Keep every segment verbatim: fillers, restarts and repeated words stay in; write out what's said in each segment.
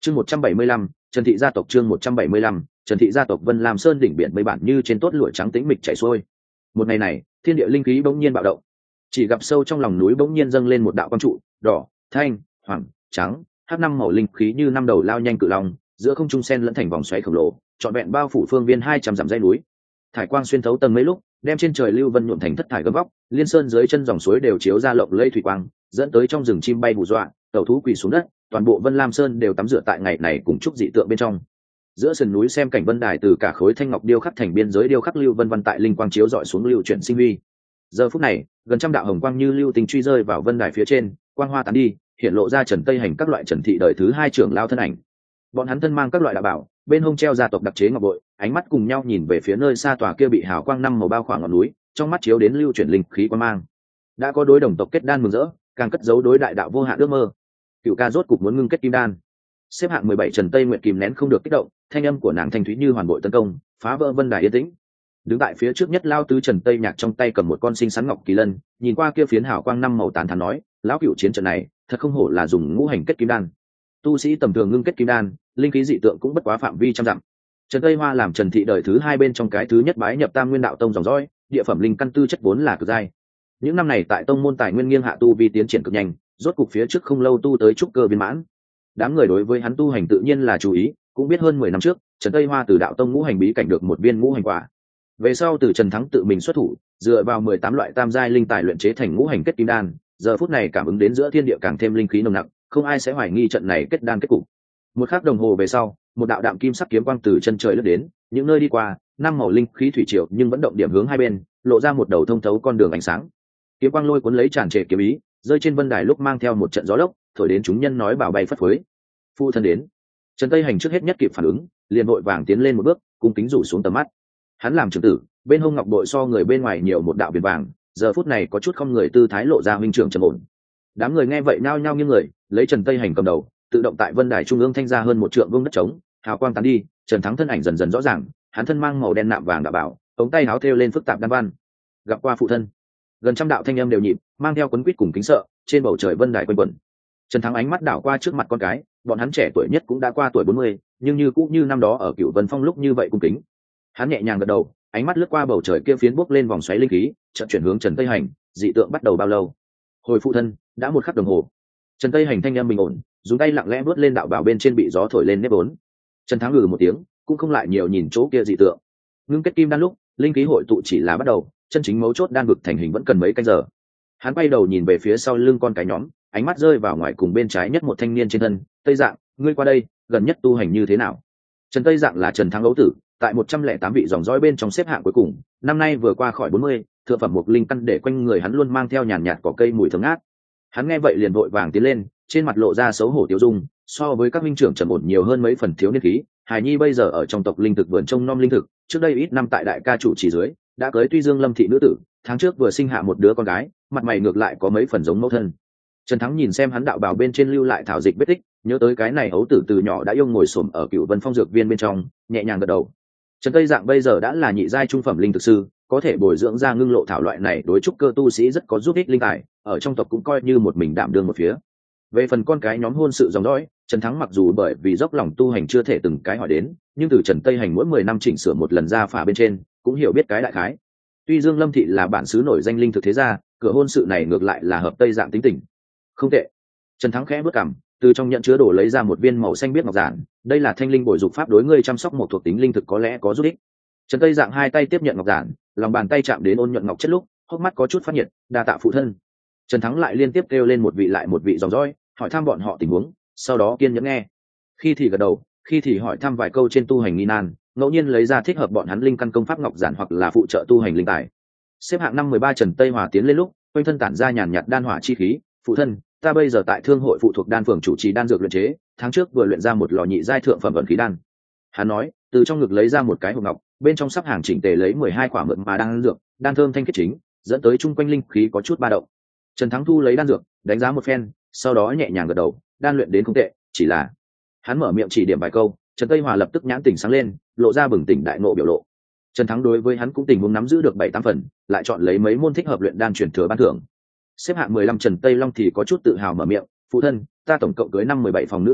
chương một trăm bảy mươi lăm Trần thị gia tộc chương một trăm bảy mươi lăm Trần thị gia tộc Vân Lam Sơn đỉnh biển mây bản như trên tốt lụa trắng tĩnh mịch chảy xuôi. Một ngày này, thiên địa linh khí bỗng nhiên bạo động. Chỉ gặp sâu trong lòng núi bỗng nhiên dâng lên một đạo quang trụ, đỏ, thanh, hoàng, trắng, hắc năm màu linh khí như năm đầu lao nhanh cự long, giữa không trung sen lẫn thành vòng xoáy khổng lồ, trọn vẹn bao phủ phương viên hai trăm dặm dãy núi. Thải quang xuyên thấu tầng mấy lúc, đem trên trời lưu vân nhuộm thành thất thải gấm vóc, liên sơn dưới chân dòng suối đều chiếu ra lộng lẫy thủy quang, dẫn tới trong rừng chim bay bù dọa, tẩu thú quỳ xuống đất, toàn bộ Vân Lam Sơn đều tắm rửa tại ngày này cùng chúc dị tượng bên trong. Giữa sườn núi xem cảnh vân đài từ cả khối thanh ngọc điêu khắc thành biên giới điêu khắc lưu vân văn tại linh quang chiếu dọi xuống lưu chuyển sinh huy. Giờ phút này, gần trăm đạo hồng quang như lưu tình truy rơi vào vân đài phía trên, quang hoa tán đi, hiện lộ ra Trần Tây Hành các loại Trần thị đời thứ hai trưởng lao thân ảnh. Bọn hắn thân mang các loại đạo bảo, bên hông treo gia tộc đặc chế ngọc bội, ánh mắt cùng nhau nhìn về phía nơi xa tòa kia bị hào quang năm màu bao khoảng ngọn núi, trong mắt chiếu đến lưu chuyển linh khí quang mang. Đã có đối đồng tộc kết đan mừng rỡ, càng cất giấu đối đại đạo vô hạn ước mơ. Cựu ca rốt cục muốn ngưng kết kim đan. Xếp hạng mười bảy Trần Tây Nguyệt kìm nén không được kích động, thanh âm của nàng thanh thúy như hoàn bội tấn công, phá vỡ vân đài yên tĩnh. Đứng tại phía trước nhất lao tứ Trần Tây Nhạc trong tay cầm một con sinh sắn ngọc kỳ lân, nhìn qua kia phiến hào quang năm màu tán thán nói, lão cựu chiến trận này, thật không hổ là dùng ngũ hành kết kim đan. Tu sĩ tầm thường ngưng kết kim đan, linh khí dị tượng cũng bất quá phạm vi trăm dặm. Trần Tây Hoa làm Trần thị đời thứ hai bên trong cái thứ nhất bái nhập Tam Nguyên đạo tông dòng dõi, địa phẩm linh căn tư chất vốn là cực giai. Những năm này tại tông môn tài nguyên nghiêng hạ tu vi tiến triển cực nhanh, rốt cục phía trước không lâu tu tới trúc cơ viên mãn. Đám người đối với hắn tu hành tự nhiên là chú ý, cũng biết hơn mười năm trước, Trần Tây Hoa từ đạo tông ngũ hành bí cảnh được một viên ngũ hành quả. Về sau từ Trần Thắng tự mình xuất thủ, dựa vào mười tám loại tam giai linh tài luyện chế thành ngũ hành kết kim đan, giờ phút này cảm ứng đến giữa thiên địa càng thêm linh khí nồng nặc, không ai sẽ hoài nghi trận này kết đan kết cục. Một khắc đồng hồ về sau, một đạo đạm kim sắc kiếm quang từ chân trời lướt đến, những nơi đi qua, năm màu linh khí thủy triều nhưng vẫn động điểm hướng hai bên, lộ ra một đầu thông thấu con đường ánh sáng. Kiếm quang lôi cuốn lấy tràn trề kiếm ý, rơi trên vân đài lúc mang theo một trận gió lốc, thổi đến chúng nhân nói bảo bay phất phới. Phu thân đến. Trần Tây Hành trước hết nhất kịp phản ứng, liền vội vàng tiến lên một bước, cung kính rủ xuống tầm mắt. Hắn làm trưởng tử, bên hông ngọc bội so người bên ngoài nhiều một đạo biển vàng, giờ phút này có chút không người tư thái lộ ra huynh trưởng trầm ổn. Đám người nghe vậy nhao nhao nghiêng người, lấy Trần Tây Hành cầm đầu, tự động tại vân đài trung ương thanh ra hơn một trượng vuông đất trống, hào quang tán đi, Trần Thắng thân ảnh dần dần rõ ràng, hắn thân mang màu đen nạm vàng đạo bảo, ống tay áo thêu lên phức tạp đan văn. Gặp qua phụ thân. Gần trăm đạo thanh âm đều nhịp, mang theo quấn quýt cùng kính sợ, trên bầu trời vân đài quanh quẩn. Trần Thắng ánh mắt đảo qua trước mặt con cái, bọn hắn trẻ tuổi nhất cũng đã qua tuổi bốn mươi, nhưng như cũng như năm đó ở Cửu Vân Phong lúc như vậy cung kính. Hắn nhẹ nhàng gật đầu, ánh mắt lướt qua bầu trời kia phiến bốc lên vòng xoáy linh khí, chợt chuyển hướng Trần Tây Hành, dị tượng bắt đầu bao lâu? Hồi phụ thân, đã một khắc đồng hồ. Trần Tây Hành thanh âm bình ổn, dùng tay lặng lẽ vớt lên đạo bảo bên trên bị gió thổi lên nếp vốn. Trần Thắng ngừ một tiếng, cũng không lại nhiều nhìn chỗ kia dị tượng. Ngưng kết kim đan lúc, linh khí hội tụ chỉ là bắt đầu, chân chính mấu chốt đan vực thành hình vẫn cần mấy canh giờ. Hắn quay đầu nhìn về phía sau lưng con cái nhóm, ánh mắt rơi vào ngoài cùng bên trái nhất một thanh niên trên thân. Tây Dạng, ngươi qua đây, gần nhất tu hành như thế nào? Trần Tây Dạng là Trần Thắng ấu tử, tại một trăm lẻ tám vị dòng dõi bên trong xếp hạng cuối cùng, năm nay vừa qua khỏi bốn mươi, thượng phẩm một linh căn để quanh người hắn luôn mang theo nhàn nhạt cỏ cây mùi thơm ngát. Hắn nghe vậy liền vội vàng tiến lên, trên mặt lộ ra xấu hổ tiêu dung, so với các minh trưởng trầm ổn nhiều hơn mấy phần thiếu niên khí. Hải nhi bây giờ ở trong tộc linh thực vườn trông nom linh thực, trước đây ít năm tại đại ca chủ chỉ dưới, đã cưới Tuy Dương Lâm thị nữ tử, tháng trước vừa sinh hạ một đứa con gái, mặt mày ngược lại có mấy phần giống mẫu thân. Trần Thắng nhìn xem hắn đạo bào bên trên lưu lại thảo dịch vết tích, nhớ tới cái này ấu tử từ nhỏ đã yêu ngồi xổm ở Cửu Vân Phong dược viên bên trong, nhẹ nhàng gật đầu. Trần Tây Dạng bây giờ đã là nhị giai trung phẩm linh thực sư, có thể bồi dưỡng ra ngưng lộ thảo loại này đối trúc cơ tu sĩ rất có giúp ích linh tài, ở trong tộc cũng coi như một mình đảm đương một phía. Về phần con cái nhóm hôn sự dòng dõi, Trần Thắng mặc dù bởi vì dốc lòng tu hành chưa thể từng cái hỏi đến, nhưng từ Trần Tây Hành mỗi mười năm chỉnh sửa một lần ra phả bên trên, cũng hiểu biết cái đại khái. Tuy Dương Lâm thị là bản xứ nổi danh linh thực thế gia, cửa hôn sự này ngược lại là hợp Tây Dạng tính tình. Không tệ. Trần Thắng khẽ bước cằm, từ trong nhận chứa đồ lấy ra một viên màu xanh biếc ngọc giản, đây là thanh linh bồi dục pháp đối ngươi chăm sóc một thuộc tính linh thực có lẽ có giúp ích. Trần Tây Dạng hai tay tiếp nhận ngọc giản, lòng bàn tay chạm đến ôn nhuận ngọc chất lúc, hốc mắt có chút phát nhiệt, đa tạ phụ thân. Trần Thắng lại liên tiếp kêu lên một vị lại một vị dòng dõi, hỏi thăm bọn họ tình huống, sau đó kiên nhẫn nghe. Khi thì gật đầu, khi thì hỏi thăm vài câu trên tu hành nghi nan, ngẫu nhiên lấy ra thích hợp bọn hắn linh căn công pháp ngọc giản hoặc là phụ trợ tu hành linh tài. Xếp hạng năm mười ba Trần Tây Hòa tiến lên lúc, quanh thân tản ra nhàn nhạt đan hỏa chi khí, phụ thân, ta bây giờ tại thương hội phụ thuộc đan phường chủ trì đan dược luyện chế, tháng trước vừa luyện ra một lò nhị giai thượng phẩm vận khí đan. Hắn nói, từ trong ngực lấy ra một cái hộp ngọc, bên trong sắp hàng chỉnh tề lấy mười hai quả mượn mà đan dược, đan thơm thanh khiết chính, dẫn tới chung quanh linh khí có chút ba động. Trần Thắng thu lấy đan dược, đánh giá một phen, sau đó nhẹ nhàng gật đầu, đan luyện đến không tệ, chỉ là hắn mở miệng chỉ điểm vài câu, Trần Tây Hòa lập tức nhãn tỉnh sáng lên, lộ ra bừng tỉnh đại ngộ biểu lộ. Trần Thắng đối với hắn cũng tình huống nắm giữ được bảy tám phần, lại chọn lấy mấy môn thích hợp luyện đan truyền thừa ban thưởng. Xếp hạng mười lăm Trần Tây Long thì có chút tự hào mở miệng, phụ thân, ta tổng cộng cưới năm mười bảy phòng nữ tử,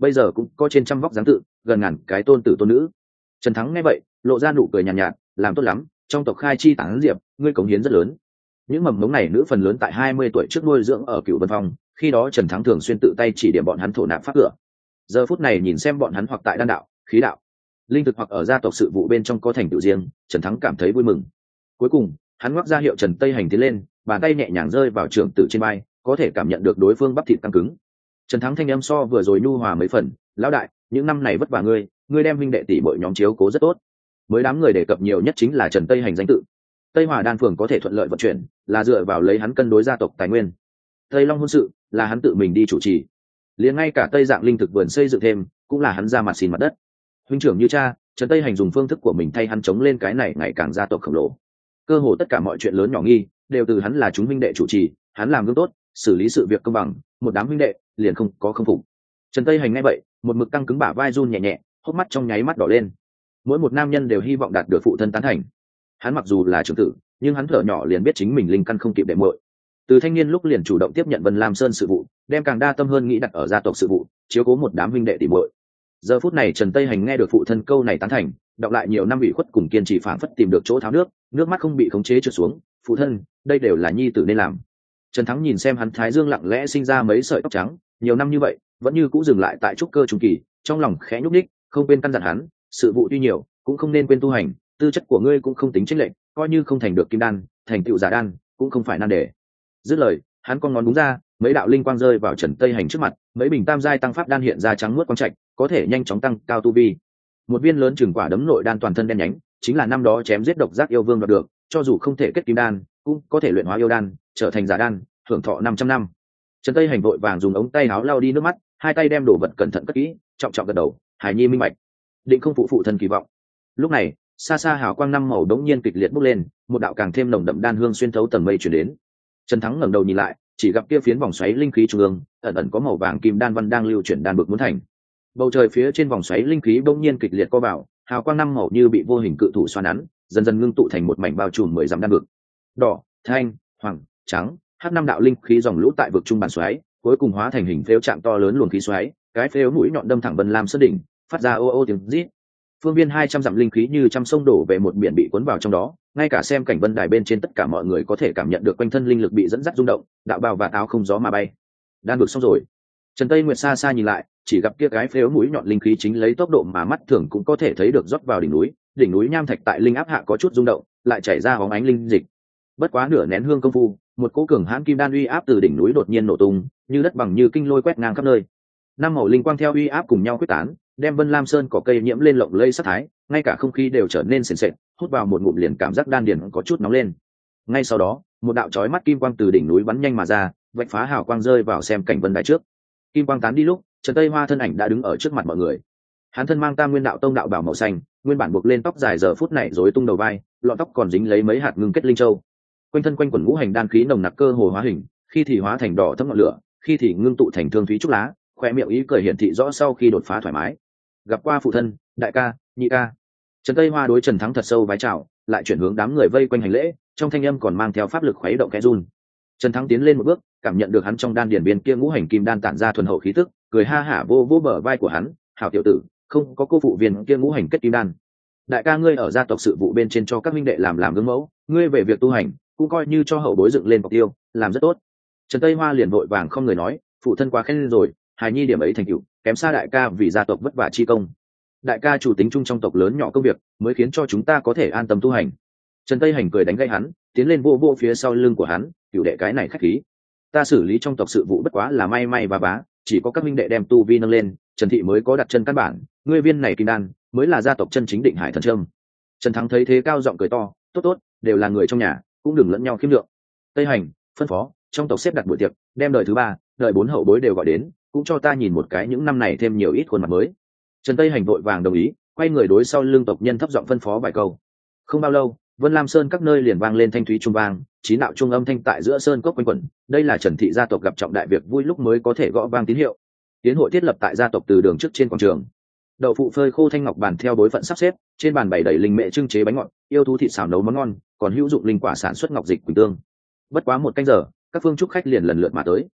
bây giờ cũng có trên trăm vóc dáng tự, gần ngàn cái tôn tử tôn nữ. Trần Thắng nghe vậy lộ ra nụ cười nhàn nhạt, nhạt làm tốt lắm, trong tộc khai chi tán diệp ngươi cống hiến rất lớn. Những mầm mống này nữ phần lớn tại hai mươi tuổi trước nuôi dưỡng ở Cửu Vân Phong, khi đó Trần Thắng thường xuyên tự tay chỉ điểm bọn hắn thổ nạp pháp cửa. Giờ phút này nhìn xem bọn hắn hoặc tại đan đạo, khí đạo, linh thực hoặc ở gia tộc sự vụ bên trong có thành tựu riêng, Trần Thắng cảm thấy vui mừng. Cuối cùng hắn ngoắc ra hiệu Trần Tây Hành tiến lên, bàn tay nhẹ nhàng rơi vào trưởng tử trên vai, có thể cảm nhận được đối phương bắp thịt căng cứng. Trần Thắng thanh âm so vừa rồi nhu hòa mấy phần, lão đại, những năm này vất vả ngươi, ngươi đem huynh đệ tỷ muội nhóm chiếu cố rất tốt. Mới đám người đề cập nhiều nhất chính là Trần Tây Hành danh tự. Tây Hòa đan phường có thể thuận lợi vận chuyển, là dựa vào lấy hắn cân đối gia tộc tài nguyên. Tây Long hôn sự là hắn tự mình đi chủ trì, liền ngay cả Tây Dạng linh thực vườn xây dựng thêm cũng là hắn ra mặt xin mặt đất. Huynh trưởng như cha, Trần Tây Hành dùng phương thức của mình thay hắn chống lên cái này ngày càng gia tộc khổng lồ. Cơ hồ tất cả mọi chuyện lớn nhỏ nghi đều từ hắn là chúng huynh đệ chủ trì, hắn làm gương tốt, xử lý sự việc công bằng, một đám huynh đệ liền không có không phục. Trần Tây Hành nghe vậy, một mực căng cứng bả vai run nhẹ nhẹ, hốc mắt trong nháy mắt đỏ lên. Mỗi một nam nhân đều hy vọng đạt được phụ thân tán thành. Hắn mặc dù là trưởng tử, nhưng hắn thở nhỏ liền biết chính mình linh căn không kịp đệ muội. Từ thanh niên lúc liền chủ động tiếp nhận Vân Lam Sơn sự vụ, đem càng đa tâm hơn nghĩ đặt ở gia tộc sự vụ, chiếu cố một đám huynh đệ tỷ muội. Giờ phút này Trần Tây Hành nghe được phụ thân câu này tán thành, đọc lại nhiều năm ủy khuất cùng kiên trì phảng phất tìm được chỗ tháo nước, nước mắt không bị khống chế trượt xuống. Phụ thân, đây đều là nhi tử nên làm. Trần Thắng nhìn xem hắn thái dương lặng lẽ sinh ra mấy sợi tóc trắng, nhiều năm như vậy, vẫn như cũ dừng lại tại trúc cơ trung kỳ, trong lòng khẽ nhúc nhích, không quên căn dặn hắn, sự vụ tuy nhiều, cũng không nên quên tu hành, tư chất của ngươi cũng không tính chênh lệch, coi như không thành được kim đan, thành tựu giả đan, cũng không phải nan đề. Dứt lời, hắn con ngón đúng ra, mấy đạo linh quang rơi vào Trần Tây Hành trước mặt, mấy bình tam giai tăng pháp đan hiện ra trắng muốt quang trạch, có thể nhanh chóng tăng cao tu vi. Một viên lớn chừng quả đấm nội đan toàn thân đen nhánh, chính là năm đó chém giết độc giác yêu vương đoạt được, cho dù không thể kết kim đan, cũng có thể luyện hóa yêu đan, trở thành giả đan, hưởng thọ năm trăm năm. Trần Tây Hành vội vàng dùng ống tay áo lau đi nước mắt, hai tay đem đồ vật cẩn thận cất kỹ, trọng trọng gật đầu, Hải Nhi minh bạch, định không phụ phụ thân kỳ vọng. Lúc này, xa xa hào quang năm màu đống nhiên kịch liệt bốc lên, một đạo càng thêm nồng đậm đan hương xuyên thấu tầng mây truyền đến. Trần Thắng ngẩng đầu nhìn lại, chỉ gặp kia phiến vòng xoáy linh khí trung ương, ẩn ẩn có màu vàng kim đan văn đang lưu chuyển đan bực muốn thành. Bầu trời phía trên vòng xoáy linh khí bỗng nhiên kịch liệt co vào, hào quang năm màu như bị vô hình cự thủ xoắn nắn, dần dần ngưng tụ thành một mảnh bao trùm mười dặm đan bực. Đỏ, thanh, hoàng, trắng, hắc năm đạo linh khí dòng lũ tại vực trung bàn xoáy, cuối cùng hóa thành hình phếu trạng to lớn luồng khí xoáy, cái phếu mũi nhọn đâm thẳng Vân Lam sơn đỉnh, phát ra ô ô tiếng rít. Phương viên hai trăm dặm linh khí như trăm sông đổ về một biển bị cuốn vào trong đó, ngay cả xem cảnh vân đài bên trên tất cả mọi người có thể cảm nhận được quanh thân linh lực bị dẫn dắt rung động, đạo bào và áo không gió mà bay. Đan vực xong rồi. Trần Tây Nguyệt xa xa nhìn lại, chỉ gặp kia cái phếu mũi nhọn linh khí chính lấy tốc độ mà mắt thường cũng có thể thấy được rót vào đỉnh núi, đỉnh núi nham thạch tại linh áp hạ có chút rung động, lại chảy ra bóng ánh linh dịch. Bất quá nửa nén hương công phu, một cỗ cường hãn kim đan uy áp từ đỉnh núi đột nhiên nổ tung, như đất bằng như kinh lôi quét ngang khắp nơi. Năm màu linh quang theo uy áp cùng nhau quyết tán, đem Vân Lam Sơn cỏ cây nhiễm lên lộng lây sắc thái, ngay cả không khí đều trở nên sền sệt, hút vào một ngụm liền cảm giác đan điền có chút nóng lên. Ngay sau đó, một đạo chói mắt kim quang từ đỉnh núi bắn nhanh mà ra, vạch phá hào quang rơi vào xem cảnh vân đài trước. Kim quang tán đi lúc, Trần Tây Hoa thân ảnh đã đứng ở trước mặt mọi người. Hắn thân mang Tam Nguyên Đạo Tông đạo bào màu xanh, nguyên bản buộc lên tóc dài giờ phút này rối tung đầu vai, lọn tóc còn dính lấy mấy hạt ngưng kết linh châu. Quanh thân quanh quần ngũ hành đan khí nồng nặc cơ hồ hóa hình, khi thì hóa thành đỏ thẫm ngọn lửa, khi thì ngưng tụ thành thương thúy trúc lá, khoe miệng ý cười hiển thị rõ sau khi đột phá thoải mái. Gặp qua phụ thân, đại ca, nhị ca. Trần Tây Hoa đối Trần Thắng thật sâu vái chào, lại chuyển hướng đám người vây quanh hành lễ, trong thanh âm còn mang theo pháp lực khuấy động kẽ run. Trần Thắng tiến lên một bước, cảm nhận được hắn trong đan điền biên kia ngũ hành kim đan tản ra thuần hậu khí tức, cười ha hả vô vô bờ vai của hắn, hảo tiểu tử, không có cô phụ viên kia ngũ hành kết kim đan. Đại ca ngươi ở gia tộc sự vụ bên trên cho các minh đệ làm làm gương mẫu, ngươi về việc tu hành cũng coi như cho hậu bối dựng lên mục tiêu, làm rất tốt. Trần Tây Hoa liền vội vàng không người nói, phụ thân quá khen rồi, hài nhi điểm ấy thành tựu kém xa đại ca vì gia tộc vất vả chi công. Đại ca chủ tính chung trong tộc lớn nhỏ công việc mới khiến cho chúng ta có thể an tâm tu hành. Trần Tây Hành cười đánh gây hắn, tiến lên vô vô phía sau lưng của hắn, cửu đệ cái này khách khí. Ta xử lý trong tộc sự vụ bất quá là may may và bá, chỉ có các minh đệ đem tu vi nâng lên, Trần thị mới có đặt chân căn bản, ngươi viên này kim đan mới là gia tộc chân chính định hải thần trâm. Trần Thắng thấy thế cao giọng cười to, tốt tốt, đều là người trong nhà, cũng đừng lẫn nhau khiêm lượng. Tây Hành phân phó trong tộc xếp đặt buổi tiệc, đem đời thứ ba đời bốn hậu bối đều gọi đến, cũng cho ta nhìn một cái những năm này thêm nhiều ít khuôn mặt mới. Trần Tây Hành vội vàng đồng ý, quay người đối sau lưng tộc nhân thấp giọng phân phó vài câu. Không bao lâu, Vân Lam Sơn các nơi liền vang lên thanh thúy trung vang, chín đạo trung âm thanh tại giữa sơn cốc quanh quẩn, đây là Trần thị gia tộc gặp trọng đại việc vui lúc mới có thể gõ vang tín hiệu. Tiến hội thiết lập tại gia tộc từ đường trước trên quảng trường. Đậu phụ phơi khô thanh ngọc bàn theo đối phận sắp xếp, trên bàn bày đầy linh mệ trưng chế bánh ngọt, yêu thú thịt xào nấu món ngon, còn hữu dụng linh quả sản xuất ngọc dịch quỳnh tương. Bất quá một canh giờ, các phương trúc khách liền lần lượt mà tới.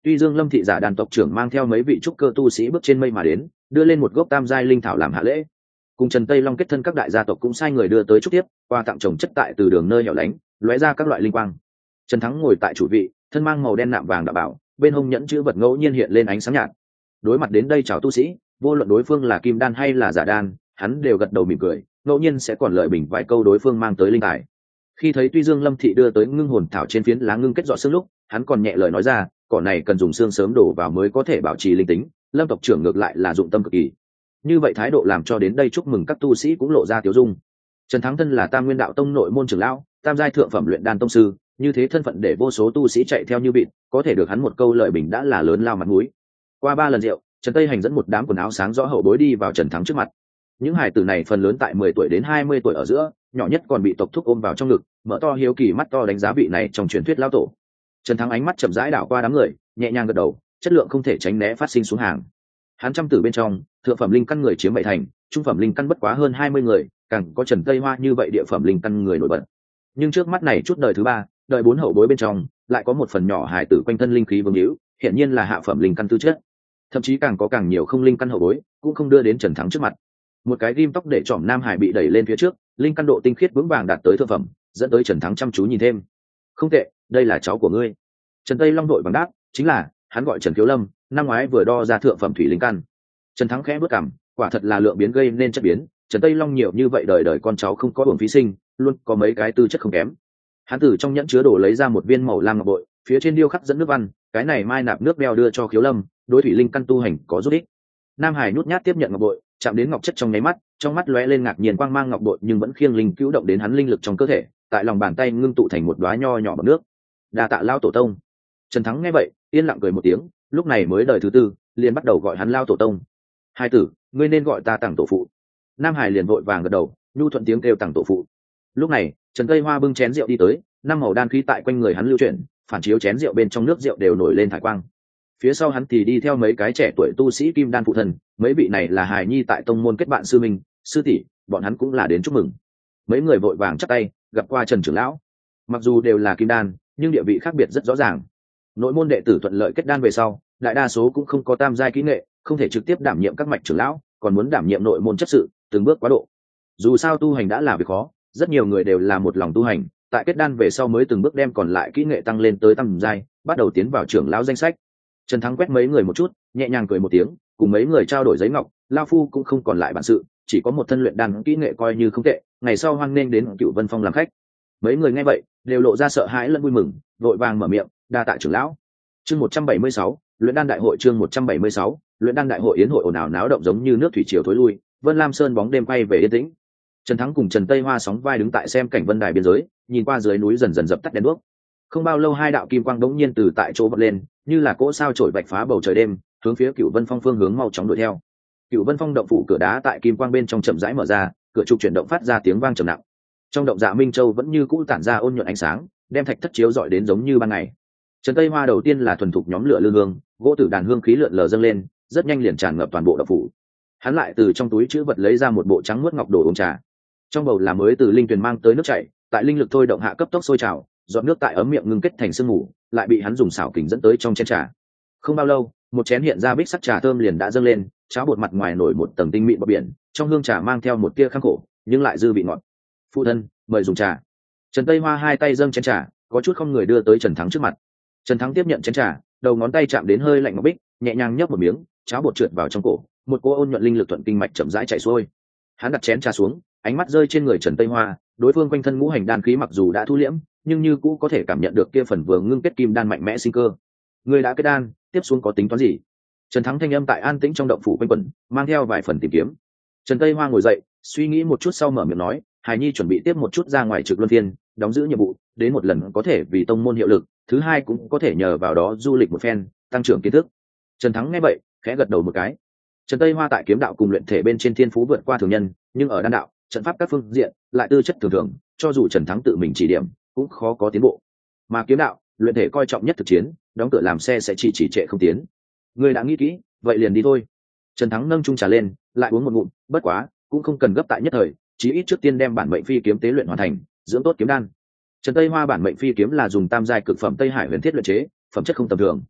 Tuy Dương Lâm thị giả đàn tộc trưởng mang theo mấy vị trúc cơ tu sĩ bước trên mây mà đến, đưa lên một gốc tam giai linh thảo làm hạ lễ. Cùng Trần Tây Long kết thân các đại gia tộc cũng sai người đưa tới chúc tiếp, qua tặng trồng chất tại từ đường nơi hẻo lánh, lóe ra các loại linh quang. Trần Thắng ngồi tại chủ vị, thân mang màu đen nạm vàng đạo bảo, bên hông nhẫn chữ vật ngẫu nhiên hiện lên ánh sáng nhạt. Đối mặt đến đây chào tu sĩ, vô luận đối phương là kim đan hay là giả đan, hắn đều gật đầu mỉm cười, ngẫu nhiên sẽ còn lợi bình vài câu đối phương mang tới linh tài. Khi thấy Tuy Dương Lâm thị đưa tới ngưng hồn thảo trên phiến lá ngưng kết dọ xương lúc, hắn còn nhẹ lời nói ra, cỏ này cần dùng xương sớm đổ vào mới có thể bảo trì linh tính, Lâm tộc trưởng ngược lại là dụng tâm cực kỳ. Như vậy thái độ làm cho đến đây chúc mừng các tu sĩ cũng lộ ra tiếu dung. Trần Thắng thân là Tam Nguyên đạo tông nội môn trưởng lão, tam giai thượng phẩm luyện đan tông sư, như thế thân phận để vô số tu sĩ chạy theo như vịt, có thể được hắn một câu lợi bình đã là lớn lao mặt mũi. Qua ba lần rượu, Trần Tây Hành dẫn một đám quần áo sáng rõ hậu bối đi vào Trần Thắng trước mặt. Những hài tử này phần lớn tại mười tuổi đến hai mươi tuổi ở giữa, nhỏ nhất còn bị tộc thúc ôm vào trong ngực, mở to hiếu kỳ mắt to đánh giá vị này trong truyền thuyết lão tổ. Trần Thắng ánh mắt chậm rãi đảo qua đám người, nhẹ nhàng gật đầu, chất lượng không thể tránh né phát sinh xuống hàng. Hắn trăm tử bên trong, thượng phẩm linh căn người chiếm bảy thành, trung phẩm linh căn bất quá hơn hai mươi người, càng có Trần Tây Hoa như vậy địa phẩm linh căn người nổi bật. Nhưng trước mắt này chút đời thứ ba, đời bốn hậu bối bên trong, lại có một phần nhỏ hài tử quanh thân linh khí vương hữu, hiện nhiên là hạ phẩm linh căn tư chất. Thậm chí càng có càng nhiều không linh căn hậu bối, cũng không đưa đến Trần Thắng trước mặt. Một cái ghim tóc để trọm nam hải bị đẩy lên phía trước, linh căn độ tinh khiết vững vàng đạt tới thượng phẩm, dẫn tới Trần Thắng chăm chú nhìn thêm. Không tệ, đây là cháu của ngươi. Trần Tây Long đội bằng đáp, chính là, hắn gọi Trần Khiếu Lâm, năm ngoái vừa đo ra thượng phẩm thủy linh căn. Trần Thắng khẽ bước cằm, quả thật là lượng biến gây nên chất biến, Trần Tây Long nhiều như vậy đời đời con cháu không có uổng phí sinh, luôn có mấy cái tư chất không kém. Hắn từ trong nhẫn chứa đồ lấy ra một viên màu lam ngọc bội, phía trên điêu khắc dẫn nước văn, cái này mai nạp nước beo đưa cho Khiếu Lâm, đối thủy linh căn tu hành có giúp ích. Nam Hải nhút nhát tiếp nhận ngọc bội, chạm đến ngọc chất trong nháy mắt, trong mắt lóe lên ngạc nhiên quang mang ngọc bội nhưng vẫn khiêng linh cứu động đến hắn linh lực trong cơ thể, tại lòng bàn tay ngưng tụ thành một đóa nho nhỏ bọt nước. Đa tạ lao tổ tông. Trần Thắng nghe vậy, yên lặng cười một tiếng, lúc này mới đời thứ tư, liền bắt đầu gọi hắn lao tổ tông. Hai tử, ngươi nên gọi ta tặng tổ phụ. Nam Hải liền vội vàng gật đầu, nhu thuận tiếng kêu tặng tổ phụ. Lúc này, Trần Tây Hoa bưng chén rượu đi tới, năm màu đan khí tại quanh người hắn lưu chuyển, phản chiếu chén rượu bên trong nước rượu đều nổi lên thải quang. Phía sau hắn thì đi theo mấy cái trẻ tuổi tu sĩ kim đan phụ thần, mấy vị này là hài nhi tại tông môn kết bạn sư minh, sư tỷ, bọn hắn cũng là đến chúc mừng. Mấy người vội vàng chắp tay, gặp qua Trần trưởng lão. Mặc dù đều là kim đan, nhưng địa vị khác biệt rất rõ ràng. Nội môn đệ tử thuận lợi kết đan về sau, đại đa số cũng không có tam giai kỹ nghệ, không thể trực tiếp đảm nhiệm các mạch trưởng lão, còn muốn đảm nhiệm nội môn chấp sự, từng bước quá độ. Dù sao tu hành đã là việc khó, rất nhiều người đều là một lòng tu hành, tại kết đan về sau mới từng bước đem còn lại kỹ nghệ tăng lên tới tam giai, bắt đầu tiến vào trưởng lão danh sách. Trần Thắng quét mấy người một chút, nhẹ nhàng cười một tiếng, cùng mấy người trao đổi giấy ngọc, lao phu cũng không còn lại bản sự, chỉ có một thân luyện đan kỹ nghệ coi như không tệ, ngày sau hoan nghênh đến Cựu Vân Phong làm khách. Mấy người nghe vậy, đều lộ ra sợ hãi lẫn vui mừng, vội vàng mở miệng, đa tạ trưởng lão. Chương một trăm bảy mươi sáu, luyện đan đại hội chương một trăm bảy mươi sáu, luyện đan đại hội yến hội ồn ào náo động giống như nước thủy triều thối lui, Vân Lam Sơn bóng đêm quay về yên tĩnh. Trần Thắng cùng Trần Tây Hoa sóng vai đứng tại xem cảnh vân đài biên giới, nhìn qua dưới núi dần dần dập tắt đèn đuốc. Không bao lâu hai đạo kim quang đống nhiên từ tại chỗ bật lên, như là cỗ sao trổi vạch phá bầu trời đêm, hướng phía Cựu Vân Phong phương hướng mau chóng đuổi theo. Cựu Vân Phong động phủ cửa đá tại kim quang bên trong chậm rãi mở ra, cửa trục chuyển động phát ra tiếng vang trầm nặng. Trong động dạ Minh Châu vẫn như cũ tản ra ôn nhuận ánh sáng, đem thạch thất chiếu rọi đến giống như ban ngày. Trần Tây Hoa đầu tiên là thuần thục nhóm lửa lư hương, gỗ tử đàn hương khí lượn lờ dâng lên, rất nhanh liền tràn ngập toàn bộ động phủ. Hắn lại từ trong túi trữ vật lấy ra một bộ trắng muốt ngọc đồ uống trà. Trong bầu là mới từ linh tuyền mang tới nước chảy, tại linh lực thôi động hạ cấp tốc sôi trào, giọt nước tại ấm miệng ngưng kết thành sương mù, lại bị hắn dùng xảo kình dẫn tới trong chén trà. Không bao lâu, một chén hiện ra bích sắc trà thơm liền đã dâng lên, cháo bột mặt ngoài nổi một tầng tinh mịn bọt biển, trong hương trà mang theo một tia khang khổ, nhưng lại dư vị ngọt. Phụ thân, mời dùng trà. Trần Tây Hoa hai tay dâng chén trà, có chút không người đưa tới Trần Thắng trước mặt. Trần Thắng tiếp nhận chén trà, đầu ngón tay chạm đến hơi lạnh ngọc bích, nhẹ nhàng nhấp một miếng, cháo bột trượt vào trong cổ, một cỗ ôn nhuận linh lực thuận kinh mạch chậm rãi chảy xuôi. Hắn đặt chén trà xuống, ánh mắt rơi trên người Trần Tây Hoa, đối phương quanh thân ngũ hành đan khí mặc dù đã thu liễm, nhưng như cũ có thể cảm nhận được kia phần vừa ngưng kết kim đan mạnh mẽ sinh cơ. Người đã kết đan, tiếp xuống có tính toán gì? Trần Thắng thanh âm tại an tĩnh trong động phủ quanh quẩn, mang theo vài phần tìm kiếm. Trần Tây Hoa ngồi dậy, suy nghĩ một chút sau mở miệng nói, Hải Nhi chuẩn bị tiếp một chút ra ngoài trực luân phiên, đóng giữ nhiệm vụ, đến một lần có thể vì tông môn hiệu lực, thứ hai cũng có thể nhờ vào đó du lịch một phen, tăng trưởng kiến thức. Trần Thắng nghe vậy, khẽ gật đầu một cái. Trần Tây Hoa tại kiếm đạo cùng luyện thể bên trên thiên phú vượt qua thường nhân, nhưng ở đan đạo, trận pháp các phương diện lại tư chất thường thường, cho dù Trần Thắng tự mình chỉ điểm, cũng khó có tiến bộ. Mà kiếm đạo, luyện thể coi trọng nhất thực chiến, đóng cửa làm xe sẽ chỉ chỉ trệ không tiến. Ngươi đã nghĩ kỹ, vậy liền đi thôi. Trần Thắng nâng chung trà lên, lại uống một ngụm, bất quá, cũng không cần gấp tại nhất thời, chí ít trước tiên đem bản mệnh phi kiếm tế luyện hoàn thành, dưỡng tốt kiếm đan. Trần Tây Hoa bản mệnh phi kiếm là dùng tam giai cực phẩm Tây Hải huyền thiết luyện chế, phẩm chất không tầm thường.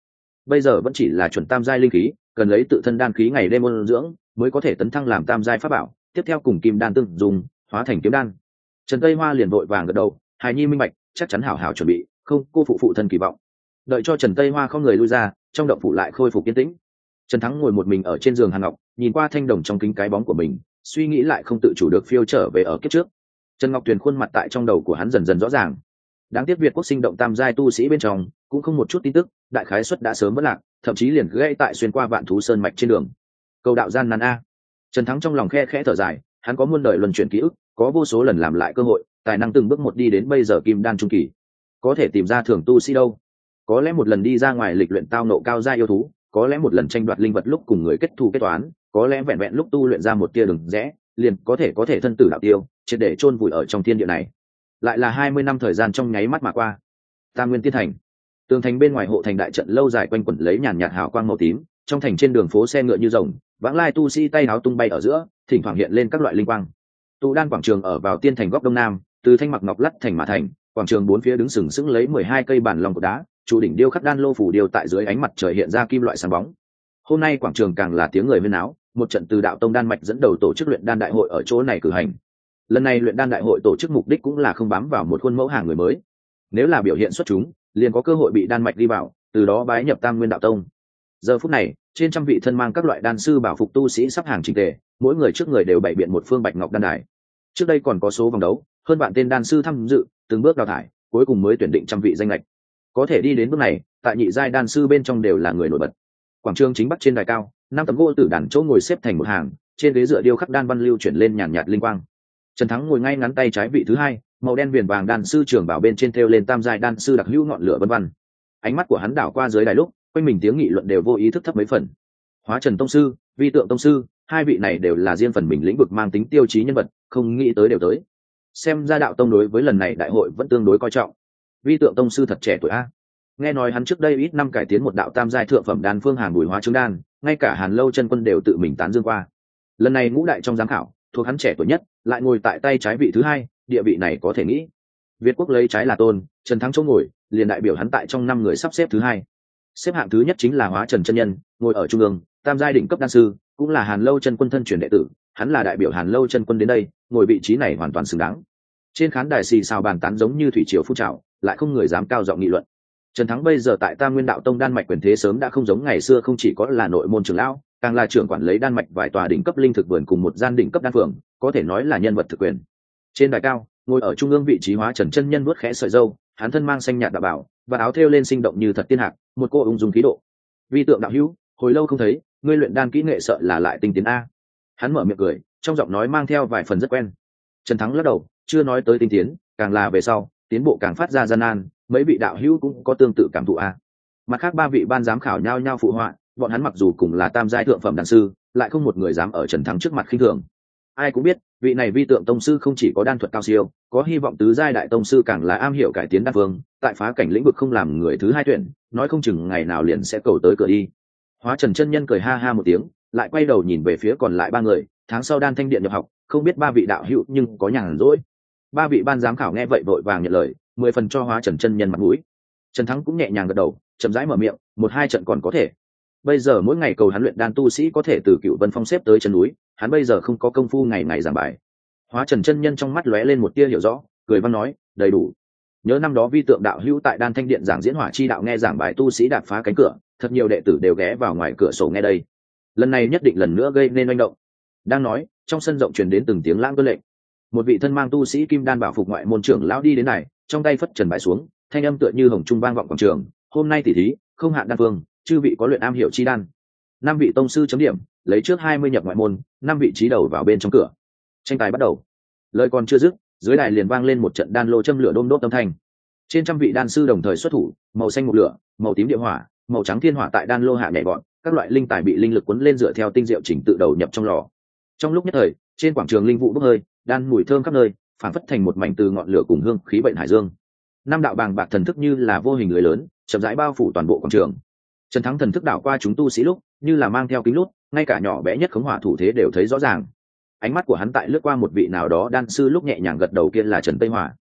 bây giờ vẫn chỉ là chuẩn tam giai linh khí, cần lấy tự thân đan khí ngày đêm ôn dưỡng mới có thể tấn thăng làm tam giai pháp bảo, tiếp theo cùng kim đan tương dùng hóa thành kiếm đan. Trần Tây Hoa liền vội vàng gật đầu, hài nhi minh bạch, chắc chắn hảo hảo chuẩn bị, không cô phụ phụ thân kỳ vọng. Đợi cho Trần Tây Hoa không người lui ra, trong động phủ lại khôi phục yên tĩnh. Trần Thắng ngồi một mình ở trên giường hàn ngọc, nhìn qua thanh đồng trong kính cái bóng của mình, suy nghĩ lại không tự chủ được phiêu trở về ở kiếp trước. Trần Ngọc Tuyền khuôn mặt tại trong đầu của hắn dần dần rõ ràng. Đáng tiếc Việt quốc sinh động tam giai tu sĩ bên trong cũng không một chút tin tức, đại khái suất đã sớm mất lạc, thậm chí liền gãy tại xuyên qua vạn thú sơn mạch trên đường. Cầu đạo gian nan a. Trần Thắng trong lòng khe khẽ thở dài, hắn có muôn đời luân chuyển ký ức, có vô số lần làm lại cơ hội, tài năng từng bước một đi đến bây giờ kim đan trung kỳ. Có thể tìm ra thường tu sĩ đâu? Có lẽ một lần đi ra ngoài lịch luyện tao nộ cao giai yêu thú, có lẽ một lần tranh đoạt linh vật lúc cùng người kết thù kết toán, có lẽ vẹn vẹn lúc tu luyện ra một tia đường rẽ, liền có thể có thể thân tử đạo tiêu, triệt để chôn vùi ở trong thiên địa này. Lại là hai mươi năm thời gian trong nháy mắt mà qua. Tam Nguyên Tiên Thành, tường thành bên ngoài hộ thành đại trận lâu dài quanh quẩn lấy nhàn nhạt hào quang màu tím, trong thành trên đường phố xe ngựa như rồng, vãng lai tu sĩ tay áo tung bay ở giữa, thỉnh thoảng hiện lên các loại linh quang. Tụ đan quảng trường ở vào tiên thành góc đông nam, từ thanh mặc ngọc lắt thành mà thành, quảng trường bốn phía đứng sừng sững lấy mười hai cây bản lòng của đá, trụ đỉnh điêu khắc đan lô phủ điêu tại dưới ánh mặt trời hiện ra kim loại sáng bóng. Hôm nay quảng trường càng là tiếng người huyên náo, một trận từ đạo tông đan mạch dẫn đầu tổ chức luyện đan đại hội ở chỗ này cử hành. Lần này luyện đan đại hội tổ chức mục đích cũng là không bám vào một khuôn mẫu hàng người mới, nếu là biểu hiện xuất chúng liền có cơ hội bị đan mạch đi vào, từ đó bái nhập tam nguyên đạo tông. Giờ phút này trên trăm vị thân mang các loại đan sư bảo phục tu sĩ sắp hàng chỉnh tề, mỗi người trước người đều bày biện một phương bạch ngọc đan đài. Trước đây còn có số vòng đấu, hơn vạn tên đan sư tham dự, từng bước đào thải, cuối cùng mới tuyển định trăm vị danh lệch. Có thể đi đến bước này, tại nhị giai đan sư bên trong đều là người nổi bật. Quảng trường chính bắc trên đài cao, năm tấm gỗ tử đàn chỗ ngồi xếp thành một hàng, trên ghế dựa điêu khắc đan văn lưu chuyển lên nhàn nhạt linh quang. Trần Thắng ngồi ngay ngắn tay trái vị thứ hai, màu đen viền vàng đan sư trưởng bảo bên trên thêu lên tam giai đan sư đặc hữu ngọn lửa vân vân. Ánh mắt của hắn đảo qua dưới đài lúc, quanh mình tiếng nghị luận đều vô ý thức thấp mấy phần. Hóa Trần tông sư, Vi Tượng tông sư, hai vị này đều là riêng phần mình lĩnh vực mang tính tiêu chí nhân vật, không nghĩ tới đều tới. Xem ra đạo tông đối với lần này đại hội vẫn tương đối coi trọng. Vi Tượng tông sư thật trẻ tuổi a. Nghe nói hắn trước đây ít năm cải tiến một đạo tam giai thượng phẩm đan phương Hàn Bùi Hóa Trứng đan, ngay cả Hàn Lâu chân quân đều tự mình tán dương qua. Lần này ngũ đại trong giám khảo, thuộc hắn trẻ tuổi nhất, lại ngồi tại tay trái vị thứ hai, địa vị này có thể nghĩ. Việt quốc lấy trái là tôn, Trần Thắng chỗ ngồi, liền đại biểu hắn tại trong năm người sắp xếp thứ hai. Xếp hạng thứ nhất chính là Hóa Trần chân nhân, ngồi ở trung ương, tam giai đỉnh cấp đan sư, cũng là Hàn Lâu chân quân thân truyền đệ tử, hắn là đại biểu Hàn Lâu chân quân đến đây, ngồi vị trí này hoàn toàn xứng đáng. Trên khán đài xì xào bàn tán giống như thủy triều phun trào, lại không người dám cao giọng nghị luận. Trần Thắng bây giờ tại Tam Nguyên Đạo Tông đan mạch quyền thế sớm đã không giống ngày xưa, không chỉ có là nội môn trưởng lão, càng là trưởng quản lấy đan mạch vài tòa đỉnh cấp linh thực vườn cùng một gian đỉnh cấp đan phường, có thể nói là nhân vật thực quyền. Trên đài cao, ngồi ở trung ương vị trí Hóa Trần chân nhân vuốt khẽ sợi râu, hắn thân mang xanh nhạt đạo bảo, và áo thêu lên sinh động như thật tiên hạc, một cô ung dung khí độ. Vi Tượng đạo hữu, hồi lâu không thấy, ngươi luyện đan kỹ nghệ sợ là lại tinh tiến a. Hắn mở miệng cười, trong giọng nói mang theo vài phần rất quen. Trần Thắng lắc đầu, chưa nói tới tinh tiến, càng là về sau, tiến bộ càng phát ra gian nan, mấy vị đạo hữu cũng có tương tự cảm thụ a. Mặt khác ba vị ban giám khảo nhao nhao phụ họa, bọn hắn mặc dù cùng là tam giai thượng phẩm đan sư, lại không một người dám ở Trần Thắng trước mặt khinh thường. Ai cũng biết, vị này Vi Tượng tông sư không chỉ có đan thuật cao siêu, có hy vọng tứ giai đại tông sư càng là am hiểu cải tiến đan phương, tại phá cảnh lĩnh vực không làm người thứ hai tuyển, nói không chừng ngày nào liền sẽ cầu tới cửa đi. Hóa Trần chân nhân cười ha ha một tiếng, lại quay đầu nhìn về phía còn lại ba người, tháng sau đan thanh điện nhập học, không biết ba vị đạo hữu nhưng có nhàn rỗi. Ba vị ban giám khảo nghe vậy vội vàng nhận lời, mười phần cho Hóa Trần chân nhân mặt mũi. Trần Thắng cũng nhẹ nhàng gật đầu, chậm rãi mở miệng, một hai trận còn có thể. Bây giờ mỗi ngày cầu hắn luyện đan tu sĩ có thể từ Cựu Vân Phong xếp tới chân núi, hắn bây giờ không có công phu ngày ngày giảng bài. Hóa Trần chân nhân trong mắt lóe lên một tia hiểu rõ, cười văn nói, đầy đủ. Nhớ năm đó Vi Tượng đạo hữu tại đan thanh điện giảng diễn hỏa chi đạo, nghe giảng bài tu sĩ đạp phá cánh cửa, thật nhiều đệ tử đều ghé vào ngoài cửa sổ nghe đây. Lần này nhất định lần nữa gây nên oanh động. Đang nói, trong sân rộng truyền đến từng tiếng lãng tuân lệnh. Một vị thân mang tu sĩ kim đan bảo phục ngoại môn trưởng lão đi đến này, trong tay phất trần bãi xuống, thanh âm tựa như hồng trung vang vọng quảng trường. Hôm nay tỷ thí, không hạn đan phương, chư vị có luyện am hiểu chi đan. Năm vị tông sư chấm điểm, lấy trước hai mươi nhập ngoại môn, năm vị trí đầu vào bên trong cửa. Tranh tài bắt đầu. Lời còn chưa dứt, dưới đài liền vang lên một trận đan lô châm lửa đôm đốt âm thanh. Trên trăm vị đan sư đồng thời xuất thủ, màu xanh một lửa, màu tím địa hỏa, màu trắng thiên hỏa tại đan lô hạ nhảy bọn, các loại linh tài bị linh lực cuốn lên dựa theo tinh diệu chỉnh tự đầu nhập trong lò. Trong lúc nhất thời, trên quảng trường linh vụ bốc hơi, đan mùi thơm khắp nơi, phản phất thành một mảnh từ ngọn lửa cùng hương khí bệnh hải dương. Năm đạo bàng bạc thần thức như là vô hình lưới lớn, chậm rãi bao phủ toàn bộ quảng trường. Trần Thắng thần thức đảo qua chúng tu sĩ lúc, như là mang theo kính lút, ngay cả nhỏ bé nhất khống hỏa thủ thế đều thấy rõ ràng. Ánh mắt của hắn tại lướt qua một vị nào đó đan sư lúc nhẹ nhàng gật đầu, kia là Trần Tây Hỏa.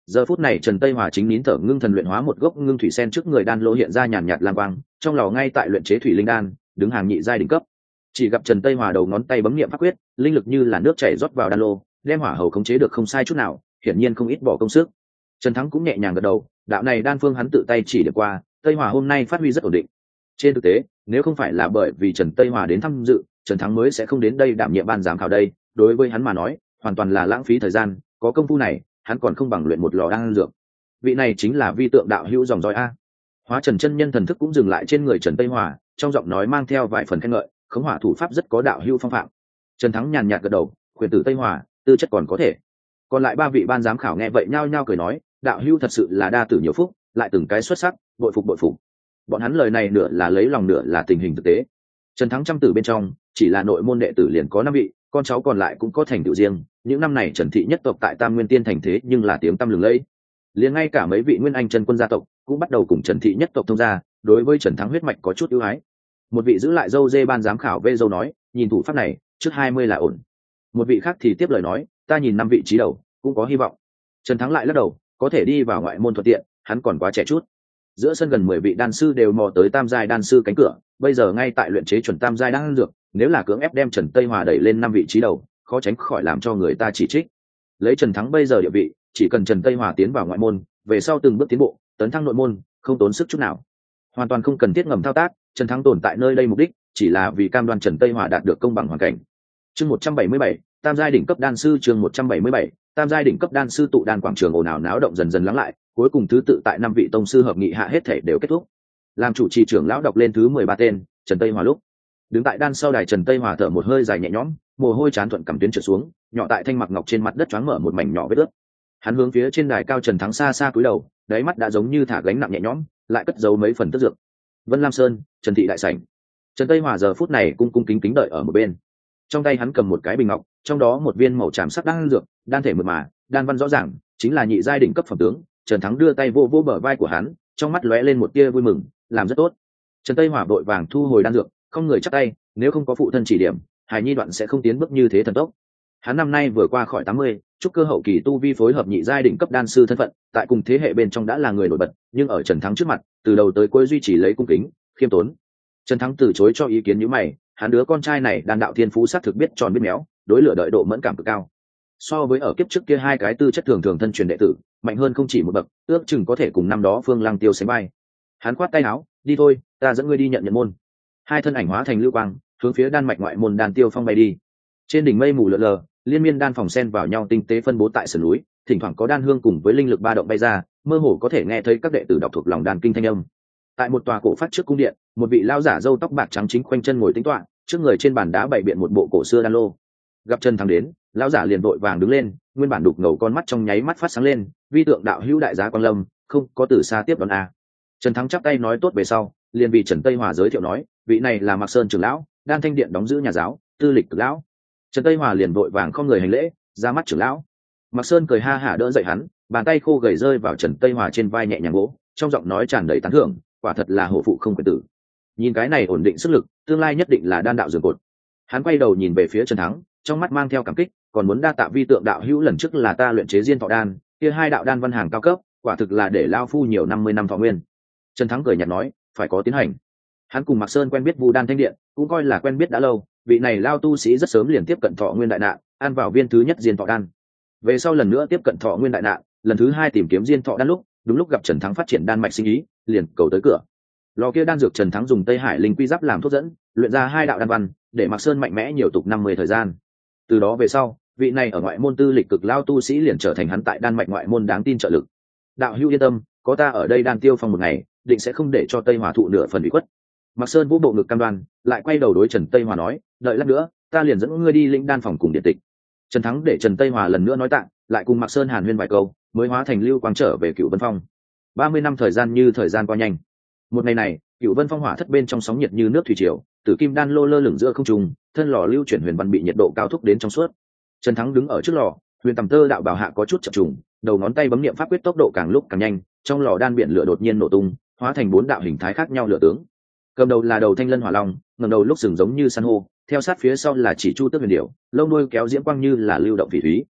Giờ phút này Trần Tây Hòa chính nín thở ngưng thần luyện hóa một gốc ngưng thủy sen trước người đan lô hiện ra nhàn nhạt lam quang, trong lò ngay tại luyện chế thủy linh đan, đứng hàng nhị giai đỉnh cấp. Chỉ gặp Trần Tây Hòa đầu ngón tay bấm niệm pháp quyết, linh lực như là nước chảy rót vào đan lô, đem hỏa hầu khống chế được không sai chút nào, hiển nhiên không ít bỏ công sức. Trần Thắng cũng nhẹ nhàng gật đầu, đạo này đan phương hắn tự tay chỉ được qua, Tây Hòa hôm nay phát huy rất ổn định. Trên thực tế, nếu không phải là bởi vì Trần Tây Hòa đến tham dự, Trần Thắng mới sẽ không đến đây đảm nhiệm ban giám khảo đây, đối với hắn mà nói, hoàn toàn là lãng phí thời gian, có công phu này, hắn còn không bằng luyện một lò đan dược. Vị này chính là vi tượng đạo hữu dòng dõi a. Hóa Trần chân nhân thần thức cũng dừng lại trên người Trần Tây Hòa, trong giọng nói mang theo vài phần khen ngợi, khống hỏa thủ pháp rất có đạo hữu phong phạm. Trần Thắng nhàn nhạt gật đầu, quyền tử Tây Hòa, tư chất còn có thể. Còn lại ba vị ban giám khảo nghe vậy nhao nhao cười nói, đạo hữu thật sự là đa tử nhiều phúc, lại từng cái xuất sắc, bội phục bội phục. Bọn hắn lời này nửa là lấy lòng nửa là tình hình thực tế. Trần Thắng trăm tử bên trong, chỉ là nội môn đệ tử liền có năm vị, con cháu còn lại cũng có thành tựu riêng. Những năm này Trần thị nhất tộc tại Tam Nguyên Tiên thành thế nhưng là tiếng tăm lừng lẫy. Liền ngay cả mấy vị Nguyên Anh chân quân gia tộc cũng bắt đầu cùng Trần thị nhất tộc thông gia, đối với Trần Thắng huyết mạch có chút ưu ái. Một vị giữ lại dâu dê ban giám khảo vê dâu nói, nhìn thủ pháp này, trước hai mươi là ổn. Một vị khác thì tiếp lời nói, ta nhìn năm vị trí đầu, cũng có hy vọng. Trần Thắng lại lắc đầu, có thể đi vào ngoại môn thuận tiện, hắn còn quá trẻ chút. Giữa sân gần mười vị đan sư đều mò tới tam giai đan sư cánh cửa, bây giờ ngay tại luyện chế chuẩn tam giai đan dược, nếu là cưỡng ép đem Trần Tây Hòa đẩy lên năm vị trí đầu, khó tránh khỏi làm cho người ta chỉ trích. Lấy Trần Thắng bây giờ địa vị, chỉ cần Trần Tây Hòa tiến vào ngoại môn, về sau từng bước tiến bộ, tấn thăng nội môn, không tốn sức chút nào. Hoàn toàn không cần thiết ngầm thao tác, Trần Thắng tồn tại nơi đây mục đích, chỉ là vì cam đoan Trần Tây Hòa đạt được công bằng hoàn cảnh. Chương một trăm bảy mươi bảy, tam giai đỉnh cấp đan sư chương một trăm bảy mươi bảy, tam giai đỉnh cấp đan sư tụ đan quảng trường ồn ào náo động dần dần lắng lại, cuối cùng thứ tự tại năm vị tông sư hợp nghị hạ hết thể đều kết thúc. Làm chủ trì trưởng lão đọc lên thứ mười ba tên, Trần Tây Hòa lúc đứng tại đan sau đài, Trần Tây Hòa thở một hơi dài nhẹ nhõm, mồ hôi chán thuận cảm tuyến trượt xuống, nhỏ tại thanh mặc ngọc trên mặt đất choáng mở một mảnh nhỏ vết ướt. Hắn hướng phía trên đài cao Trần Thắng xa xa cúi đầu, đáy mắt đã giống như thả gánh nặng nhẹ nhõm, lại cất giấu mấy phần tức dược. Vân Lam Sơn, Trần thị đại sảnh. Trần Tây Hòa giờ phút này cung cung kính kính đợi ở một bên. Trong tay hắn cầm một cái bình ngọc, trong đó một viên màu tràm sắc đan dược, đan thể mượt mà, đan văn rõ ràng, chính là nhị giai đỉnh cấp phẩm tướng. Trần Thắng đưa tay vô vô bờ vai của hắn, trong mắt lóe lên một tia vui mừng, làm rất tốt. Trần Tây Hòa vội vàng thu hồi đan dược, không người chắp tay, nếu không có phụ thân chỉ điểm, hài nhi đoạn sẽ không tiến bước như thế thần tốc. Hắn năm nay vừa qua khỏi tám mươi, trúc cơ hậu kỳ tu vi phối hợp nhị giai đỉnh cấp đan sư thân phận, tại cùng thế hệ bên trong đã là người nổi bật, nhưng ở Trần Thắng trước mặt, từ đầu tới cuối duy trì lấy cung kính, khiêm tốn. Trần Thắng từ chối cho ý kiến nhíu mày, hắn đứa con trai này đan đạo thiên phú sát thực biết tròn biết méo, đối lửa đợi độ mẫn cảm cực cao. So với ở kiếp trước kia hai cái tư chất thường thường thân truyền đệ tử, mạnh hơn không chỉ một bậc, ước chừng có thể cùng năm đó Phương Lăng Tiêu sánh vai. Hắn khoát tay áo, đi thôi, ta dẫn ngươi đi nhận nhận môn. Hai thân ảnh hóa thành lưu quang, hướng phía đan mạch ngoại môn Đan Tiêu Phong bay đi. Trên đỉnh mây mù lờ lờ, liên miên đan phòng xen vào nhau tinh tế phân bố tại sườn núi, thỉnh thoảng có đan hương cùng với linh lực ba động bay ra, mơ hồ có thể nghe thấy các đệ tử đọc thuộc lòng đan kinh thanh âm. Tại một tòa cổ phát trước cung điện, một vị lão giả râu tóc bạc trắng chính khoanh chân ngồi tĩnh tọa, trước người trên bàn đá bày biện một bộ cổ xưa đan lô. Gặp Trần Thắng đến, lão giả liền vội vàng đứng lên, nguyên bản đục ngầu con mắt trong nháy mắt phát sáng lên, vi tượng đạo hữu đại giá quang lâm, không có từ xa tiếp đón a. Trần Thắng chắp tay nói tốt về sau, liền vì Trần Tây Hòa giới thiệu nói, vị này là Mạc Sơn trưởng lão, Đan Thanh điện đóng giữ nhà giáo, tư lịch cực lão. Trần Tây Hòa liền vội vàng không người hành lễ, ra mắt trưởng lão. Mạc Sơn cười ha hả đỡ dậy hắn, bàn tay khô gầy rơi vào Trần Tây Hòa trên vai nhẹ nhàng vỗ, trong giọng nói tràn đầy tán thưởng, quả thật là hổ phụ không quyền tử. Nhìn cái này ổn định sức lực, tương lai nhất định là đan đạo giường cột. Hắn quay đầu nhìn về phía Trần Thắng, trong mắt mang theo cảm kích, còn muốn đa tạ vi tượng đạo hữu lần trước là ta luyện chế diên thọ đan, kia hai đạo đan văn hàng cao cấp, quả thực là để lao phu nhiều năm mươi năm thọ nguyên. Trần Thắng cười nhạt nói, phải có tiến hành. Hắn cùng Mạc Sơn quen biết Vu Đan Thanh điện, cũng coi là quen biết đã lâu, vị này lao tu sĩ rất sớm liền tiếp cận thọ nguyên đại nạn, ăn vào viên thứ nhất diên thọ đan. Về sau lần nữa tiếp cận thọ nguyên đại nạn, lần thứ hai tìm kiếm diên thọ đan lúc, đúng lúc gặp Trần Thắng phát triển đan mạch sinh ý, liền cầu tới cửa. Lò kia đan dược Trần Thắng dùng Tây Hải linh quy giáp làm thuốc dẫn, luyện ra hai đạo đan văn, để Mạc Sơn mạnh mẽ nhiều tục năm mươi thời gian. Từ đó về sau, vị này ở ngoại môn tư lịch cực lao tu sĩ liền trở thành hắn tại đan mạch ngoại môn đáng tin trợ lực. Đạo hữu yên tâm, có ta ở đây Đan Tiêu Phong một ngày, định sẽ không để cho Tây Hòa thụ nửa phần ủy khuất. Mạc Sơn vũ bộ ngực cam đoan, lại quay đầu đối Trần Tây Hòa nói, đợi lát nữa, ta liền dẫn ngươi đi lĩnh đan phòng cùng điện tịch. Trần Thắng để Trần Tây Hòa lần nữa nói tạng, lại cùng Mạc Sơn hàn huyên vài câu, mới hóa thành lưu quang trở về Cửu Vân Phong. Ba mươi năm thời gian như thời gian qua nhanh. Một ngày này, Cửu Vân Phong hỏa thất bên trong sóng nhiệt như nước thủy triều, tử kim đan lô lơ lửng giữa không trung, thân lò lưu chuyển huyền văn bị nhiệt độ cao thúc đến trong suốt. Trần Thắng đứng ở trước lò, huyền tầm tơ đạo bảo hạ có chút chập trùng, đầu ngón tay bấm niệm pháp quyết tốc độ càng lúc càng nhanh, trong lò đan biển lửa đột nhiên nổ tung, hóa thành bốn đạo hình thái khác nhau lửa tướng. Cầm đầu là đầu thanh lân hỏa long, ngẩng đầu lúc sừng giống như san hô, theo sát phía sau là chỉ chu tước huyền điểu, lông đuôi kéo diễm quang như là lưu động phỉ thúy.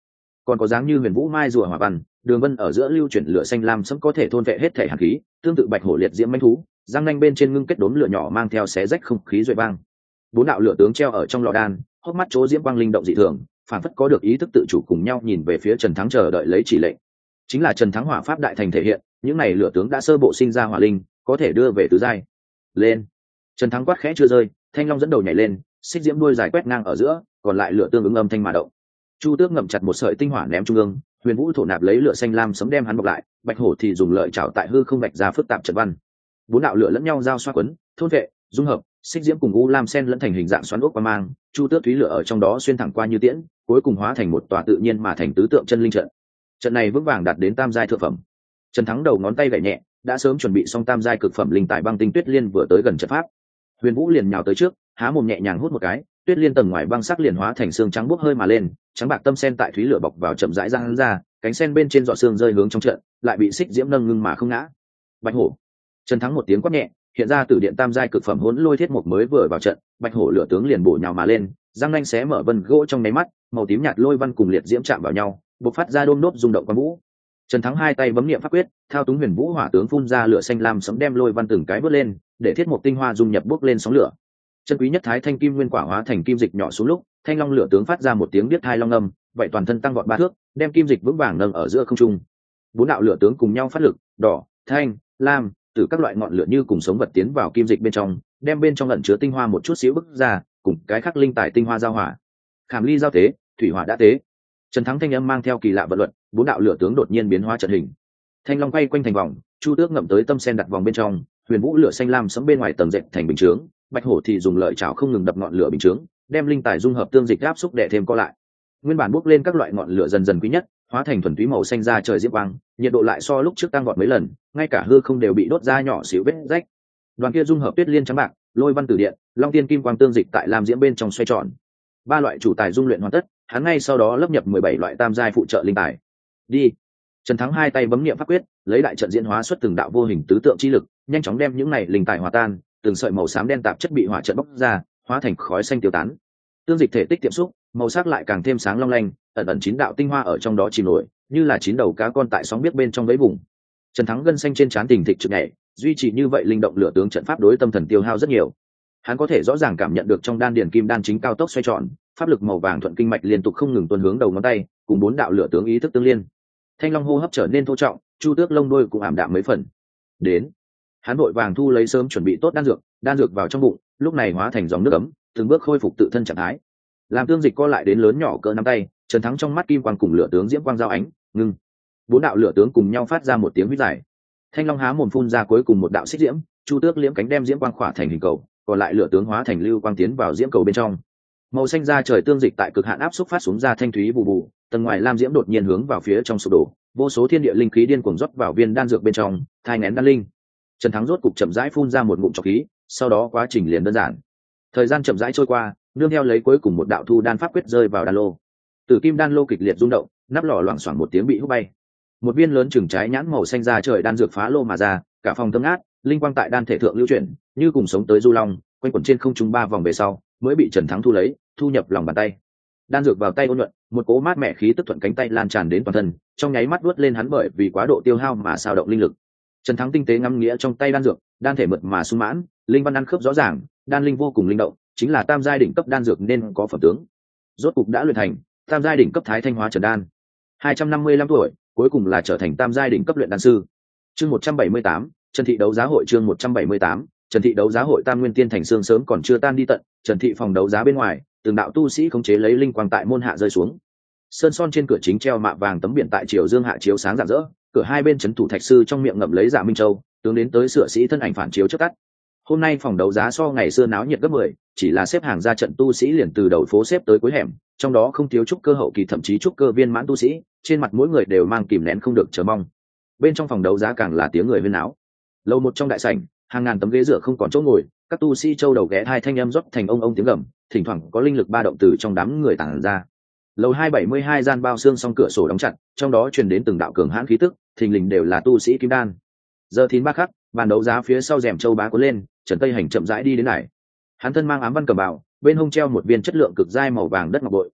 còn có dáng như huyền vũ mai rùa hỏa văn, đường vân ở giữa lưu chuyển lửa xanh lam sẫm có thể thôn vệ hết thể hàn khí, tương tự bạch hổ liệt diễm manh thú, răng nanh bên trên ngưng kết đốm lửa nhỏ mang theo xé rách không khí duệ vang. Bốn đạo lửa tướng treo ở trong lò đan, hốc mắt chỗ diễm quang linh động dị thường, phản phất có được ý thức tự chủ cùng nhau nhìn về phía Trần Thắng chờ đợi lấy chỉ lệnh. Chính là Trần Thắng hỏa pháp đại thành thể hiện, những này lửa tướng đã sơ bộ sinh ra hỏa linh, có thể đưa về tứ giai. Lên. Trần Thắng quát khẽ chưa rơi, thanh long dẫn đầu nhảy lên, xích diễm đuôi dài quét ngang ở giữa, còn lại lửa tương ứng âm thanh mà động. Chu Tước ngậm chặt một sợi tinh hỏa ném trung ương, huyền vũ thổ nạp lấy lửa xanh lam sấm đem hắn bọc lại, bạch hổ thì dùng lợi chảo tại hư không vạch ra phức tạp trận văn. Bốn đạo lửa lẫn nhau giao xoa quấn, thôn vệ, dung hợp, xích diễm cùng u lam sen lẫn thành hình dạng xoắn ốc qua mang, Chu Tước thúy lửa ở trong đó xuyên thẳng qua như tiễn, cuối cùng hóa thành một tòa tự nhiên mà thành tứ tượng chân linh trận. Trận này vững vàng đạt đến tam giai thượng phẩm. Trần Thắng đầu ngón tay gảy nhẹ, đã sớm chuẩn bị xong tam giai cực phẩm linh tài băng tinh tuyết liên vừa tới gần trận pháp. Huyền Vũ liền nhào tới trước, há mồm nhẹ nhàng hút một cái, tuyết liên tầng ngoài băng sắc liền hóa thành xương trắng bốc hơi mà lên, trắng bạc tâm sen tại thúy lửa bọc vào chậm rãi ra hắn ra, cánh sen bên trên giọt xương rơi hướng trong trận, lại bị xích diễm nâng ngưng mà không ngã. Bạch hổ. Trần Thắng một tiếng quát nhẹ, hiện ra từ điện tam giai cực phẩm hỗn lôi thiết mục mới vừa vào trận, bạch hổ lửa tướng liền bổ nhào mà lên, răng nanh xé mở vân gỗ trong nháy mắt, màu tím nhạt lôi văn cùng liệt diễm chạm vào nhau, bộc phát ra đôm nốt rung động quang vũ. Trần Thắng hai tay bấm niệm pháp quyết, thao túng huyền vũ hỏa tướng phun ra lửa xanh lam sấm đem lôi văn từng cái vớt lên, để thiết mục tinh hoa dung nhập bốc lên sóng lửa. Chân quý nhất thái thanh kim nguyên quả hóa thành kim dịch nhỏ xuống lúc, thanh long lửa tướng phát ra một tiếng biết hai long âm, vậy toàn thân tăng vọt ba thước, đem kim dịch vững vàng nâng ở giữa không trung. Bốn đạo lửa tướng cùng nhau phát lực, đỏ, thanh, lam, từ các loại ngọn lửa như cùng sống vật tiến vào kim dịch bên trong, đem bên trong ẩn chứa tinh hoa một chút xíu bức ra, cùng cái khắc linh tài tinh hoa giao hỏa. Khảm ly giao tế, thủy hỏa đã tế. Trần Thắng thanh âm mang theo kỳ lạ vận luật, bốn đạo lửa tướng đột nhiên biến hóa trận hình. Thanh long quay quanh thành vòng, Chu Tước ngậm tới tâm sen đặt vòng bên trong, huyền vũ lửa xanh lam sẫm bên ngoài tầng dệt thành bình chướng, bạch hổ thì dùng lợi chảo không ngừng đập ngọn lửa bình chướng, đem linh tài dung hợp tương dịch áp xúc để thêm co lại. Nguyên bản bốc lên các loại ngọn lửa dần dần quý nhất, hóa thành thuần túy màu xanh ra trời diễm quang, nhiệt độ lại so lúc trước tăng vọt mấy lần, ngay cả hư không đều bị đốt ra nhỏ xíu vết rách. Đoàn kia dung hợp tuyết liên trắng bạc, lôi văn tử điện, long tiên kim quang tương dịch tại lam diễm bên trong xoay tròn. Ba loại chủ tài dung luyện hoàn tất, hắn ngay sau đó lấp nhập mười bảy loại tam giai phụ trợ linh tài. Đi. Trần Thắng hai tay bấm niệm pháp quyết, lấy đại trận diễn hóa xuất từng đạo vô hình tứ tượng chi lực, nhanh chóng đem những này linh tài hòa tan, từng sợi màu xám đen tạp chất bị hỏa trận bốc ra, hóa thành khói xanh tiêu tán. Tương dịch thể tích tiệm xúc, màu sắc lại càng thêm sáng long lanh, ẩn ẩn chín đạo tinh hoa ở trong đó chìm nổi, như là chín đầu cá con tại sóng biết bên trong vẫy vùng. Trần Thắng gân xanh trên trán tình thịch trực nhảy, duy trì như vậy linh động lửa tướng trận pháp đối tâm thần tiêu hao rất nhiều. Hắn có thể rõ ràng cảm nhận được trong đan điền kim đan chính cao tốc xoay tròn, pháp lực màu vàng thuận kinh mạch liên tục không ngừng tuôn hướng đầu ngón tay, cùng bốn đạo lửa tướng ý thức tương liên. Thanh long hô hấp trở nên thô trọng, Chu Tước lông đuôi cũng ảm đạm mấy phần. Đến. Hắn vội vàng thu lấy sớm chuẩn bị tốt đan dược, đan dược vào trong bụng, lúc này hóa thành dòng nước ấm, từng bước khôi phục tự thân trạng thái. Làm tương dịch co lại đến lớn nhỏ cỡ nắm tay, Trần Thắng trong mắt kim quang cùng lửa tướng diễm quang giao ánh, ngưng. Bốn đạo lửa tướng cùng nhau phát ra một tiếng huýt dài. Thanh long há mồm phun ra cuối cùng một đạo xích diễm, Chu Tước liễm cánh đem diễm quang khỏa thành hình cầu, còn lại lửa tướng hóa thành lưu quang tiến vào diễm cầu bên trong. Màu xanh da trời tương dịch tại cực hạn áp xúc phát xuống ra thanh thúy bù bù, tầng ngoài lam diễm đột nhiên hướng vào phía trong sụp đổ, vô số thiên địa linh khí điên cuồng rót vào viên đan dược bên trong, thai nghén đan linh. Trần Thắng rốt cục chậm rãi phun ra một ngụm trọc khí, sau đó quá trình liền đơn giản. Thời gian chậm rãi trôi qua, nương theo lấy cuối cùng một đạo thu đan pháp quyết rơi vào đan lô. Tử kim đan lô kịch liệt rung động, nắp lò loảng xoảng một tiếng bị hút bay. Một viên lớn chừng trái nhãn màu xanh da trời đan dược phá lô mà ra, cả phòng thơm ngát, linh quang tại đan thể thượng lưu chuyển, như cùng sống tới du long, quanh quẩn trên không trung ba vòng về sau, mới bị Trần Thắng thu lấy, thu nhập lòng bàn tay. Đan dược vào tay ôn nhuận, một cỗ mát mẻ khí tức thuận cánh tay lan tràn đến toàn thân, trong nháy mắt vuốt lên hắn bởi vì quá độ tiêu hao mà sao động linh lực. Trần Thắng tinh tế ngắm nghĩa trong tay đan dược, đan thể mượt mà sung mãn, linh văn ăn khớp rõ ràng, đan linh vô cùng linh động, chính là tam giai đỉnh cấp đan dược nên có phẩm tướng. Rốt cục đã luyện thành tam giai đỉnh cấp thái thanh hóa trần đan. hai trăm năm mươi lăm tuổi, cuối cùng là trở thành tam giai đỉnh cấp luyện đan sư. Chương một trăm bảy mươi tám, Trần thị đấu giá hội chương một trăm bảy mươi tám, Trần thị đấu giá hội Tam Nguyên Tiên thành xương sớm còn chưa tan đi tận, Trần thị phòng đấu giá bên ngoài, từng đạo tu sĩ khống chế lấy linh quang tại môn hạ rơi xuống. Sơn son trên cửa chính treo mạ vàng tấm biển tại chiều dương hạ chiếu sáng rạng rỡ, cửa hai bên trấn thủ thạch sư trong miệng ngậm lấy Dạ Minh Châu, tướng đến tới sửa sĩ thân ảnh phản chiếu trước tắt. Hôm nay phòng đấu giá so ngày xưa náo nhiệt gấp mười, chỉ là xếp hàng ra trận tu sĩ liền từ đầu phố xếp tới cuối hẻm, trong đó không thiếu trúc cơ hậu kỳ thậm chí trúc cơ viên mãn tu sĩ, trên mặt mỗi người đều mang kìm nén không được chờ mong. Bên trong phòng đấu giá càng là tiếng người huyên náo. Lầu một trong đại sảnh, hàng ngàn tấm ghế dựa không còn chỗ ngồi, các tu sĩ châu đầu ghé hai thanh âm rót thành ông ông tiếng gầm, thỉnh thoảng có linh lực ba động từ trong đám người tản ra. Lầu hai bảy mươi hai gian bao xương song cửa sổ đóng chặt, trong đó truyền đến từng đạo cường hãn khí tức, thình lình đều là tu sĩ kim đan. Giờ thìn ba khắc, bàn đấu giá phía sau rèm châu bá cuốn lên, Trần Tây Hành chậm rãi đi đến này. Hắn thân mang ám văn cẩm bào, bên hông treo một viên chất lượng cực dai màu vàng đất ngọc bội,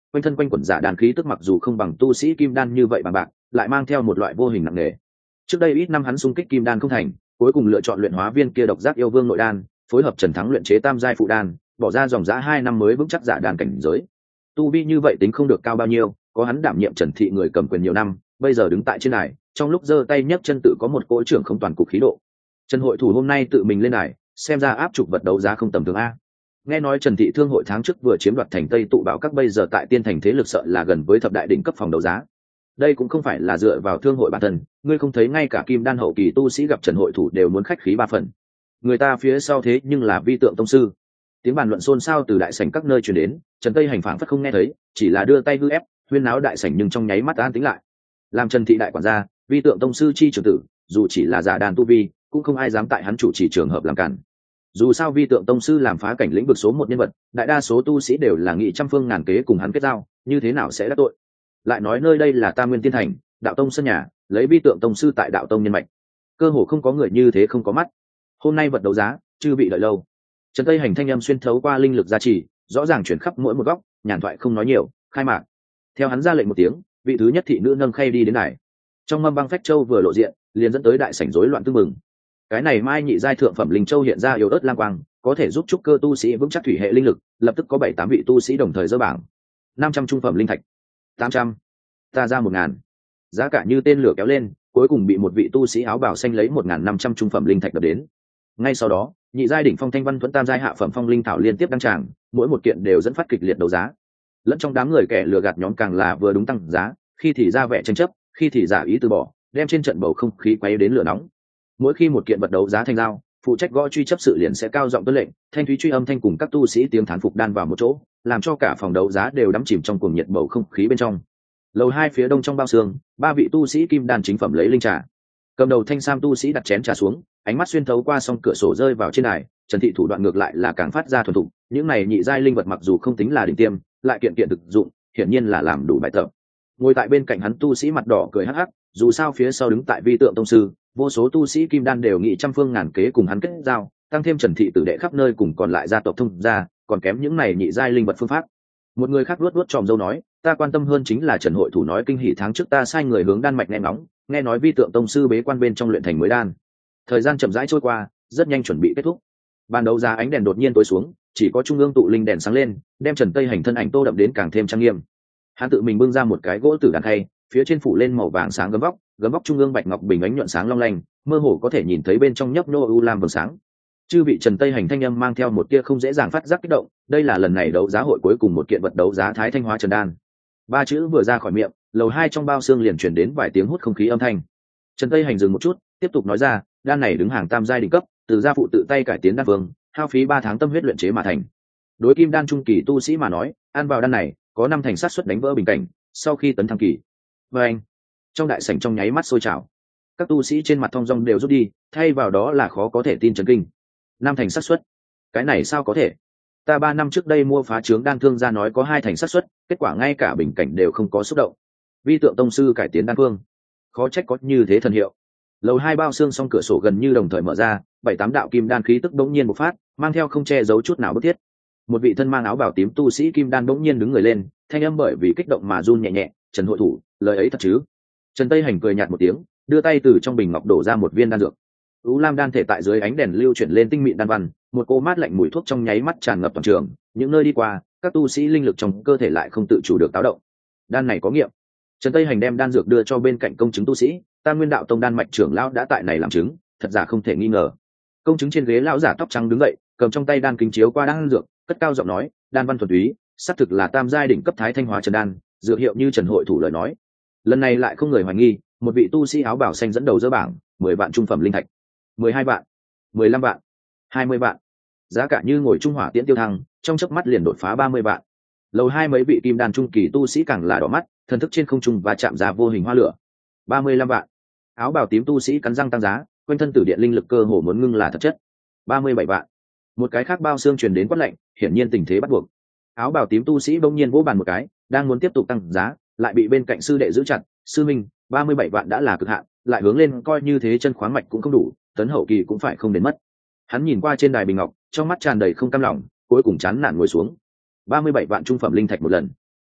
quanh thân quanh quẩn giả đàn khí tức mặc dù không bằng tu sĩ kim đan như vậy bằng bạc, lại mang theo một loại vô hình nặng nề. Trước đây ít năm hắn xung kích kim đan không thành, cuối cùng lựa chọn luyện hóa viên kia độc giác yêu vương nội đan, phối hợp Trần Thắng luyện chế tam giai phụ đan, bỏ ra dòng giá hai năm mới vững chắc giả đan cảnh giới. Tu vi như vậy tính không được cao bao nhiêu, có hắn đảm nhiệm Trần thị người cầm quyền nhiều năm, bây giờ đứng tại trên đài, trong lúc giơ tay nhấc chân tự có một cỗ trưởng không toàn cục khí độ. Trần hội thủ hôm nay tự mình lên đài, xem ra áp trục vật đấu giá không tầm thường a. Nghe nói Trần thị thương hội tháng trước vừa chiếm đoạt thành Tây tụ bảo các, bây giờ tại Tiên thành thế lực sợ là gần với thập đại đỉnh cấp phòng đấu giá. Đây cũng không phải là dựa vào thương hội bản thân, ngươi không thấy ngay cả kim đan hậu kỳ tu sĩ gặp Trần hội thủ đều muốn khách khí ba phần. Người ta phía sau thế nhưng là vi tượng tông sư. Tiếng bàn luận xôn xao từ đại sảnh các nơi truyền đến, Trần Tây Hành phảng phất không nghe thấy, chỉ là đưa tay hư ép, huyên náo đại sảnh nhưng trong nháy mắt an tĩnh lại. Làm Trần thị đại quản gia, vi tượng tông sư chi trưởng tử, dù chỉ là giả đàn tu vi, cũng không ai dám tại hắn chủ trì trường hợp làm cản. Dù sao vi tượng tông sư làm phá cảnh lĩnh vực số một nhân vật, đại đa số tu sĩ đều là nghị trăm phương ngàn kế cùng hắn kết giao, như thế nào sẽ đắc tội. Lại nói nơi đây là Tam Nguyên Tiên thành, đạo tông sân nhà, lấy vi tượng tông sư tại đạo tông nhân mạch, cơ hồ không có người như thế không có mắt. Hôm nay vật đấu giá, chư vị đợi lâu. Trần Tây Hành thanh âm xuyên thấu qua linh lực gia trì, rõ ràng chuyển khắp mỗi một góc, nhàn thoại không nói nhiều, khai mạc. Theo hắn ra lệnh một tiếng, vị thứ nhất thị nữ nâng khay đi đến này. Trong mâm băng phách châu vừa lộ diện, liền dẫn tới đại sảnh rối loạn tương mừng. Cái này mai nhị giai thượng phẩm linh châu hiện ra yếu ớt lang quang, có thể giúp trúc cơ tu sĩ vững chắc thủy hệ linh lực, lập tức có bảy tám vị tu sĩ đồng thời dơ bảng. năm trăm trung phẩm linh thạch, tám trăm, ta ra một ngàn. Giá cả như tên lửa kéo lên, cuối cùng bị một vị tu sĩ áo bào xanh lấy một ngàn năm trăm trung phẩm linh thạch đập đến. Ngay sau đó, nhị giai đỉnh phong thanh văn thuẫn tam giai hạ phẩm phong linh thảo liên tiếp đăng tràng, mỗi một kiện đều dẫn phát kịch liệt đấu giá. Lẫn trong đám người kẻ lừa gạt nhóm càng là vừa đúng tăng giá, khi thì ra vẻ tranh chấp, khi thì giả ý từ bỏ, đem trên trận bầu không khí quay đến lửa nóng. Mỗi khi một kiện vật đấu giá thành giao, phụ trách gõ truy chấp sự liền sẽ cao giọng tuân lệnh, thanh thúy truy âm thanh cùng các tu sĩ tiếng thán phục đan vào một chỗ, làm cho cả phòng đấu giá đều đắm chìm trong cuồng nhiệt bầu không khí bên trong. Lầu hai phía đông trong bao xương, ba vị tu sĩ kim đan chính phẩm lấy linh trà. Cầm đầu thanh sam tu sĩ đặt chén trà xuống, ánh mắt xuyên thấu qua song cửa sổ rơi vào trên đài. Trần thị thủ đoạn ngược lại là càng phát ra thuần thục, những này nhị giai linh vật mặc dù không tính là đỉnh tiêm, lại kiện kiện thực dụng, hiển nhiên là làm đủ bài tập. Ngồi tại bên cạnh hắn tu sĩ mặt đỏ cười hắc hắc, dù sao phía sau đứng tại vi tượng tông sư, vô số tu sĩ kim đan đều nghĩ trăm phương ngàn kế cùng hắn kết giao, tăng thêm Trần thị tử đệ khắp nơi cùng còn lại gia tộc thông gia, còn kém những này nhị giai linh vật phương pháp. Một người khác luốt luốt tròm dâu nói, ta quan tâm hơn chính là Trần hội thủ nói kinh hỉ tháng trước ta sai người hướng đan mạch nghe ngóng, nghe nói vi tượng tông sư bế quan bên trong luyện thành mới đan. Thời gian chậm rãi trôi qua, rất nhanh chuẩn bị kết thúc. Ban đấu giá ánh đèn đột nhiên tối xuống, chỉ có trung ương tụ linh đèn sáng lên, đem Trần Tây Hành thân ảnh tô đậm đến càng thêm trang nghiêm. Hắn tự mình bưng ra một cái gỗ tử đàn khay, phía trên phủ lên màu vàng sáng gấm vóc, gấm vóc trung ương bạch ngọc bình ánh nhuận sáng long lanh, mơ hồ có thể nhìn thấy bên trong nhấp nô u lam vầng sáng. Chư vị Trần Tây Hành thanh âm mang theo một tia không dễ dàng phát giác kích động, đây là lần này đấu giá hội cuối cùng một kiện vật đấu giá Thái Thanh Hóa Trần Đan. Ba chữ vừa ra khỏi miệng, lầu hai trong bao xương liền truyền đến vài tiếng hút không khí âm thanh. Trần Tây Hành dừng một chút, tiếp tục nói ra, đan này đứng hàng tam giai đỉnh cấp, từ gia phụ tự tay cải tiến đan vương, hao phí ba tháng tâm huyết luyện chế mà thành. Đối kim đan trung kỳ tu sĩ mà nói, ăn vào đan này, có năm thành sát suất đánh vỡ bình cảnh, sau khi tấn thăng kỳ. Và anh, trong đại sảnh trong nháy mắt sôi trào. Các tu sĩ trên mặt thong dong đều rút đi, thay vào đó là khó có thể tin chấn kinh. Năm thành xác suất, cái này sao có thể? Ta ba năm trước đây mua phá trướng đan thương gia nói có hai thành xác suất, kết quả ngay cả bình cảnh đều không có xúc động. Vi tượng tông sư cải tiến đan phương, khó trách có như thế thần hiệu. Lầu hai bao xương song cửa sổ gần như đồng thời mở ra, bảy tám đạo kim đan khí tức bỗng nhiên bộc phát, mang theo không che giấu chút nào bức thiết. Một vị thân mang áo bào tím tu sĩ kim đan bỗng nhiên đứng người lên, thanh âm bởi vì kích động mà run nhẹ nhẹ, "Trần hội thủ, lời ấy thật chứ?" Trần Tây Hành cười nhạt một tiếng, đưa tay từ trong bình ngọc đổ ra một viên đan dược. U lam đan thể tại dưới ánh đèn lưu chuyển lên tinh mịn đan văn, một cô mát lạnh mùi thuốc trong nháy mắt tràn ngập toàn trường, những nơi đi qua, các tu sĩ linh lực trong cơ thể lại không tự chủ được táo động. Đan này có nghiệm. Trần Tây Hành đem đan dược đưa cho bên cạnh công chứng tu sĩ, Tam Nguyên đạo tông đan mạch trưởng lão đã tại này làm chứng, thật giả không thể nghi ngờ. Công chứng trên ghế lão giả tóc trắng đứng dậy, cầm trong tay đan kính chiếu qua đan dược, cất cao giọng nói, đan văn thuần túy, xác thực là tam giai đỉnh cấp Thái Thanh Hóa Trần đan, dược hiệu như Trần hội thủ lời nói. Lần này lại không người hoài nghi, một vị tu sĩ áo bảo xanh dẫn đầu dỡ bảng, mười vạn trung phẩm linh thạch, mười hai vạn, mười lăm vạn, hai mươi vạn. Giá cả như ngồi trung hỏa tiễn tiêu thăng, trong chớp mắt liền đột phá ba mươi vạn. Lầu hai mấy vị kim đan trung kỳ tu sĩ càng là đỏ mắt, thần thức trên không trung và chạm ra vô hình hoa lửa. ba mươi lăm vạn. Áo bào tím tu sĩ cắn răng tăng giá, quanh thân tử điện linh lực cơ hồ muốn ngưng là thật chất. ba mươi bảy vạn. Một cái khác bao xương truyền đến quát lạnh, hiển nhiên tình thế bắt buộc. Áo bào tím tu sĩ bỗng nhiên vỗ bàn một cái, đang muốn tiếp tục tăng giá, lại bị bên cạnh sư đệ giữ chặt, "Sư minh, ba mươi bảy vạn đã là cực hạn, lại hướng lên coi như thế chân khoáng mạch cũng không đủ, tấn hậu kỳ cũng phải không đến mất." Hắn nhìn qua trên đài bình ngọc, trong mắt tràn đầy không cam lòng, cuối cùng chán nản ngồi xuống. ba mươi bảy vạn trung phẩm linh thạch một lần.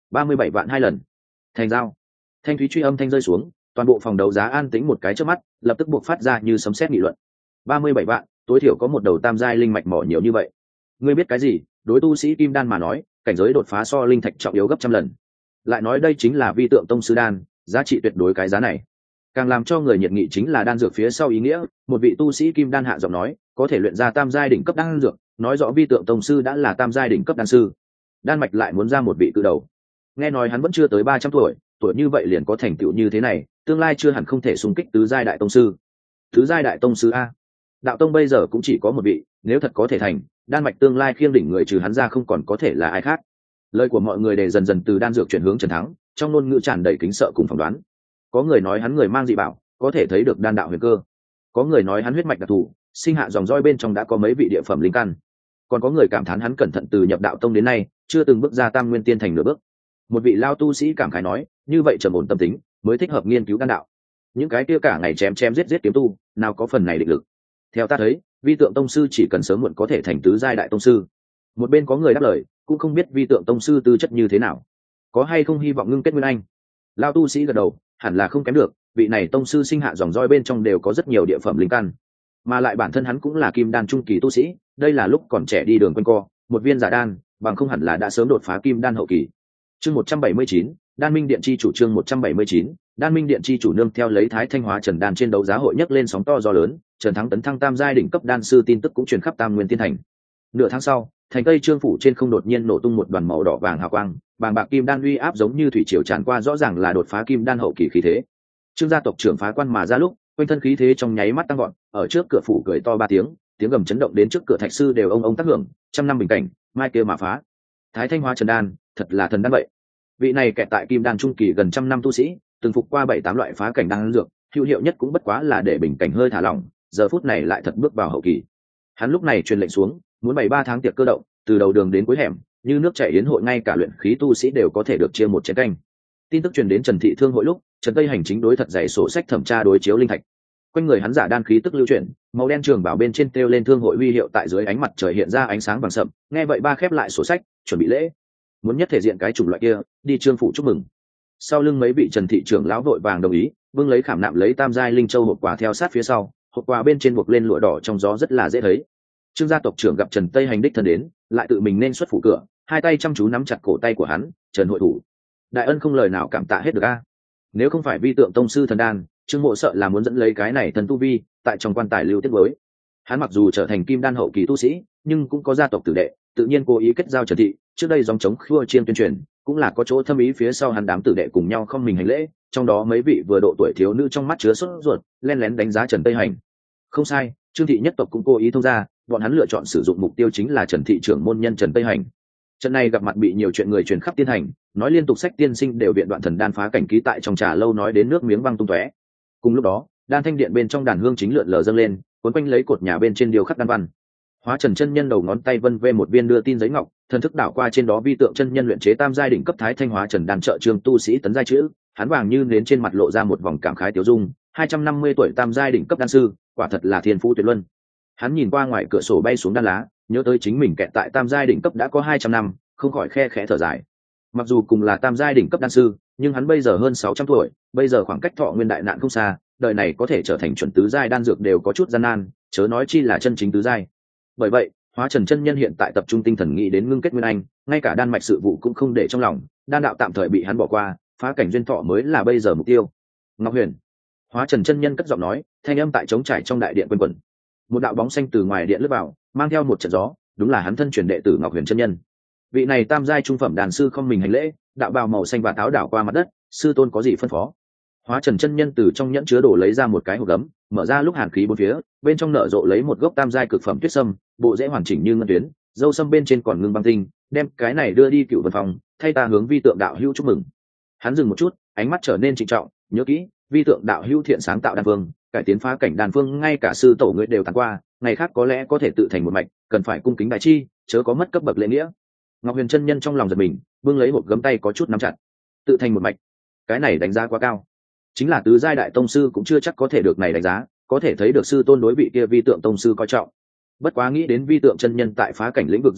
ba mươi bảy vạn hai lần. Thành giao. Thanh thúy truy âm thanh rơi xuống, toàn bộ phòng đấu giá an tĩnh một cái trước mắt, lập tức buộc phát ra như sấm sét nghị luận. ba mươi bảy vạn, tối thiểu có một đầu tam giai linh mạch mỏ nhiều như vậy. Ngươi biết cái gì? Đối tu sĩ kim đan mà nói, cảnh giới đột phá so linh thạch trọng yếu gấp trăm lần. Lại nói đây chính là vi tượng tông sư đan, giá trị tuyệt đối cái giá này. Càng làm cho người nhiệt nghị chính là đan dược phía sau ý nghĩa, một vị tu sĩ kim đan hạ giọng nói, có thể luyện ra tam giai đỉnh cấp đan dược, nói rõ vi tượng tông sư đã là tam giai đỉnh cấp đan sư. Đan mạch lại muốn ra một vị cự đầu. Nghe nói hắn vẫn chưa tới ba trăm tuổi, tuổi như vậy liền có thành tựu như thế này, tương lai chưa hẳn không thể xung kích tứ giai đại tông sư. Tứ giai đại tông sư a? Đạo tông bây giờ cũng chỉ có một vị, nếu thật có thể thành, đan mạch tương lai khiêng đỉnh người trừ hắn ra không còn có thể là ai khác. Lời của mọi người để dần dần từ đan dược chuyển hướng Trần Thắng, trong ngôn ngữ tràn đầy kính sợ cùng phỏng đoán. Có người nói hắn người mang dị bảo, có thể thấy được đan đạo huyền cơ. Có người nói hắn huyết mạch đặc thù, sinh hạ dòng roi bên trong đã có mấy vị địa phẩm linh căn. Còn có người cảm thán hắn cẩn thận từ nhập đạo tông đến nay, chưa từng bước ra tam nguyên tiên thành nửa bước. Một vị lao tu sĩ cảm khái nói, như vậy trầm ổn tâm tính, mới thích hợp nghiên cứu đan đạo. Những cái kia cả ngày chém chém giết giết kiếm tu, nào có phần này định lực. Theo ta thấy, vi tượng tông sư chỉ cần sớm muộn có thể thành tứ giai đại tông sư. Một bên có người đáp lời, cũng không biết vi tượng tông sư tư chất như thế nào, có hay không hy vọng ngưng kết nguyên anh. Lao tu sĩ gật đầu, hẳn là không kém được, vị này tông sư sinh hạ dòng roi bên trong đều có rất nhiều địa phẩm linh căn, mà lại bản thân hắn cũng là kim đan trung kỳ tu sĩ, đây là lúc còn trẻ đi đường quanh co, một viên giả đan, bằng không hẳn là đã sớm đột phá kim đan hậu kỳ. Chương một trăm bảy mươi chín, Đan Minh Điện chi chủ. Chương một trăm bảy mươi chín, Đan Minh Điện chi chủ. Nương theo lấy Thái Thanh Hóa Trần đan trên đấu giá hội nhấc lên sóng to gió lớn, Trần Thắng tấn thăng tam giai đỉnh cấp đan sư tin tức cũng truyền khắp Tam Nguyên Tiên Thành. Nửa tháng sau, thành Tây Trương phủ trên không đột nhiên nổ tung một đoàn màu đỏ vàng hào quang, bàng bạc kim đan uy áp giống như thủy triều tràn qua, rõ ràng là đột phá kim đan hậu kỳ khí thế. Trương gia tộc trưởng phá quan mà ra lúc, quanh thân khí thế trong nháy mắt tăng gọn, ở trước cửa phủ cười to ba tiếng, tiếng gầm chấn động đến trước cửa thạch sư đều ông ông tác hưởng, trăm năm bình cảnh, mai kia mà phá. Thái Thanh Hóa Trần đan, thật là thần đan vậy. Vị này kẹt tại kim đan trung kỳ gần trăm năm tu sĩ, từng phục qua bảy tám loại phá cảnh đan dược, hữu hiệu nhất cũng bất quá là để bình cảnh hơi thả lỏng, giờ phút này lại thật bước vào hậu kỳ. Hắn lúc này truyền lệnh xuống, muốn bày ba tháng tiệc cơ động, từ đầu đường đến cuối hẻm, như nước chảy yến hội, ngay cả luyện khí tu sĩ đều có thể được chia một chén canh. Tin tức truyền đến Trần Thị Thương hội lúc, Trần Tây Hành chính đối thật dày sổ sách thẩm tra đối chiếu linh thạch. Quanh người hắn giả đan khí tức lưu chuyển, màu đen trường bảo bên trên treo lên thương hội huy hiệu, tại dưới ánh mặt trời hiện ra ánh sáng vàng sậm. Nghe vậy ba khép lại sổ sách, chuẩn bị lễ. Muốn nhất thể diện cái chủng loại kia, đi Trương phủ chúc mừng. Sau lưng mấy vị Trần thị trưởng lão vội vàng đồng ý, vương lấy khảm nạm lấy tam giai linh châu hộp quà theo sát phía sau, hộp quà bên trên buộc lên lụa đỏ trong gió rất là dễ thấy. Trương gia tộc trưởng gặp Trần Tây Hành đích thân đến, lại tự mình nên xuất phủ cửa, hai tay chăm chú nắm chặt cổ tay của hắn. Trần hội thủ, đại ân không lời nào cảm tạ hết được a. Nếu không phải vi tượng tông sư thần đan, Trương mộ sợ là muốn dẫn lấy cái này thần tu vi, tại trong quan tài lưu tiết với. Hắn mặc dù trở thành kim đan hậu kỳ tu sĩ, nhưng cũng có gia tộc tử đệ, tự nhiên cố ý kết giao Trần thị, trước đây dòng chống khua chiên tuyên truyền, cũng là có chỗ thâm ý phía sau. Hắn đám tử đệ cùng nhau không mình hành lễ, trong đó mấy vị vừa độ tuổi thiếu nữ trong mắt chứa sốt ruột, len lén đánh giá Trần Tây Hành. Không sai, Trương thị nhất tộc cũng cố ý thông ra, bọn hắn lựa chọn sử dụng mục tiêu chính là Trần thị trưởng môn nhân Trần Tây Hành. Trận này gặp mặt bị nhiều chuyện người truyền khắp tiên hành, nói liên tục sách tiên sinh đều viện đoạn thần đan phá cảnh ký tại trong trà lâu, nói đến nước miếng văng tung tóe. Cùng lúc đó, đan thanh điện bên trong đàn hương chính lượn lờ dâng lên, cuốn quanh lấy cột nhà bên trên điêu khắc đan văn. Hóa Trần chân nhân đầu ngón tay vân vê một viên đưa tin giấy ngọc, thần thức đảo qua trên đó vi tượng chân nhân luyện chế tam giai đỉnh cấp Thái Thanh Hóa Trần đan trợ Trương tu sĩ tấn giai chữ, hắn vàng như nến trên mặt lộ ra một vòng cảm khái tiêu dung. hai trăm năm mươi tuổi tam giai đỉnh cấp đan sư, quả thật là thiên phú tuyệt luân. Hắn nhìn qua ngoài cửa sổ bay xuống đan lá, nhớ tới chính mình kẹt tại tam giai đỉnh cấp đã có hai trăm năm, không khỏi khe khẽ thở dài. Mặc dù cùng là tam giai đỉnh cấp đan sư, nhưng hắn bây giờ hơn sáu trăm tuổi, bây giờ khoảng cách thọ nguyên đại nạn không xa, đời này có thể trở thành chuẩn tứ giai đan dược đều có chút gian nan, chớ nói chi là chân chính tứ giai. Bởi vậy, Hóa Trần chân nhân hiện tại tập trung tinh thần nghĩ đến ngưng kết nguyên anh, ngay cả đan mạch sự vụ cũng không để trong lòng, đan đạo tạm thời bị hắn bỏ qua, phá cảnh duyên thọ mới là bây giờ mục tiêu. Ngọc Huyền, Hóa Trần chân nhân cất giọng nói, thanh âm tại trống trải trong đại điện quanh quẩn. Một đạo bóng xanh từ ngoài điện lướt vào, mang theo một trận gió, đúng là hắn thân truyền đệ tử Ngọc Huyền chân nhân. Vị này tam giai trung phẩm đàn sư không mình hành lễ, đạo bào màu xanh và táo đảo qua mặt đất, sư tôn có gì phân phó? Hóa Trần chân nhân từ trong nhẫn chứa đồ lấy ra một cái hộp gấm, mở ra lúc hàn khí bốn phía, bên trong nở rộ lấy một gốc tam giai cực phẩm tuyết sâm, bộ rễ hoàn chỉnh như ngân tuyến, dâu sâm bên trên còn ngưng băng tinh, đem cái này đưa đi Cửu Vân phòng, thay ta hướng vi tượng đạo hữu chúc mừng. Hắn dừng một chút, ánh mắt trở nên trịnh trọng, nhớ kỹ, vi tượng đạo hữu thiện sáng tạo đan phương, cải tiến phá cảnh đan phương, ngay cả sư tổ người đều tán qua, ngày khác có lẽ có thể tự thành một mạch, cần phải cung kính đại chi, chớ có mất cấp bậc lễ nghĩa. Ngọc Huyền chân nhân trong lòng giật mình, bưng lấy hộp gấm tay có chút nắm chặt. Tự thành một mạch, cái này đánh giá quá cao. Chính là tứ giai đại tông sư cũng chưa chắc có thể được này đánh giá, có thể thấy được sư tôn đối vị kia vi tượng tông sư coi trọng. Bất quá nghĩ đến vi tượng chân nhân tại phá cảnh lĩnh vực danh vọng,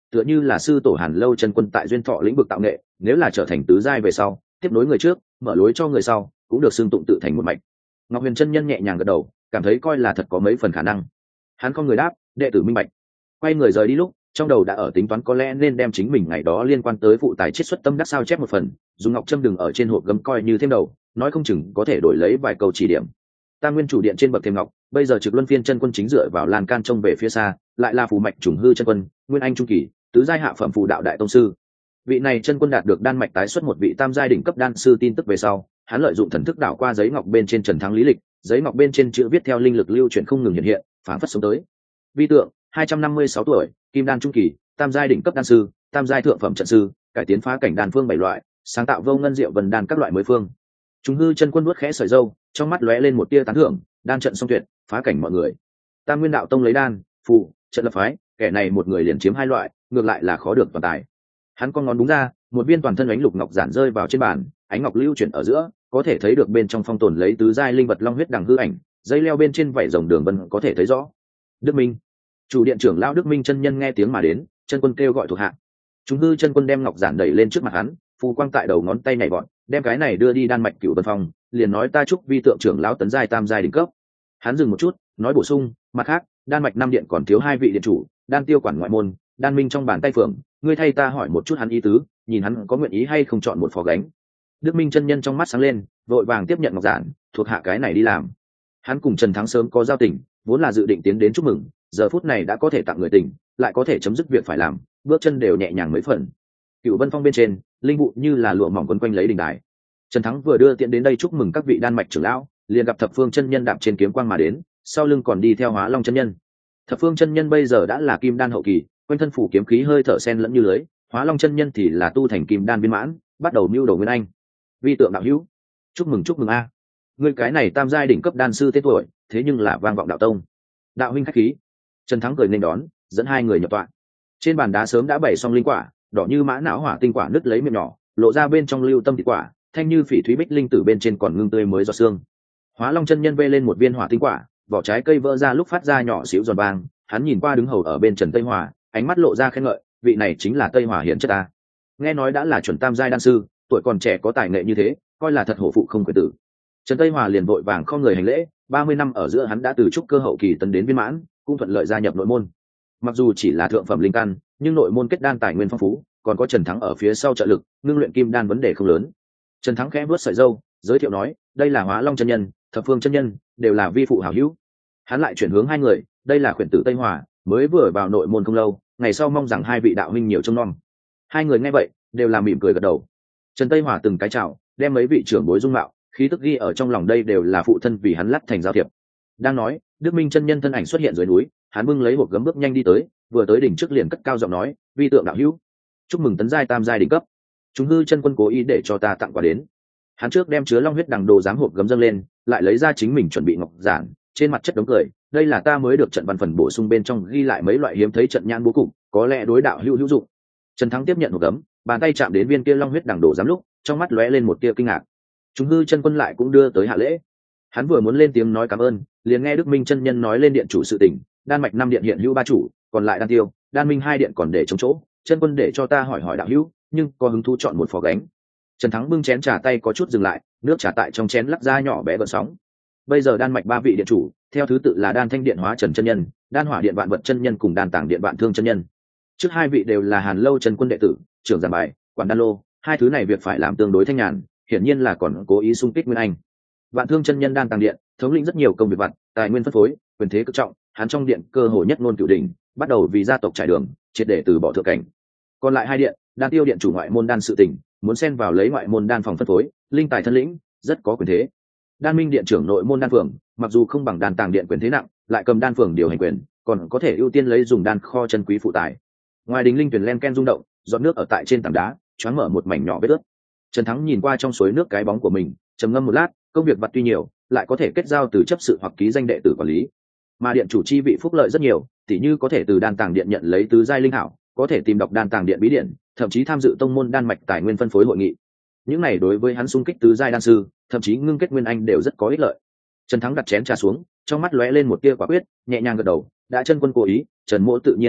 tựa như là sư tổ Hàn Lâu chân quân tại duyên thọ lĩnh vực tạo nghệ, nếu là trở thành tứ giai về sau, tiếp nối người trước, mở lối cho người sau, cũng được xưng tụng tự thành một mạch. Ngọc Huyền chân nhân nhẹ nhàng gật đầu, cảm thấy coi là thật có mấy phần khả năng. Hắn không người đáp, đệ tử minh bạch. Quay người rời đi lúc, trong đầu đã ở tính toán có lẽ nên đem chính mình ngày đó liên quan tới vụ tài chiết xuất tâm đắc sao chép một phần, dùng ngọc châm đừng ở trên hộp gấm coi như thêm đầu, nói không chừng có thể đổi lấy vài câu chỉ điểm. Tam nguyên chủ điện trên bậc thềm ngọc, bây giờ trực luân phiên chân quân chính dựa vào lan can trông về phía xa, lại là phù mạch trùng hư chân quân, nguyên anh trung kỳ, tứ giai hạ phẩm phù đạo đại tông sư. Vị này chân quân đạt được đan mạch tái xuất một vị tam giai đỉnh cấp đan sư tin tức về sau, hắn lợi dụng thần thức đảo qua giấy ngọc bên trên Trần Thắng lý lịch, giấy ngọc bên trên chữ viết theo linh lực lưu chuyển không ngừng hiện hiện, phản phất sống tới. Vi tượng, hai trăm năm mươi sáu tuổi, kim đan trung kỳ, tam giai đỉnh cấp đan sư, tam giai thượng phẩm trận sư, cải tiến phá cảnh đan phương bảy loại, sáng tạo vô ngân diệu vần đan các loại mới phương. Trùng hư chân quân vuốt khẽ sợi râu, trong mắt lóe lên một tia tán thưởng, đan trận song tuyệt, phá cảnh mọi người. Tam nguyên đạo tông lấy đan, phù, trận lập phái, kẻ này một người liền chiếm hai loại, ngược lại là khó được toàn tài. Hắn con ngón đúng ra, một viên toàn thân ánh lục ngọc giản rơi vào trên bàn, ánh ngọc lưu chuyển ở giữa, có thể thấy được bên trong phong tồn lấy tứ giai linh vật long huyết đằng hư ảnh, dây leo bên trên vảy rồng đường vân có thể thấy rõ. Đức Minh, chủ điện trưởng lão Đức Minh chân nhân nghe tiếng mà đến, chân quân kêu gọi thuộc hạ. Chúng hư chân quân đem ngọc giản đẩy lên trước mặt hắn, phù quang tại đầu ngón tay nhảy vọt, đem cái này đưa đi đan mạch cửu vân phong, liền nói ta chúc vi tượng trưởng lão tấn giai tam giai đỉnh cấp. Hắn dừng một chút, nói bổ sung, mặt khác, đan mạch năm điện còn thiếu hai vị điện chủ, đan tiêu quản ngoại môn, đan minh trong bàn tay phượng, ngươi thay ta hỏi một chút hắn ý tứ, nhìn hắn có nguyện ý hay không chọn một phó gánh. Đức Minh chân nhân trong mắt sáng lên, vội vàng tiếp nhận ngọc giản, thuộc hạ cái này đi làm. Hắn cùng Trần Thắng sớm có giao tình, vốn là dự định tiến đến chúc mừng, giờ phút này đã có thể tặng người tình, lại có thể chấm dứt việc phải làm, bước chân đều nhẹ nhàng mấy phần. Cựu Vân Phong bên trên, linh vụ như là lụa mỏng quấn quanh lấy đỉnh đài. Trần Thắng vừa đưa tiện đến đây chúc mừng các vị đan mạch trưởng lão, liền gặp Thập Phương chân nhân đạp trên kiếm quang mà đến, sau lưng còn đi theo Hóa Long chân nhân. Thập Phương chân nhân bây giờ đã là kim đan hậu kỳ, quanh thân phủ kiếm khí hơi thở sen lẫn như lưới, Hóa Long chân nhân thì là tu thành kim đan viên mãn, bắt đầu mưu đồ nguyên anh. Vi tượng đạo hữu, chúc mừng chúc mừng a. Ngươi cái này tam giai đỉnh cấp đan sư tên tuổi, thế nhưng là vang vọng đạo tông. Đạo huynh khách khí. Trần Thắng cười nên đón, dẫn hai người nhập tọa. Trên bàn đá sớm đã bày xong linh quả, đỏ như mã não hỏa tinh quả nứt lấy miệng nhỏ, lộ ra bên trong lưu tâm thịt quả, thanh như phỉ thúy bích linh tử bên trên còn ngưng tươi mới giọt xương. Hóa Long chân nhân vê lên một viên hỏa tinh quả, vỏ trái cây vỡ ra lúc phát ra nhỏ xíu giòn vang, hắn nhìn qua đứng hầu ở bên Trần Tây Hòa, ánh mắt lộ ra khen ngợi, vị này chính là Tây Hòa hiển chất ta. Nghe nói đã là chuẩn tam giai đan sư, tuổi còn trẻ có tài nghệ như thế, coi là thật hổ phụ không quyền tử. Trần Tây Hòa liền vội vàng không người hành lễ, ba mươi năm ở giữa hắn đã từ trúc cơ hậu kỳ tấn đến viên mãn, cũng thuận lợi gia nhập nội môn. Mặc dù chỉ là thượng phẩm linh căn, nhưng nội môn kết đan tài nguyên phong phú, còn có Trần Thắng ở phía sau trợ lực, ngưng luyện kim đan vấn đề không lớn. Trần Thắng khẽ vuốt sợi râu, giới thiệu nói, đây là Hóa Long chân nhân, Thập Phương chân nhân, đều là vi phụ hảo hữu. Hắn lại chuyển hướng hai người, đây là khuyển tử Tây Hòa, mới vừa vào nội môn không lâu, ngày sau mong rằng hai vị đạo huynh nhiều trông nom. Hai người nghe vậy, đều là mỉm cười gật đầu. Trần Tây Hòa từng cái chào, đem mấy vị trưởng bối dung mạo, khí tức ghi ở trong lòng, đây đều là phụ thân vì hắn lắp thành giao thiệp. Đang nói, Đức Minh chân nhân thân ảnh xuất hiện dưới núi, hắn bưng lấy hộp gấm bước nhanh đi tới, vừa tới đỉnh trước liền cất cao giọng nói, vi tượng đạo hữu, chúc mừng tấn giai tam giai đỉnh cấp. Chúng hư chân quân cố ý để cho ta tặng quà đến. Hắn trước đem chứa long huyết đằng đồ giám hộp gấm dâng lên, lại lấy ra chính mình chuẩn bị ngọc giản, trên mặt chất đống cười, đây là ta mới được trận văn phần bổ sung bên trong ghi lại mấy loại hiếm thấy trận nhãn bố cục, có lẽ đối đạo hữu hữu dụng. Trần Thắng tiếp nhận hộp gấm, bàn tay chạm đến viên kia long huyết đằng đồ giám lúc, trong mắt lóe lên một tia kinh ngạc. Chúng hư chân quân lại cũng đưa tới hạ lễ. Hắn vừa muốn lên tiếng nói cảm ơn, liền nghe Đức Minh chân nhân nói lên điện chủ sự tình, đan mạch năm điện hiện hữu ba chủ, còn lại đan tiêu, đan minh hai điện còn để trống chỗ, chân quân để cho ta hỏi hỏi đạo hữu, nhưng có hứng thú chọn một phò gánh. Trần Thắng bưng chén trà tay có chút dừng lại, nước trà tại trong chén lắc ra nhỏ bé gợn sóng. Bây giờ đan mạch ba vị điện chủ, theo thứ tự là đan thanh điện Hóa Trần chân nhân, đan hỏa điện Vạn Vật chân nhân cùng đan tảng điện Vạn Thương chân nhân. Trước hai vị đều là Hàn Lâu chân quân đệ tử, trưởng giảng bài, quản đan lô, hai thứ này việc phải làm tương đối thanh nhàn, hiển nhiên là còn cố ý xung kích nguyên anh. Vạn Thương chân nhân đan tàng điện, thống lĩnh rất nhiều công việc vặt, tài nguyên phân phối, quyền thế cực trọng, hắn trong điện cơ hội nhất ngôn cửu đỉnh, bắt đầu vì gia tộc trải đường, triệt để từ bỏ thượng cảnh. Còn lại hai điện, đan tiêu điện chủ ngoại môn đan sự tình, muốn xen vào lấy ngoại môn đan phòng phân phối, linh tài thân lĩnh, rất có quyền thế. Đan minh điện trưởng nội môn đan phường, mặc dù không bằng đan tàng điện quyền thế nặng, lại cầm đan phường điều hành quyền, còn có thể ưu tiên lấy dùng đan kho chân quý phụ tài. Ngoài đình linh tuyển len ken rung động, giọt nước ở tại trên tảng đá, choáng mở một mảnh nhỏ vết ướt. Trần Thắng nhìn qua trong suối nước cái bóng của mình, trầm ngâm một lát, công việc vặt tuy nhiều, lại có thể kết giao từ chấp sự hoặc ký danh đệ tử quản lý. Mà điện chủ chi vị phúc lợi rất nhiều, tỉ như có thể từ đan tàng điện nhận lấy tứ giai linh hảo, có thể tìm đọc đan tàng điện bí điện, thậm chí tham dự tông môn đan mạch tài nguyên phân phối hội nghị. Những này đối với hắn xung kích tứ giai đan sư, thậm chí ngưng kết nguyên anh đều rất có ích lợi. Trần Thắng đặt chén trà xuống, trong mắt lóe lên một tia quả quyết, nhẹ nhàng gật đầu, đã chân quân cố ý, Trần Mỗ tự nhiên hiệu lực,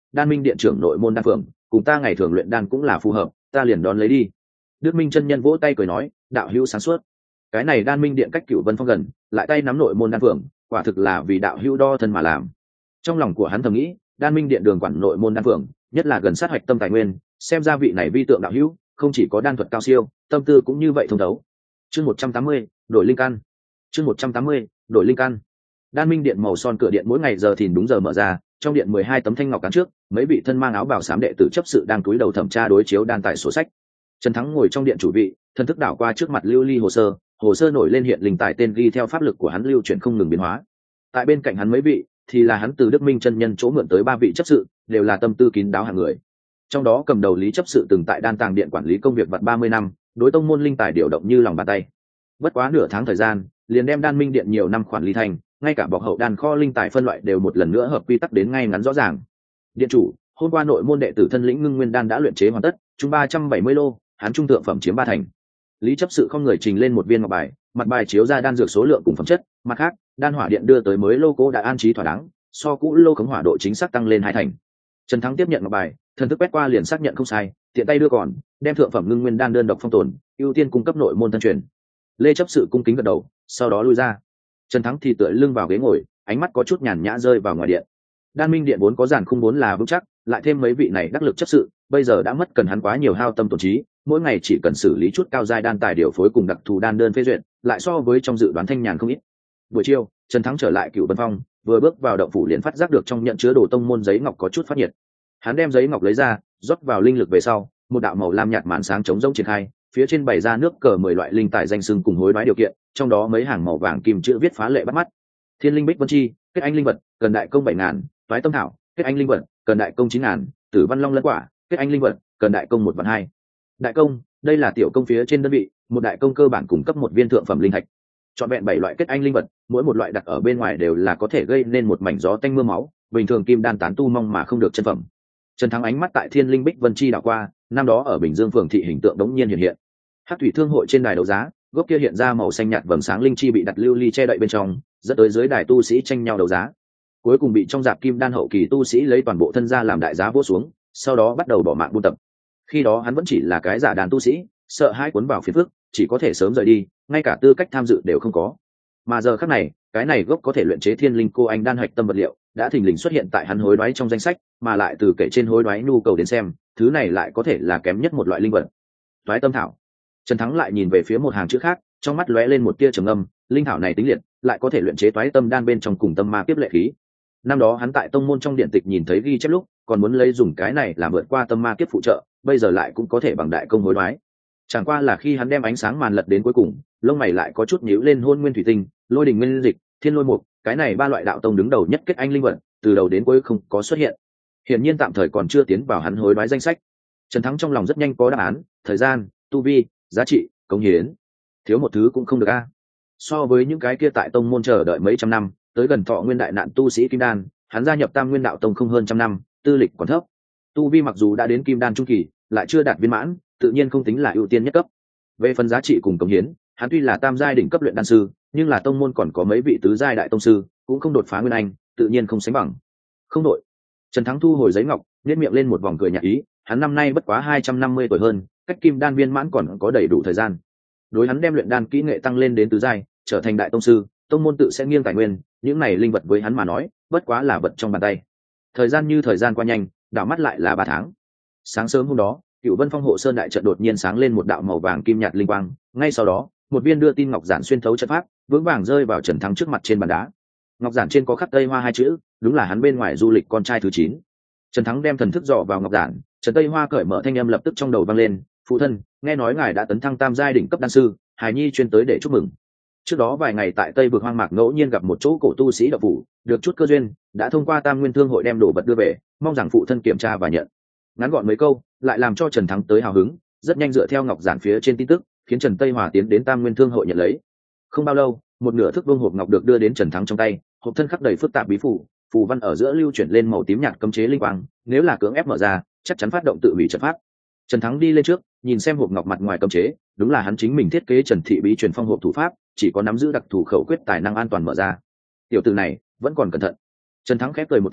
đan minh điện trưởng nội môn đan phượng cùng ta ngày thường luyện đan cũng là phù hợp, ta liền đón lấy đi. Đức Minh chân nhân vỗ tay cười nói, đạo hữu sáng suốt. Cái này đan minh điện cách Cửu Vân Phong gần, lại tay nắm nội môn đan phượng, quả thực là vì đạo hữu đo thân mà làm. Trong lòng của hắn thầm nghĩ, đan minh điện đường quản nội môn đan phượng, nhất là gần sát hoạch tâm tài nguyên, xem ra vị này vi tượng đạo hữu không chỉ có đan thuật cao siêu, tâm tư cũng như vậy thông thấu. Chương một trăm tám mươi, đổi linh căn. Chương một trăm tám mươi, đổi linh căn. Đan minh điện màu son cửa điện mỗi ngày giờ thìn đúng giờ mở ra, trong điện mười hai tấm thanh ngọc cán trước, mấy vị thân mang áo bào xám đệ tử chấp sự đang cúi đầu thẩm tra đối chiếu đan tài sổ sách. Trần Thắng ngồi trong điện chủ vị, thân thức đảo qua trước mặt lưu ly hồ sơ, hồ sơ nổi lên hiện linh tài tên ghi theo pháp lực của hắn lưu chuyển không ngừng biến hóa. Tại bên cạnh hắn mấy vị thì là hắn từ Đức Minh chân nhân chỗ mượn tới ba vị chấp sự, đều là tâm tư kín đáo hạng người. Trong đó cầm đầu Lý chấp sự từng tại đan tàng điện quản lý công việc vặt ba mươi năm, đối tông môn linh tài điều động như lòng bàn tay. Bất quá nửa tháng thời gian, liền đem đan minh điện nhiều năm quản lý thành, ngay cả bọc hậu đan kho linh tài phân loại đều một lần nữa hợp quy tắc đến ngay ngắn rõ ràng. Điện chủ, hôm qua nội môn đệ tử thân lĩnh ngưng nguyên đan đã luyện chế hoàn tất, chung ba trăm bảy mươi lô, hắn trung thượng phẩm chiếm ba thành. Lý chấp sự không người trình lên một viên ngọc bài, mặt bài chiếu ra đan dược số lượng cùng phẩm chất, mặt khác, đan hỏa điện đưa tới mới lô cố đã an trí thỏa đáng, so cũ lô khống hỏa độ chính xác tăng lên hai thành. Trần Thắng tiếp nhận ngọc bài, thần thức quét qua liền xác nhận không sai, tiện tay đưa còn, đem thượng phẩm ngưng nguyên đan đơn độc phong tồn, ưu tiên cung cấp nội môn thân truyền. Lê chấp sự cung kính gật đầu, sau đó lui ra. Trần Thắng thì tựa lưng vào ghế ngồi, ánh mắt có chút nhàn nhã rơi vào ngoài điện. Đan minh điện vốn có giản khung vốn là vững chắc, lại thêm mấy vị này đắc lực chấp sự, bây giờ đã mất cần hắn quá nhiều hao tâm tổn trí, mỗi ngày chỉ cần xử lý chút cao giai đan tài điều phối cùng đặc thù đan đơn phê duyệt, lại so với trong dự đoán thanh nhàn không ít. Buổi chiều, Trần Thắng trở lại Cửu Vân Phong, vừa bước vào động phủ liền phát giác được trong nhận chứa đồ tông môn giấy ngọc có chút phát nhiệt. Hắn đem giấy ngọc lấy ra, rót vào linh lực về sau, một đạo màu lam nhạt màn sáng chống rỗng triển khai, phía trên bày ra nước cờ mười loại linh tài danh xưng cùng hối đoái điều kiện, trong đó mấy hàng màu vàng kim chữ viết phá lệ bắt mắt. Thiên linh bích vân chi, kết anh linh vật, cần đại công bảy ngàn, toái tâm thảo, kết anh linh vật, cần đại công chín ngàn, tử văn long lân quả, kết anh linh vật, cần đại công một vạn hai. Đại công, đây là tiểu công phía trên đơn vị, một đại công cơ bản cung cấp một viên thượng phẩm linh thạch. Chọn vẹn bảy loại kết anh linh vật, mỗi một loại đặt ở bên ngoài đều là có thể gây nên một mảnh gió tanh mưa máu, bình thường kim đan tán tu mong mà không được chân phẩm. Trần Thắng ánh mắt tại Thiên Linh Bích Vân Chi đảo qua, năm đó ở Bình Dương phường thị hình tượng đống nhiên hiện hiện. Hắc thủy thương hội trên đài đấu giá, gốc kia hiện ra màu xanh nhạt vầng sáng linh chi bị đặt lưu ly che đậy bên trong, dẫn tới dưới đài tu sĩ tranh nhau đấu giá. Cuối cùng bị trong dạp kim đan hậu kỳ tu sĩ lấy toàn bộ thân ra làm đại giá vỗ xuống, sau đó bắt đầu bỏ mạng buôn tập. Khi đó hắn vẫn chỉ là cái giả đàn tu sĩ, sợ hãi cuốn vào phiền phức, chỉ có thể sớm rời đi, ngay cả tư cách tham dự đều không có. Mà giờ khắc này, cái này gốc có thể luyện chế thiên linh cô anh đan hạch tâm vật liệu, đã thình lình xuất hiện tại hắn hối đoái trong danh sách, mà lại từ kể trên hối đoái nhu cầu đến xem, thứ này lại có thể là kém nhất một loại linh vật. Toái tâm thảo. Trần Thắng lại nhìn về phía một hàng chữ khác, trong mắt lóe lên một tia trầm ngâm, linh thảo này tính liệt, lại có thể luyện chế toái tâm đan bên trong cùng tâm ma kiếp lệ khí. Năm đó hắn tại tông môn trong điện tịch nhìn thấy ghi chép lúc, còn muốn lấy dùng cái này làm vượt qua tâm ma kiếp phụ trợ, bây giờ lại cũng có thể bằng đại công hối đoái. Chẳng qua là khi hắn đem ánh sáng màn lật đến cuối cùng, lông mày lại có chút nhíu lên hôn nguyên thủy tinh, lôi đình nguyên dịch, thiên lôi mục, cái này ba loại đạo tông đứng đầu nhất kết anh linh vật, từ đầu đến cuối không có xuất hiện. Hiển nhiên tạm thời còn chưa tiến vào hắn hối đoái danh sách. Trần Thắng trong lòng rất nhanh có đáp án, thời gian, tu vi, giá trị, công hiến. Thiếu một thứ cũng không được a. So với những cái kia tại tông môn chờ đợi mấy trăm năm, tới gần thọ nguyên đại nạn tu sĩ kim đan, hắn gia nhập Tam Nguyên đạo tông không hơn trăm năm, tư lịch còn thấp. Tu vi mặc dù đã đến kim đan trung kỳ, lại chưa đạt viên mãn, tự nhiên không tính là ưu tiên nhất cấp. Về phần giá trị cùng công hiến, hắn tuy là tam giai đỉnh cấp luyện đan sư, nhưng là tông môn còn có mấy vị tứ giai đại tông sư, cũng không đột phá nguyên anh, tự nhiên không sánh bằng. Không đội. Trần Thắng thu hồi giấy ngọc, nhếch miệng lên một vòng cười nhạt ý, hắn năm nay bất quá hai trăm năm mươi tuổi hơn, cách kim đan viên mãn còn có đầy đủ thời gian. Đối hắn đem luyện đan kỹ nghệ tăng lên đến tứ giai, trở thành đại tông sư, tông môn tự sẽ nghiêng tài nguyên, những này linh vật với hắn mà nói, bất quá là vật trong bàn tay. Thời gian như thời gian qua nhanh, đảo mắt lại là ba tháng. Sáng sớm hôm đó, Cửu Vân Phong hộ sơn đại trận đột nhiên sáng lên một đạo màu vàng kim nhạt linh quang, ngay sau đó, một viên đưa tin ngọc giản xuyên thấu trận pháp, vững vàng rơi vào Trần Thắng trước mặt trên bàn đá. Ngọc giản trên có khắc Tây Hoa hai chữ, đúng là hắn bên ngoài du lịch con trai thứ chín. Trần Thắng đem thần thức dò vào ngọc giản, Trần Tây Hoa cởi mở thanh âm lập tức trong đầu vang lên, "Phụ thân, nghe nói ngài đã tấn thăng tam giai đỉnh cấp đan sư, hài nhi chuyên tới để chúc mừng." Trước đó vài ngày tại Tây vực hoang mạc ngẫu nhiên gặp một chỗ cổ tu sĩ đạo phủ, được chút cơ duyên, đã thông qua Tam Nguyên Thương hội đem đồ vật đưa về, mong rằng phụ thân kiểm tra và nhận. Ngắn gọn mấy câu, lại làm cho Trần Thắng tới hào hứng, rất nhanh dựa theo ngọc giản phía trên tin tức, khiến Trần Tây Hòa tiến đến Tam Nguyên Thương hội nhận lấy. Không bao lâu, một nửa thước vuông hộp ngọc được đưa đến Trần Thắng trong tay, hộp thân khắc đầy phức tạp bí phù, phù văn ở giữa lưu chuyển lên màu tím nhạt cấm chế linh quang, nếu là cưỡng ép mở ra, chắc chắn phát động tự hủy trận pháp. Trần Thắng đi lên trước, nhìn xem hộp ngọc mặt ngoài cấm chế, đúng là hắn chính mình thiết kế Trần Thị Bí truyền phong hộp thủ pháp, chỉ có nắm giữ đặc thù khẩu quyết tài năng an toàn mở ra. Tiểu tử này vẫn còn cẩn thận. Trần Thắng khép cười một tiếng,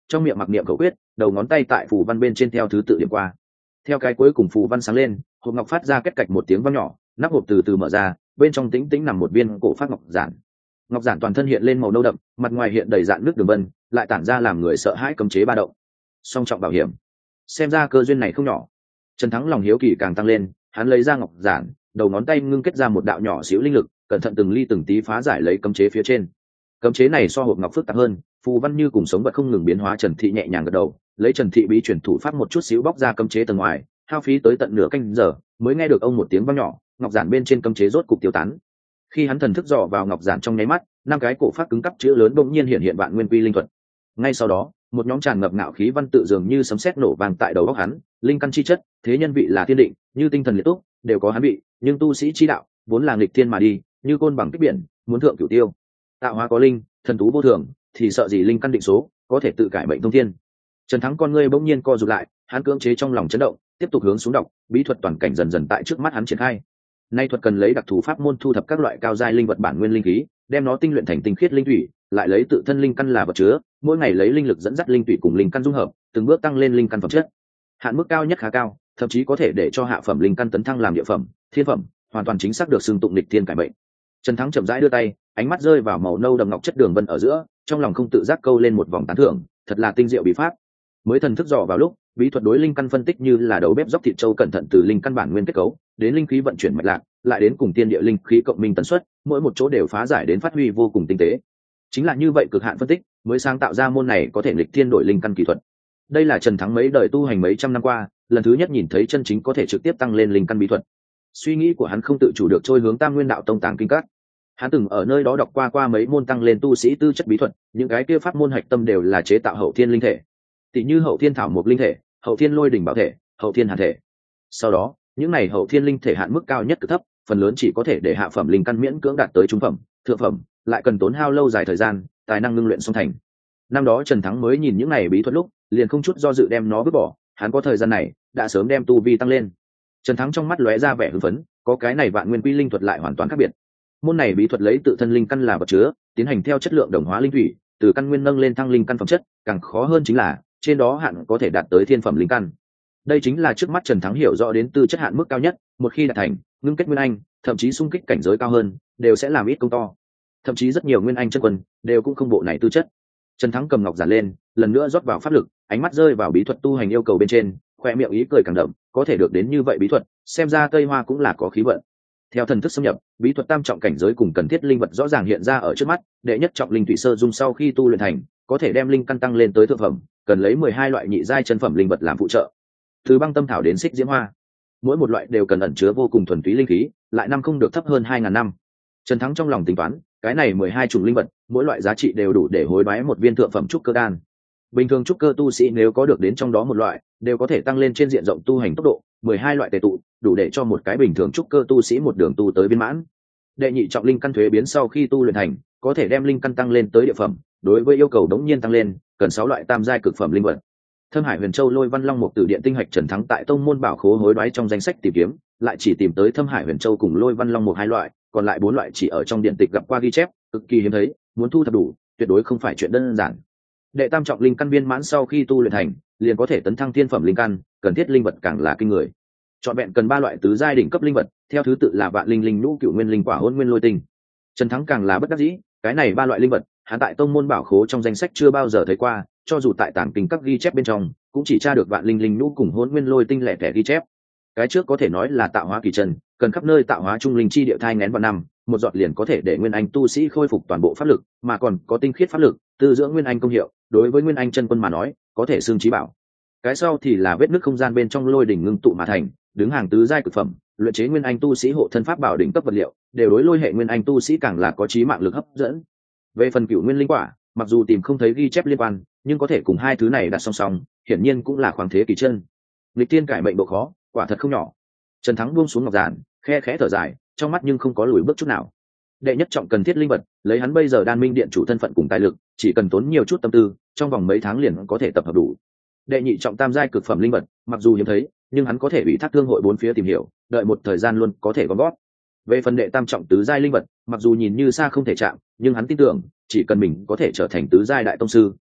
trong miệng mặc niệm khẩu quyết, đầu ngón tay tại phù văn bên trên theo thứ tự điểm qua. Theo cái cuối cùng phù văn sáng lên, hộp ngọc phát ra két cạch một tiếng vang nhỏ, nắp hộp từ từ mở ra, bên trong tĩnh tĩnh nằm một viên cổ phát ngọc giản. Ngọc giản toàn thân hiện lên màu nâu đậm, mặt ngoài hiện đầy dạn nước đường vân, lại tản ra làm người sợ hãi cấm chế ba động. Song trọng bảo hiểm, xem ra cơ duyên này không nhỏ. Trần Thắng lòng hiếu kỳ càng tăng lên, hắn lấy ra ngọc giản, đầu ngón tay ngưng kết ra một đạo nhỏ xíu linh lực, cẩn thận từng ly từng tí phá giải lấy cấm chế phía trên. Cấm chế này so hộp ngọc phức tạp hơn, phù văn như cùng sống vật không ngừng biến hóa. Trần Thị nhẹ nhàng gật đầu, lấy Trần Thị bí truyền thủ pháp một chút xíu bóc ra cấm chế tầng ngoài, hao phí tới tận nửa canh giờ mới nghe được ông một tiếng vang nhỏ, ngọc giản bên trên cấm chế rốt cục tiêu tán. Khi hắn thần thức dò vào ngọc giản trong nháy mắt, năm cái cổ phát cứng cắp chữ lớn bỗng nhiên hiện hiện vạn nguyên quy linh thuật. Ngay sau đó, một nhóm tràn ngập ngạo khí văn tự dường như sấm sét nổ vang tại đầu óc hắn. Linh căn chi chất, thế nhân vị là thiên định, như tinh thần liệt túc, đều có hắn vị, nhưng tu sĩ chi đạo vốn là nghịch thiên mà đi, như côn bằng kích biển, muốn thượng cửu tiêu. Tạo hóa có linh, thần tú vô thường, thì sợ gì linh căn định số, có thể tự cải mệnh thông thiên. Trần Thắng con ngươi bỗng nhiên co rụt lại, hắn cưỡng chế trong lòng chấn động, tiếp tục hướng xuống đọc, bí thuật toàn cảnh dần dần tại trước mắt hắn triển khai. Nay thuật cần lấy đặc thù pháp môn thu thập các loại cao giai linh vật bản nguyên linh khí, đem nó tinh luyện thành tinh khiết linh thủy, lại lấy tự thân linh căn là vật chứa, mỗi ngày lấy linh lực dẫn dắt linh thủy cùng linh căn dung hợp, từng bước tăng lên linh căn phẩm chất. Hạn mức cao nhất khá cao, thậm chí có thể để cho hạ phẩm linh căn tấn thăng làm địa phẩm, thiên phẩm, hoàn toàn chính xác được xưng tụng lịch thiên cải mệnh. Trần Thắng chậm rãi đưa tay, ánh mắt rơi vào màu nâu đậm ngọc chất đường vân ở giữa, trong lòng không tự giác câu lên một vòng tán thưởng, thật là tinh diệu bí pháp. Mới thần thức dò vào lúc, bí thuật đối linh căn phân tích như là đầu bếp dốc thịt trâu cẩn thận từ linh căn bản nguyên kết cấu đến linh khí vận chuyển mạch lạc, lại đến cùng tiên địa linh khí cộng minh tần suất, mỗi một chỗ đều phá giải đến phát huy vô cùng tinh tế. Chính là như vậy cực hạn phân tích mới sáng tạo ra môn này có thể nghịch thiên đổi linh căn kỹ thuật. Đây là Trần Thắng mấy đời tu hành mấy trăm năm qua lần thứ nhất nhìn thấy chân chính có thể trực tiếp tăng lên linh căn bí thuật. Suy nghĩ của hắn không tự chủ được trôi hướng Tam Nguyên Đạo Tông tàng kinh các. Hắn từng ở nơi đó đọc qua qua mấy môn tăng lên tu sĩ tư chất bí thuật, những cái kia pháp môn hạch tâm đều là chế tạo hậu thiên linh thể, tỷ như hậu thiên thảo mộc linh thể, hậu thiên lôi đỉnh bảo thể, hậu thiên hàn thể. Sau đó, những này hậu thiên linh thể hạn mức cao nhất cực thấp, phần lớn chỉ có thể để hạ phẩm linh căn miễn cưỡng đạt tới trung phẩm, thượng phẩm, lại cần tốn hao lâu dài thời gian, tài năng ngưng luyện xong thành. Năm đó Trần Thắng mới nhìn những này bí thuật lúc, liền không chút do dự đem nó vứt bỏ, hắn có thời gian này, đã sớm đem tu vi tăng lên. Trần Thắng trong mắt lóe ra vẻ hưng phấn, có cái này vạn nguyên quy linh thuật lại hoàn toàn khác biệt. Môn này bí thuật lấy tự thân linh căn là vật chứa, tiến hành theo chất lượng đồng hóa linh thủy, từ căn nguyên nâng lên thăng linh căn phẩm chất, càng khó hơn chính là trên đó hạn có thể đạt tới thiên phẩm linh căn. Đây chính là trước mắt Trần Thắng hiểu rõ đến tư chất hạn mức cao nhất, một khi đạt thành, ngưng kết nguyên anh, thậm chí xung kích cảnh giới cao hơn, đều sẽ làm ít công to. Thậm chí rất nhiều nguyên anh chân quân đều cũng không bộ này tư chất. Trần Thắng cầm ngọc giản lên, lần nữa rót vào pháp lực, ánh mắt rơi vào bí thuật tu hành yêu cầu bên trên, khoe miệng ý cười càng đậm, có thể được đến như vậy bí thuật, xem ra Tây Hoa cũng là có khí vận. Theo thần thức xâm nhập, bí thuật tam trọng cảnh giới cùng cần thiết linh vật rõ ràng hiện ra ở trước mắt. Đệ nhất trọng linh thủy sơ dung sau khi tu luyện thành, có thể đem linh căn tăng lên tới thượng phẩm, cần lấy mười hai loại nhị giai chân phẩm linh vật làm phụ trợ. Từ băng tâm thảo đến xích diễm hoa, mỗi một loại đều cần ẩn chứa vô cùng thuần túy linh khí, lại năm không được thấp hơn hai ngàn năm. Trần Thắng trong lòng tính toán, cái này mười hai chủng linh vật, mỗi loại giá trị đều đủ để hối đoái một viên thượng phẩm trúc cơ đan. Bình thường trúc cơ tu sĩ nếu có được đến trong đó một loại, đều có thể tăng lên trên diện rộng tu hành tốc độ. Mười hai loại tề tụ, đủ để cho một cái bình thường trúc cơ tu sĩ một đường tu tới viên mãn. Đệ nhị trọng linh căn thuế biến sau khi tu luyện thành, có thể đem linh căn tăng lên tới địa phẩm, đối với yêu cầu đống nhiên tăng lên, cần sáu loại tam giai cực phẩm linh vật. Thâm Hải Huyền Châu Lôi Văn Long Mục Tử Điện tinh hạch Trần Thắng tại tông môn bảo khố hối đoái trong danh sách tìm kiếm, lại chỉ tìm tới Thâm Hải Huyền Châu cùng Lôi Văn Long Mục hai loại, còn lại bốn loại chỉ ở trong điện tịch gặp qua ghi chép, cực kỳ hiếm thấy, muốn thu thập đủ, tuyệt đối không phải chuyện đơn giản. Đệ tam trọng linh căn viên mãn sau khi tu luyện thành, liền có thể tấn thăng thiên phẩm linh căn, cần thiết linh vật càng là kinh người. Chọn vẹn cần ba loại tứ giai đỉnh cấp linh vật, theo thứ tự là Vạn Linh Linh Nhũ, Cửu Nguyên Linh Quả, Hỗn Nguyên Lôi Tinh. Trần Thắng càng là bất đắc dĩ, cái này ba loại linh vật, hắn tại tông môn bảo khố trong danh sách chưa bao giờ thấy qua, cho dù tại tàng kinh các ghi chép bên trong, cũng chỉ tra được Vạn Linh Linh Nhũ cùng Hỗn Nguyên Lôi Tinh lẻ tẻ ghi chép. Cái trước có thể nói là tạo hóa kỳ trần, cần khắp nơi tạo hóa trung linh chi địa thai nghén vào năm, một giọt liền có thể để nguyên anh tu sĩ khôi phục toàn bộ pháp lực, mà còn có tinh khiết pháp lực, tư dưỡng nguyên anh công hiệu, đối với nguyên anh chân quân mà nói, có thể xương chí bảo. Cái sau thì là vết nứt không gian bên trong lôi đỉnh ngưng tụ mà thành, đứng hàng tứ giai cực phẩm, luyện chế nguyên anh tu sĩ hộ thân pháp bảo đỉnh cấp vật liệu, đều đối lôi hệ nguyên anh tu sĩ càng là có chí mạng lực hấp dẫn. Về phần Cửu Nguyên Linh Quả, mặc dù tìm không thấy ghi chép liên quan, nhưng có thể cùng hai thứ này đặt song song, hiển nhiên cũng là khoáng thế kỳ chân. Lịch tiên cải mệnh độ khó, quả thật không nhỏ. Trần Thắng buông xuống ngọc giản, khe khẽ thở dài, trong mắt nhưng không có lùi bước chút nào. Đệ nhất trọng cần thiết linh vật, lấy hắn bây giờ Đan Minh Điện chủ thân phận cùng tài lực, chỉ cần tốn nhiều chút tâm tư, trong vòng mấy tháng liền có thể tập hợp đủ. Đệ nhị trọng tam giai cực phẩm linh vật, mặc dù hiếm thấy, nhưng hắn có thể ủy thác thương hội bốn phía tìm hiểu, đợi một thời gian luôn có thể gom góp. Về phần đệ tam trọng tứ giai linh vật, mặc dù nhìn như xa không thể chạm, nhưng hắn tin tưởng, chỉ cần mình có thể trở thành tứ giai đại tông sư,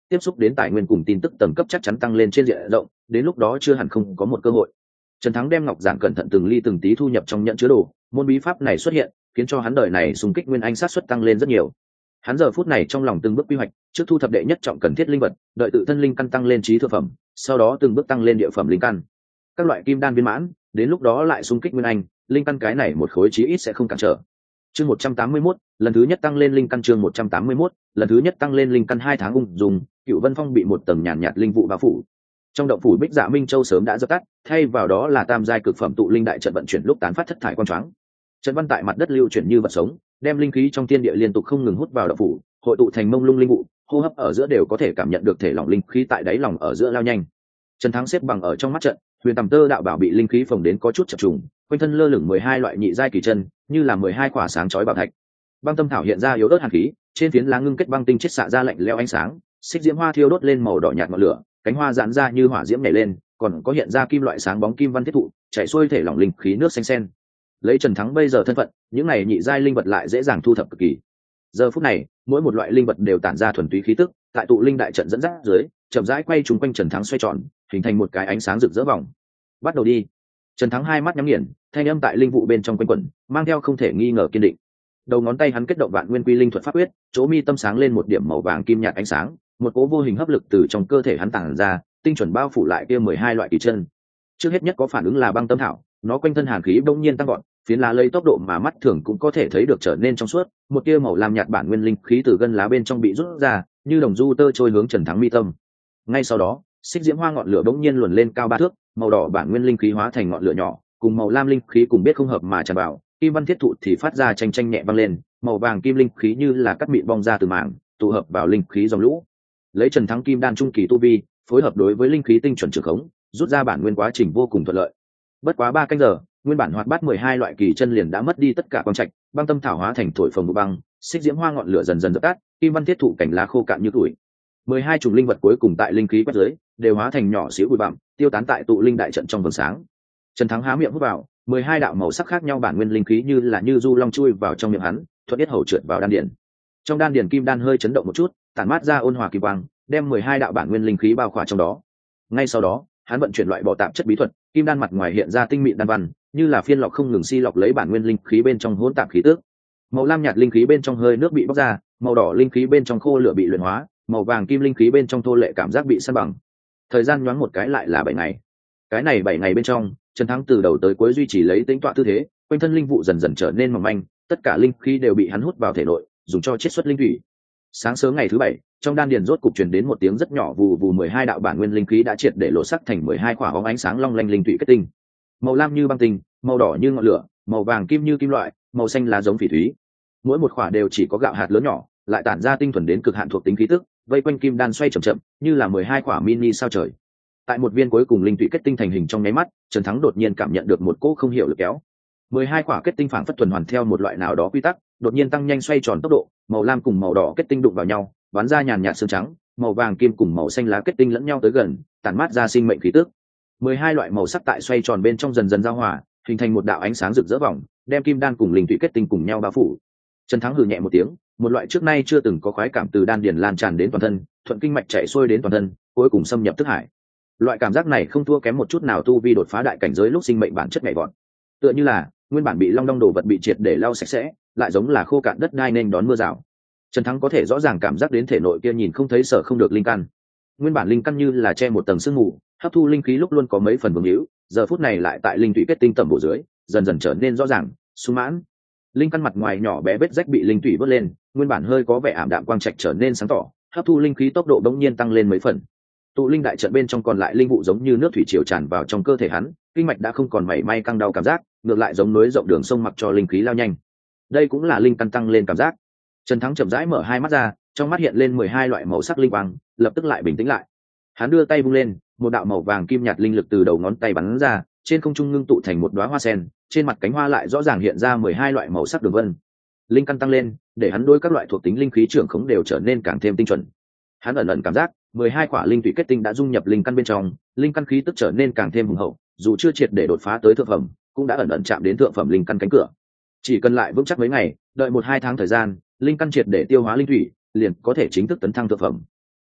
tiếp xúc đến tài nguyên cùng tin tức tầng cấp chắc chắn tăng lên trên diện rộng, đến lúc đó chưa hẳn không có một cơ hội. Trần Thắng đem ngọc giản cẩn thận từng ly từng tí thu nhập trong nhận chứa đồ, môn bí pháp này xuất hiện khiến cho hắn đời này xung kích nguyên anh sát suất tăng lên rất nhiều. Hắn giờ phút này trong lòng từng bước quy hoạch, trước thu thập đệ nhất trọng cần thiết linh vật, đợi tự thân linh căn tăng lên trí thượng phẩm, sau đó từng bước tăng lên địa phẩm linh căn. Các loại kim đan viên mãn, đến lúc đó lại xung kích nguyên anh, linh căn cái này một khối chí ít sẽ không cản trở. Chương một trăm tám mươi mốt, lần thứ nhất tăng lên linh căn chương một trăm tám mươi mốt, lần thứ nhất tăng lên linh căn hai tháng ung dùng, Cựu Vân Phong bị một tầng nhàn nhạt, nhạt linh vụ bao phủ. Trong động phủ Bích Dạ Minh Châu sớm đã dập tắt, thay vào đó là tam giai cực phẩm tụ linh đại trận vận chuyển lúc tán phát thất thải quang choáng. Trận văn tại mặt đất lưu chuyển như vật sống, đem linh khí trong thiên địa liên tục không ngừng hút vào động phủ, hội tụ thành mông lung linh vụ, hô hấp ở giữa đều có thể cảm nhận được thể lỏng linh khí tại đáy lòng ở giữa lao nhanh. Trần Thắng xếp bằng ở trong mắt trận, huyền tầm tơ đạo bảo bị linh khí phồng đến có chút chập trùng, quanh thân lơ lửng mười hai loại nhị giai kỳ chân, như là mười hai quả sáng chói bảo thạch. Băng tâm thảo hiện ra yếu ớt hàn khí, trên phiến lá ngưng kết băng tinh chiết xạ ra lạnh lẽo ánh sáng, xích diễm hoa thiêu đốt lên màu đỏ nhạt ngọn lửa, cánh hoa giãn ra như hỏa diễm nhảy lên, còn có hiện ra kim loại sáng bóng kim văn thiết thụ, chảy xuôi thể lỏng linh khí nước xanh xen. Lấy Trần Thắng bây giờ thân phận, những này nhị giai linh vật lại dễ dàng thu thập cực kỳ. Giờ phút này, mỗi một loại linh vật đều tản ra thuần túy khí tức, tại tụ linh đại trận dẫn dắt dưới, chậm rãi quay trúng quanh Trần Thắng xoay tròn, hình thành một cái ánh sáng rực rỡ vòng. Bắt đầu đi. Trần Thắng hai mắt nhắm nghiền, thanh âm tại linh vụ bên trong quanh quẩn, mang theo không thể nghi ngờ kiên định. Đầu ngón tay hắn kết động vạn nguyên quy linh thuật pháp quyết, chỗ mi tâm sáng lên một điểm màu vàng kim nhạt ánh sáng, một cỗ vô hình hấp lực từ trong cơ thể hắn tản ra, tinh chuẩn bao phủ lại kia mười hai loại kỳ chân. Trước hết nhất có phản ứng là băng tâm thảo, nó quanh thân hàn khí bỗng nhiên tăng vọt, phiến lá lấy tốc độ mà mắt thường cũng có thể thấy được trở nên trong suốt, một tia màu lam nhạt bản nguyên linh khí từ gân lá bên trong bị rút ra, như đồng du tơ trôi hướng Trần Thắng mi tâm. Ngay sau đó, xích diễm hoa ngọn lửa bỗng nhiên luồn lên cao ba thước, màu đỏ bản nguyên linh khí hóa thành ngọn lửa nhỏ, cùng màu lam linh khí cùng biết không hợp mà tràn vào, kim văn thiết thụ thì phát ra tranh tranh nhẹ vang lên, màu vàng kim linh khí như là cắt mịn bong ra từ mảng, tụ hợp vào linh khí dòng lũ. Lấy Trần Thắng kim đan trung kỳ tu vi, phối hợp đối với linh khí tinh chuẩn trường khống, rút ra bản nguyên quá trình vô cùng thuận lợi. Bất quá ba canh giờ, nguyên bản hoạt bát mười hai loại kỳ chân liền đã mất đi tất cả quang trạch, băng tâm thảo hóa thành thổi phồng vụ băng, xích diễm hoa ngọn lửa dần dần dập tắt, kim văn thiết thụ cảnh lá khô cạn như tuổi. mười hai chủng linh vật cuối cùng tại linh khí quét dưới, đều hóa thành nhỏ xíu bụi bặm, tiêu tán tại tụ linh đại trận trong vầng sáng. Trần Thắng há miệng hút vào, mười hai đạo màu sắc khác nhau bản nguyên linh khí như là như du long chui vào trong miệng hắn, thuận tiết hầu trượt vào đan điền. Trong đan điền kim đan hơi chấn động một chút, tản mát ra ôn hòa kỳ quang, đem mười hai đạo bản nguyên linh khí bao khỏa trong đó. Ngay sau đó, hắn vận chuyển loại bỏ tạp chất bí thuật, kim đan mặt ngoài hiện ra tinh mịn đan văn, như là phiên lọc không ngừng si lọc lấy bản nguyên linh khí bên trong hỗn tạp khí tức. Màu lam nhạt linh khí bên trong hơi nước bị bóc ra, màu đỏ linh khí bên trong khô lửa bị luyện hóa, màu vàng kim linh khí bên trong thô lệ cảm giác bị san bằng. Thời gian nhoáng một cái lại là bảy ngày. Cái này bảy ngày bên trong, Trần Thắng từ đầu tới cuối duy trì lấy tính tọa tư thế, quanh thân linh vụ dần dần trở nên mỏng manh, tất cả linh khí đều bị hắn hút vào thể nội, dùng cho chiết xuất linh thủy. Sáng sớm ngày thứ bảy, trong đan điền rốt cục truyền đến một tiếng rất nhỏ vù vù, mười hai đạo bản nguyên linh khí đã triệt để lộ sắc thành mười hai quả bóng ánh sáng long lanh linh thủy kết tinh. Màu lam như băng tinh, màu đỏ như ngọn lửa, màu vàng kim như kim loại, màu xanh lá giống phỉ thúy. Mỗi một quả đều chỉ có gạo hạt lớn nhỏ, lại tản ra tinh thuần đến cực hạn thuộc tính khí tức, vây quanh kim đan xoay chậm chậm, như là mười hai quả mini sao trời. Tại một viên cuối cùng linh thủy kết tinh thành hình trong nháy mắt, Trần Thắng đột nhiên cảm nhận được một cỗ không hiểu lực kéo. mười hai quả kết tinh phảng phất tuần hoàn theo một loại nào đó quy tắc, đột nhiên tăng nhanh xoay tròn tốc độ, màu lam cùng màu đỏ kết tinh đụng vào nhau, bắn ra nhàn nhạt sương trắng, màu vàng kim cùng màu xanh lá kết tinh lẫn nhau tới gần, tản mát ra sinh mệnh khí tức. mười hai loại màu sắc tại xoay tròn bên trong dần dần giao hòa, hình thành một đạo ánh sáng rực rỡ vòng, đem kim đan cùng linh thủy kết tinh cùng nhau bao phủ. Trần Thắng hừ nhẹ một tiếng, một loại trước nay chưa từng có khoái cảm từ đan điền lan tràn đến toàn thân, thuận kinh mạch chạy xuôi đến toàn thân, cuối cùng xâm nhập thức hải. Loại cảm giác này không thua kém một chút nào tu vi đột phá đại cảnh giới lúc sinh mệnh bản chất nhảy vọt. Tựa như là nguyên bản bị long đong đồ vật bị triệt để lau sạch sẽ, lại giống là khô cạn đất đai nên đón mưa rào. Trần Thắng có thể rõ ràng cảm giác đến thể nội kia nhìn không thấy sở không được linh căn. Nguyên bản linh căn như là che một tầng sương mù, hấp thu linh khí lúc luôn có mấy phần vương hữu, giờ phút này lại tại linh thủy kết tinh tầm bổ dưới, dần dần trở nên rõ ràng, sung mãn. Linh căn mặt ngoài nhỏ bé vết rách bị linh thủy vớt lên, nguyên bản hơi có vẻ ảm đạm quang trạch trở nên sáng tỏ, hấp thu linh khí tốc độ bỗng nhiên tăng lên mấy phần. Tụ linh đại trận bên trong còn lại linh vụ giống như nước thủy triều tràn vào trong cơ thể hắn, kinh mạch đã không còn mảy may căng đau cảm giác, ngược lại giống núi rộng đường sông mặc cho linh khí lao nhanh. Đây cũng là linh căn tăng lên cảm giác. Trần Thắng chậm rãi mở hai mắt ra, trong mắt hiện lên mười hai loại màu sắc linh quang, lập tức lại bình tĩnh lại. Hắn đưa tay vung lên, một đạo màu vàng kim nhạt linh lực từ đầu ngón tay bắn ra, trên không trung ngưng tụ thành một đóa hoa sen, trên mặt cánh hoa lại rõ ràng hiện ra mười hai loại màu sắc đường vân. Linh căn tăng lên, để hắn đối các loại thuộc tính linh khí trưởng khống đều trở nên càng thêm tinh chuẩn. Hắn ẩn ẩn cảm giác, mười hai quả linh thủy kết tinh đã dung nhập linh căn bên trong, linh căn khí tức trở nên càng thêm hùng hậu, dù chưa triệt để đột phá tới thượng phẩm, cũng đã ẩn ẩn chạm đến thượng phẩm linh căn cánh cửa. Chỉ cần lại vững chắc mấy ngày, đợi một hai tháng thời gian, linh căn triệt để tiêu hóa linh thủy, liền có thể chính thức tấn thăng thượng phẩm.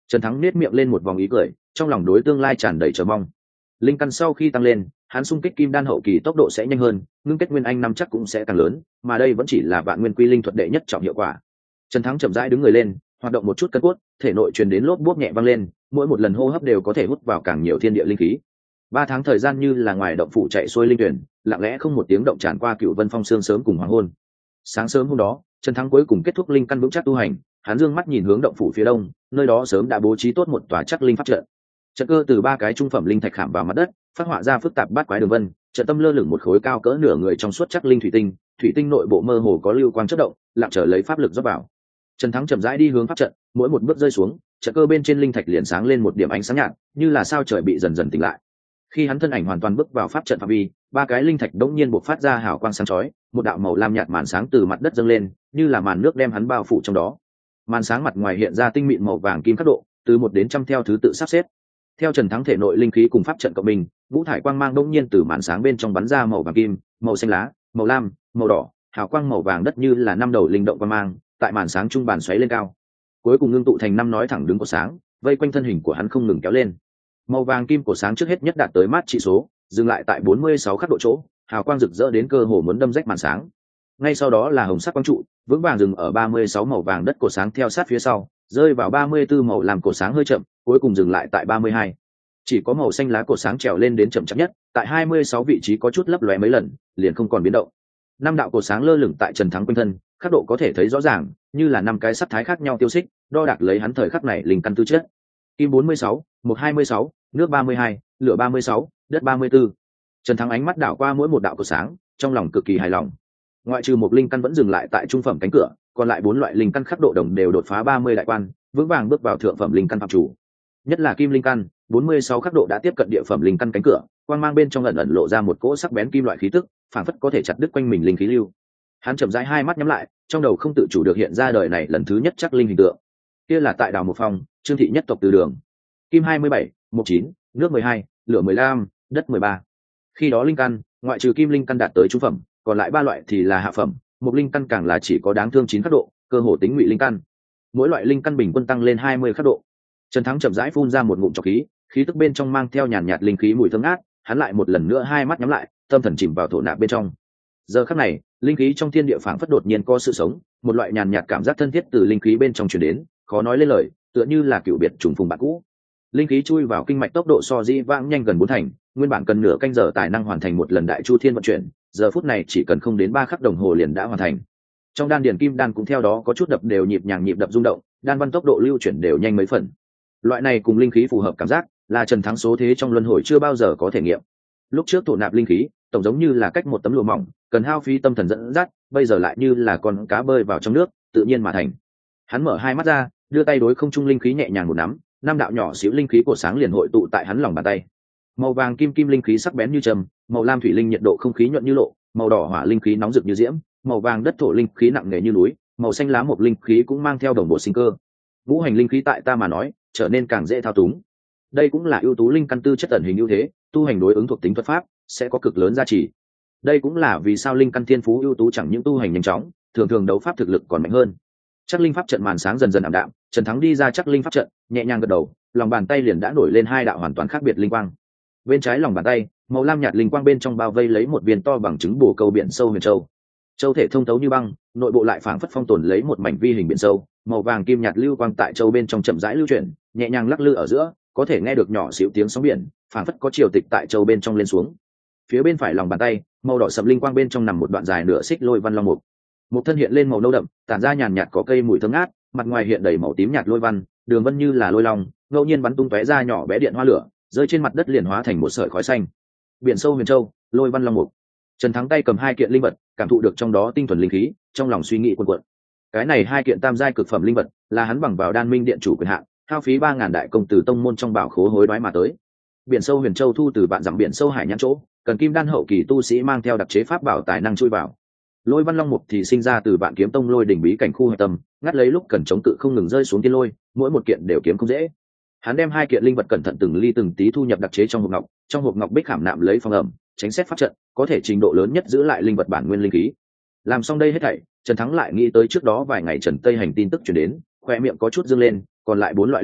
Trần Thắng nết miệng lên một vòng ý cười, trong lòng đối tương lai tràn đầy chờ mong. Linh căn sau khi tăng lên, hắn xung kích kim đan hậu kỳ tốc độ sẽ nhanh hơn, ngưng kết nguyên anh năm chắc cũng sẽ càng lớn, mà đây vẫn chỉ là vạn nguyên quy linh thuật đệ nhất trọng hiệu quả. Trần Thắng chậm rãi đứng người lên, hoạt động một chút cân cốt, thể nội truyền đến lốp bốp nhẹ vang lên, mỗi một lần hô hấp đều có thể hút vào càng nhiều thiên địa linh khí. Ba tháng thời gian như là ngoài động phủ chạy xuôi linh tuyển, lặng lẽ không một tiếng động tràn qua Cửu Vân Phong sương sớm cùng hoàng hôn. Sáng sớm hôm đó, Trần Thắng cuối cùng kết thúc linh căn vững chắc tu hành, hắn dương mắt nhìn hướng động phủ phía đông, nơi đó sớm đã bố trí tốt một tòa chắc linh pháp trận. Trận cơ từ ba cái trung phẩm linh thạch khảm vào mặt đất, phát họa ra phức tạp bát quái đường vân, trận tâm lơ lửng một khối cao cỡ nửa người trong suốt chắc linh thủy tinh, thủy tinh nội bộ mơ hồ có lưu quang chớp động, lặng chờ lấy pháp lực rót vào. Trần Thắng chậm rãi đi hướng pháp trận, mỗi một bước rơi xuống, trận cơ bên trên linh thạch liền sáng lên một điểm ánh sáng nhạt, như là sao trời bị dần dần tỉnh lại. Khi hắn thân ảnh hoàn toàn bước vào pháp trận phạm vi, ba cái linh thạch đống nhiên bộc phát ra hào quang sáng chói, một đạo màu lam nhạt màn sáng từ mặt đất dâng lên, như là màn nước đem hắn bao phủ trong đó. Màn sáng mặt ngoài hiện ra tinh mịn màu vàng kim khắc độ, từ một đến trăm theo thứ tự sắp xếp. Theo Trần Thắng thể nội linh khí cùng pháp trận cộng mình, ngũ thải quang mang đống nhiên từ màn sáng bên trong bắn ra màu vàng kim, màu xanh lá, màu lam, màu đỏ, hào quang màu vàng đất như là năm đầu linh động quang mang, tại màn sáng trung bàn xoáy lên cao. Cuối cùng ngưng tụ thành năm nói thẳng đứng của sáng, vây quanh thân hình của hắn không ngừng kéo lên. Màu vàng kim của sáng trước hết nhất đạt tới mát trị số, dừng lại tại bốn mươi sáu khắc độ chỗ, hào quang rực rỡ đến cơ hồ muốn đâm rách màn sáng. Ngay sau đó là hồng sắc quang trụ, vững vàng dừng ở ba mươi sáu màu vàng đất của sáng theo sát phía sau, rơi vào ba mươi tư màu làm cổ sáng hơi chậm, cuối cùng dừng lại tại ba mươi hai. Chỉ có màu xanh lá cổ sáng trèo lên đến chậm chậm nhất, tại hai mươi sáu vị trí có chút lấp lóe mấy lần, liền không còn biến động. Năm đạo cổ sáng lơ lửng tại Trần Thắng quanh thân, khắc độ có thể thấy rõ ràng, như là năm cái sắc thái khác nhau tiêu xích, đo đạc lấy hắn thời khắc này linh căn tư chất. Kim bốn mươi sáu, mộc hai mươi sáu, nước ba mươi hai, lửa ba mươi sáu, đất ba mươi tư. Trần Thắng ánh mắt đảo qua mỗi một đạo cổ sáng, trong lòng cực kỳ hài lòng. Ngoại trừ một linh căn vẫn dừng lại tại trung phẩm cánh cửa, còn lại bốn loại linh căn khắc độ đồng đều đột phá ba mươi đại quan, vững vàng bước vào thượng phẩm linh căn phạm chủ. Nhất là kim linh căn, bốn mươi sáu khắc độ đã tiếp cận địa phẩm linh căn cánh cửa, quang mang bên trong ẩn ẩn lộ ra một cỗ sắc bén kim loại khí tức, phảng phất có thể chặt đứt quanh mình linh khí lưu. Hắn chậm rãi hai mắt nhắm lại, trong đầu không tự chủ được hiện ra đời này lần thứ nhất chắc linh hình tượng. Kia là tại đào một phòng, Trương thị nhất tộc từ đường. Kim hai mươi bảy, mộc chín, nước mười hai, lửa mười lăm, đất mười ba. Khi đó linh căn, ngoại trừ kim linh căn đạt tới trung phẩm, còn lại ba loại thì là hạ phẩm, mộc linh căn càng là chỉ có đáng thương chín khắc độ, cơ hồ tính ngụy linh căn. Mỗi loại linh căn bình quân tăng lên hai mươi khắc độ. Trần Thắng chậm rãi phun ra một ngụm trọc khí, khí tức bên trong mang theo nhàn nhạt linh khí mùi thơm ngát, hắn lại một lần nữa hai mắt nhắm lại, tâm thần chìm vào thổ nạp bên trong. Giờ khắc này, linh khí trong thiên địa phảng phất đột nhiên có sự sống, một loại nhàn nhạt cảm giác thân thiết từ linh khí bên trong truyền đến, khó nói lên lời, tựa như là cựu biệt trùng phùng bạn cũ. Linh khí chui vào kinh mạch tốc độ so dĩ vãng nhanh gần bốn thành, nguyên bản cần nửa canh giờ tài năng hoàn thành một lần đại chu thiên vận chuyển, giờ phút này chỉ cần không đến ba khắc đồng hồ liền đã hoàn thành. Trong đan điền kim đan cũng theo đó có chút đập đều nhịp nhàng nhịp đập rung động, đan văn tốc độ lưu chuyển đều nhanh mấy phần. Loại này cùng linh khí phù hợp cảm giác, là Trần Thắng số thế trong luân hồi chưa bao giờ có thể nghiệm. Lúc trước thổ nạp linh khí, tổng giống như là cách một tấm lụa mỏng, cần hao phí tâm thần dẫn dắt, bây giờ lại như là con cá bơi vào trong nước, tự nhiên mà thành. Hắn mở hai mắt ra, đưa tay đối không trung linh khí nhẹ nhàng một nắm, năm đạo nhỏ xíu linh khí của sáng liền hội tụ tại hắn lòng bàn tay. Màu vàng kim kim linh khí sắc bén như trầm, màu lam thủy linh nhiệt độ không khí nhuận như lộ, màu đỏ hỏa linh khí nóng rực như diễm, màu vàng đất thổ linh khí nặng nề như núi, màu xanh lá một linh khí cũng mang theo đồng bộ sinh cơ. Ngũ hành linh khí tại ta mà nói, trở nên càng dễ thao túng. Đây cũng là ưu tú linh căn tư chất ẩn hình ưu thế, tu hành đối ứng thuộc tính thuật pháp sẽ có cực lớn giá trị. Đây cũng là vì sao linh căn thiên phú ưu tú chẳng những tu hành nhanh chóng, thường thường đấu pháp thực lực còn mạnh hơn. Chắc linh pháp trận màn sáng dần dần ảm đạm, Trần Thắng đi ra chắc linh pháp trận, nhẹ nhàng gật đầu, lòng bàn tay liền đã nổi lên hai đạo hoàn toàn khác biệt linh quang. Bên trái lòng bàn tay, màu lam nhạt linh quang bên trong bao vây lấy một viên to bằng trứng bồ câu biển sâu huyền châu. Châu thể thông thấu như băng, nội bộ lại phảng phất phong tồn lấy một mảnh vi hình biển sâu, màu vàng kim nhạt lưu quang tại châu bên trong chậm rãi lưu chuyển, nhẹ nhàng lắc lư ở giữa, có thể nghe được nhỏ xíu tiếng sóng biển, phảng phất có triều tịch tại châu bên trong lên xuống. Phía bên phải lòng bàn tay, màu đỏ sậm linh quang bên trong nằm một đoạn dài nửa xích lôi văn long mục. Một thân hiện lên màu nâu đậm, tản ra nhàn nhạt có cây mùi thơm ngát, mặt ngoài hiện đầy màu tím nhạt lôi văn, đường vân như là lôi long, ngẫu nhiên bắn tung tóe ra nhỏ bé điện hoa lửa, rơi trên mặt đất liền hóa thành một sợi khói xanh. Biển sâu huyền châu, lôi văn long mục. Trần Thắng tay cầm hai kiện linh vật, cảm thụ được trong đó tinh thuần linh khí, trong lòng suy nghĩ cuồn cuộn. Cái này hai kiện tam giai cực phẩm linh vật, là hắn bằng vào đan minh điện chủ quyền hạn, hao phí ba ngàn đại công từ tông môn trong bảo khố hối đoái mà tới. Biển sâu huyền châu thu từ vạn dặm biển sâu hải nhãn chỗ, cần kim đan hậu kỳ tu sĩ mang theo đặc chế pháp bảo tài năng chui vào. Lôi văn long mục thì sinh ra từ vạn kiếm tông lôi đỉnh bí cảnh khu hạch tâm, ngắt lấy lúc cần chống cự không ngừng rơi xuống tiên lôi, mỗi một kiện đều kiếm không dễ. Hắn đem hai kiện linh vật cẩn thận từng ly từng tí thu nhập đặc chế trong hộp ngọc, trong hộp ngọc bích khảm nạm lấy phong ẩm, tránh xét pháp trận, có thể trình độ lớn nhất giữ lại linh vật bản nguyên linh khí. Làm xong đây hết thảy, Trần Thắng lại nghĩ tới trước đó vài ngày Trần Tây hành tin tức truyền đến, khoe miệng có chút dương lên, còn lại bốn loại linh vật,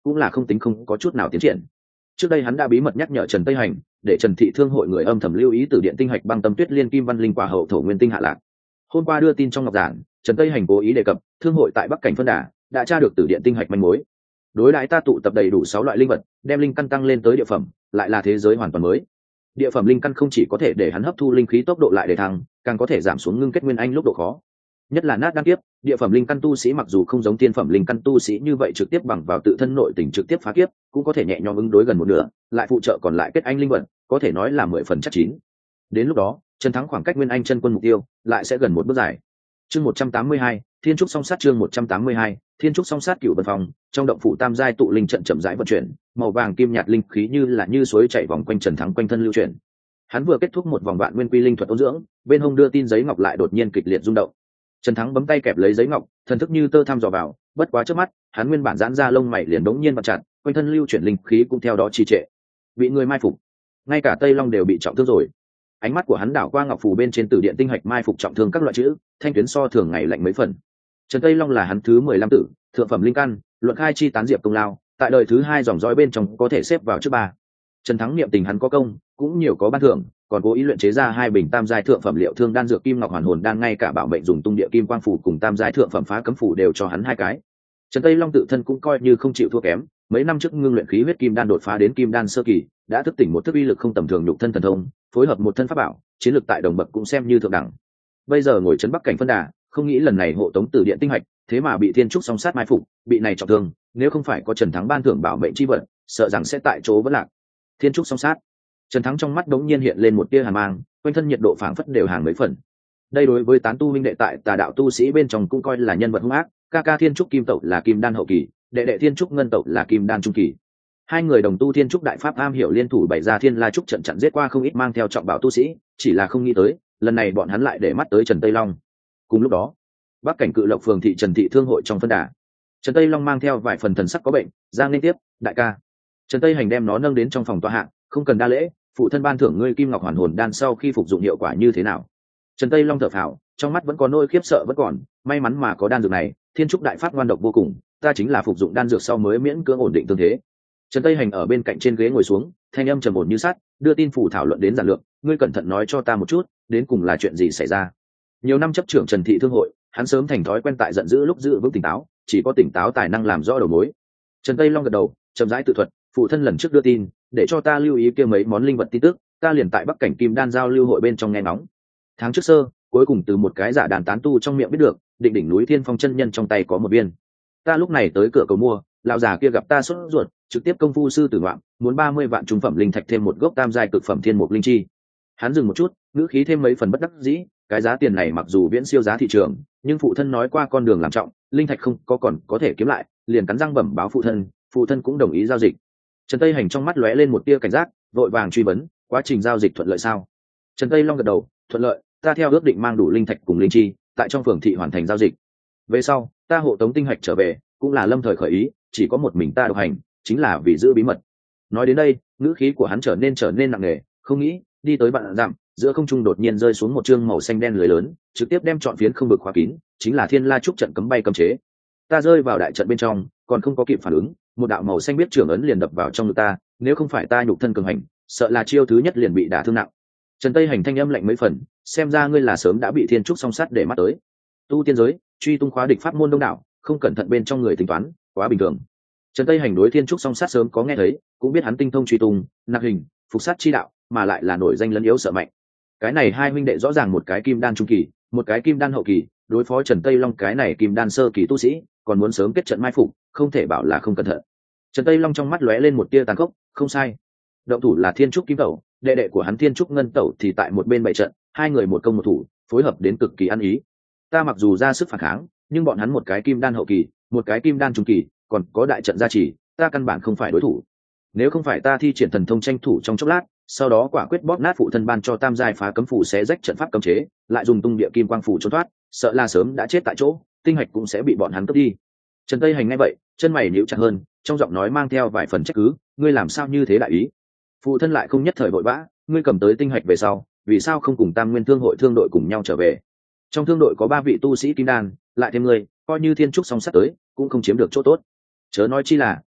cũng là không tính không có chút nào tiến triển. Trước đây hắn đã bí mật nhắc nhở Trần Tây Hành, để Trần Thị Thương hội người âm thầm lưu ý Tử Điện tinh hạch băng tâm tuyết liên kim văn linh quả hậu thổ nguyên tinh hạ lạc. Hôm qua đưa tin trong ngọc giản, Trần Tây Hành cố ý đề cập thương hội tại Bắc Cảnh phân đà đã tra được Tử Điện tinh hạch manh mối. Đối đãi ta tụ tập đầy đủ sáu loại linh vật, đem linh căn tăng lên tới địa phẩm, lại là thế giới hoàn toàn mới. Địa phẩm linh căn không chỉ có thể để hắn hấp thu linh khí tốc độ lại để thăng, càng có thể giảm xuống ngưng kết nguyên anh lúc độ khó. Nhất là nát đan kiếp, địa phẩm linh căn tu sĩ mặc dù không giống tiên phẩm linh căn tu sĩ như vậy trực tiếp bằng vào tự thân nội tình trực tiếp phá kiếp, cũng có thể nhẹ nhõm ứng đối gần một nửa, lại phụ trợ còn lại kết anh linh vật, có thể nói là mười phần chắc chín. Đến lúc đó, Trần Thắng khoảng cách nguyên anh chân quân mục tiêu lại sẽ gần một bước dài. Chương một trăm tám mươi hai, Thiên trúc song sát chương một trăm tám mươi hai, Thiên trúc song sát cửu vân phòng, trong động phủ tam giai tụ linh trận chậm rãi vận chuyển, màu vàng kim nhạt linh khí như là như suối chảy vòng quanh Trần Thắng quanh thân lưu chuyển. Hắn vừa kết thúc một vòng vạn nguyên quy linh thuật ôn dưỡng, bên hông đưa tin giấy ngọc lại đột nhiên kịch liệt rung động. Trần Thắng bấm tay kẹp lấy giấy ngọc, thần thức như tơ thăm dò vào, bất quá trước mắt, hắn nguyên bản giãn ra lông mày liền đống nhiên vặn chặt, quanh thân lưu chuyển linh khí cũng theo đó trì trệ. Bị người mai phục, ngay cả Tây Long đều bị trọng thương rồi. Ánh mắt của hắn đảo qua ngọc phù bên trên Tử Điện tinh hạch mai phục trọng thương các loại chữ, thanh tuyến so thường ngày lạnh mấy phần. Trần Tây Long là hắn thứ mười lăm tử, thượng phẩm linh căn, luận khai chi tán diệp công lao, tại đời thứ hai dòng dõi bên trong có thể xếp vào trước ba. Trần Thắng niệm tình hắn có công, cũng nhiều có ban thưởng, còn cố ý luyện chế ra hai bình tam giai thượng phẩm liệu thương đan dược kim ngọc hoàn hồn đan, ngay cả bảo mệnh dùng tung địa kim quang phủ cùng tam giai thượng phẩm phá cấm phủ đều cho hắn hai cái. Trần Tây Long tự thân cũng coi như không chịu thua kém, mấy năm trước ngưng luyện khí huyết kim đan đột phá đến kim đan sơ kỳ, đã thức tỉnh một thức uy lực không tầm thường nhục thân thần thông, phối hợp một thân pháp bảo, chiến lược tại đồng bậc cũng xem như thượng đẳng. Bây giờ ngồi trấn Bắc Cảnh phân đà, không nghĩ lần này hộ tống Tử Điện tinh hạch, thế mà bị Thiên trúc song sát mai phục, bị này trọng thương, nếu không phải có Trần Thắng ban thưởng bảo mệnh chi vật, sợ rằng sẽ tại chỗ vẫn lạc. Thiên trúc song sát, Trần Thắng trong mắt đống nhiên hiện lên một tia hàn mang, quanh thân nhiệt độ phảng phất đều hàng mấy phần. Đây đối với tán tu minh đệ tại tà đạo tu sĩ bên trong cũng coi là nhân vật hung ác, ca ca Thiên trúc kim tẩu là kim đan hậu kỳ, đệ đệ Thiên trúc ngân tẩu là kim đan trung kỳ. Hai người đồng tu Thiên trúc đại pháp am hiểu liên thủ bày ra Thiên La trúc trận trận giết qua không ít mang theo trọng bảo tu sĩ, chỉ là không nghĩ tới, lần này bọn hắn lại để mắt tới Trần Tây Long. Cùng lúc đó, Bắc Cảnh Cự Lộc phường thị Trần Thị Thương hội trong phân đà, Trần Tây Long mang theo vài phần thần sắc có bệnh, giang liên tiếp, đại ca. Trần Tây Hành đem nó nâng đến trong phòng tọa hạng, không cần đa lễ, phụ thân ban thưởng ngươi kim ngọc hoàn hồn đan sau khi phục dụng hiệu quả như thế nào? Trần Tây Long thở phào, trong mắt vẫn có nỗi khiếp sợ vẫn còn, may mắn mà có đan dược này, Thiên trúc đại pháp ngoan độc vô cùng, ta chính là phục dụng đan dược sau mới miễn cưỡng ổn định tương thế. Trần Tây Hành ở bên cạnh trên ghế ngồi xuống, thanh âm trầm ổn như sắt, đưa tin phủ thảo luận đến giản lược, ngươi cẩn thận nói cho ta một chút, đến cùng là chuyện gì xảy ra? Nhiều năm chấp trưởng Trần Thị Thương hội, hắn sớm thành thói quen tại giận dữ lúc giữ vững tỉnh táo, chỉ có tỉnh táo tài năng làm rõ đầu mối. Trần Tây Long gật đầu, chậm rãi tự thuật, phụ thân lần trước đưa tin, để cho ta lưu ý kia mấy món linh vật tin tức, ta liền tại Bắc Cảnh Kim Đan giao lưu hội bên trong nghe ngóng. Tháng trước sơ, cuối cùng từ một cái giả đàn tán tu trong miệng biết được, định đỉnh núi Thiên Phong chân nhân trong tay có một viên. Ta lúc này tới cửa cầu mua, lão già kia gặp ta sốt ruột, trực tiếp công phu sư tử ngoạm, muốn ba mươi vạn trung phẩm linh thạch thêm một gốc tam giai cực phẩm thiên mục linh chi. Hắn dừng một chút, ngữ khí thêm mấy phần bất đắc dĩ, cái giá tiền này mặc dù viễn siêu giá thị trường, nhưng phụ thân nói qua con đường làm trọng, linh thạch không có còn có thể kiếm lại, liền cắn răng bẩm báo phụ thân, phụ thân cũng đồng ý giao dịch. Trần Tây Hành trong mắt lóe lên một tia cảnh giác, vội vàng truy vấn, quá trình giao dịch thuận lợi sao? Trần Tây Long gật đầu, thuận lợi, ta theo ước định mang đủ linh thạch cùng linh chi, tại trong phường thị hoàn thành giao dịch. Về sau, ta hộ tống tinh hạch trở về, cũng là lâm thời khởi ý, chỉ có một mình ta độc hành, chính là vì giữ bí mật. Nói đến đây, ngữ khí của hắn trở nên trở nên nặng nề, không nghĩ, đi tới bạn dặm, giữa không trung đột nhiên rơi xuống một chương màu xanh đen lưới lớn, trực tiếp đem trọn phiến không vực khóa kín, chính là Thiên La trúc trận cấm bay cấm chế. Ta rơi vào đại trận bên trong, còn không có kịp phản ứng, một đạo màu xanh biết trưởng ấn liền đập vào trong ngực ta, nếu không phải ta nhục thân cường hành, sợ là chiêu thứ nhất liền bị đả thương nặng. Trần Tây Hành thanh âm lạnh mấy phần, xem ra ngươi là sớm đã bị Thiên trúc song sát để mắt tới. Tu tiên giới, truy tung khóa địch pháp môn đông đảo, không cẩn thận bên trong người tính toán, quá bình thường. Trần Tây Hành đối Thiên trúc song sát sớm có nghe thấy, cũng biết hắn tinh thông truy tung, nặc hình, phục sát chi đạo, mà lại là nổi danh lấn yếu sợ mạnh. Cái này hai huynh đệ rõ ràng một cái kim đan trung kỳ, một cái kim đan hậu kỳ, đối phó Trần Tây Long cái này kim đan sơ kỳ tu sĩ, còn muốn sớm kết trận mai phục, không thể bảo là không cẩn thận. Trần Tây Long trong mắt lóe lên một tia tàn khốc, không sai. Động thủ là Thiên trúc kim tẩu, đệ đệ của hắn Thiên trúc ngân tẩu thì tại một bên bày trận, hai người một công một thủ, phối hợp đến cực kỳ ăn ý. Ta mặc dù ra sức phản kháng, nhưng bọn hắn một cái kim đan hậu kỳ, một cái kim đan trung kỳ, còn có đại trận gia trì, ta căn bản không phải đối thủ. Nếu không phải ta thi triển thần thông tranh thủ trong chốc lát, sau đó quả quyết bóp nát phụ thân ban cho tam giai phá cấm phủ xé rách trận pháp cấm chế, lại dùng tung địa kim quang phủ trốn thoát, sợ là sớm đã chết tại chỗ, tinh hạch cũng sẽ bị bọn hắn cướp đi. Trần Tây Hành nghe vậy, chân mày nhíu chặt hơn, trong giọng nói mang theo vài phần trách cứ, ngươi làm sao như thế đại ý? Phụ thân lại không nhất thời vội vã, ngươi cầm tới tinh hạch về sau, vì sao không cùng Tam Nguyên Thương hội thương đội cùng nhau trở về? Trong thương đội có ba vị tu sĩ kim đan, lại thêm ngươi, coi như Thiên trúc song sát tới, cũng không chiếm được chỗ tốt. Chớ nói chi là,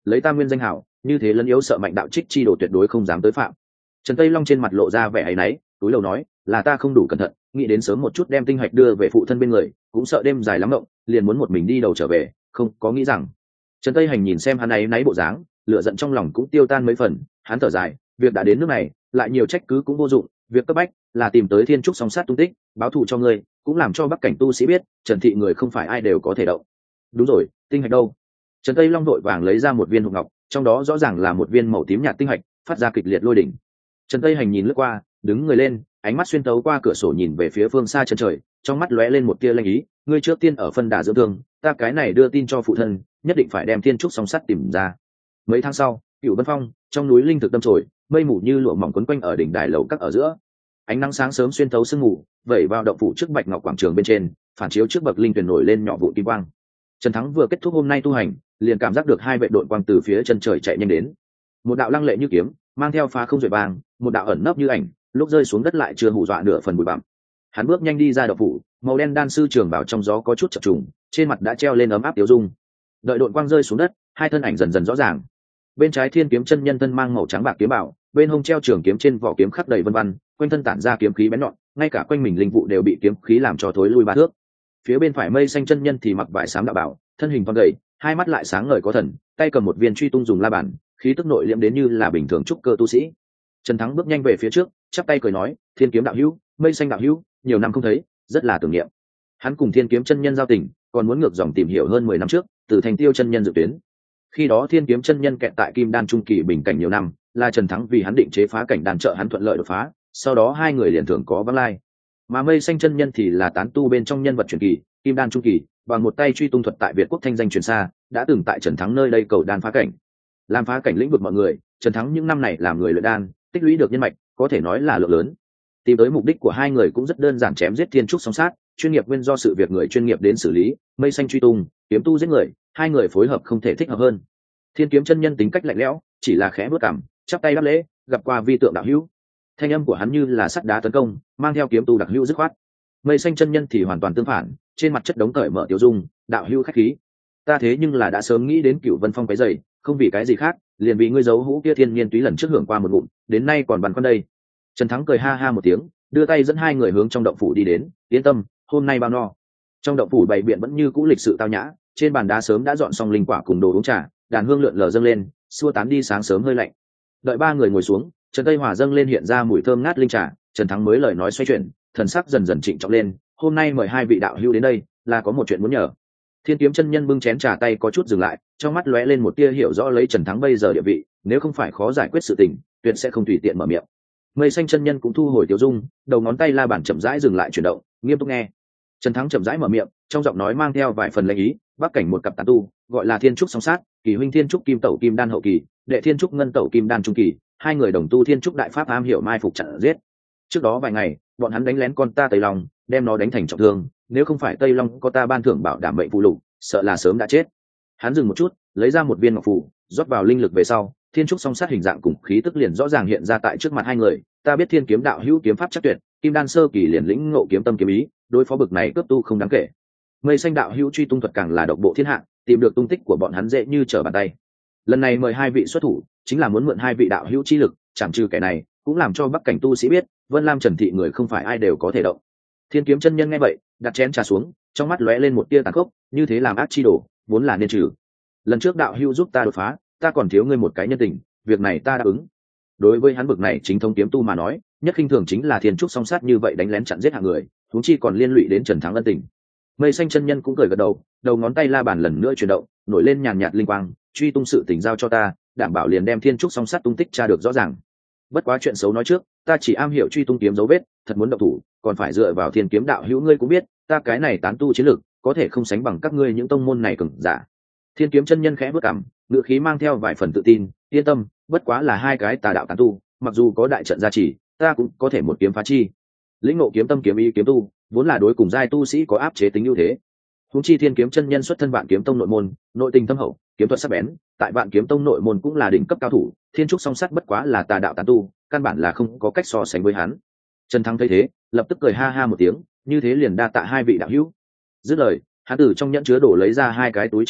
lấy tam nguyên danh hảo như thế lấn yếu sợ mạnh đạo trích chi đồ tuyệt đối không dám tới phạm. Trần Tây Long trên mặt lộ ra vẻ áy náy, túi lầu nói là ta không đủ cẩn thận, nghĩ đến sớm một chút đem tinh hạch đưa về phụ thân bên người, cũng sợ đêm dài lắm mộng, liền muốn một mình đi đầu trở về, không có nghĩ rằng. Trần Tây Hành nhìn xem hắn ấy náy bộ dáng, lửa giận trong lòng cũng tiêu tan mấy phần, hắn thở dài, việc đã đến nước này, lại nhiều trách cứ cũng vô dụng, việc cấp bách là tìm tới Thiên Trúc song sát tung tích, báo thù cho ngươi, cũng làm cho Bắc cảnh tu sĩ biết, Trần thị người không phải ai đều có thể động. Đúng rồi, tinh hạch đâu? Trần Tây Long vội vàng lấy ra một viên hộp ngọc, trong đó rõ ràng là một viên màu tím nhạt tinh hạch, phát ra kịch liệt lôi đỉnh. Trần Tây Hành nhìn lướt qua, đứng người lên, ánh mắt xuyên tấu qua cửa sổ nhìn về phía phương xa chân trời, trong mắt lóe lên một tia lanh ý, ngươi trước tiên ở phân đà dưỡng thương, ta cái này đưa tin cho phụ thân, nhất định phải đem Thiên Trúc song sắt tìm ra. Mấy tháng sau, Cửu Vân Phong, trong núi linh thực đâm chồi, mây mù như lụa mỏng quấn quanh ở đỉnh đài lầu các ở giữa. Ánh nắng sáng sớm xuyên thấu sương mù, vẩy vào động phủ trước bạch ngọc quảng trường bên trên, phản chiếu trước bậc linh tuyển nổi lên nhỏ vụ kim quang. Trần Thắng vừa kết thúc hôm nay tu hành, liền cảm giác được hai vệ đội quang từ phía chân trời chạy nhanh đến. Một đạo lăng lệ như kiếm, mang theo phá không duệ vàng, một đạo ẩn nấp như ảnh, lúc rơi xuống đất lại chưa hù dọa nửa phần bụi bặm. Hắn bước nhanh đi ra động phủ, màu đen đan sư trường bảo trong gió có chút chập trùng, trên mặt đã treo lên ấm áp tiêu dung. Đợi đội quang rơi xuống đất, hai thân ảnh dần dần rõ ràng. Bên trái Thiên Kiếm chân nhân thân mang màu trắng bạc kiếm bảo, bên hông treo trường kiếm trên vỏ kiếm khắc đầy vân vân, quanh thân tản ra kiếm khí bén nhọn, ngay cả quanh mình linh vụ đều bị kiếm khí làm cho thối lui ba thước. Phía bên phải Mây Xanh chân nhân thì mặc vải xám đạo bảo, thân hình thon gầy, hai mắt lại sáng ngời có thần, tay cầm một viên truy tung dùng la bàn, khí tức nội liễm đến như là bình thường trúc cơ tu sĩ. Trần Thắng bước nhanh về phía trước, chắp tay cười nói, Thiên Kiếm đạo hữu, Mây Xanh đạo hữu, nhiều năm không thấy, rất là tưởng niệm. Hắn cùng Thiên Kiếm chân nhân giao tình, còn muốn ngược dòng tìm hiểu hơn mười năm trước, từ Thành Tiêu chân nhân dự tuyến. Khi đó Thiên Kiếm chân nhân kẹt tại Kim Đan trung kỳ bình cảnh nhiều năm, là Trần Thắng vì hắn định chế phá cảnh đàn trợ hắn thuận lợi đột phá, sau đó hai người liền thường có vắng lai. Mà Mây Xanh chân nhân thì là tán tu bên trong nhân vật truyền kỳ, Kim Đan trung kỳ, bằng một tay truy tung thuật tại Việt quốc thanh danh truyền xa, đã từng tại Trần Thắng nơi đây cầu đan phá cảnh. Làm phá cảnh lĩnh vực mọi người, Trần Thắng những năm này làm người luyện đan, tích lũy được nhân mạch, có thể nói là lượng lớn. Tìm tới mục đích của hai người cũng rất đơn giản, chém giết Thiên Trúc song sát, chuyên nghiệp nguyên do sự việc người chuyên nghiệp đến xử lý, Mây Xanh truy tung, kiếm tu giết người, hai người phối hợp không thể thích hợp hơn. Thiên Kiếm chân nhân tính cách lạnh lẽo, chỉ là khẽ bước cằm, chắp tay đáp lễ, gặp qua vi tượng đạo hữu. Thanh âm của hắn như là sắt đá tấn công, mang theo kiếm tu đặc hữu dứt khoát. Mây Xanh chân nhân thì hoàn toàn tương phản, trên mặt chất đống cởi mở tiêu dung, đạo hữu khách khí. Ta thế nhưng là đã sớm nghĩ đến Cửu Vân Phong cái giày, không vì cái gì khác, liền vì ngươi giấu hũ kia thiên niên túy lần trước hưởng qua một ngụm, đến nay còn băn khoăn đây. Trần Thắng cười ha ha một tiếng, đưa tay dẫn hai người hướng trong động phủ đi đến, yên tâm, hôm nay bao no. Trong động phủ bày biện vẫn như cũ lịch sự tao nhã, trên bàn đá sớm đã dọn xong linh quả cùng đồ uống trà, đàn hương lượn lờ dâng lên, xua tán đi sáng sớm hơi lạnh. Đợi ba người ngồi xuống, Trần Tây Hòa dâng lên hiện ra mùi thơm ngát linh trà, Trần Thắng mới lời nói xoay chuyển, thần sắc dần dần trịnh trọng lên, hôm nay mời hai vị đạo hữu đến đây, là có một chuyện muốn nhờ. Thiên Kiếm chân nhân bưng chén trà tay có chút dừng lại, trong mắt lóe lên một tia hiểu rõ lấy Trần Thắng bây giờ địa vị, nếu không phải khó giải quyết sự tình, tuyệt sẽ không tùy tiện mở miệng. Mây Xanh chân nhân cũng thu hồi tiêu dung, đầu ngón tay la bàn chậm rãi dừng lại chuyển động, nghiêm túc nghe. Trần Thắng chậm rãi mở miệng, trong giọng nói mang theo vài phần lệnh ý, Bắc cảnh một cặp tán tu, gọi là Thiên Trúc song sát, kỳ huynh Thiên Trúc kim tẩu kim đan hậu kỳ, đệ Thiên Trúc ngân tẩu kim đan trung kỳ, hai người đồng tu Thiên Trúc đại pháp am hiểu mai phục chặn giết. Trước đó vài ngày, bọn hắn đánh lén con ta Tây Long, đem nó đánh thành trọng thương, nếu không phải Tây Long có ta ban thưởng bảo đảm mệnh phụ lục, sợ là sớm đã chết. Hắn dừng một chút, lấy ra một viên ngọc phù, rót vào linh lực về sau, Thiên Trúc song sát hình dạng cùng khí tức liền rõ ràng hiện ra tại trước mặt hai người. Ta biết Thiên Kiếm đạo hữu kiếm pháp chắc tuyệt, kim đan sơ kỳ liền lĩnh ngộ kiếm tâm kiếm ý, đối phó bực này cướp tu không đáng kể. Mây Xanh đạo hữu truy tung thuật càng là độc bộ thiên hạ, tìm được tung tích của bọn hắn dễ như trở bàn tay. Lần này mời hai vị xuất thủ, chính là muốn mượn hai vị đạo hữu chi lực, chảm trừ kẻ này, cũng làm cho Bắc cảnh tu sĩ biết, Vân Lam Trần thị người không phải ai đều có thể động. Thiên Kiếm chân nhân nghe vậy, đặt chén trà xuống, trong mắt lóe lên một tia tàn khốc, như thế làm ác chi đồ, vốn là nên trừ. Lần trước đạo hữu giúp ta đột phá, ta còn thiếu ngươi một cái nhân tình, việc này ta đáp ứng. Đối với hắn bực này chính thống kiếm tu mà nói, nhất khinh thường chính là Thiên Trúc song sát như vậy đánh lén chặn giết hạng người, huống chi còn liên lụy đến Trần Thắng ân tình. Mây Xanh chân nhân cũng cười gật đầu, đầu ngón tay la bàn lần nữa chuyển động, nổi lên nhàn nhạt linh quang, truy tung sự tình giao cho ta, đảm bảo liền đem Thiên Trúc song sát tung tích tra được rõ ràng. Bất quá chuyện xấu nói trước, ta chỉ am hiểu truy tung kiếm dấu vết, thật muốn động thủ, còn phải dựa vào Thiên Kiếm đạo hữu, ngươi cũng biết, ta cái này tán tu chiến lực, có thể không sánh bằng các ngươi những tông môn này cường giả. Thiên Kiếm chân nhân khẽ bước cằm, ngữ khí mang theo vài phần tự tin, yên tâm, bất quá là hai cái tà đạo tán tu, mặc dù có đại trận gia trì, ta cũng có thể một kiếm phá chi. Lĩnh ngộ kiếm tâm kiếm ý kiếm tu, vốn là đối cùng giai tu sĩ có áp chế tính ưu thế. Huống chi Thiên Kiếm chân nhân xuất thân Vạn Kiếm tông nội môn, nội tình thâm hậu, kiếm thuật sắc bén, tại Vạn Kiếm tông nội môn cũng là đỉnh cấp cao thủ, Thiên Trúc song sát bất quá là tà đạo tán tu, căn bản là không có cách so sánh với hắn. Trần Thắng thấy thế, lập tức cười ha ha một tiếng, như thế liền đa tạ hai vị đạo hữu. Dứt lời, hắn từ trong nhẫn chứa đồ lấy ra hai cái túi chứa vật,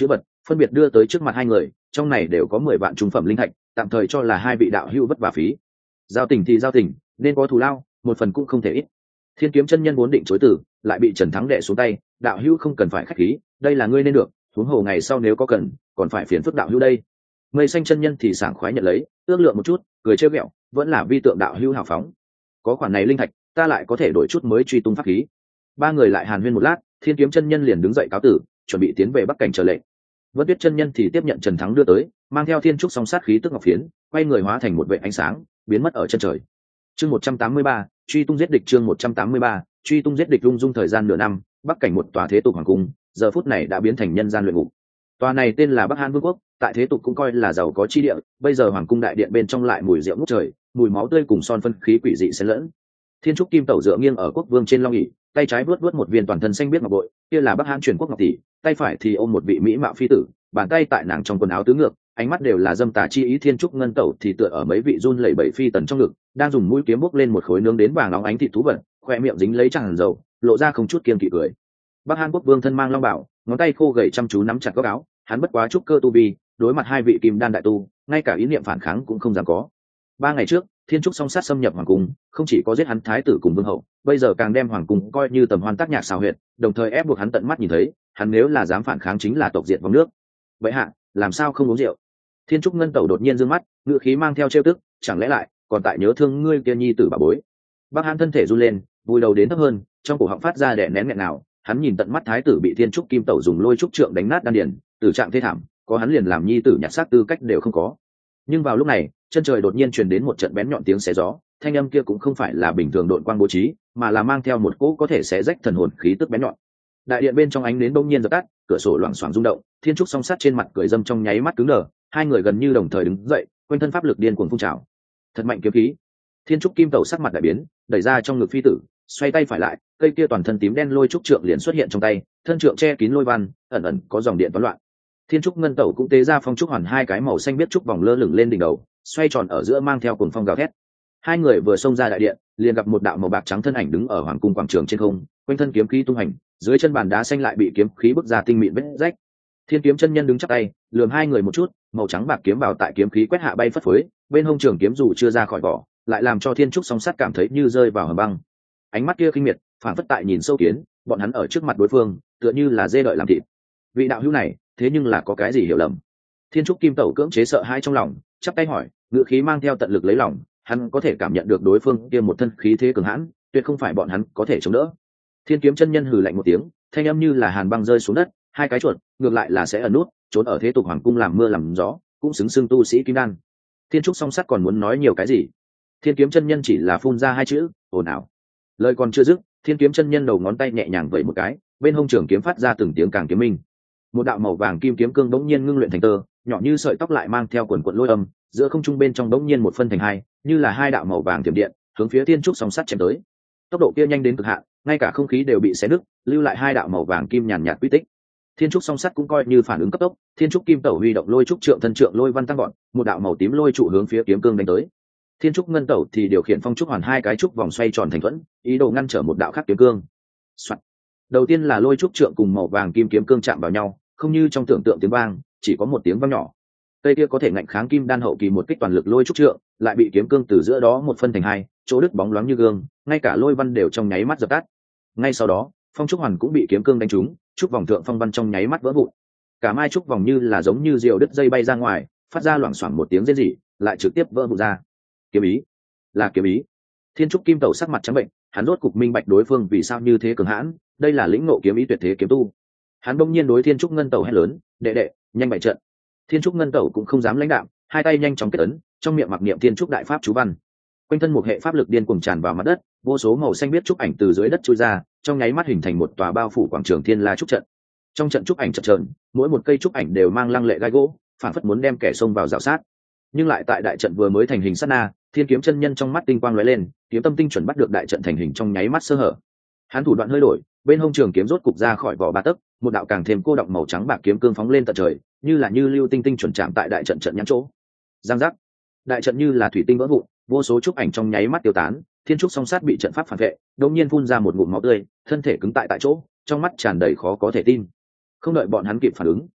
phân biệt đưa tới trước mặt hai người, trong này đều có mười vạn trung phẩm linh thạch, tạm thời cho là hai vị đạo hữu vất vả phí. Giao tình thì giao tình, nên có thù lao, một phần cũng không thể ít. Thiên Kiếm chân nhân vốn định chối từ, lại bị Trần Thắng đè xuống tay, đạo hữu không cần phải khách khí, đây là ngươi nên được, huống hồ ngày sau nếu có cần, còn phải phiền phức đạo hữu đây. Mây Xanh chân nhân thì sảng khoái nhận lấy, ước lượng một chút, cười trêu ghẹo, vẫn là vi tượng đạo hữu hào phóng. Có khoản này linh thạch, ta lại có thể đổi chút mới truy tung pháp khí. Ba người lại hàn huyên một lát, Thiên Kiếm chân nhân liền đứng dậy cáo tử, chuẩn bị tiến về Bắc Cảnh chờ lệnh. Vân Tuyết chân nhân thì tiếp nhận Trần Thắng đưa tới, mang theo thiên trúc song sát khí tức ngọc phiến, quay người hóa thành một vệt ánh sáng, biến mất ở chân trời. Chương một trăm tám mươi ba, truy tung giết địch chương một trăm tám mươi ba, truy tung giết địch lung dung thời gian nửa năm, Bắc Cảnh một tòa thế tục hoàng cung, giờ phút này đã biến thành nhân gian luyện ngục. Tòa này tên là Bắc Hán Vương quốc, tại thế tục cũng coi là giàu có chi địa, bây giờ hoàng cung đại điện bên trong lại mùi rượu ngút trời, mùi máu tươi cùng son phân khí quỷ dị xen lẫn. Thiên trúc kim tẩu dựa nghiêng ở quốc vương trên long ỷ, tay trái vuốt vuốt một viên toàn thân xanh biếc ngọc bội, kia là Bắc Hán truyền quốc ngọc tỷ, tay phải thì ôm một vị mỹ mạo phi tử, bàn tay tại nàng trong quần áo tứ ngược, ánh mắt đều là dâm tà chi ý. Thiên trúc ngân tẩu thì tựa ở mấy vị run lẩy bẩy phi tần trong ngực, đang dùng mũi kiếm bốc lên một khối nướng đến vàng óng ánh thịt thú vật, khoe miệng dính lấy tràn dầu, lộ ra không chút kiêng kỵ cười. Bắc Hán quốc vương thân mang long bảo, ngón tay khô gầy chăm chú nắm chặt góc áo, hắn bất quá trúc cơ tu vi, đối mặt hai vị kim đan đại tu, ngay cả ý niệm phản kháng cũng không dám có. Ba ngày trước, thiên trúc song sát xâm nhập hoàng cung, không chỉ có giết hắn thái tử cùng vương hậu, bây giờ càng đem hoàng cung coi như tầm hoan tác nhạc xào huyệt, đồng thời ép buộc hắn tận mắt nhìn thấy, hắn nếu là dám phản kháng chính là tộc diệt vong nước. Vậy hạ, làm sao không uống rượu? Thiên trúc ngân tẩu đột nhiên dương mắt, ngữ khí mang theo trêu tức, chẳng lẽ lại còn tại nhớ thương ngươi kia nhi tử bà bối? Bác Hán thân thể run lên, vùi đầu đến thấp hơn, trong cổ họng phát ra đè nén nghẹn nào. Hắn nhìn tận mắt thái tử bị thiên trúc kim tẩu dùng lôi trúc trượng đánh nát đan điền, tử trạng thê thảm, có hắn liền làm nhi tử nhặt xác tư cách đều không có. Nhưng vào lúc này, chân trời đột nhiên truyền đến một trận bén nhọn tiếng xé gió, thanh âm kia cũng không phải là bình thường độn quang bố trí, mà là mang theo một cỗ có thể xé rách thần hồn khí tức bén nhọn. Đại điện bên trong ánh nến bỗng nhiên dập tắt, cửa sổ loảng xoảng rung động, thiên trúc song sát trên mặt cười dâm trong nháy mắt cứng đờ, hai người gần như đồng thời đứng dậy, quanh thân pháp lực điên cuồng phun trào. Thật mạnh kiếm khí. Thiên trúc kim tẩu sắc mặt đại biến, đẩy ra trong ngực phi tử, xoay tay phải lại, cây kia toàn thân tím đen lôi trúc trượng liền xuất hiện trong tay, thân trượng che kín lôi văn, ẩn ẩn có dòng điện toán loạn. Thiên trúc ngân tẩu cũng tế ra phong trúc hoàn hai cái màu xanh biết trúc vòng lơ lửng lên đỉnh đầu, xoay tròn ở giữa mang theo cuồng phong gào thét. Hai người vừa xông ra đại điện, liền gặp một đạo màu bạc trắng thân ảnh đứng ở hoàng cung quảng trường trên không, quanh thân kiếm khí tung hành, dưới chân bàn đá xanh lại bị kiếm khí bức ra tinh mịn vết rách. Thiên kiếm chân nhân đứng chắp tay, lườm hai người một chút, màu trắng bạc kiếm vào tại kiếm khí quét hạ bay phất phới, bên hông trường kiếm dù chưa ra khỏi vỏ, lại làm cho thiên trúc song sát cảm thấy như rơi vào hầm băng. Ánh mắt kia khinh miệt, phản phất tại nhìn sâu kiến, bọn hắn ở trước mặt đối phương, tựa như là dê đợi làm thịt. Vị đạo hữu này, thế nhưng là có cái gì hiểu lầm? Thiên trúc kim tẩu cưỡng chế sợ hãi trong lòng, chắp tay hỏi, ngữ khí mang theo tận lực lấy lòng, hắn có thể cảm nhận được đối phương kia một thân khí thế cường hãn, tuyệt không phải bọn hắn có thể chống đỡ. Thiên kiếm chân nhân hừ lạnh một tiếng, thanh âm như là hàn băng rơi xuống đất, hai cái chuột, ngược lại là sẽ ẩn nút, trốn ở thế tục hoàng cung làm mưa làm gió, cũng xứng xưng tu sĩ kim đan. Thiên trúc song sát còn muốn nói nhiều cái gì? Thiên kiếm chân nhân chỉ là phun ra hai chữ, ồn ào. Lời còn chưa dứt, thiên kiếm chân nhân đầu ngón tay nhẹ nhàng vẩy một cái, bên hông trường kiếm phát ra từng tiếng càng kiếm minh. Một đạo màu vàng kim kiếm cương bỗng nhiên ngưng luyện thành tơ, nhỏ như sợi tóc lại mang theo quần quần lôi âm, giữa không trung bên trong bỗng nhiên một phân thành hai, như là hai đạo màu vàng tiềm điện, hướng phía thiên trúc song sát chém tới. Tốc độ kia nhanh đến cực hạn, ngay cả không khí đều bị xé nứt, lưu lại hai đạo màu vàng kim nhàn nhạt quy tích. Thiên trúc song sắt cũng coi như phản ứng cấp tốc, thiên trúc kim tẩu huy động lôi trúc trượng thân trượng lôi văn tăng gọn, một đạo màu tím lôi trụ hướng phía kiếm cương đánh tới. Thiên trúc ngân tẩu thì điều khiển phong trúc hoàn hai cái trúc vòng xoay tròn thành thuẫn, ý đồ ngăn trở một đạo khác kiếm cương. Soạn. Đầu tiên là lôi trúc trượng cùng màu vàng kim kiếm cương chạm vào nhau, không như trong tưởng tượng tiếng vang, chỉ có một tiếng vang nhỏ. Cây kia có thể ngạnh kháng kim đan hậu kỳ một kích toàn lực lôi trúc trượng, lại bị kiếm cương từ giữa đó một phân thành hai, chỗ đứt bóng loáng như gương, ngay cả lôi văn đều trong nháy mắt dập tắt. Ngay sau đó, phong trúc hoàn cũng bị kiếm cương đánh trúng, trúc vòng thượng phong văn trong nháy mắt vỡ vụn. Cả mai trúc vòng như là giống như diều đứt dây bay ra ngoài, phát ra loảng xoảng một tiếng rên rỉ, lại trực tiếp vỡ vụn ra. Kiếm ý, là kiếm ý. Thiên trúc kim tẩu sắc mặt trắng bệnh, hắn rốt cục minh bạch đối phương vì sao như thế cường hãn, đây là lĩnh ngộ kiếm ý tuyệt thế kiếm tu. Hắn bỗng nhiên đối thiên trúc ngân tẩu hét lớn, đệ đệ, nhanh bày trận. Thiên trúc ngân tẩu cũng không dám lãnh đạm, hai tay nhanh chóng kết ấn, trong miệng mặc niệm thiên trúc đại pháp chú văn. Quanh thân một hệ pháp lực điên cuồng tràn vào mặt đất, vô số màu xanh biết trúc ảnh từ dưới đất chui ra, trong nháy mắt hình thành một tòa bao phủ quảng trường thiên la trúc trận. Trong trận trúc ảnh chập chờn, mỗi một cây trúc ảnh đều mang lăng lệ gai gỗ, phản phất muốn đem kẻ xông vào rào sát. Nhưng lại tại đại trận vừa mới thành hình sát na, thiên kiếm chân nhân trong mắt tinh quang lóe lên, kiếm tâm tinh chuẩn bắt được đại trận thành hình trong nháy mắt sơ hở. Hắn thủ đoạn hơi đổi, bên hông trường kiếm rốt cục ra khỏi vỏ ba tấc, một đạo càng thêm cô động màu trắng bạc kiếm cương phóng lên tận trời, như là như lưu tinh tinh chuẩn chạm tại đại trận trận nhãn chỗ. Giang giác, đại trận như là thủy tinh vỡ vụn, vô số trúc ảnh trong nháy mắt tiêu tán, thiên trúc song sát bị trận pháp phản vệ, đột nhiên phun ra một ngụm máu tươi, thân thể cứng tại tại chỗ, trong mắt tràn đầy khó có thể tin. Không đợi bọn hắn kịp phản ứng,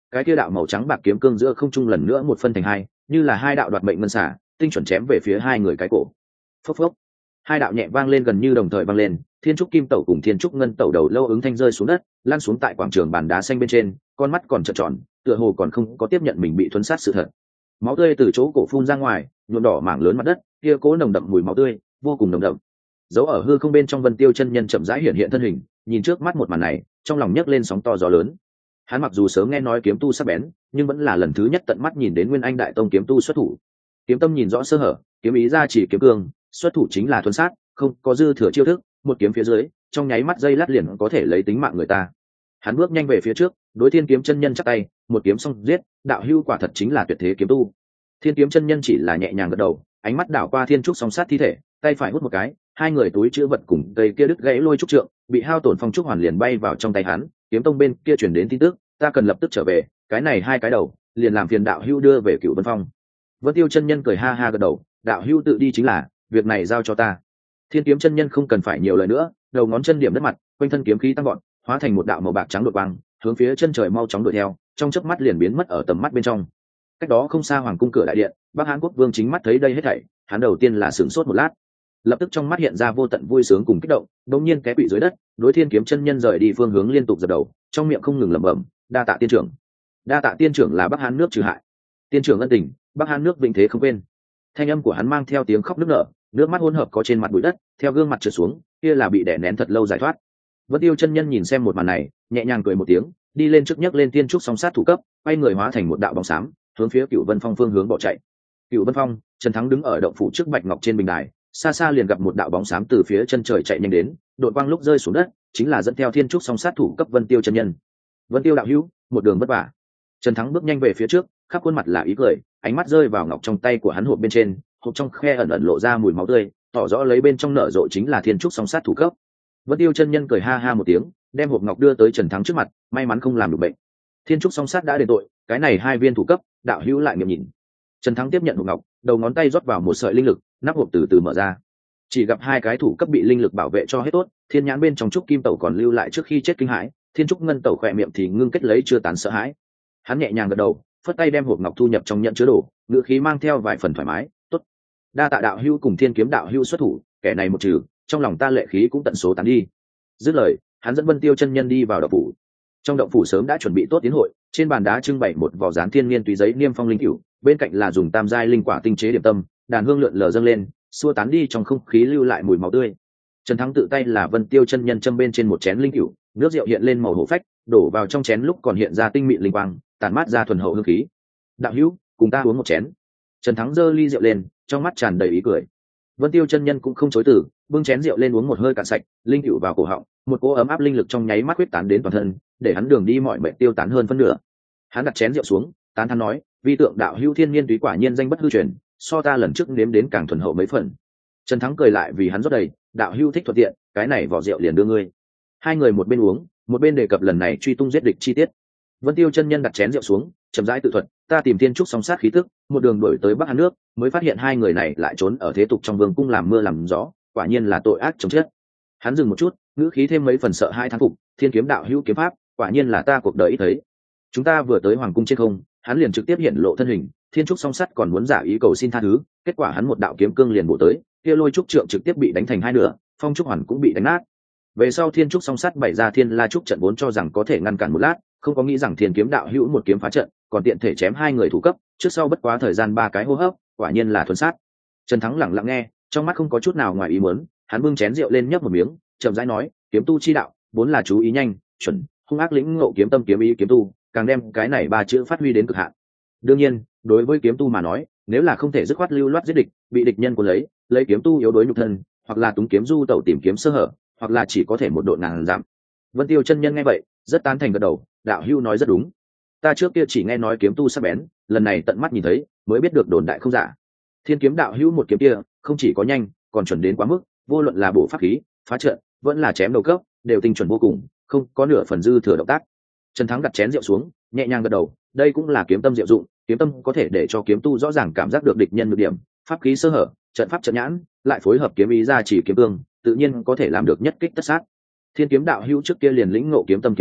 cái kia đạo màu trắng bạc kiếm cương giữa không trung lần nữa một phân thành hai, như là hai đạo đoạt mệnh ngân xả, tinh chuẩn chém về phía hai người cái cổ. Phốc phốc, hai đạo nhẹ vang lên gần như đồng thời vang lên, thiên trúc kim tẩu cùng thiên trúc ngân tẩu đầu lâu ứng thanh rơi xuống đất, lăn xuống tại quảng trường bàn đá xanh bên trên, con mắt còn trợn tròn, tựa hồ còn không có tiếp nhận mình bị thuấn sát sự thật. Máu tươi từ chỗ cổ phun ra ngoài, nhuộm đỏ mảng lớn mặt đất, kia cố nồng đậm mùi máu tươi, vô cùng nồng đậm. Dấu ở hư không bên trong Vân Tiêu chân nhân chậm rãi hiện hiện thân hình, nhìn trước mắt một màn này, trong lòng nhấc lên sóng to gió lớn. Hắn mặc dù sớm nghe nói kiếm tu sắc bén, nhưng vẫn là lần thứ nhất tận mắt nhìn đến Nguyên Anh đại tông kiếm tu xuất thủ. Kiếm tâm nhìn rõ sơ hở, kiếm ý ra chỉ kiếm cương, xuất thủ chính là thuần sát, không có dư thừa chiêu thức, một kiếm phía dưới, trong nháy mắt dây lát liền có thể lấy tính mạng người ta. Hắn bước nhanh về phía trước, đối Thiên Kiếm chân nhân chắp tay, một kiếm xong giết, đạo hưu quả thật chính là tuyệt thế kiếm tu. Thiên Kiếm chân nhân chỉ là nhẹ nhàng gật đầu, ánh mắt đảo qua Thiên Trúc song sát thi thể, tay phải hút một cái, hai người túi chứa vật cùng cây kia đứt gãy lôi trúc trượng, bị hao tổn phong trúc hoàn liền bay vào trong tay hắn. Kiếm tông bên kia truyền đến tin tức, ta cần lập tức trở về, cái này hai cái đầu, liền làm phiền đạo hưu đưa về Cửu Vân Phong. Vân Tiêu chân nhân cười ha ha gật đầu, đạo hưu tự đi chính là, việc này giao cho ta. Thiên Kiếm chân nhân không cần phải nhiều lời nữa, đầu ngón chân điểm đất mặt, quanh thân kiếm khí tăng gọn, hóa thành một đạo màu bạc trắng đột quang, hướng phía chân trời mau chóng đuổi theo, trong chớp mắt liền biến mất ở tầm mắt bên trong. Cách đó không xa hoàng cung cửa đại điện, Bắc Hán quốc vương chính mắt thấy đây hết thảy, hắn đầu tiên là sửng sốt một lát, lập tức trong mắt hiện ra vô tận vui sướng cùng kích động, đột nhiên té quỵ dưới đất, đối Thiên Kiếm chân nhân rời đi phương hướng liên tục dập đầu, trong miệng không ngừng lẩm bẩm, đa tạ tiên trưởng. Đa tạ tiên trưởng là Bắc Hán nước trừ hại, tiên trưởng ân tình, Bắc Hán nước vĩnh thế không quên. Thanh âm của hắn mang theo tiếng khóc nức nở, nước mắt hỗn hợp có trên mặt bụi đất, theo gương mặt trượt xuống, kia là bị đè nén thật lâu giải thoát. Vân Tiêu chân nhân nhìn xem một màn này, nhẹ nhàng cười một tiếng, đi lên trước nhấc lên Thiên Trúc song sát thủ cấp, quay người hóa thành một đạo bóng xám, hướng phía Cửu Vân Phong phương hướng bỏ chạy. Cửu Vân Phong, Trần Thắng đứng ở động phủ trước bạch ngọc trên bình đài, xa xa liền gặp một đạo bóng xám từ phía chân trời chạy nhanh đến, đột quang lúc rơi xuống đất, chính là dẫn theo Thiên Trúc song sát thủ cấp Vân Tiêu chân nhân. Vân Tiêu đạo hữu, một đường vất vả. Trần Thắng bước nhanh về phía trước, khắp khuôn mặt là ý cười, ánh mắt rơi vào ngọc trong tay của hắn hộp bên trên, hộp trong khe ẩn ẩn lộ ra mùi máu tươi, tỏ rõ lấy bên trong nở rộ chính là Thiên Trúc song sát thủ cấp. Vân Tiêu chân nhân cười ha ha một tiếng, đem hộp ngọc đưa tới Trần Thắng trước mặt, may mắn không làm được bệnh. Thiên Trúc song sát đã đền tội, cái này hai viên thủ cấp, đạo hữu lại nghiệm nhìn. Trần Thắng tiếp nhận hộp ngọc, đầu ngón tay rót vào một sợi linh lực, nắp hộp từ từ mở ra. Chỉ gặp hai cái thủ cấp bị linh lực bảo vệ cho hết tốt, thiên nhãn bên trong trúc kim tẩu còn lưu lại trước khi chết kinh hãi, thiên trúc ngân tẩu khỏe miệng thì ngưng kết lấy chưa tán sợ hãi. Hắn nhẹ nhàng gật đầu, phất tay đem hộp ngọc thu nhập trong nhận chứa đồ, ngữ khí mang theo vài phần thoải mái, tốt. Đa tạ đạo hữu cùng Thiên Kiếm đạo hữu xuất thủ, kẻ này một trừ, trong lòng ta lệ khí cũng tận số tán đi. Dứt lời, hắn dẫn Vân Tiêu chân nhân đi vào động phủ. Trong động phủ sớm đã chuẩn bị tốt tiến hội, trên bàn đá trưng bày một vỏ dán thiên niên tùy giấy niêm phong linh cửu, bên cạnh là dùng tam giai linh quả tinh chế điểm tâm, đàn hương lượn lờ dâng lên, xua tán đi trong không khí lưu lại mùi máu tươi. Trần Thắng tự tay là Vân Tiêu chân nhân châm bên trên một chén linh cửu, nước rượu hiện lên màu hổ phách, đổ vào trong chén lúc còn hiện ra tinh mịn linh quang, tản mát ra thuần hậu hương khí. Đạo hữu, cùng ta uống một chén. Trần Thắng giơ ly rượu lên, trong mắt tràn đầy ý cười. Vân Tiêu chân nhân cũng không chối từ, bưng chén rượu lên uống một hơi cạn sạch, linh cửu vào cổ họng, một cỗ ấm áp linh lực trong nháy mắt huyết tán đến toàn thân, để hắn đường đi mọi mệnh tiêu tán hơn phân nửa. Hắn đặt chén rượu xuống, tán thán nói, vi tượng đạo hữu thiên niên túy quả nhiên danh bất hư truyền, so ta lần trước nếm đến càng thuần hậu mấy phần. Trần Thắng cười lại vì hắn rót đầy, đạo hữu thích thuận tiện, cái này vỏ rượu liền đưa ngươi. Hai người một bên uống, một bên đề cập lần này truy tung giết địch chi tiết. Vân Tiêu chân nhân đặt chén rượu xuống, chậm rãi tự thuật, ta tìm Thiên Trúc song sát khí tức, một đường đuổi tới Bắc Hàn nước, mới phát hiện hai người này lại trốn ở thế tục trong vương cung làm mưa làm gió, quả nhiên là tội ác chồng chết. Hắn dừng một chút, ngữ khí thêm mấy phần sợ hai thán phục, Thiên Kiếm đạo hữu kiếm pháp, quả nhiên là ta cuộc đời ít thấy. Chúng ta vừa tới hoàng cung trên không, hắn liền trực tiếp hiện lộ thân hình, Thiên Trúc song sát còn muốn giả ý cầu xin tha thứ, kết quả hắn một đạo kiếm cương liền bổ tới, kia lôi trúc trượng trực tiếp bị đánh thành hai nửa, phong trúc hoàn cũng bị đánh nát. Về sau Thiên Trúc song sát bày ra Thiên La trúc trận vốn cho rằng có thể ngăn cản một lát, không có nghĩ rằng Thiên Kiếm đạo hữu một kiếm phá trận, còn tiện thể chém hai người thủ cấp, trước sau bất quá thời gian ba cái hô hấp, quả nhiên là thuần sát. Trần Thắng lặng lặng nghe, trong mắt không có chút nào ngoài ý muốn, hắn bưng chén rượu lên nhấp một miếng, chậm rãi nói, kiếm tu chi đạo, vốn là chú ý nhanh, chuẩn, hung ác lĩnh ngộ kiếm tâm kiếm ý kiếm tu, càng đem cái này ba chữ phát huy đến cực hạn. Đương nhiên, đối với kiếm tu mà nói, nếu là không thể dứt khoát lưu loát giết địch, bị địch nhân cuốn lấy, lấy kiếm tu yếu đối nhục thân, hoặc là túng kiếm du tẩu tìm kiếm sơ hở, hoặc là chỉ có thể một độ ngàn giảm. Vân Tiêu chân nhân nghe vậy, rất tán thành gật đầu, đạo hữu nói rất đúng. Ta trước kia chỉ nghe nói kiếm tu sắc bén, lần này tận mắt nhìn thấy, mới biết được đồn đại không giả. Thiên Kiếm đạo hữu một kiếm kia, không chỉ có nhanh, còn chuẩn đến quá mức, vô luận là bổ pháp khí, phá trận, vẫn là chém đầu cấp, đều tinh chuẩn vô cùng, không có nửa phần dư thừa động tác. Trần Thắng đặt chén rượu xuống, nhẹ nhàng gật đầu, đây cũng là kiếm tâm diệu dụng, kiếm tâm có thể để cho kiếm tu rõ ràng cảm giác được địch nhân nhược điểm, pháp khí sơ hở, trận pháp trận nhãn, lại phối hợp kiếm ý ra chỉ kiếm cương, tự nhiên có thể làm được nhất kích tất sát. Thiên Kiếm đạo hữu trước kia liền lĩnh ngộ kiếm tâm kiếm ý,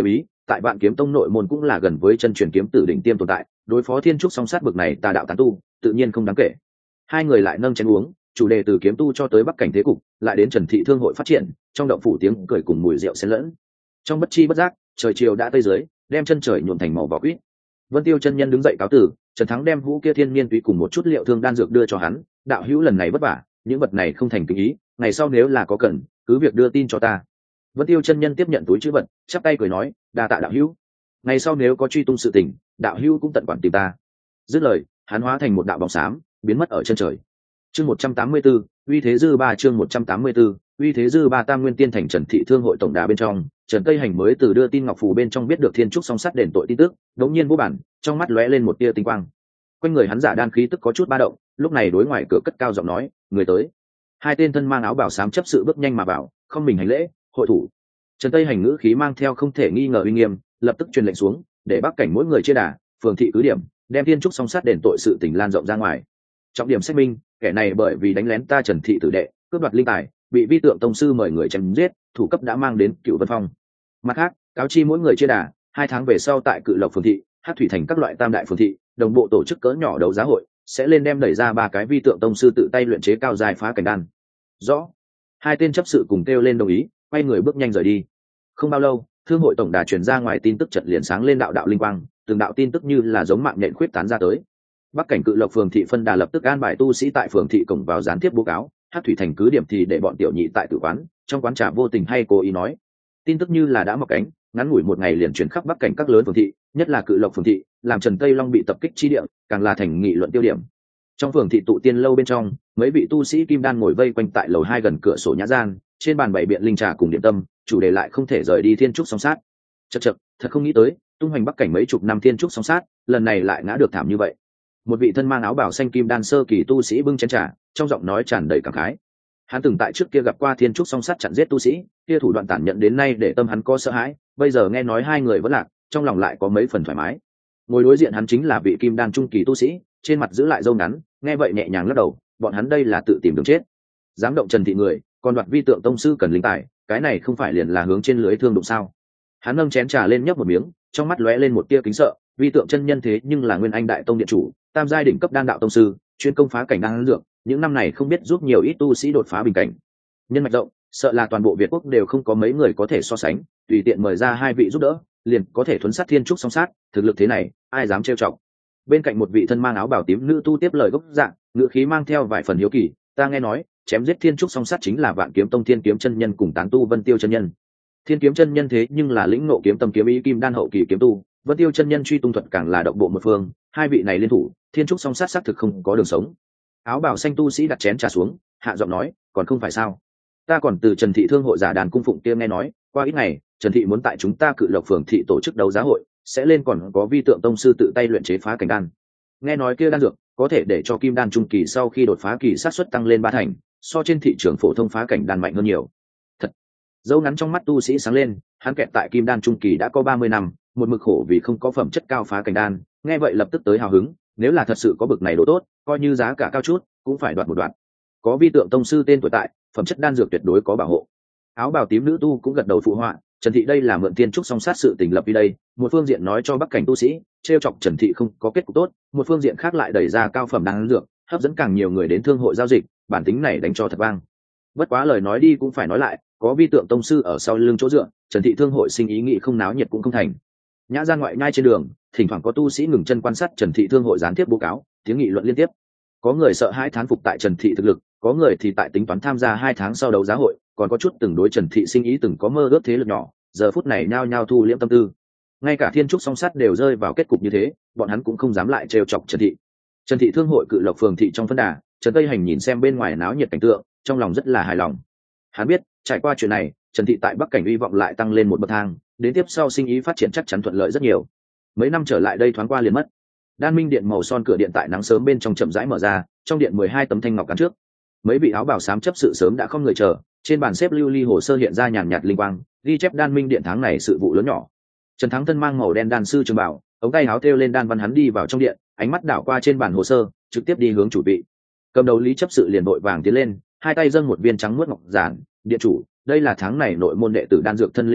tại Vạn Kiếm Tông nội môn cũng là gần với chân truyền kiếm tử đỉnh tiêm tồn tại, đối phó thiên trúc song sát bực này tà đạo tán tu tự nhiên không đáng kể. Hai người lại nâng chén uống, chủ đề từ kiếm tu cho tới bắc cảnh thế cục, lại đến Trần Thị thương hội phát triển, trong động phủ tiếng cười cùng mùi rượu xen lẫn. Trong bất chi bất giác, trời chiều đã tây dưới, đem chân trời nhuộm thành màu vỏ quýt. Vân Tiêu chân nhân đứng dậy cáo tử, Trần Thắng đem hũ kia thiên niên túy cùng một chút liệu thương đan dược đưa cho hắn, đạo hữu lần này vất vả, những vật này không thành kinh ý, ngày sau nếu là có cần, cứ việc đưa tin cho ta. Vân Tiêu chân nhân tiếp nhận túi trữ vật, chắp tay cười nói, đa tạ đạo hữu. Ngày sau nếu có truy tung sự tình, đạo hữu cũng tận quản tìm ta. Dứt lời, hắn hóa thành một đạo bóng xám, biến mất ở chân trời. Chương một trăm tám mươi 184, uy thế dư ba chương một trăm tám mươi 184, uy thế dư ba Tam Nguyên Tiên thành Trần Thị thương hội tổng đà bên trong, Trần Tây Hành mới từ đưa tin ngọc phù bên trong biết được thiên trúc song sát đền tội tin tức, đống nhiên vô bản, trong mắt lóe lên một tia tinh quang. Quanh người hắn giả đan khí tức có chút ba động, lúc này đối ngoài cửa cất cao giọng nói, người tới. Hai tên thân mang áo bào xám chấp sự bước nhanh mà vào, không mình hành lễ, hội thủ. Trần Tây Hành ngữ khí mang theo không thể nghi ngờ uy nghiêm, lập tức truyền lệnh xuống, để bắc cảnh mỗi người chia đà, phường thị cứ điểm, đem thiên trúc song sát đền tội sự tình lan rộng ra ngoài. Trọng điểm xác minh, kẻ này bởi vì đánh lén ta Trần Thị tử đệ, cướp đoạt linh tài, bị vi tượng tông sư mời người chém giết, thủ cấp đã mang đến Cựu Vân Phong. Mặt khác, cáo chi mỗi người chia đà, hai tháng về sau tại Cự Lộc phường thị, Hát Thủy thành các loại tam đại phường thị, đồng bộ tổ chức cỡ nhỏ đấu giá hội, sẽ lên đem đẩy ra ba cái vi tượng tông sư tự tay luyện chế cao dài phá cảnh đan. Rõ. Hai tên chấp sự cùng kêu lên đồng ý, quay người bước nhanh rời đi. Không bao lâu, thương hội tổng đà truyền ra ngoài tin tức trận liền sáng lên đạo đạo linh quang, từng đạo tin tức như là giống mạng nhện khuyết tán ra tới. Bắc cảnh Cự Lộc phường thị phân đà lập tức an bài tu sĩ tại phường thị cổng vào gián tiếp báo cáo, Hát Thủy thành cứ điểm thì để bọn tiểu nhị tại tử quán, trong quán trà vô tình hay cố ý nói. Tin tức như là đã mọc cánh, ngắn ngủi một ngày liền chuyển khắp Bắc cảnh các lớn phường thị, nhất là Cự Lộc phường thị, làm Trần Tây Long bị tập kích chi địa, càng là thành nghị luận tiêu điểm. Trong phường thị tụ tiên lâu bên trong, mấy vị tu sĩ kim đan ngồi vây quanh tại lầu hai gần cửa sổ nhã gian, trên bàn bày biện linh trà cùng điểm tâm, chủ đề lại không thể rời đi thiên trúc song sát. Chậc chậc, thật không nghĩ tới, tung hoành Bắc cảnh mấy chục năm thiên trúc song sát, lần này lại ngã được thảm như vậy. Một vị thân mang áo bào xanh kim đan sơ kỳ tu sĩ bưng chén trà, trong giọng nói tràn đầy cảm khái. Hắn từng tại trước kia gặp qua thiên trúc song sát chặn giết tu sĩ, kia thủ đoạn tàn nhẫn đến nay để tâm hắn có sợ hãi, bây giờ nghe nói hai người vẫn lạc, trong lòng lại có mấy phần thoải mái. Ngồi đối diện hắn chính là vị kim đan trung kỳ tu sĩ, trên mặt giữ lại râu ngắn, nghe vậy nhẹ nhàng lắc đầu, bọn hắn đây là tự tìm đường chết. Dám động Trần Thị người, còn đoạt vi tượng tông sư cần linh tài, cái này không phải liền là hướng trên lưới thương đụng sao? Hắn nâng chén trà lên nhấp một miếng, trong mắt lóe lên một tia kính sợ, vi tượng chân nhân thế nhưng là Nguyên Anh đại tông điện chủ, tam giai đỉnh cấp đan đạo tông sư, chuyên công phá cảnh đan dược, những năm này không biết giúp nhiều ít tu sĩ đột phá bình cảnh. Nhân mạch rộng, sợ là toàn bộ Việt quốc đều không có mấy người có thể so sánh, tùy tiện mời ra hai vị giúp đỡ, liền có thể thuấn sát thiên trúc song sát, thực lực thế này, ai dám trêu chọc. Bên cạnh một vị thân mang áo bào tím nữ tu tiếp lời gốc dạng, ngữ khí mang theo vài phần hiếu kỳ, ta nghe nói, chém giết thiên trúc song sát chính là Vạn Kiếm Tông Thiên Kiếm chân nhân cùng tán tu Vân Tiêu chân nhân. Thiên Kiếm chân nhân thế nhưng là lĩnh ngộ kiếm tâm kiếm ý kim đan hậu kỳ kiếm tu, Vân Tiêu chân nhân truy tung thuật càng là độc bộ một phương, hai vị này liên thủ, thiên trúc song sát xác thực không có đường sống. Áo bào xanh tu sĩ đặt chén trà xuống, hạ giọng nói, còn không phải sao? Ta còn từ Trần Thị thương hội giả đàn cung phụng kia nghe nói, qua ít ngày, Trần Thị muốn tại chúng ta Cự Lộc phường thị tổ chức đấu giá hội, sẽ lên còn có vi tượng tông sư tự tay luyện chế phá cảnh đan. Nghe nói kia đan dược có thể để cho kim đan trung kỳ sau khi đột phá kỳ sát suất tăng lên ba thành, so trên thị trường phổ thông phá cảnh đan mạnh hơn nhiều. Thật. Dấu ngắn trong mắt tu sĩ sáng lên, hắn kẹt tại kim đan trung kỳ đã có ba mươi năm, một mực khổ vì không có phẩm chất cao phá cảnh đan, nghe vậy lập tức tới hào hứng, nếu là thật sự có bực này đồ tốt, coi như giá cả cao chút, cũng phải đoạt một đoạn. Có vi tượng tông sư tên tuổi tại, phẩm chất đan dược tuyệt đối có bảo hộ. Áo bào tím nữ tu cũng gật đầu phụ họa, Trần Thị đây là mượn tiên trúc song sát sự tình lập đi đây, một phương diện nói cho bắc cảnh tu sĩ, trêu chọc Trần Thị không có kết cục tốt, một phương diện khác lại đẩy ra cao phẩm đan dược, hấp dẫn càng nhiều người đến thương hội giao dịch, bản tính này đánh cho thật vang. Bất quá lời nói đi cũng phải nói lại, có vi tượng tông sư ở sau lưng chỗ dựa, Trần Thị thương hội sinh ý nghĩ không náo nhiệt cũng không thành. Nhã gian ngoại nhai trên đường, thỉnh thoảng có tu sĩ ngừng chân quan sát Trần Thị thương hội gián tiếp báo cáo, tiếng nghị luận liên tiếp. Có người sợ hãi thán phục tại Trần Thị thực lực, có người thì tại tính toán tham gia hai tháng sau đấu giá hội, còn có chút từng đối Trần Thị sinh ý từng có mơ ước thế lực nhỏ, giờ phút này nhao nhao thu liễm tâm tư. Ngay cả thiên trúc song sát đều rơi vào kết cục như thế, bọn hắn cũng không dám lại trêu chọc Trần Thị. Trần Thị thương hội Cự Lộc phường thị trong phân đà, Trần Tây Hành nhìn xem bên ngoài náo nhiệt cảnh tượng, trong lòng rất là hài lòng. Hắn biết, trải qua chuyện này, Trần Thị tại Bắc cảnh uy vọng lại tăng lên một bậc thang, đến tiếp sau sinh ý phát triển chắc chắn thuận lợi rất nhiều. Mấy năm trở lại đây thoáng qua liền mất. Đan Minh điện màu son cửa điện tại nắng sớm bên trong chậm rãi mở ra, trong điện mười hai tấm thanh ngọc cán trước. Mấy vị áo bào xám chấp sự sớm đã không người chờ, trên bàn xếp lưu ly hồ sơ hiện ra nhàn nhạt linh quang, ghi chép Đan Minh điện tháng này sự vụ lớn nhỏ. Trần Thắng thân mang màu đen đan sư trường bảo, ống tay áo thêu lên đan văn hắn đi vào trong điện, ánh mắt đảo qua trên bàn hồ sơ, trực tiếp đi hướng chủ vị. Cầm đầu Lý chấp sự liền vội vàng tiến lên, hai tay dâng một viên trắng muốt ngọc giản, điện chủ, đây là tháng này nội môn đệ tử đan dược thân lĩnh tập hợp,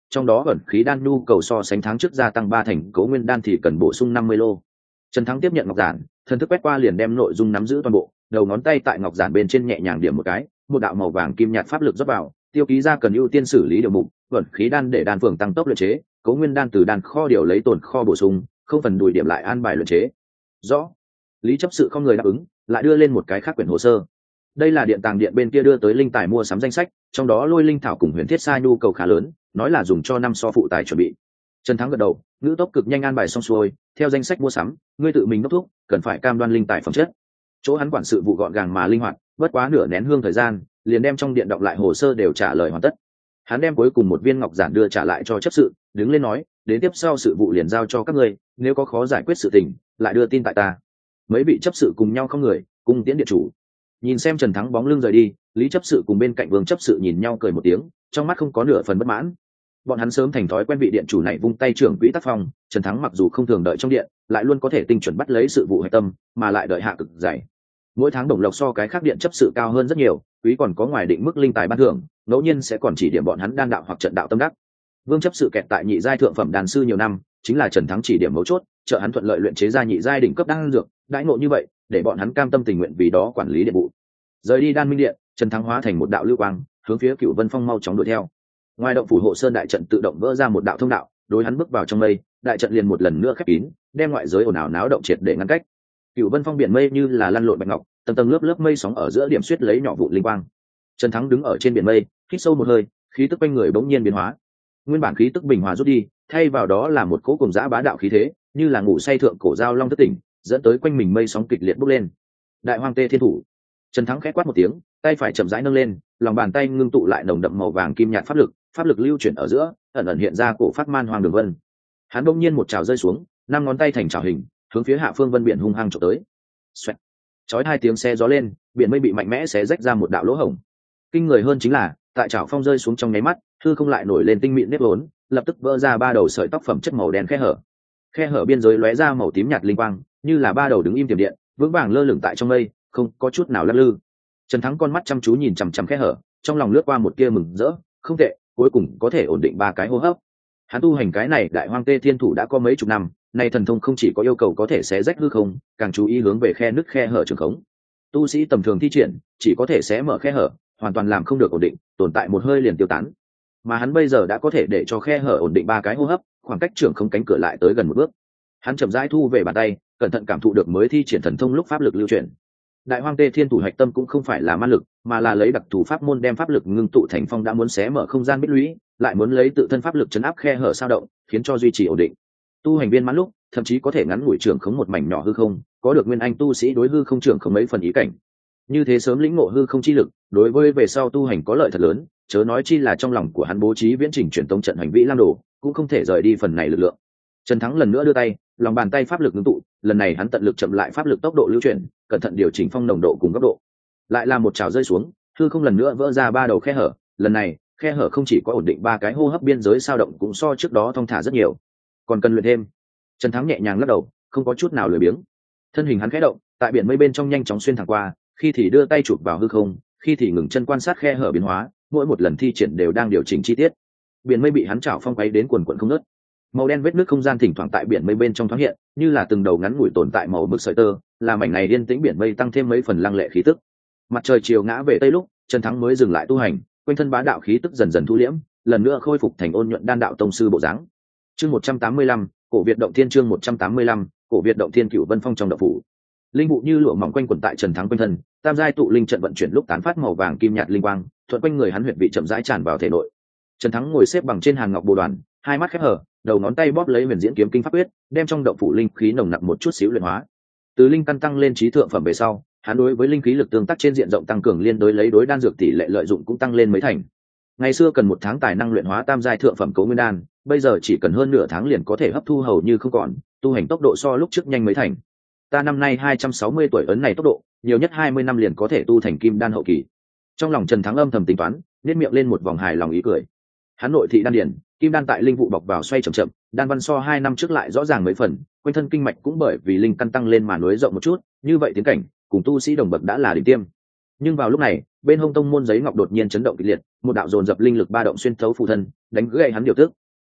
trong đó ẩn khí đan nhu cầu so sánh tháng trước gia tăng ba thành, cấu nguyên đan thì cần bổ sung năm mươi lô. Trần Thắng tiếp nhận ngọc giản, thần thức quét qua liền đem nội dung nắm giữ toàn bộ, đầu ngón tay tại ngọc giản bên trên nhẹ nhàng điểm một cái, một đạo màu vàng kim nhạt pháp lực rót vào, tiêu ký ra cần ưu tiên xử lý điều mục, ẩn khí đan để đan phường tăng tốc luyện chế, cấu nguyên đan từ đan kho điều lấy tồn kho bổ sung, không phần đùi điểm lại an bài luyện chế. Rõ. Lý chấp sự không người đáp ứng, lại đưa lên một cái khác quyển hồ sơ. Đây là điện tàng điện bên kia đưa tới linh tài mua sắm danh sách, trong đó lôi linh thảo cùng huyền thiết sa nhu cầu khá lớn, nói là dùng cho năm so phụ tài chuẩn bị. Trần Thắng gật đầu, ngữ tốc cực nhanh an bài xong xuôi, theo danh sách mua sắm, ngươi tự mình đốc thúc, cần phải cam đoan linh tài phẩm chất. Chỗ hắn quản sự vụ gọn gàng mà linh hoạt, bất quá nửa nén hương thời gian, liền đem trong điện đọc lại hồ sơ đều trả lời hoàn tất. Hắn đem cuối cùng một viên ngọc giản đưa trả lại cho chấp sự, đứng lên nói, đến tiếp sau sự vụ liền giao cho các ngươi, nếu có khó giải quyết sự tình, lại đưa tin tại ta. Mấy vị chấp sự cùng nhau không người, cùng tiễn điện chủ. Nhìn xem Trần Thắng bóng lưng rời đi, Lý chấp sự cùng bên cạnh Vương chấp sự nhìn nhau cười một tiếng, trong mắt không có nửa phần bất mãn. Bọn hắn sớm thành thói quen vị điện chủ này vung tay trưởng quỹ tác phong, Trần Thắng mặc dù không thường đợi trong điện, lại luôn có thể tinh chuẩn bắt lấy sự vụ hệ tâm, mà lại đợi hạ cực dày. Mỗi tháng đồng lộc so cái khác điện chấp sự cao hơn rất nhiều, quý còn có ngoài định mức linh tài ban thưởng, ngẫu nhiên sẽ còn chỉ điểm bọn hắn đan đạo hoặc trận đạo tâm đắc. Vương chấp sự kẹt tại nhị giai thượng phẩm đan sư nhiều năm, chính là Trần Thắng chỉ điểm mấu chốt, trợ hắn thuận lợi luyện chế ra nhị giai đỉnh cấp đan dược, đãi ngộ như vậy, để bọn hắn cam tâm tình nguyện vì đó quản lý điện vụ. Rời đi Đan Minh điện, Trần Thắng hóa thành một đạo lưu quang, hướng phía Cửu Vân Phong mau chóng đuổi theo. Ngoài động phủ hộ sơn đại trận tự động vỡ ra một đạo thông đạo, đối hắn bước vào trong mây, đại trận liền một lần nữa khép kín, đem ngoại giới ồn ào náo động triệt để ngăn cách. Cửu Vân Phong biển mây như là lăn lộn bạch ngọc, tầng tầng lớp lớp mây sóng ở giữa điểm xuyết lấy nhỏ vụ linh quang. Trần Thắng đứng ở trên biển mây, hít sâu một hơi, khí tức quanh người bỗng nhiên biến hóa. Nguyên bản khí tức bình hòa rút đi, thay vào đó là một cỗ cùng dã bá đạo khí thế, như là ngủ say thượng cổ giao long thức tỉnh, dẫn tới quanh mình mây sóng kịch liệt bốc lên. Đại Hoang Tê Thiên Thủ. Trần Thắng khẽ quát một tiếng, tay phải chậm rãi nâng lên, lòng bàn tay ngưng tụ lại nồng đậm màu vàng kim nhạt pháp lực, pháp lực lưu chuyển ở giữa, ẩn ẩn hiện ra cổ phát man hoang đường vân. Hắn bỗng nhiên một trào rơi xuống, năm ngón tay thành trào hình, hướng phía hạ phương vân biển hung hăng chụp tới. Xoẹt. Chói hai tiếng xe gió lên, biển mây bị mạnh mẽ xé rách ra một đạo lỗ hổng. Kinh người hơn chính là, tại trào phong rơi xuống trong nháy mắt, hư không lại nổi lên tinh mịn nếp vốn, lập tức vỡ ra ba đầu sợi tóc phẩm chất màu đen khe hở. Khe hở biên giới lóe ra màu tím nhạt linh quang, như là ba đầu đứng im tiềm điện, vững vàng lơ lửng tại trong mây, không có chút nào lắc lư. Trần Thắng con mắt chăm chú nhìn chằm chằm khe hở, trong lòng lướt qua một tia mừng rỡ, không tệ, cuối cùng có thể ổn định ba cái hô hấp. Hắn tu hành cái này Đại Hoang Tê Thiên Thủ đã có mấy chục năm, nay thần thông không chỉ có yêu cầu có thể xé rách hư không, càng chú ý hướng về khe nứt khe hở trường khống. Tu sĩ tầm thường thi triển, chỉ có thể xé mở khe hở, hoàn toàn làm không được ổn định, tồn tại một hơi liền tiêu tán. Mà hắn bây giờ đã có thể để cho khe hở ổn định ba cái hô hấp, khoảng cách trường không cánh cửa lại tới gần một bước. Hắn chậm rãi thu về bàn tay, cẩn thận cảm thụ được mới thi triển thần thông lúc pháp lực lưu chuyển. Đại Hoang Tê Thiên Thủ hạch tâm cũng không phải là ma lực, mà là lấy đặc thù pháp môn đem pháp lực ngưng tụ thành phong, đã muốn xé mở không gian bích lũy, lại muốn lấy tự thân pháp lực chấn áp khe hở sao động, khiến cho duy trì ổn định. Tu hành viên mãn lúc, thậm chí có thể ngắn ngủi trưởng khống một mảnh nhỏ hư không, có được nguyên anh tu sĩ đối hư không trưởng khống mấy phần ý cảnh. Như thế sớm lĩnh ngộ hư không chi lực, đối với về sau tu hành có lợi thật lớn, chớ nói chi là trong lòng của hắn bố trí viễn trình truyền tống trận hành vĩ lam đồ, cũng không thể rời đi phần này lực lượng. Trần Thắng lần nữa đưa tay, lòng bàn tay pháp lực ngưng tụ, lần này hắn tận lực chậm lại pháp lực tốc độ lưu chuyển, cẩn thận điều chỉnh phong nồng độ cùng góc độ. Lại là một trào rơi xuống, hư không lần nữa vỡ ra ba đầu khe hở, lần này, khe hở không chỉ có ổn định ba cái hô hấp biên giới sao động cũng so trước đó thong thả rất nhiều. Còn cần luyện thêm. Trần Thắng nhẹ nhàng lắc đầu, không có chút nào lười biếng. Thân hình hắn khẽ động, tại biển mây bên trong nhanh chóng xuyên thẳng qua, khi thì đưa tay chụp vào hư không, khi thì ngừng chân quan sát khe hở biến hóa, mỗi một lần thi triển đều đang điều chỉnh chi tiết. Biển mây bị hắn chảo phong quấy đến quần quần không ngớt. Màu đen vết nước không gian thỉnh thoảng tại biển mây bên trong thoáng hiện, như là từng đầu ngắn ngủi tồn tại màu mực sợi tơ, làm mảnh này yên tĩnh biển mây tăng thêm mấy phần lăng lệ khí tức. Mặt trời chiều ngã về tây lúc, Trần Thắng mới dừng lại tu hành, quanh thân bá đạo khí tức dần dần thu liễm, lần nữa khôi phục thành ôn nhuận đan đạo tông sư bộ dáng. Chương một trăm tám mươi lăm, cổ Việt động thiên chương một trăm tám mươi lăm, cổ Việt động thiên Cửu Vân Phong trong động phủ. Linh vụ như lụa mỏng quanh quẩn tại Trần Thắng quanh thân, tam giai tụ linh trận vận chuyển lúc tán phát màu vàng kim nhạt linh quang, thuận quanh người hắn huyệt vị chậm rãi tràn vào thể nội. Trần Thắng ngồi xếp bằng trên hàng ngọc bồ đoàn, hai mắt khép hở, đầu ngón tay bóp lấy huyền diễn kiếm kinh pháp quyết, đem trong động phủ linh khí nồng nặc một chút xíu luyện hóa. Từ linh căn tăng lên trí thượng phẩm về sau, hắn đối với linh khí lực tương tác trên diện rộng tăng cường, liên đối lấy đối đan dược tỷ lệ lợi dụng cũng tăng lên mấy thành. Ngày xưa cần một tháng tài năng luyện hóa tam giai thượng phẩm cấu nguyên đan, bây giờ chỉ cần hơn nửa tháng liền có thể hấp thu hầu như không còn, tu hành tốc độ so lúc trước nhanh mấy thành. Ta năm nay hai trăm sáu mươi tuổi, ấn này tốc độ, nhiều nhất hai mươi năm liền có thể tu thành kim đan hậu kỳ. Trong lòng Trần Thắng âm thầm tính toán, nhếch miệng lên một vòng hài lòng ý cười. Hắn nội thị đan điển, kim đan tại linh vụ bọc vào xoay chậm chậm, đan văn so hai năm trước lại rõ ràng mấy phần, quanh thân kinh mạch cũng bởi vì linh căn tăng lên mà nối rộng một chút, như vậy tiến cảnh cùng tu sĩ đồng bậc đã là đỉnh tiêm. Nhưng vào lúc này, bên hông tông môn giấy ngọc đột nhiên chấn động kịch liệt, một đạo dồn dập linh lực ba động xuyên thấu phù thân, đánh gãy hắn điều tức,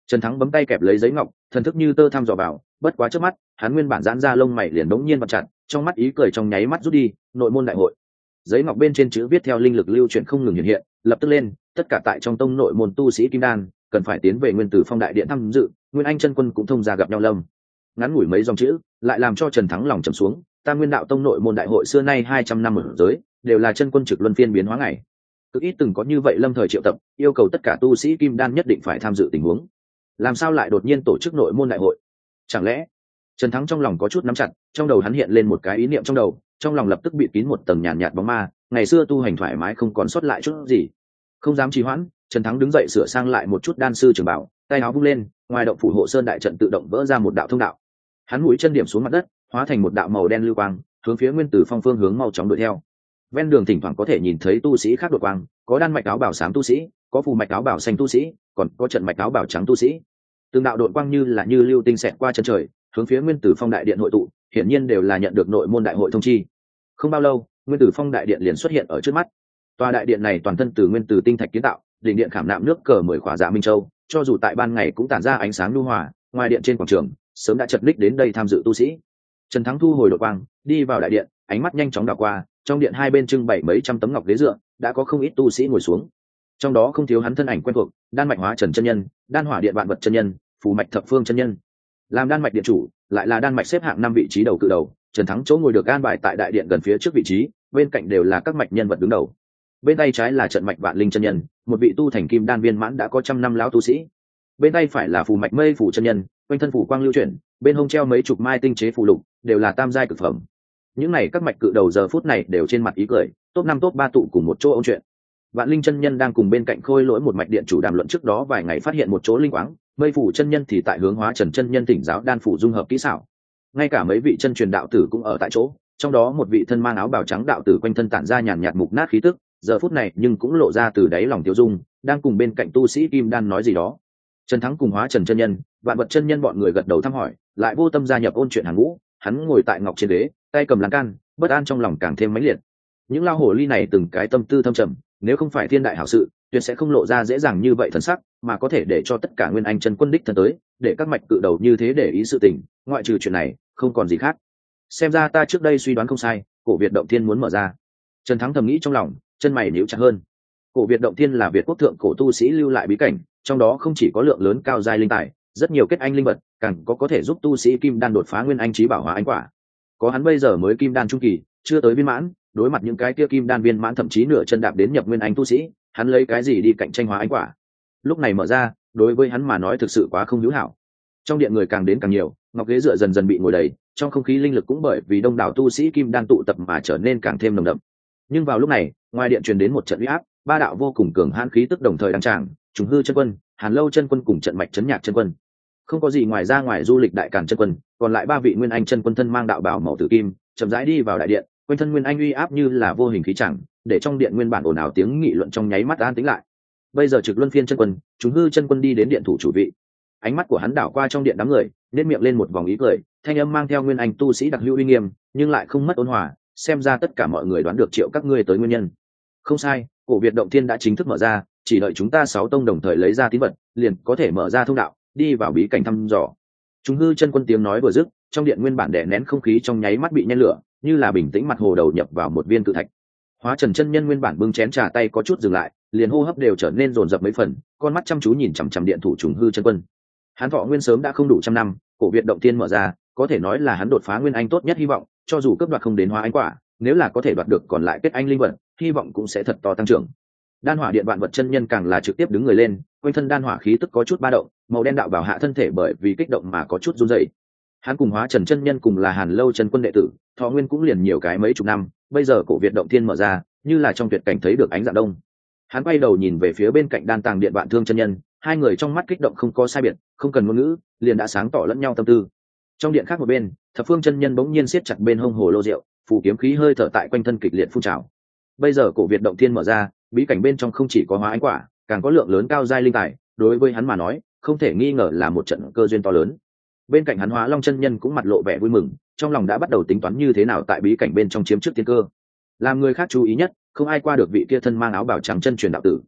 Trần Thắng bấm tay kẹp lấy giấy ngọc, thần thức như tơ thăm dò vào, bất quá trước mắt, hắn nguyên bản giãn ra lông mày liền đống nhiên vặn chặt, trong mắt ý cười trong nháy mắt rút đi. Nội môn đại hội. Giấy ngọc bên trên chữ viết theo linh lực lưu chuyển không ngừng hiện hiện, lập tức lên, tất cả tại trong tông nội môn tu sĩ kim đan cần phải tiến về Nguyên Tử Phong đại điện tham dự, Nguyên Anh chân quân cũng thông ra gặp nhau lâm. Ngắn ngủi mấy dòng chữ, lại làm cho Trần Thắng lòng trầm xuống. Tam Nguyên đạo tông nội môn đại hội xưa nay hai trăm năm ở giới, đều là chân quân trực luân phiên biến hóa ngày. Cực ít từng có như vậy lâm thời triệu tập, yêu cầu tất cả tu sĩ kim đan nhất định phải tham dự tình huống. Làm sao lại đột nhiên tổ chức nội môn đại hội? Chẳng lẽ? Trần Thắng trong lòng có chút nắm chặt, trong đầu hắn hiện lên một cái ý niệm trong đầu, trong lòng lập tức bị kín một tầng nhàn nhạt, nhạt bóng ma. Ngày xưa tu hành thoải mái không còn sót lại chút gì, không dám trì hoãn. Trần Thắng đứng dậy sửa sang lại một chút đan sư trường bảo, tay áo vung lên, ngoài động phủ hộ sơn đại trận tự động vỡ ra một đạo thông đạo. Hắn mũi chân điểm xuống mặt đất, hóa thành một đạo màu đen lưu quang, hướng phía Nguyên Tử Phong phương hướng mau chóng đuổi theo. Ven đường thỉnh thoảng có thể nhìn thấy tu sĩ khác đột quang, có đan mạch áo bảo xám tu sĩ, có phù mạch áo bảo xanh tu sĩ, còn có trận mạch áo bảo trắng tu sĩ. Từng đạo đột quang như là như lưu tinh xẹt qua chân trời, hướng phía Nguyên Tử Phong đại điện hội tụ, hiển nhiên đều là nhận được nội môn đại hội thông chi. Không bao lâu, Nguyên Tử Phong đại điện liền xuất hiện ở trước mắt. Tòa đại điện này toàn thân từ nguyên tử tinh thạch kiến tạo, đỉnh điện khảm nạm nước cờ mười khỏa dạ minh châu, cho dù tại ban ngày cũng tản ra ánh sáng nhu hòa. Ngoài điện trên quảng trường, sớm đã chật ních đến đây tham dự tu sĩ. Trần Thắng thu hồi đột quang, đi vào đại điện, ánh mắt nhanh chóng đảo qua, trong điện hai bên trưng bày mấy trăm tấm ngọc ghế dựa, đã có không ít tu sĩ ngồi xuống. Trong đó không thiếu hắn thân ảnh quen thuộc, đan mạch hóa trần chân nhân, đan hỏa điện vạn vật chân nhân, phù mạch thập phương chân nhân. Làm đan mạch điện chủ, lại là đan mạch xếp hạng năm vị trí đầu cự đầu. Trần Thắng chỗ ngồi được an bài tại đại điện gần phía trước vị trí, bên cạnh đều là các mạch nhân vật đứng đầu. Bên tay trái là trận mạch vạn linh chân nhân, một vị tu thành kim đan viên mãn đã có trăm năm lão tu sĩ. Bên tay phải là phù mạch mây phủ chân nhân, quanh thân phủ quang lưu chuyển, bên hông treo mấy chục mai tinh chế phù lục, đều là tam giai cực phẩm. Những này các mạch cự đầu giờ phút này đều trên mặt ý cười, top năm top ba tụ cùng một chỗ ôn chuyện. Vạn linh chân nhân đang cùng bên cạnh khôi lỗi một mạch điện chủ đàm luận trước đó vài ngày phát hiện một chỗ linh quáng, mây phủ chân nhân thì tại hướng hóa trần chân nhân tỉnh giáo đan phủ dung hợp kỹ xảo. Ngay cả mấy vị chân truyền đạo tử cũng ở tại chỗ, trong đó một vị thân mang áo bào trắng đạo tử quanh thân tản ra nhàn nhạt mục nát khí tức, giờ phút này nhưng cũng lộ ra từ đáy lòng tiêu dung, đang cùng bên cạnh tu sĩ kim đan nói gì đó. Trần Thắng cùng hóa trần chân nhân, vạn vật chân nhân bọn người gật đầu thăm hỏi, lại vô tâm gia nhập ôn chuyện hàng ngũ. Hắn ngồi tại ngọc trên đế, tay cầm lan can, bất an trong lòng càng thêm mãnh liệt. Những lao hồ ly này từng cái tâm tư thâm trầm, nếu không phải thiên đại hảo sự, tuyệt sẽ không lộ ra dễ dàng như vậy thần sắc, mà có thể để cho tất cả nguyên anh chân quân đích thân tới, để các mạch cự đầu như thế để ý sự tình, ngoại trừ chuyện này, không còn gì khác. Xem ra ta trước đây suy đoán không sai, cổ Việt động thiên muốn mở ra. Trần Thắng thầm nghĩ trong lòng, chân mày nhíu chặt hơn. Cổ Việt động thiên là Việt quốc thượng cổ tu sĩ lưu lại bí cảnh, trong đó không chỉ có lượng lớn cao giai linh tài, rất nhiều kết anh linh vật, càng có có thể giúp tu sĩ kim đan đột phá nguyên anh chí bảo hóa anh quả. Có hắn bây giờ mới kim đan trung kỳ, chưa tới viên mãn, đối mặt những cái kia kim đan viên mãn thậm chí nửa chân đạp đến nhập nguyên anh tu sĩ, hắn lấy cái gì đi cạnh tranh hóa anh quả? Lúc này mở ra, đối với hắn mà nói thực sự quá không hữu hảo. Trong điện người càng đến càng nhiều, ngọc ghế dựa dần dần bị ngồi đầy, trong không khí linh lực cũng bởi vì đông đảo tu sĩ kim đan tụ tập mà trở nên càng thêm nồng đậm. Nhưng vào lúc này, ngoài điện truyền đến một trận uy áp, ba đạo vô cùng cường hãn khí tức đồng thời đăng tràng, Trùng Hư chân quân, Hàn Lâu chân quân cùng trận mạch chấn nhạc chân quân. Không có gì ngoài ra ngoài du lịch đại càn chân quân, còn lại ba vị nguyên anh chân quân thân mang đạo bảo màu tử kim, chậm rãi đi vào đại điện, quanh thân nguyên anh uy áp như là vô hình khí chẳng, để trong điện nguyên bản ồn ào tiếng nghị luận trong nháy mắt an tĩnh lại. Bây giờ trực luân phiên chân quân, Trùng Hư chân quân đi đến điện thủ chủ vị. Ánh mắt của hắn đảo qua trong điện đám người, nét miệng lên một vòng ý cười, thanh âm mang theo nguyên anh tu sĩ đặc hữu uy nghiêm, nhưng lại không mất ôn hòa, xem ra tất cả mọi người đoán được triệu các ngươi tới nguyên nhân. Không sai, cổ Việt động thiên đã chính thức mở ra, chỉ đợi chúng ta sáu tông đồng thời lấy ra tín vật, liền có thể mở ra thông đạo, đi vào bí cảnh thăm dò. Trùng Hư chân quân tiếng nói vừa dứt, trong điện nguyên bản đè nén không khí trong nháy mắt bị nhen lửa, như là bình tĩnh mặt hồ đầu nhập vào một viên cự thạch. Hóa Trần chân nhân nguyên bản bưng chén trà tay có chút dừng lại, liền hô hấp đều trở nên dồn dập mấy phần, con mắt chăm chú nhìn chằm chằm điện thủ Trùng Hư chân quân. Hắn thọ nguyên sớm đã không đủ trăm năm, cổ Việt động thiên mở ra, có thể nói là hắn đột phá nguyên anh tốt nhất hy vọng, cho dù cướp đoạt không đến hóa anh quả, nếu là có thể đoạt được còn lại kết anh linh vật, hy vọng cũng sẽ thật to tăng trưởng. Đan hỏa điện vạn vật chân nhân càng là trực tiếp đứng người lên, quanh thân đan hỏa khí tức có chút ba động, màu đen đạo bảo hạ thân thể bởi vì kích động mà có chút run rẩy. Hắn cùng Hóa Trần chân nhân cùng là Hàn Lâu chân quân đệ tử, thọ nguyên cũng liền nhiều cái mấy chục năm, bây giờ cổ Việt động thiên mở ra, như là trong tuyệt cảnh thấy được ánh dạng đông. Hắn quay đầu nhìn về phía bên cạnh đan tàng điện vạn thương chân nhân, hai người trong mắt kích động không có sai biệt, không cần ngôn ngữ, liền đã sáng tỏ lẫn nhau tâm tư. Trong điện khác một bên, Thập Phương chân nhân bỗng nhiên siết chặt bên hông hồ lô rượu, phù kiếm khí hơi thở tại quanh thân kịch liệt phun trào. Bây giờ cổ Việt động thiên mở ra, bí cảnh bên trong không chỉ có hóa ánh quả, càng có lượng lớn cao giai linh tài, đối với hắn mà nói, không thể nghi ngờ là một trận cơ duyên to lớn. Bên cạnh hắn Hóa Long chân nhân cũng mặt lộ vẻ vui mừng, trong lòng đã bắt đầu tính toán như thế nào tại bí cảnh bên trong chiếm trước tiên cơ. Làm người khác chú ý nhất, không ai qua được vị kia thân mang áo bào trắng chân truyền đạo tử.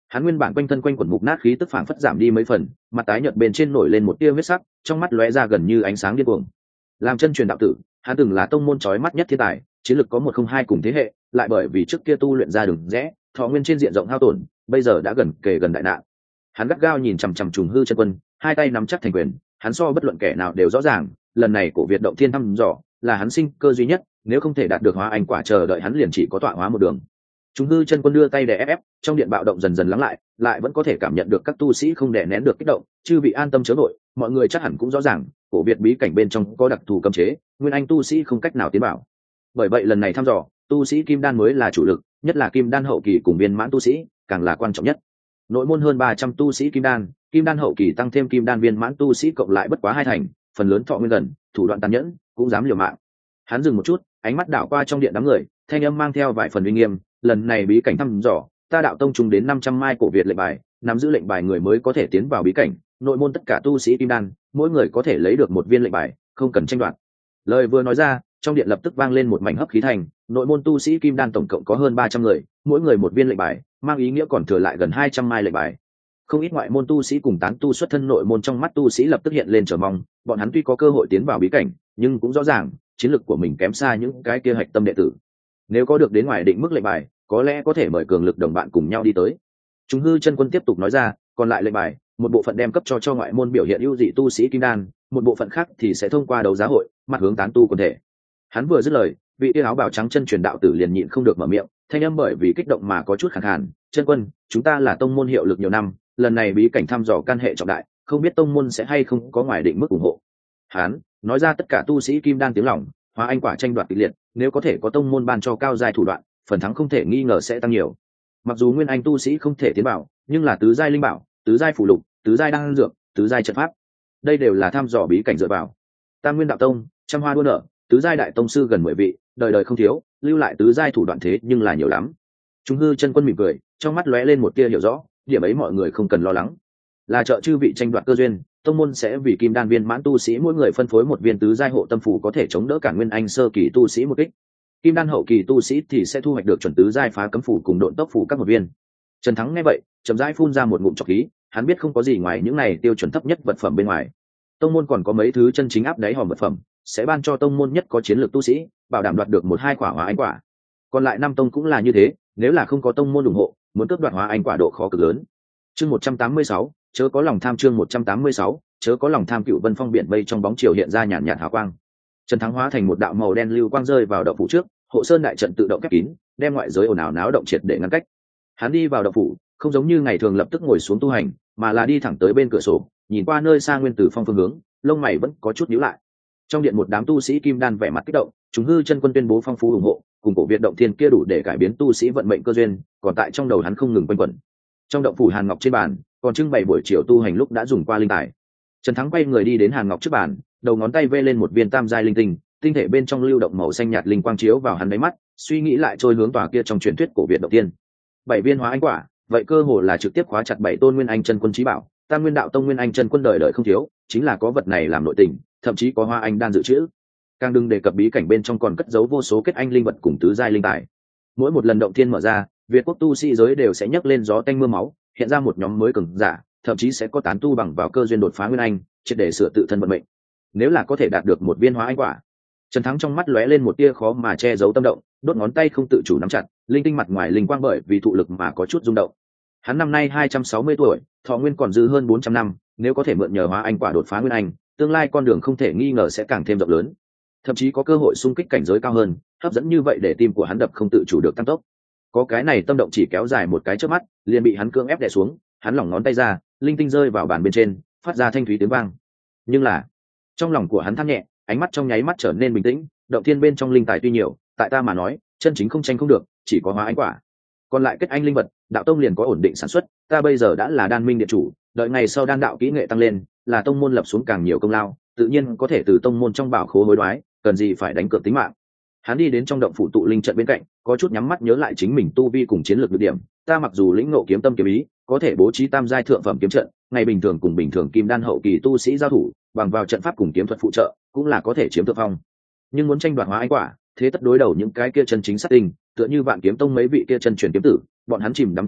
Hắn nguyên bản quanh thân quanh quần mục nát khí tức phảng phất giảm đi mấy phần, mặt tái nhợt bên trên nổi lên một tia huyết sắc, trong mắt lóe ra gần như ánh sáng điên cuồng. Làm chân truyền đạo tử, hắn từng là tông môn chói mắt nhất thiên tài, chiến lực có một không hai cùng thế hệ, lại bởi vì trước kia tu luyện ra đường rẽ, thọ nguyên trên diện rộng hao tổn, bây giờ đã gần kề gần đại nạn. Hắn gắt gao nhìn chằm chằm Trùng Hư Chân Quân, hai tay nắm chắc thành quyền, hắn so bất luận kẻ nào đều rõ ràng, lần này cổ Việt động thiên thăm dò, là hắn sinh cơ duy nhất, nếu không thể đạt được hóa anh quả, chờ đợi hắn liền chỉ có tọa hóa một đường. Trùng Hư Chân Quân đưa tay đè ép ép, trong điện bạo động dần dần lắng lại, lại vẫn có thể cảm nhận được các tu sĩ không đè nén được kích động, chư vị an tâm chớ vội, mọi người chắc hẳn cũng rõ ràng, cổ Việt bí cảnh bên trong có đặc thù cấm chế, nguyên anh tu sĩ không cách nào tiến vào. Bởi vậy lần này thăm dò, tu sĩ kim đan mới là chủ lực, nhất là kim đan hậu kỳ cùng viên mãn tu sĩ, càng là quan trọng nhất. Nội môn hơn ba trăm tu sĩ kim đan, kim đan hậu kỳ tăng thêm kim đan viên mãn tu sĩ cộng lại bất quá hai thành, phần lớn thọ nguyên gần, thủ đoạn tàn nhẫn, cũng dám liều mạng. Hắn dừng một chút, ánh mắt đảo qua trong điện đám người, thanh âm mang theo vài phần uy nghiêm, lần này bí cảnh thăm dò, ta đạo tông trùng đến năm trăm mai cổ Việt lệnh bài, nắm giữ lệnh bài người mới có thể tiến vào bí cảnh, nội môn tất cả tu sĩ kim đan, mỗi người có thể lấy được một viên lệnh bài, không cần tranh đoạt. Lời vừa nói ra, trong điện lập tức vang lên một mảnh hấp khí thành, nội môn tu sĩ kim đan tổng cộng có hơn ba trăm người, mỗi người một viên lệnh bài, mang ý nghĩa còn thừa lại gần hai trăm mai lệnh bài. Không ít ngoại môn tu sĩ cùng tán tu xuất thân nội môn trong mắt tu sĩ lập tức hiện lên chờ mong, bọn hắn tuy có cơ hội tiến vào bí cảnh, nhưng cũng rõ ràng, chiến lực của mình kém xa những cái kia hạch tâm đệ tử. Nếu có được đến ngoài định mức lệnh bài, có lẽ có thể mời cường lực đồng bạn cùng nhau đi tới. Trùng Hư Chân Quân tiếp tục nói ra, còn lại lệnh bài, một bộ phận đem cấp cho cho ngoại môn biểu hiện ưu dị tu sĩ kim đan, một bộ phận khác thì sẽ thông qua đấu giá hội, mặt hướng tán tu quần thể. Hắn vừa dứt lời, vị tia áo bào trắng chân truyền đạo tử liền nhịn không được mở miệng, thanh âm bởi vì kích động mà có chút khàn khàn. Chân Quân, chúng ta là tông môn hiệu lực nhiều năm, lần này bí cảnh thăm dò can hệ trọng đại, không biết tông môn sẽ hay không có ngoài định mức ủng hộ. Hắn nói ra tất cả tu sĩ kim đan tiếng lòng, hóa anh quả tranh đoạt kịch liệt, nếu có thể có tông môn ban cho cao giai thủ đoạn, phần thắng không thể nghi ngờ sẽ tăng nhiều. Mặc dù nguyên anh tu sĩ không thể tiến bảo, nhưng là tứ giai linh bảo, tứ giai phù lục, tứ giai đan dược, tứ giai trận pháp, đây đều là thăm dò bí cảnh dựa vào. Tam Nguyên đạo tông, trăm hoa đua nở, tứ giai đại tông sư gần mười vị, đời đời không thiếu, lưu lại tứ giai thủ đoạn thế nhưng là nhiều lắm. Trùng Hư Chân Quân mỉm cười, trong mắt lóe lên một tia hiểu rõ, điểm ấy mọi người không cần lo lắng. Là trợ chư vị tranh đoạt cơ duyên, tông môn sẽ vì kim đan viên mãn tu sĩ mỗi người phân phối một viên tứ giai hộ tâm phù có thể chống đỡ cả nguyên anh sơ kỳ tu sĩ một kích. Kim đan hậu kỳ tu sĩ thì sẽ thu hoạch được chuẩn tứ giai phá cấm phù cùng độn tốc phù các một viên. Trần Thắng nghe vậy, chậm rãi phun ra một ngụm trọc khí, hắn biết không có gì ngoài những này tiêu chuẩn thấp nhất vật phẩm bên ngoài. Tông môn còn có mấy thứ chân chính áp đáy hòm vật phẩm, sẽ ban cho tông môn nhất có chiến lược tu sĩ, bảo đảm đoạt được một hai quả hóa anh quả. Còn lại năm tông cũng là như thế, nếu là không có tông môn ủng hộ, muốn cướp đoạt hóa anh quả độ khó cực lớn. Chương một trăm tám mươi sáu, chớ có lòng tham. Chương một trăm tám mươi sáu, chớ có lòng tham. Cựu Vân Phong biển mây trong bóng chiều hiện ra nhàn nhạt hào quang. Trần Thắng hóa thành một đạo màu đen lưu quang rơi vào động phủ trước, hộ sơn đại trận tự động khép kín, đem ngoại giới ồn ào náo động triệt để ngăn cách. Hắn đi vào động phủ, không giống như ngày thường lập tức ngồi xuống tu hành, mà là đi thẳng tới bên cửa sổ, nhìn qua nơi xa Nguyên Tử Phong phương hướng, lông mày vẫn có chút nhíu lại. Trong điện một đám tu sĩ kim đan vẻ mặt kích động, Trùng Hư Chân Quân tuyên bố phong phú ủng hộ, cùng cổ Việt động thiên kia đủ để cải biến tu sĩ vận mệnh cơ duyên, còn tại trong đầu hắn không ngừng quanh quẩn. Trong động phủ Hàn Ngọc trên bàn, còn trưng bày buổi chiều tu hành lúc đã dùng qua linh tài. Trần Thắng quay người đi đến Hàn Ngọc trước bàn, đầu ngón tay vê lên một viên tam giai linh tinh, tinh thể bên trong lưu động màu xanh nhạt linh quang chiếu vào hắn đáy mắt, suy nghĩ lại trôi hướng tòa kia trong truyền thuyết cổ Việt động tiên. Bảy viên hóa anh quả, vậy cơ hồ là trực tiếp khóa chặt bảy tôn nguyên anh chân quân chí bảo, Tam Nguyên đạo tông nguyên anh chân quân đời đời không thiếu, chính là có vật này làm nội tình, thậm chí có hóa anh đan dự trữ. Càng đừng đề cập bí cảnh bên trong còn cất giấu vô số kết anh linh vật cùng tứ giai linh tài. Mỗi một lần động thiên mở ra, Việt quốc tu sĩ giới đều sẽ nhấc lên gió tanh mưa máu, hiện ra một nhóm mới cường giả, thậm chí sẽ có tán tu bằng vào cơ duyên đột phá nguyên anh, triệt để sửa tự thân vận mệnh. Nếu là có thể đạt được một viên hóa anh quả, Trần Thắng trong mắt lóe lên một tia khó mà che giấu tâm động, đốt ngón tay không tự chủ nắm chặt, linh tinh mặt ngoài linh quang bởi vì thụ lực mà có chút rung động. Hắn năm nay hai trăm sáu mươi tuổi, thọ nguyên còn dư hơn bốn trăm năm, nếu có thể mượn nhờ hóa anh quả đột phá nguyên anh, tương lai con đường không thể nghi ngờ sẽ càng thêm rộng lớn, thậm chí có cơ hội xung kích cảnh giới cao hơn, hấp dẫn như vậy để tim của hắn đập không tự chủ được tăng tốc. Có cái này tâm động chỉ kéo dài một cái chớp mắt, liền bị hắn cưỡng ép đè xuống, hắn lỏng ngón tay ra, linh tinh rơi vào bàn bên trên, phát ra thanh thúy tiếng vang. Nhưng là, trong lòng của hắn than nhẹ, ánh mắt trong nháy mắt trở nên bình tĩnh, động thiên bên trong linh tài tuy nhiều, tại ta mà nói, chân chính không tranh không được, chỉ có hóa anh quả. Còn lại kết anh linh vật, đạo tông liền có ổn định sản xuất, ta bây giờ đã là đan minh điện chủ, đợi ngày sau đan đạo kỹ nghệ tăng lên, là tông môn lập xuống càng nhiều công lao, tự nhiên có thể từ tông môn trong bảo khố hối đoái, cần gì phải đánh cược tính mạng. Hắn đi đến trong động phủ tụ linh trận bên cạnh, có chút nhắm mắt nhớ lại chính mình tu vi cùng chiến lược được điểm, ta mặc dù lĩnh ngộ kiếm tâm kiếm ý, có thể bố trí tam giai thượng phẩm kiếm trận, ngày bình thường cùng bình thường kim đan hậu kỳ tu sĩ giao thủ, bằng vào trận pháp cùng kiếm thuật phụ trợ, cũng là có thể chiếm thượng phong. Nhưng muốn tranh đoạt hóa anh quả, thế tất đối đầu những cái kia chân chính sát tinh, tựa như Vạn Kiếm Tông mấy vị kia chân truyền kiếm tử, bọn hắn chìm đắm kiếm đạo,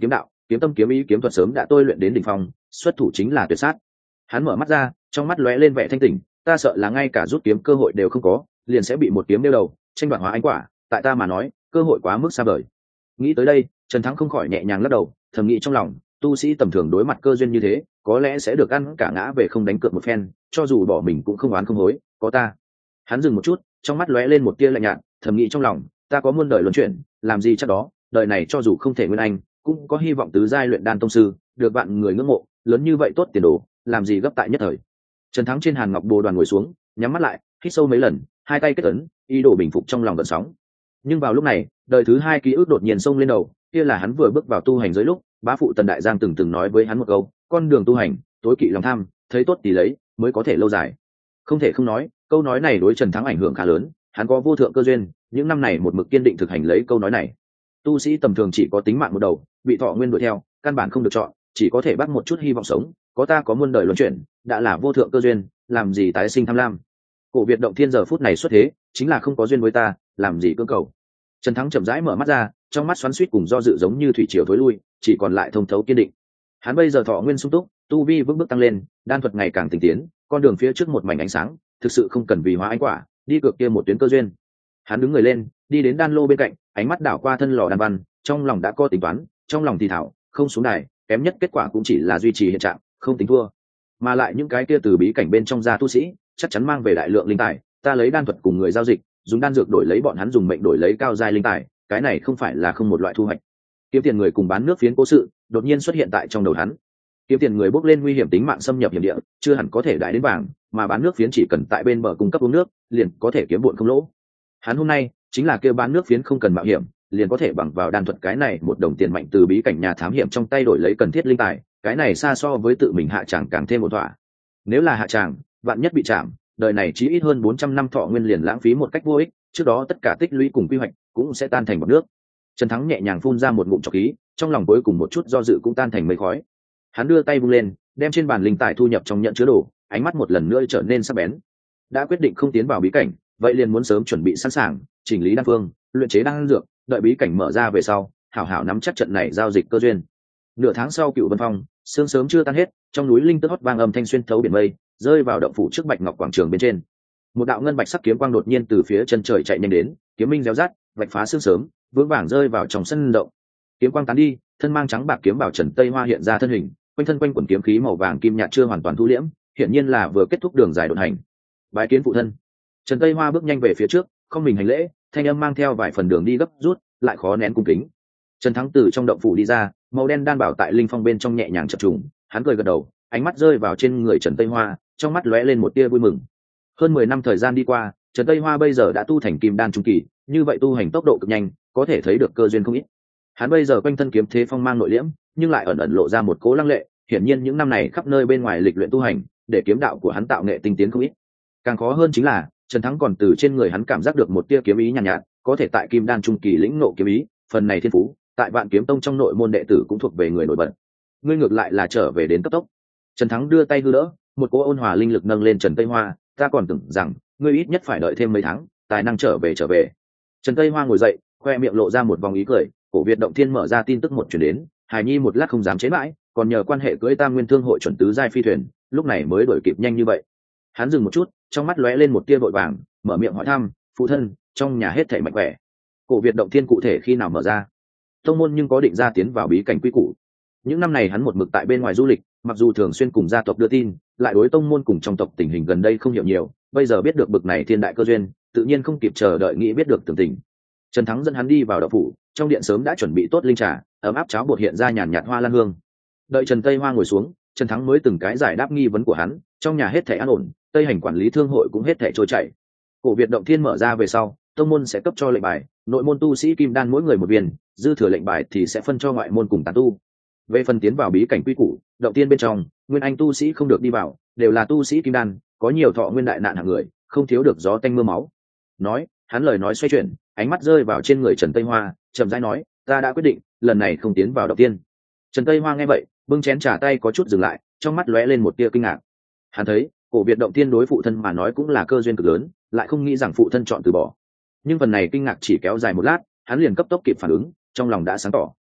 kiếm tâm kiếm ý kiếm thuật sớm đã tôi luyện đến đỉnh phong, xuất thủ chính là tuyệt sát. Hắn mở mắt ra, trong mắt lóe lên vẻ thanh tỉnh, ta sợ là ngay cả rút kiếm cơ hội đều không có, liền sẽ bị một kiếm đeo đầu, tranh đoạt hóa anh quả, tại ta mà nói, cơ hội quá mức xa vời. Nghĩ tới đây, Trần Thắng không khỏi nhẹ nhàng lắc đầu, thầm nghĩ trong lòng, tu sĩ tầm thường đối mặt cơ duyên như thế, có lẽ sẽ được ăn cả ngã về không đánh cược một phen, cho dù bỏ mình cũng không oán không hối, có ta. Hắn dừng một chút, trong mắt lóe lên một tia lạnh nhạt, thầm nghĩ trong lòng, ta có muôn đời luân chuyển, làm gì chắc đó, đời này cho dù không thể nguyên anh, cũng có hy vọng tứ giai luyện đan tông sư, được vạn người ngưỡng mộ, lớn như vậy tốt tiền đồ, làm gì gấp tại nhất thời. Trần Thắng trên Hàn Ngọc Bồ đoàn ngồi xuống, nhắm mắt lại, hít sâu mấy lần, hai tay kết ấn, ý đồ bình phục trong lòng gợn sóng. Nhưng vào lúc này, đời thứ hai ký ức đột nhiên xông lên đầu, kia là hắn vừa bước vào tu hành giới lúc, bá phụ Tần Đại Giang từng từng nói với hắn một câu, con đường tu hành, tối kỵ lòng tham, thấy tốt thì lấy, mới có thể lâu dài. Không thể không nói, câu nói này đối Trần Thắng ảnh hưởng khá lớn, hắn có vô thượng cơ duyên, những năm này một mực kiên định thực hành lấy câu nói này. Tu sĩ tầm thường chỉ có tính mạng một đầu, bị thọ nguyên đuổi theo, căn bản không được chọn, chỉ có thể bắt một chút hy vọng sống, có ta có muôn đời luân chuyển, đã là vô thượng cơ duyên, làm gì tái sinh tham lam. Cổ Việt động thiên giờ phút này xuất thế, chính là không có duyên với ta, làm gì cưỡng cầu. Trần Thắng chậm rãi mở mắt ra, trong mắt xoắn xuýt cùng do dự giống như thủy triều thối lui, chỉ còn lại thông thấu kiên định. Hắn bây giờ thọ nguyên sung túc, tu vi vững bước tăng lên, đan thuật ngày càng tinh tiến, con đường phía trước một mảnh ánh sáng, thực sự không cần vì hóa ánh quả, đi cược kia một tuyến cơ duyên. Hắn đứng người lên, đi đến đan lô bên cạnh, ánh mắt đảo qua thân lò đan văn, trong lòng đã có tính toán, trong lòng thì thảo, không xuống đài, kém nhất kết quả cũng chỉ là duy trì hiện trạng, không tính thua. Mà lại những cái kia từ bí cảnh bên trong ra tu sĩ, chắc chắn mang về đại lượng linh tài, ta lấy đan thuật cùng người giao dịch, dùng đan dược đổi lấy bọn hắn dùng mệnh đổi lấy cao giai linh tài, cái này không phải là không một loại thu hoạch. Kiếm tiền người cùng bán nước phiến cố sự, đột nhiên xuất hiện tại trong đầu hắn. Kiếm tiền người bước lên nguy hiểm tính mạng xâm nhập hiểm địa, chưa hẳn có thể đại đến vàng, mà bán nước phiến chỉ cần tại bên bờ cung cấp uống nước, liền có thể kiếm bộn không lỗ. Hắn hôm nay chính là kêu bán nước phiến không cần mạo hiểm, liền có thể bằng vào đan thuật cái này một đồng tiền mạnh từ bí cảnh nhà thám hiểm trong tay đổi lấy cần thiết linh tài, cái này xa so với tự mình hạ tràng càng thêm một thỏa. Nếu là hạ tràng, vạn nhất bị chạm, đời này chỉ ít hơn bốn trăm năm thọ nguyên liền lãng phí một cách vô ích, trước đó tất cả tích lũy cùng quy hoạch cũng sẽ tan thành bọt nước. Trần Thắng nhẹ nhàng phun ra một ngụm trọc khí, trong lòng cuối cùng một chút do dự cũng tan thành mây khói. Hắn đưa tay vung lên, đem trên bàn linh tài thu nhập trong nhận chứa đồ, ánh mắt một lần nữa trở nên sắc bén. Đã quyết định không tiến vào bí cảnh, vậy liền muốn sớm chuẩn bị sẵn sàng, chỉnh lý đan phương, luyện chế đan dược, đợi bí cảnh mở ra về sau, hảo hảo nắm chắc trận này giao dịch cơ duyên. Nửa tháng sau, Cựu Vân Phong, sương sớm chưa tan hết, trong núi linh tức hót vang âm thanh xuyên thấu biển mây, rơi vào động phủ trước Bạch Ngọc quảng trường bên trên. Một đạo ngân bạch sắc kiếm quang đột nhiên từ phía chân trời chạy nhanh đến, kiếm minh réo rát, vạch phá sương sớm, vững vàng rơi vào trong sân động. Kiếm quang tán đi, thân mang trắng bạc kiếm bảo Trần Tây Hoa hiện ra thân hình, quanh thân quanh quần kiếm khí màu vàng kim nhạt chưa hoàn toàn thu liễm, hiển nhiên là vừa kết thúc đường dài đột hành. Bái kiến phụ thân. Trần Tây Hoa bước nhanh về phía trước, không mình hành lễ, thanh âm mang theo vài phần đường đi gấp rút, lại khó nén cung kính. Trần Thắng từ trong động phủ đi ra, màu đen đan bảo tại linh phong bên trong nhẹ nhàng chập trùng, hắn cười gật đầu, ánh mắt rơi vào trên người Trần Tây Hoa, trong mắt lóe lên một tia vui mừng. Hơn mười năm thời gian đi qua, Trần Tây Hoa bây giờ đã tu thành kim đan trung kỳ, như vậy tu hành tốc độ cực nhanh, có thể thấy được cơ duyên không ít. Hắn bây giờ quanh thân kiếm thế phong mang nội liễm, nhưng lại ẩn ẩn lộ ra một cố lăng lệ, hiển nhiên những năm này khắp nơi bên ngoài lịch luyện tu hành, để kiếm đạo của hắn tạo nghệ tinh tiến không ít. Càng khó hơn chính là, Trần Thắng còn từ trên người hắn cảm giác được một tia kiếm ý nhàn nhạt, nhạt, có thể tại kim đan trung kỳ lĩnh ngộ kiếm ý, phần này thiên phú, tại Vạn Kiếm Tông trong nội môn đệ tử cũng thuộc về người nổi bật. Ngươi ngược lại là trở về đến cấp tốc. Trần Thắng đưa tay hư đỡ, một cỗ ôn hòa linh lực nâng lên Trần Tây Hoa, ta còn tưởng rằng ngươi ít nhất phải đợi thêm mấy tháng, tài năng trở về trở về. Trần Tây Hoa ngồi dậy, khoe miệng lộ ra một vòng ý cười, Cổ Việt động thiên mở ra tin tức một chuyển đến, Hải Nhi một lát không dám chế mãi, còn nhờ quan hệ cưỡi Tam Nguyên Thương hội chuẩn tứ giai phi thuyền, lúc này mới đổi kịp nhanh như vậy. Hắn dừng một chút, trong mắt lóe lên một tia vội vàng, mở miệng hỏi thăm, phụ thân, trong nhà hết thảy mạnh khỏe. Cổ Việt động thiên cụ thể khi nào mở ra? Tông môn nhưng có định ra tiến vào bí cảnh quy củ. Những năm này hắn một mực tại bên ngoài du lịch, mặc dù thường xuyên cùng gia tộc đưa tin, lại đối tông môn cùng trong tộc tình hình gần đây không hiểu nhiều, bây giờ biết được bực này thiên đại cơ duyên, tự nhiên không kịp chờ đợi nghĩ biết được tường tình. Trần Thắng dẫn hắn đi vào động phủ, trong điện sớm đã chuẩn bị tốt linh trà, ấm áp cháo bột hiện ra nhàn nhạt hoa lan hương. Đợi Trần Tây Hoa ngồi xuống, Trần Thắng mới từng cái giải đáp nghi vấn của hắn, trong nhà hết thảy an ổn, Tây Hành quản lý thương hội cũng hết thảy trôi chảy. Cổ Việt động thiên mở ra về sau, tông môn sẽ cấp cho lệnh bài, nội môn tu sĩ kim đan mỗi người một viên, dư thừa lệnh bài thì sẽ phân cho ngoại môn cùng tán tu. Về phần tiến vào bí cảnh quy củ, động tiên bên trong, nguyên anh tu sĩ không được đi vào, đều là tu sĩ kim đan, có nhiều thọ nguyên đại nạn hạng người, không thiếu được gió tanh mưa máu. Nói, hắn lời nói xoay chuyển, ánh mắt rơi vào trên người Trần Tây Hoa, chậm rãi nói, ta đã quyết định, lần này không tiến vào động tiên. Trần Tây Hoa nghe vậy, bưng chén trà tay có chút dừng lại, trong mắt lóe lên một tia kinh ngạc. Hắn thấy, Cổ Việt động tiên đối phụ thân mà nói cũng là cơ duyên cực lớn, lại không nghĩ rằng phụ thân chọn từ bỏ. Nhưng phần này kinh ngạc chỉ kéo dài một lát, hắn liền cấp tốc kịp phản ứng, trong lòng đã sáng tỏ.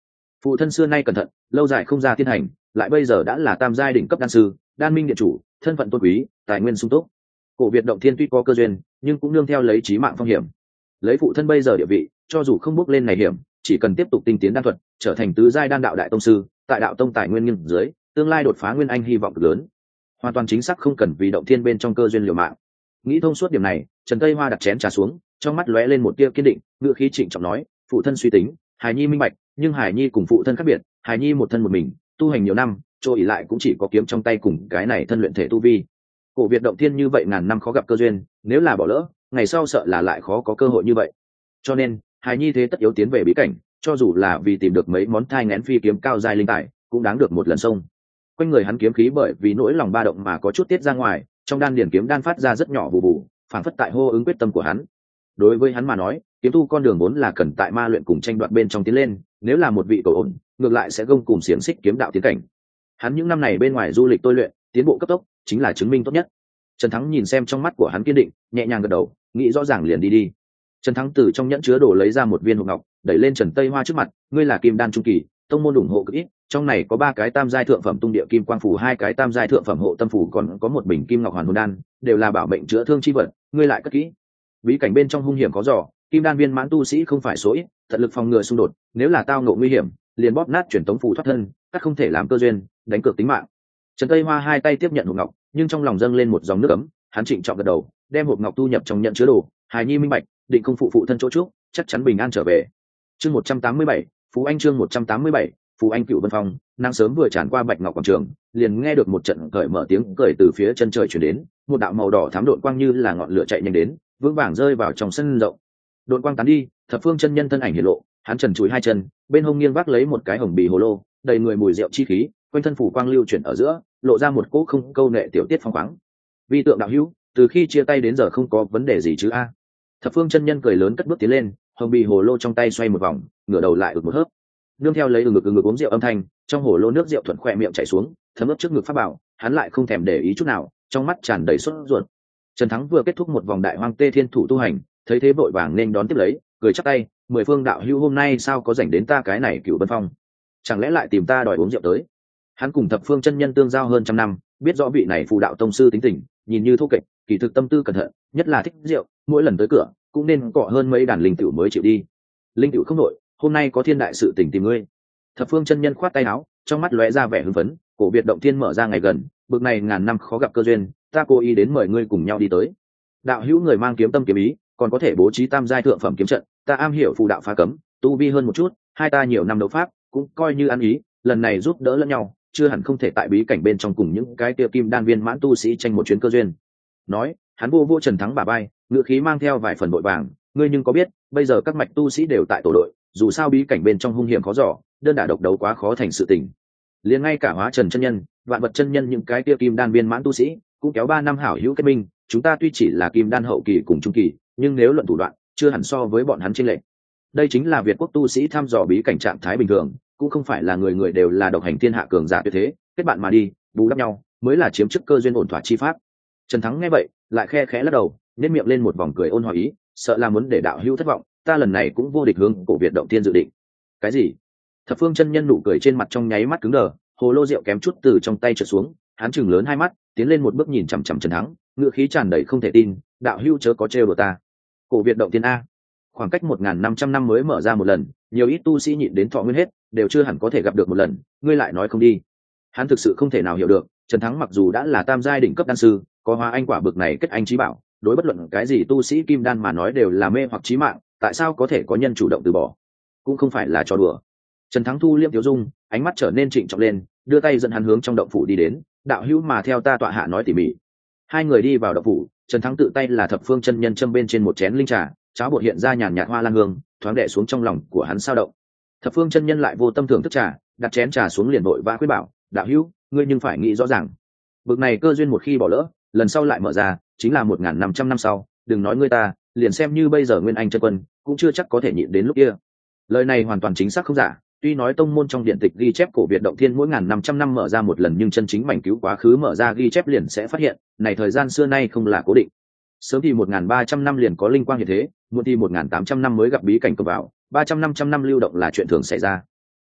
Phụ thân xưa nay cẩn thận, lâu dài không ra thiên hành, lại bây giờ đã là tam giai đỉnh cấp đan sư, đan minh điện chủ, thân phận tôn quý, tài nguyên sung túc. Cổ Việt động thiên tuy có cơ duyên, nhưng cũng nương theo lấy chí mạng phong hiểm. Lấy phụ thân bây giờ địa vị, cho dù không bước lên này hiểm, chỉ cần tiếp tục tinh tiến đan thuật, trở thành tứ giai đan đạo đại tông sư, tại đạo tông tài nguyên nghiêng dưới, tương lai đột phá nguyên anh hy vọng lớn. Hoàn toàn chính xác không cần vì động thiên bên trong cơ duyên liều mạng. Nghĩ thông suốt điểm này, Trần Tây Hoa đặt chén trà xuống, trong mắt lóe lên một tia kiên định, ngữ khí trịnh trọng nói, phụ thân suy tính, Hải Nhi minh bạch, nhưng Hải Nhi cùng phụ thân khác biệt, Hải Nhi một thân một mình, tu hành nhiều năm, chỗ ỷ lại cũng chỉ có kiếm trong tay cùng cái này thân luyện thể tu vi. Cổ Việt động thiên như vậy ngàn năm khó gặp cơ duyên, nếu là bỏ lỡ, ngày sau sợ là lại khó có cơ hội như vậy. Cho nên, Hải Nhi thế tất yếu tiến về bí cảnh, cho dù là vì tìm được mấy món thai nghén phi kiếm cao giai linh tài, cũng đáng được một lần xông. Quanh người hắn kiếm khí bởi vì nỗi lòng ba động mà có chút tiết ra ngoài, trong đan điển kiếm đan phát ra rất nhỏ bù bù, phản phất tại hô ứng quyết tâm của hắn. Đối với hắn mà nói, kiếm tu con đường vốn là cần tại ma luyện cùng tranh đoạt bên trong tiến lên, nếu là một vị cầu ổn, ngược lại sẽ gông cùng xiềng xích kiếm đạo tiến cảnh. Hắn những năm này bên ngoài du lịch tôi luyện, tiến bộ cấp tốc, chính là chứng minh tốt nhất. Trần Thắng nhìn xem trong mắt của hắn kiên định, nhẹ nhàng gật đầu, nghĩ rõ ràng liền đi đi. Trần Thắng từ trong nhẫn chứa đồ lấy ra một viên hộp ngọc, đẩy lên Trần Tây Hoa trước mặt, ngươi là kim đan trung kỳ, tông môn ủng hộ cực ít, trong này có ba cái tam giai thượng phẩm tung địa kim quang phủ, hai cái tam giai thượng phẩm hộ tâm phủ, còn có một bình kim ngọc hoàn hồn đan, đều là bảo mệnh chữa thương chi vật, ngươi lại cất kỹ. Bí cảnh bên trong hung hiểm có dò, kim đan viên mãn tu sĩ không phải số ít, tận lực phòng ngừa xung đột, nếu là tao ngộ nguy hiểm, liền bóp nát truyền tống phù thoát thân, các không thể làm cơ duyên, đánh cược tính mạng. Trần Tây Hoa hai tay tiếp nhận hộp ngọc, nhưng trong lòng dâng lên một dòng nước ấm, hắn trịnh trọng gật đầu, đem hộp ngọc thu nhập trong nhận chứa đồ, Hải Nhi minh bạch, định không phụ phụ thân chỗ trước, chắc chắn bình an trở về. Chương một trăm tám mươi bảy, Phú Anh chương một trăm tám mươi bảy, Phú Anh Cựu Vân Phong, nắng sớm vừa tràn qua Bạch Ngọc quảng trường, liền nghe được một trận cởi mở tiếng cười từ phía chân trời truyền đến, một đạo màu đỏ thắm độn quang như là ngọn lửa chạy nhanh đến, vững vàng rơi vào trong sân rộng. Độn quang tán đi, Thập Phương chân nhân thân ảnh hiện lộ, hắn trần trụi hai chân, bên hông nghiêng vác lấy một cái hồng bì hồ lô, đầy người mùi rượu chi khí, quanh thân phủ quang lưu chuyển ở giữa, lộ ra một cỗ không câu nệ tiểu tiết phong khoáng. Vi tượng đạo hữu, từ khi chia tay đến giờ không có vấn đề gì chứ a? Thập Phương chân nhân cười lớn cất bước tiến lên, hồng bì hồ lô trong tay xoay một vòng, ngửa đầu lại ực một hớp. Nương theo lấy ừ ngực ừ ngực uống rượu âm thanh, trong hồ lô nước rượu thuận khỏe miệng chảy xuống, thấm ướt trước ngực pháp bảo, hắn lại không thèm để ý chút nào, trong mắt tràn đầy sốt ruột. Trần Thắng vừa kết thúc một vòng đại hoang tê thiên thủ tu hành, thấy thế vội vàng nên đón tiếp lấy, cười chắp tay, mười phương đạo hữu hôm nay sao có rảnh đến ta cái này Cửu Vân Phong, chẳng lẽ lại tìm ta đòi uống rượu tới? Hắn cùng Thập Phương chân nhân tương giao hơn trăm năm, biết rõ vị này phù đạo tông sư tính tình, nhìn như thô kệch, kỳ thực tâm tư cẩn thận, nhất là thích rượu, mỗi lần tới cửa cũng nên cọ hơn mấy đàn linh tiểu mới chịu đi. Linh tiểu không nội, hôm nay có thiên đại sự tình tìm ngươi. Thập Phương chân nhân khoát tay áo, trong mắt lóe ra vẻ hưng phấn, cổ Việt động thiên mở ra ngày gần, bực này ngàn năm khó gặp cơ duyên, ta cố ý đến mời ngươi cùng nhau đi tới. Đạo hữu người mang kiếm tâm kiếm ý, còn có thể bố trí tam giai thượng phẩm kiếm trận, ta am hiểu phù đạo phá cấm, tu vi hơn một chút, hai ta nhiều năm đấu pháp, cũng coi như ăn ý, lần này giúp đỡ lẫn nhau, chưa hẳn không thể tại bí cảnh bên trong cùng những cái tiêu kim đan viên mãn tu sĩ tranh một chuyến cơ duyên. Nói, hắn vô vô Trần Thắng bả vai, ngựa khí mang theo vài phần vội vàng, ngươi nhưng có biết, bây giờ các mạch tu sĩ đều tại tổ đội, dù sao bí cảnh bên trong hung hiểm khó dò, đơn đả độc đấu quá khó thành sự tình. Liền ngay cả Hóa Trần chân nhân, Vạn Vật chân nhân những cái tiêu kim đan viên mãn tu sĩ, cũng kéo ba năm hảo hữu kết minh, chúng ta tuy chỉ là kim đan hậu kỳ cùng trung kỳ, nhưng nếu luận thủ đoạn, chưa hẳn so với bọn hắn chênh lệch. Đây chính là Việt quốc tu sĩ thăm dò bí cảnh trạng thái bình thường, cũng không phải là người người đều là độc hành thiên hạ cường giả tuyệt thế, kết bạn mà đi, bù đắp nhau, mới là chiếm chức cơ duyên ổn thỏa chi pháp. Trần Thắng nghe vậy, lại khe khẽ lắc đầu, nhếch miệng lên một vòng cười ôn hòa ý, sợ là muốn để đạo hữu thất vọng, ta lần này cũng vô địch hướng cổ Việt động thiên dự định. Cái gì? Thập Phương chân nhân nụ cười trên mặt trong nháy mắt cứng đờ, hồ lô rượu kém chút từ trong tay trượt xuống, hắn chừng lớn hai mắt, tiến lên một bước nhìn chằm chằm Trần Thắng, ngựa khí tràn đầy không thể tin, đạo hữu chớ có trêu đùa ta. Cổ Việt động thiên a, khoảng cách một nghìn năm trăm năm mới mở ra một lần, nhiều ít tu sĩ nhịn đến thọ nguyên hết, đều chưa hẳn có thể gặp được một lần, ngươi lại nói không đi. Hắn thực sự không thể nào hiểu được, Trần Thắng mặc dù đã là tam giai đỉnh cấp đan sư, có hóa anh quả bực này kết anh chí bảo, đối bất luận cái gì tu sĩ kim đan mà nói đều là mê hoặc chí mạng, tại sao có thể có nhân chủ động từ bỏ? Cũng không phải là trò đùa. Trần Thắng thu liễm tiêu dung, ánh mắt trở nên trịnh trọng lên, đưa tay dẫn hắn hướng trong động phủ đi đến, đạo hữu mà theo ta tọa hạ nói tỉ mỉ. Hai người đi vào động phủ, Trần Thắng tự tay là Thập Phương chân nhân châm bên trên một chén linh trà, cháo bột hiện ra nhàn nhạt hoa lan hương, thoáng đè xuống trong lòng của hắn sao động. Thập Phương chân nhân lại vô tâm thưởng thức trà, đặt chén trà xuống liền vội vã khuyên bảo, đạo hữu, ngươi nhưng phải nghĩ rõ ràng, bực này cơ duyên một khi bỏ lỡ, lần sau lại mở ra, chính là một nghìn năm trăm năm sau, đừng nói ngươi ta, liền xem như bây giờ Nguyên Anh chân quân, cũng chưa chắc có thể nhịn đến lúc kia. Lời này hoàn toàn chính xác không giả, tuy nói tông môn trong điện tịch ghi chép cổ Việt động thiên mỗi ngàn năm trăm năm mở ra một lần, nhưng chân chính mảnh cứu quá khứ mở ra ghi chép liền sẽ phát hiện, này thời gian xưa nay không là cố định. Sớm thì một nghìn ba trăm năm liền có linh quang như thế, muộn thì một nghìn tám trăm năm mới gặp bí cảnh cầm vào, ba trăm năm trăm năm lưu động là chuyện thường xảy ra.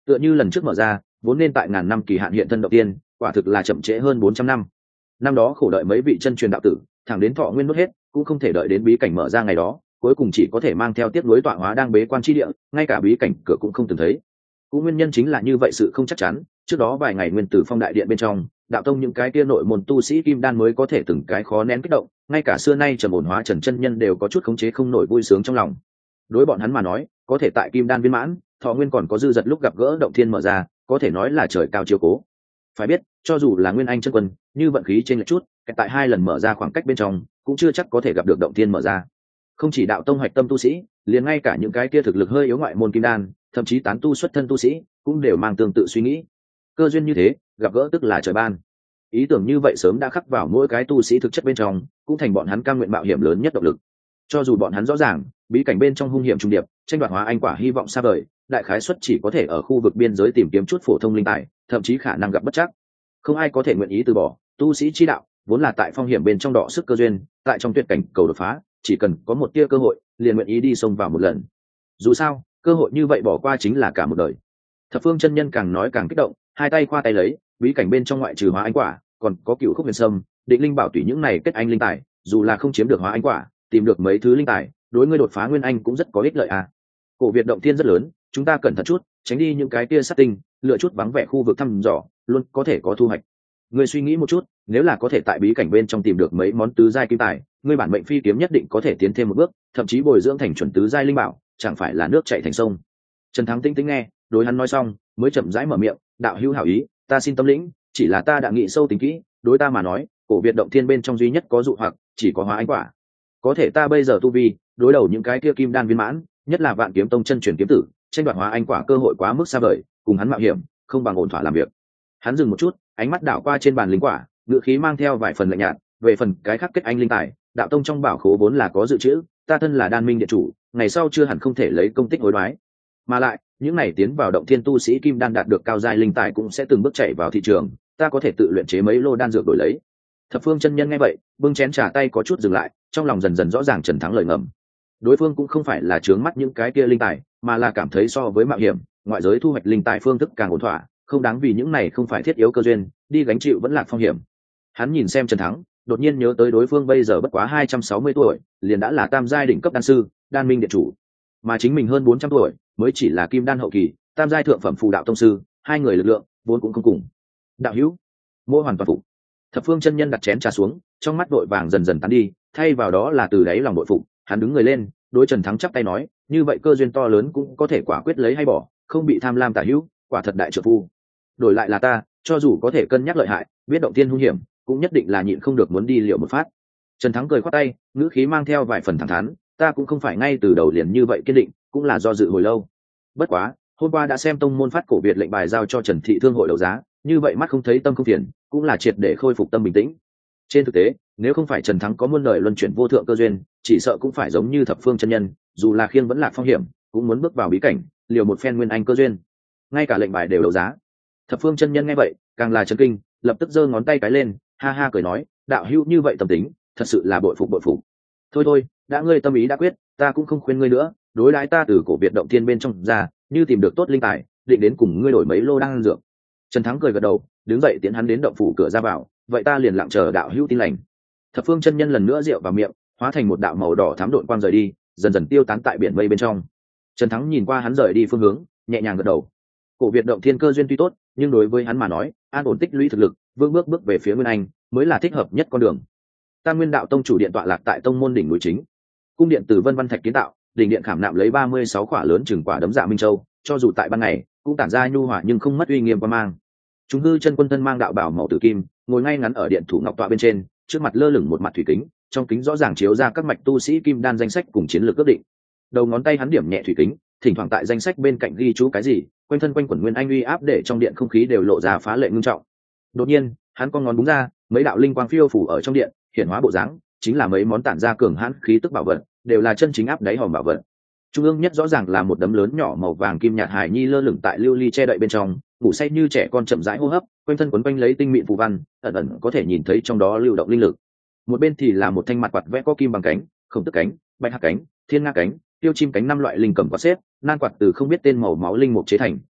Tựa như lần trước mở ra vốn nên tại ngàn năm kỳ hạn hiện thân động tiên, quả thực là chậm trễ hơn bốn trăm năm. Năm đó khổ đợi mấy vị chân truyền đạo tử thẳng đến thọ nguyên mất hết cũng không thể đợi đến bí cảnh mở ra ngày đó, cuối cùng chỉ có thể mang theo tiếp nối tọa hóa đang bế quan chi địa, ngay cả bí cảnh cửa cũng không từng thấy. Cũng nguyên nhân chính là như vậy, sự không chắc chắn. Trước đó vài ngày nguyên tử phong đại điện bên trong, đạo tông những cái kia nội môn tu sĩ kim đan mới có thể từng cái khó nén kích động, ngay cả xưa nay trầm ổn hóa Trần chân nhân đều có chút khống chế không nổi vui sướng trong lòng. Đối bọn hắn mà nói, có thể tại kim đan viên mãn, thọ nguyên còn có dư dật lúc gặp gỡ động thiên mở ra, có thể nói là trời cao chiếu cố. Phải biết, cho dù là nguyên anh chân quân, như vận khí trên lệch chút, tại hai lần mở ra khoảng cách bên trong, cũng chưa chắc có thể gặp được động thiên mở ra. Không chỉ đạo tông hoạch tâm tu sĩ, liền ngay cả những cái kia thực lực hơi yếu ngoại môn kim đan, thậm chí tán tu xuất thân tu sĩ, cũng đều mang tương tự suy nghĩ. Cơ duyên như thế, gặp gỡ tức là trời ban. Ý tưởng như vậy sớm đã khắc vào mỗi cái tu sĩ thực chất bên trong, cũng thành bọn hắn cam nguyện mạo hiểm lớn nhất động lực. Cho dù bọn hắn rõ ràng, bí cảnh bên trong hung hiểm trùng điệp, tranh đoạt hóa anh quả hy vọng xa vời, đại khái suất chỉ có thể ở khu vực biên giới tìm kiếm chút phổ thông linh tài, thậm chí khả năng gặp bất trắc. Không ai có thể nguyện ý từ bỏ, tu sĩ chi đạo vốn là tại phong hiểm bên trong đọ sức cơ duyên, tại trong tuyệt cảnh cầu đột phá, chỉ cần có một tia cơ hội, liền nguyện ý đi xông vào một lần. Dù sao, cơ hội như vậy bỏ qua chính là cả một đời. Thập Phương chân nhân càng nói càng kích động, hai tay khoa tay lấy, bí cảnh bên trong ngoại trừ hóa anh quả, còn có cựu khúc huyền sâm, định linh bảo tùy những này kết anh linh tài, dù là không chiếm được hóa anh quả, tìm được mấy thứ linh tài, đối ngươi đột phá nguyên anh cũng rất có ích lợi à. Cổ Việt động thiên rất lớn, chúng ta cẩn thận chút, tránh đi những cái tia sát tinh, lựa chút vắng vẻ khu vực thăm dò, luôn có thể có thu hoạch. Ngươi suy nghĩ một chút, nếu là có thể tại bí cảnh bên trong tìm được mấy món tứ giai kim tài, ngươi bản mệnh phi kiếm nhất định có thể tiến thêm một bước, thậm chí bồi dưỡng thành chuẩn tứ giai linh bảo, chẳng phải là nước chảy thành sông. Trần Thắng tinh tĩnh nghe, đối hắn nói xong, mới chậm rãi mở miệng, đạo hữu hảo ý, ta xin tâm lĩnh, chỉ là ta đã nghĩ sâu tính kỹ, đối ta mà nói, Cổ Việt động thiên bên trong duy nhất có dụ hoặc, chỉ có hóa anh quả. Có thể ta bây giờ tu vi, đối đầu những cái kia kim đan viên mãn, nhất là Vạn Kiếm Tông chân truyền kiếm tử, tranh đoạt hóa anh quả cơ hội quá mức xa vời, cùng hắn mạo hiểm, không bằng ổn thỏa làm việc. Hắn dừng một chút, ánh mắt đảo qua trên bàn linh quả, ngữ khí mang theo vài phần lạnh nhạt, về phần cái khác kết anh linh tài, đạo tông trong bảo khố vốn là có dự trữ, ta thân là đan minh điện chủ, ngày sau chưa hẳn không thể lấy công tích hối đoái. Mà lại, những này tiến vào động thiên tu sĩ kim đan đạt được cao giai linh tài cũng sẽ từng bước chạy vào thị trường, ta có thể tự luyện chế mấy lô đan dược đổi lấy. Thập Phương chân nhân nghe vậy, bưng chén trà tay có chút dừng lại, trong lòng dần dần rõ ràng Trần Thắng lời ngầm. Đối phương cũng không phải là trướng mắt những cái kia linh tài, mà là cảm thấy so với mạo hiểm, ngoại giới thu hoạch linh tài phương thức càng ổn thỏa, không đáng vì những này không phải thiết yếu cơ duyên, đi gánh chịu vẫn lạc phong hiểm. Hắn nhìn xem Trần Thắng, đột nhiên nhớ tới đối phương bây giờ bất quá hai trăm sáu mươi tuổi, liền đã là tam giai đỉnh cấp đan sư, đan minh điện chủ, mà chính mình hơn bốn trăm tuổi, mới chỉ là kim đan hậu kỳ, tam giai thượng phẩm phù đạo tông sư, hai người lực lượng vốn cũng không cùng. Đạo hữu, mô hoàn toàn phục. Thập Phương chân nhân đặt chén trà xuống, trong mắt đội vàng dần dần tán đi, thay vào đó là từ đáy lòng bội phục. Hắn đứng người lên, đối Trần Thắng chắp tay nói, như vậy cơ duyên to lớn cũng có thể quả quyết lấy hay bỏ, không bị tham lam tả hữu, quả thật đại trợ phu. Đổi lại là ta, cho dù có thể cân nhắc lợi hại, biết động tiên hung hiểm, cũng nhất định là nhịn không được muốn đi liệu một phát. Trần Thắng cười khoát tay, ngữ khí mang theo vài phần thẳng thắn, ta cũng không phải ngay từ đầu liền như vậy kiên định, cũng là do dự hồi lâu. Bất quá, hôm qua đã xem tông môn phát cổ Việt lệnh bài giao cho Trần thị thương hội đấu giá, như vậy mắt không thấy tâm không phiền, cũng là triệt để khôi phục tâm bình tĩnh. Trên thực tế, nếu không phải Trần Thắng có muôn lời luân chuyển vô thượng cơ duyên, chỉ sợ cũng phải giống như Thập Phương chân nhân, dù là khiêng vẫn lạc phong hiểm, cũng muốn bước vào bí cảnh, liều một phen nguyên anh cơ duyên. Ngay cả lệnh bài đều đấu giá. Thập Phương chân nhân nghe vậy, càng là chấn kinh, lập tức giơ ngón tay cái lên, ha ha cười nói, đạo hữu như vậy tâm tính, thật sự là bội phục bội phục. Thôi thôi, đã ngươi tâm ý đã quyết, ta cũng không khuyên ngươi nữa, đối đãi ta từ cổ Việt động thiên bên trong ra, như tìm được tốt linh tài, định đến cùng ngươi đổi mấy lô đan dược. Trần Thắng cười gật đầu, đứng dậy tiến hắn đến động phủ cửa ra vào, vậy ta liền lặng chờ đạo hữu tin lành. Thập Phương chân nhân lần nữa rượu vào miệng, hóa thành một đạo màu đỏ thám độn quang rời đi, dần dần tiêu tán tại biển mây bên trong. Trần Thắng nhìn qua hắn rời đi phương hướng, nhẹ nhàng gật đầu. Cổ Việt động thiên cơ duyên tuy tốt, nhưng đối với hắn mà nói, an ổn tích lũy thực lực, vững bước bước về phía Nguyên Anh, mới là thích hợp nhất con đường. Tam Nguyên đạo tông chủ điện tọa lạc tại tông môn đỉnh núi chính. Cung điện từ vân văn thạch kiến tạo, đỉnh điện khảm nạm lấy ba mươi sáu quả lớn chừng quả đấm dạ minh châu, cho dù tại ban ngày, cũng tản ra nhu hòa nhưng không mất uy nghiêm qua mang. Chúng hư chân quân thân mang đạo bảo màu tử kim, ngồi ngay ngắn ở điện thủ ngọc tọa bên trên, trước mặt lơ lửng một mặt thủy kính, trong kính rõ ràng chiếu ra các mạch tu sĩ kim đan danh sách cùng chiến lược ước định. Đầu ngón tay hắn điểm nhẹ thủy kính, thỉnh thoảng tại danh sách bên cạnh ghi chú cái gì, quanh thân quanh quẩn nguyên anh uy áp để trong điện không khí đều lộ ra phá lệ ngưng trọng. Đột nhiên, hắn con ngón búng ra, mấy đạo linh quang phiêu phủ ở trong điện, hiển hóa bộ dáng, chính là mấy món tản ra cường hãn khí tức bảo vật, đều là chân chính áp đáy hòm bảo vật. Trung ương nhất rõ ràng là một đấm lớn nhỏ màu vàng kim nhạt hải nhi lơ lửng tại lưu ly che đậy bên trong, ngủ say như trẻ con chậm rãi hô hấp, quanh thân quấn quanh lấy tinh mịn phù văn, ẩn ẩn có thể nhìn thấy trong đó lưu động linh lực. Một bên thì là một thanh mặt quạt vẽ có kim bằng cánh, khổng tức cánh, bạch hạc cánh, thiên nga cánh, tiêu chim cánh năm loại linh cầm quạt xếp, nan quạt từ không biết tên màu máu linh mục chế thành,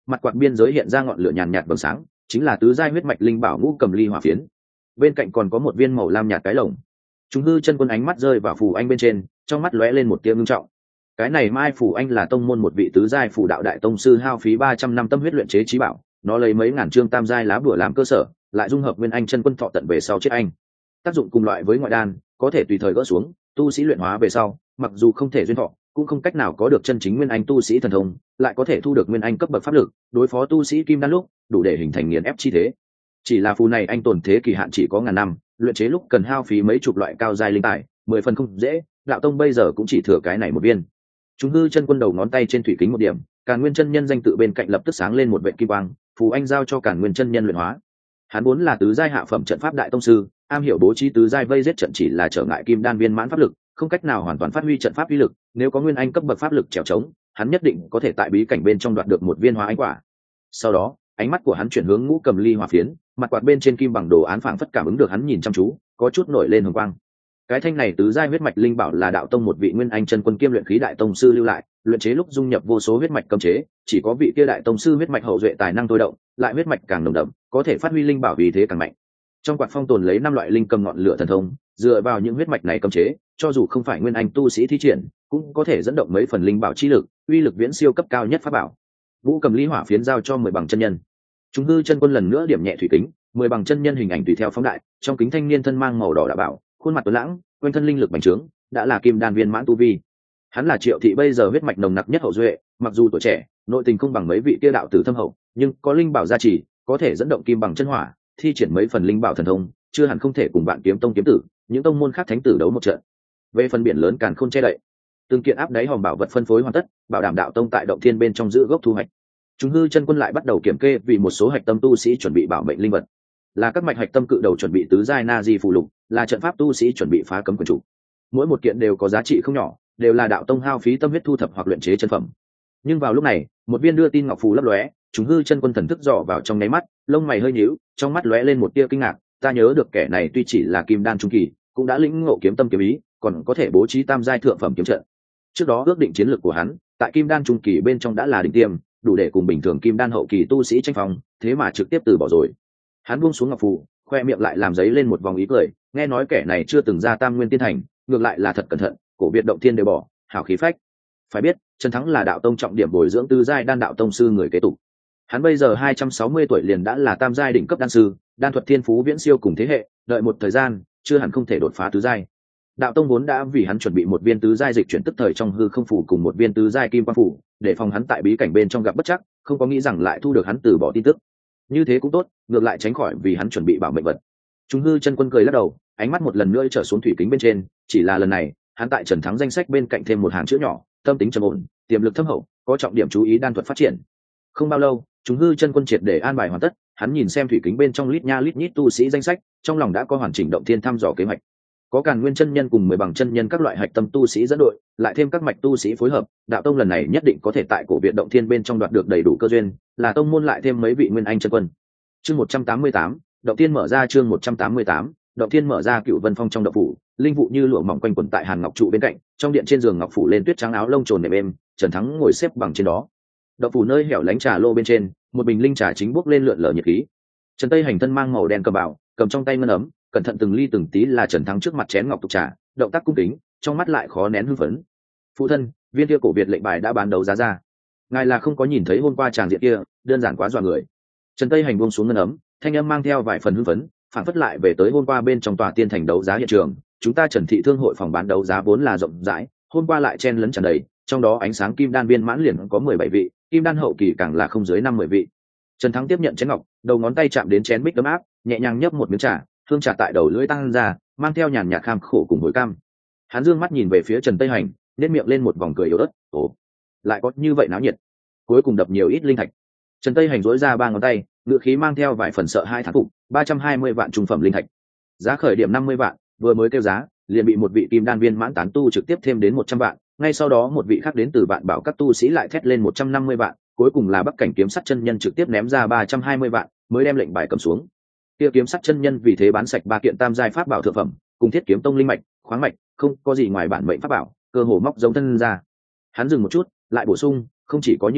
mặt quạt biên giới hiện ra ngọn lửa nhàn nhạt vầng sáng, chính là tứ giai huyết mạch linh bảo ngũ cầm ly hỏa phiến. Bên cạnh còn có một viên màu lam nhạt cái lồng. Chúng hư chân quân ánh mắt rơi vào phù anh bên trên, trong mắt lóe lên một tia ngưng trọng. Cái này mai phù anh là tông môn một vị tứ giai phù đạo đại tông sư hao phí ba trăm năm tâm huyết luyện chế trí bảo, nó lấy mấy ngàn chương tam giai lá bùa làm cơ sở, lại dung hợp nguyên anh chân quân thọ tận về sau chết anh. Tác dụng cùng loại với ngoại đan, có thể tùy thời gỡ xuống, tu sĩ luyện hóa về sau, mặc dù không thể duyên thọ, cũng không cách nào có được chân chính nguyên anh tu sĩ thần thông, lại có thể thu được nguyên anh cấp bậc pháp lực, đối phó tu sĩ kim đan lúc, đủ để hình thành nghiền ép chi thế. Chỉ là phù này anh tồn thế kỳ hạn chỉ có ngàn năm, luyện chế lúc cần hao phí mấy chục loại cao giai linh tài, mười phần không dễ, đạo tông bây giờ cũng chỉ thừa cái này một viên. Chúng hư chân quân đầu ngón tay trên thủy kính một điểm, Càn Nguyên chân nhân danh tự bên cạnh lập tức sáng lên một vệt kim quang, phù anh giao cho Càn Nguyên chân nhân luyện hóa. Hắn vốn là tứ giai hạ phẩm trận pháp đại tông sư, am hiểu bố trí tứ giai vây giết trận chỉ là trở ngại kim đan viên mãn pháp lực, không cách nào hoàn toàn phát huy trận pháp uy lực, nếu có nguyên anh cấp bậc pháp lực trèo trống, hắn nhất định có thể tại bí cảnh bên trong đoạt được một viên hóa anh quả. Sau đó, ánh mắt của hắn chuyển hướng ngũ cầm ly hỏa phiến, mặt quạt bên trên kim bằng đồ án phảng phất cảm ứng được hắn nhìn chăm chú, có chút nổi lên hồng quang. Cái thanh này tứ giai huyết mạch linh bảo là đạo tông một vị nguyên anh chân quân kiêm luyện khí đại tông sư lưu lại, luyện chế lúc dung nhập vô số huyết mạch cấm chế, chỉ có vị kia đại tông sư huyết mạch hậu duệ tài năng thôi động, lại huyết mạch càng nồng đậm, có thể phát huy linh bảo vì thế càng mạnh. Trong quạt phong tồn lấy năm loại linh cầm ngọn lửa thần thông, dựa vào những huyết mạch này cấm chế, cho dù không phải nguyên anh tu sĩ thi triển, cũng có thể dẫn động mấy phần linh bảo chi lực, uy lực viễn siêu cấp cao nhất pháp bảo. Vũ cầm ly hỏa phiến giao cho mười bằng chân nhân. Chúng hư chân quân lần nữa điểm nhẹ thủy kính, mười bằng chân nhân hình ảnh tùy theo phóng đại, trong kính thanh niên thân mang màu đỏ đã bảo, khuôn mặt tuấn lãng, quanh thân linh lực bành trướng, đã là kim đan viên mãn tu vi. Hắn là Triệu thị bây giờ huyết mạch nồng nặc nhất hậu duệ, mặc dù tuổi trẻ, nội tình không bằng mấy vị kia đạo tử thâm hậu, nhưng có linh bảo gia trì, có thể dẫn động kim bằng chân hỏa, thi triển mấy phần linh bảo thần thông, chưa hẳn không thể cùng bạn kiếm tông kiếm tử, những tông môn khác thánh tử đấu một trận. Về phần biển lớn càn khôn che đậy, từng kiện áp đáy hòm bảo vật phân phối hoàn tất, bảo đảm đạo tông tại động thiên bên trong giữ gốc thu hoạch. Chúng hư chân quân lại bắt đầu kiểm kê vì một số hạch tâm tu sĩ chuẩn bị bảo mệnh linh vật, là các mạch hạch tâm cự đầu chuẩn bị tứ giai na di phù lục, là trận pháp tu sĩ chuẩn bị phá cấm quyền chủ. Mỗi một kiện đều có giá trị không nhỏ, đều là đạo tông hao phí tâm huyết thu thập hoặc luyện chế chân phẩm. Nhưng vào lúc này, một viên đưa tin ngọc phù lấp lóe, chúng hư chân quân thần thức dò vào trong nháy mắt, lông mày hơi nhíu, trong mắt lóe lên một tia kinh ngạc. Ta nhớ được kẻ này tuy chỉ là kim đan trung kỳ, cũng đã lĩnh ngộ kiếm tâm kiếm ý, còn có thể bố trí tam giai thượng phẩm kiếm trận. Trước đó ước định chiến lược của hắn, tại kim đan trung kỳ bên trong đã là đỉnh tiêm, đủ để cùng bình thường kim đan hậu kỳ tu sĩ tranh phong, thế mà trực tiếp từ bỏ rồi. Hắn buông xuống ngọc phù, khoe miệng lại làm giấy lên một vòng ý cười, nghe nói kẻ này chưa từng ra tam nguyên tiên thành, ngược lại là thật cẩn thận, cổ việt động thiên đều bỏ, hào khí phách. Phải biết, Trần Thắng là đạo tông trọng điểm bồi dưỡng tứ giai đan đạo tông sư người kế tục. Hắn bây giờ hai trăm sáu mươi tuổi liền đã là tam giai đỉnh cấp đan sư, đan thuật thiên phú viễn siêu cùng thế hệ, đợi một thời gian, chưa hẳn không thể đột phá tứ giai. Đạo tông vốn đã vì hắn chuẩn bị một viên tứ giai dịch chuyển tức thời trong hư không phủ cùng một viên tứ giai kim quang phủ, để phòng hắn tại bí cảnh bên trong gặp bất chắc, không có nghĩ rằng lại thu được hắn từ bỏ tin tức. Như thế cũng tốt, ngược lại tránh khỏi vì hắn chuẩn bị bảo mệnh vật. Chúng hư chân quân cười lắc đầu, ánh mắt một lần nữa trở xuống thủy kính bên trên, chỉ là lần này, hắn tại Trần Thắng danh sách bên cạnh thêm một hàng chữ nhỏ, tâm tính trầm ổn, tiềm lực thâm hậu, có trọng điểm chú ý đan thuật phát triển. Không bao lâu, chúng hư chân quân triệt để an bài hoàn tất, hắn nhìn xem thủy kính bên trong lít nha lít nhít tu sĩ danh sách, trong lòng đã có hoàn chỉnh động thiên thăm dò kế hoạch. Có Càn Nguyên chân nhân cùng mười bằng chân nhân các loại hạch tâm tu sĩ dẫn đội, lại thêm các mạch tu sĩ phối hợp, đạo tông lần này nhất định có thể tại cổ viện động thiên bên trong đoạt được đầy đủ cơ duyên, là tông môn lại thêm mấy vị nguyên anh chân quân. Chương một trăm tám mươi tám, động thiên mở ra. Chương một trăm tám mươi tám, động thiên mở ra. Cựu Vân Phong trong động phủ, linh vụ như lụa mỏng quanh quẩn tại Hàn Ngọc trụ bên cạnh, trong điện trên giường ngọc phủ lên tuyết trắng áo lông trồn nệm êm, Trần Thắng ngồi xếp bằng trên đó. Động phủ nơi hẻo lánh trà lô bên trên, một bình linh trà chính bốc lên lượn lờ nhiệt khí. Trần Tây Hành thân mang màu đen cầm bảo, cầm trong tay ngân ấm, cẩn thận từng ly từng tí là Trần Thắng trước mặt chén ngọc tục trà, động tác cung kính, trong mắt lại khó nén hưng phấn. Phụ thân, viên kia cổ việt lệnh bài đã bán đấu giá ra, ngài là không có nhìn thấy hôm qua tràng diện kia, đơn giản quá dọa người. Trần Tây Hành buông xuống ngân ấm, thanh âm mang theo vài phần hưng phấn, phản phất lại về tới hôm qua bên trong tòa tiên thành đấu giá hiện trường. Chúng ta Trần thị thương hội phòng bán đấu giá vốn là rộng rãi, hôm qua lại chen lấn tràn đầy, trong đó ánh sáng kim đan viên mãn liền có mười bảy vị, kim đan hậu kỳ càng là không dưới năm mươi vị. Trần Thắng tiếp nhận chén ngọc, đầu ngón tay chạm đến chén bích ấm áp, nhẹ nhàng nhấp một miếng trà, hương trà tại đầu lưỡi tăng ra, mang theo nhàn nhạt kham khổ cùng hồi cam. Hắn dương mắt nhìn về phía Trần Tây Hành, nét miệng lên một vòng cười yếu ớt, ồ, lại có như vậy náo nhiệt. Cuối cùng đập nhiều ít linh thạch. Trần Tây Hành duỗi ra ba ngón tay, ngữ khí mang theo vài phần sợ hai thán phục, ba trăm hai mươi vạn trung phẩm linh thạch. Giá khởi điểm năm mươi vạn, vừa mới kêu giá, liền bị một vị kim đan viên mãn tán tu trực tiếp thêm đến một trăm vạn, ngay sau đó một vị khác đến từ Vạn Bảo các tu sĩ lại thét lên một trăm năm mươi vạn, cuối cùng là Bắc Cảnh kiếm sắt chân nhân trực tiếp ném ra ba trăm hai mươi vạn, mới đem lệnh bài cầm xuống. Kia kiếm sắt chân nhân vì thế bán sạch ba kiện tam giai pháp bảo thượng phẩm, cùng Thiết Kiếm Tông linh mạch, khoáng mạch, không có gì ngoài bản mệnh pháp bảo, cơ hồ móc giống thân ra. Hắn dừng một chút, lại bổ sung, không chỉ có như thế,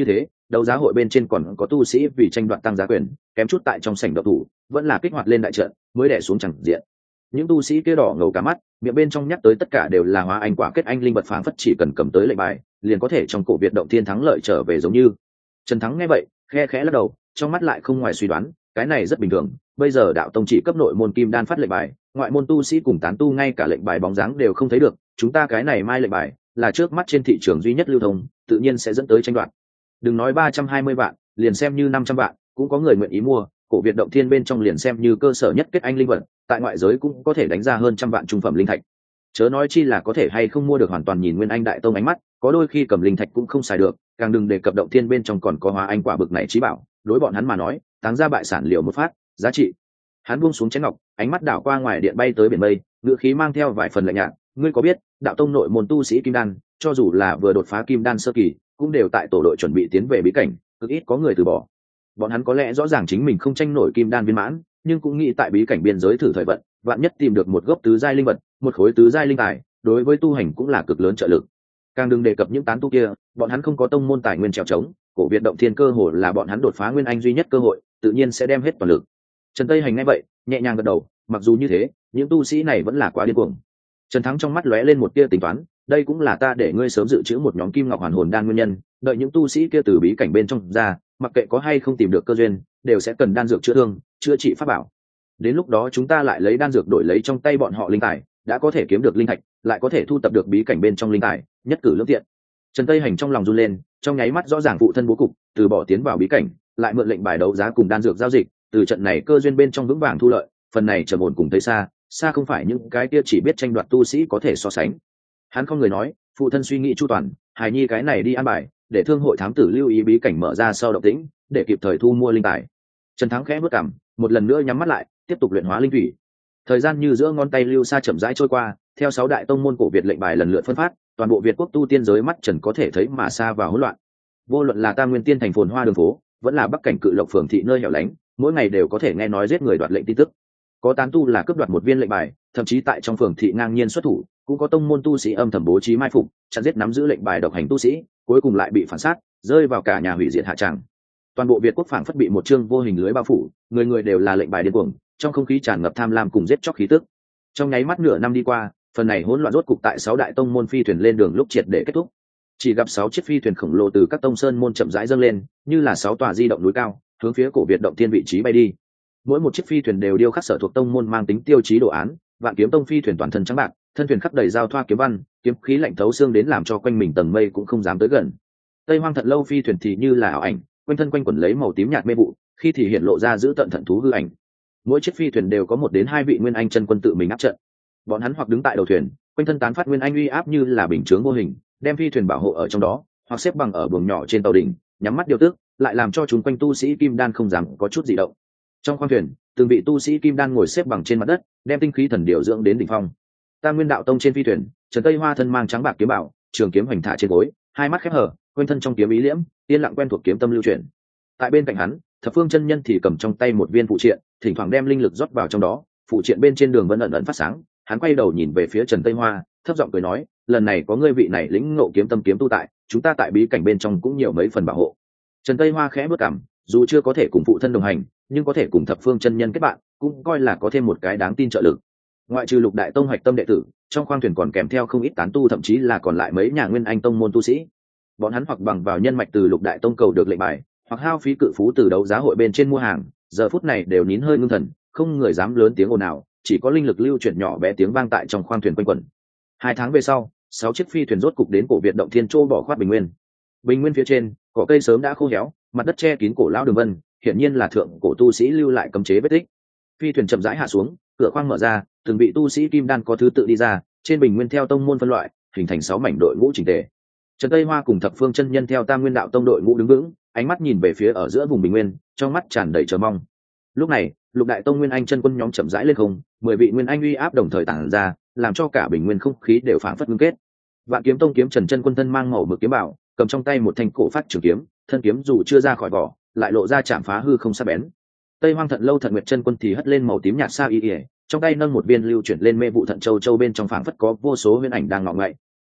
đấu giá hội bên trên còn có tu sĩ vì tranh đoạt tăng giá quyền, kém chút tại trong sảnh độc thủ, vẫn là kích hoạt lên đại trận mới đè xuống chẳng diện. Những tu sĩ kia đỏ ngầu cả mắt, miệng bên trong nhắc tới tất cả đều là hóa anh quả kết anh linh vật phảng phất chỉ cần cầm tới lệnh bài, liền có thể trong cổ Việt động thiên thắng lợi trở về giống như. Trần Thắng nghe vậy, khe khẽ lắc đầu, trong mắt lại không ngoài suy đoán, cái này rất bình thường, bây giờ đạo tông chỉ cấp nội môn kim đan phát lệnh bài, ngoại môn tu sĩ cùng tán tu ngay cả lệnh bài bóng dáng đều không thấy được, chúng ta cái này mai lệnh bài là trước mắt trên thị trường duy nhất lưu thông, tự nhiên sẽ dẫn tới tranh đoạt. Đừng nói ba trăm hai mươi vạn, liền xem như năm trăm vạn, cũng có người nguyện ý mua, cổ Việt động thiên bên trong liền xem như cơ sở nhất kết anh linh vật, tại ngoại giới cũng có thể đánh ra hơn trăm vạn trung phẩm linh thạch. Chớ nói chi là có thể hay không mua được hoàn toàn nhìn Nguyên Anh đại tông ánh mắt, có đôi khi cầm linh thạch cũng không xài được, càng đừng đề cập động thiên bên trong còn có hóa anh quả bực này trí bảo, đối bọn hắn mà nói, táng ra bại sản liệu một phát, giá trị. Hắn buông xuống chén ngọc, ánh mắt đảo qua ngoài điện bay tới biển mây, ngữ khí mang theo vài phần lạnh nhạt, ngươi có biết, đạo tông nội môn tu sĩ kim đan, cho dù là vừa đột phá kim đan sơ kỳ, cũng đều tại tổ đội chuẩn bị tiến về bí cảnh, cực ít có người từ bỏ. Bọn hắn có lẽ rõ ràng chính mình không tranh nổi kim đan viên mãn, nhưng cũng nghĩ tại bí cảnh biên giới thử thời vận, vạn nhất tìm được một gốc tứ giai linh vật, một khối tứ giai linh tài, đối với tu hành cũng là cực lớn trợ lực. Càng đừng đề cập những tán tu kia, bọn hắn không có tông môn tài nguyên trèo trống, cổ Việt động thiên cơ hội là bọn hắn đột phá nguyên anh duy nhất cơ hội, tự nhiên sẽ đem hết toàn lực. Trần Tây Hành nghe vậy, nhẹ nhàng gật đầu, mặc dù như thế, những tu sĩ này vẫn là quá điên cuồng. Trần Thắng trong mắt lóe lên một tia tính toán, đây cũng là ta để ngươi sớm dự trữ một nhóm kim ngọc hoàn hồn đan nguyên nhân, đợi những tu sĩ kia từ bí cảnh bên trong ra, mặc kệ có hay không tìm được cơ duyên, đều sẽ cần đan dược chữa thương, chữa trị pháp bảo. Đến lúc đó chúng ta lại lấy đan dược đổi lấy trong tay bọn họ linh tài, đã có thể kiếm được linh thạch, lại có thể thu tập được bí cảnh bên trong linh tài, nhất cử lưỡng tiện. Trần Tây Hành trong lòng run lên, trong nháy mắt rõ ràng phụ thân bố cục, từ bỏ tiến vào bí cảnh, lại mượn lệnh bài đấu giá cùng đan dược giao dịch, từ trận này cơ duyên bên trong vững vàng thu lợi, phần này trầm ổn cùng thấy xa, xa không phải những cái kia chỉ biết tranh đoạt tu sĩ có thể so sánh. Hắn không người nói, phụ thân suy nghĩ chu toàn, hài nhi cái này đi an bài, để thương hội thám tử lưu ý bí cảnh mở ra sau động tĩnh, để kịp thời thu mua linh tài. Trần Thắng khẽ bước cằm, một lần nữa nhắm mắt lại, tiếp tục luyện hóa linh thủy. Thời gian như giữa ngón tay lưu xa chậm rãi trôi qua, theo sáu đại tông môn cổ Việt lệnh bài lần lượt phân phát, toàn bộ Việt quốc tu tiên giới mắt trần có thể thấy mà xa vào hỗn loạn. Vô luận là Tam Nguyên Tiên thành phồn hoa đường phố, vẫn là Bắc cảnh Cự Lộc phường thị nơi hẻo lánh, mỗi ngày đều có thể nghe nói giết người đoạt lệnh tin tức. Có tán tu là cướp đoạt một viên lệnh bài, thậm chí tại trong phường thị ngang nhiên xuất thủ, cũng có tông môn tu sĩ âm thầm bố trí mai phục, chặn giết nắm giữ lệnh bài độc hành tu sĩ, cuối cùng lại bị phản sát, rơi vào cả nhà hủy diệt hạ tràng. Toàn bộ Việt quốc phảng phất bị một chương vô hình lưới bao phủ, người người đều là lệnh bài điên cuồng, trong không khí tràn ngập tham lam cùng giết chóc khí tức. Trong nháy mắt nửa năm đi qua, phần này hỗn loạn rốt cục tại sáu đại tông môn phi thuyền lên đường lúc triệt để kết thúc. Chỉ gặp sáu chiếc phi thuyền khổng lồ từ các tông sơn môn chậm rãi dâng lên, như là sáu tòa di động núi cao, hướng phía cổ Việt động thiên vị trí bay đi. Mỗi một chiếc phi thuyền đều điêu khắc sở thuộc tông môn mang tính tiêu chí đồ án, Vạn Kiếm Tông phi thuyền toàn thân trắng bạc, thân thuyền khắc đầy giao thoa kiếm văn, kiếm khí lạnh thấu xương đến làm cho quanh mình tầng mây cũng không dám tới gần. Tây Hoang Thận Lâu phi thuyền thì như là ảo ảnh, quanh thân quanh quẩn lấy màu tím nhạt mê vụ, khi thì hiện lộ ra giữ tận thận thú hư ảnh. Mỗi chiếc phi thuyền đều có một đến hai vị nguyên anh chân quân tự mình áp trận. Bọn hắn hoặc đứng tại đầu thuyền, quanh thân tán phát nguyên anh uy áp như là bình chướng vô hình, đem phi thuyền bảo hộ ở trong đó, hoặc xếp bằng ở buồng nhỏ trên tàu đỉnh, nhắm mắt điều tức, lại làm cho chúng quanh tu sĩ kim đan không dám có chút dị động. Trong khoang thuyền, từng vị tu sĩ kim đan ngồi xếp bằng trên mặt đất, đem tinh khí thần điều dưỡng đến đỉnh phong. Tam Nguyên đạo tông trên phi thuyền, Trần Tây Hoa thân mang trắng bạc kiếm bảo, trường kiếm hoành thả trên gối, hai mắt khép hờ, quanh thân trong kiếm ý liễm, yên lặng quen thuộc kiếm tâm lưu chuyển. Tại bên cạnh hắn, Thập Phương chân nhân thì cầm trong tay một viên phụ triện, thỉnh thoảng đem linh lực rót vào trong đó, phụ triện bên trên đường vân ẩn ẩn phát sáng. Hắn quay đầu nhìn về phía Trần Tây Hoa, thấp giọng cười nói, lần này có ngươi vị này lĩnh ngộ kiếm tâm kiếm tu tại, chúng ta tại bí cảnh bên trong cũng nhiều mấy phần bảo hộ. Trần Tây Hoa khẽ bước cằm, dù chưa có thể cùng phụ thân đồng hành, nhưng có thể cùng Thập Phương chân nhân kết bạn, cũng coi là có thêm một cái đáng tin trợ lực. Ngoại trừ Lục Đại Tông hoạch tâm đệ tử, trong khoang thuyền còn kèm theo không ít tán tu, thậm chí là còn lại mấy nhà Nguyên Anh tông môn tu sĩ. Bọn hắn hoặc bằng vào nhân mạch từ Lục Đại Tông cầu được lệnh bài, hoặc hao phí cự phú từ đấu giá hội bên trên mua hàng, giờ phút này đều nín hơi ngưng thần, không người dám lớn tiếng ồn ào, chỉ có linh lực lưu chuyển nhỏ bé tiếng vang tại trong khoang thuyền quanh quẩn. Hai tháng về sau, sáu chiếc phi thuyền rốt cục đến cổ Việt động thiên châu bỏ khoát bình nguyên. Bình nguyên phía trên, cỏ cây sớm đã khô héo, mặt đất che kín cổ lão đường vân, hiển nhiên là thượng cổ tu sĩ lưu lại cấm chế vết tích. Phi thuyền chậm rãi hạ xuống, cửa khoang mở ra, từng vị tu sĩ kim đan có thứ tự đi ra, trên bình nguyên theo tông môn phân loại, hình thành sáu mảnh đội ngũ chỉnh tề. Trần Tây Hoa cùng Thập Phương chân nhân theo Tam Nguyên đạo tông đội ngũ đứng vững, ánh mắt nhìn về phía ở giữa vùng bình nguyên, trong mắt tràn đầy chờ mong. Lúc này, Lục Đại Tông Nguyên Anh chân quân nhóm chậm rãi lên không, mười vị Nguyên Anh uy áp đồng thời tản ra, làm cho cả bình nguyên không khí đều phảng phất ngưng kết. Vạn Kiếm Tông kiếm Trần chân quân thân mang màu mực kiếm bảo, cầm trong tay một thanh cổ phát trường kiếm, thân kiếm dù chưa ra khỏi vỏ, lại lộ ra chạm phá hư không sắc bén. Tây Hoang Thận Lâu Thận Nguyệt chân quân thì hất lên màu tím nhạt sa y y, trong tay nâng một viên lưu chuyển lên mê vụ thận châu châu bên trong phảng phất có vô số huyền ảnh đang ngọ ngậy.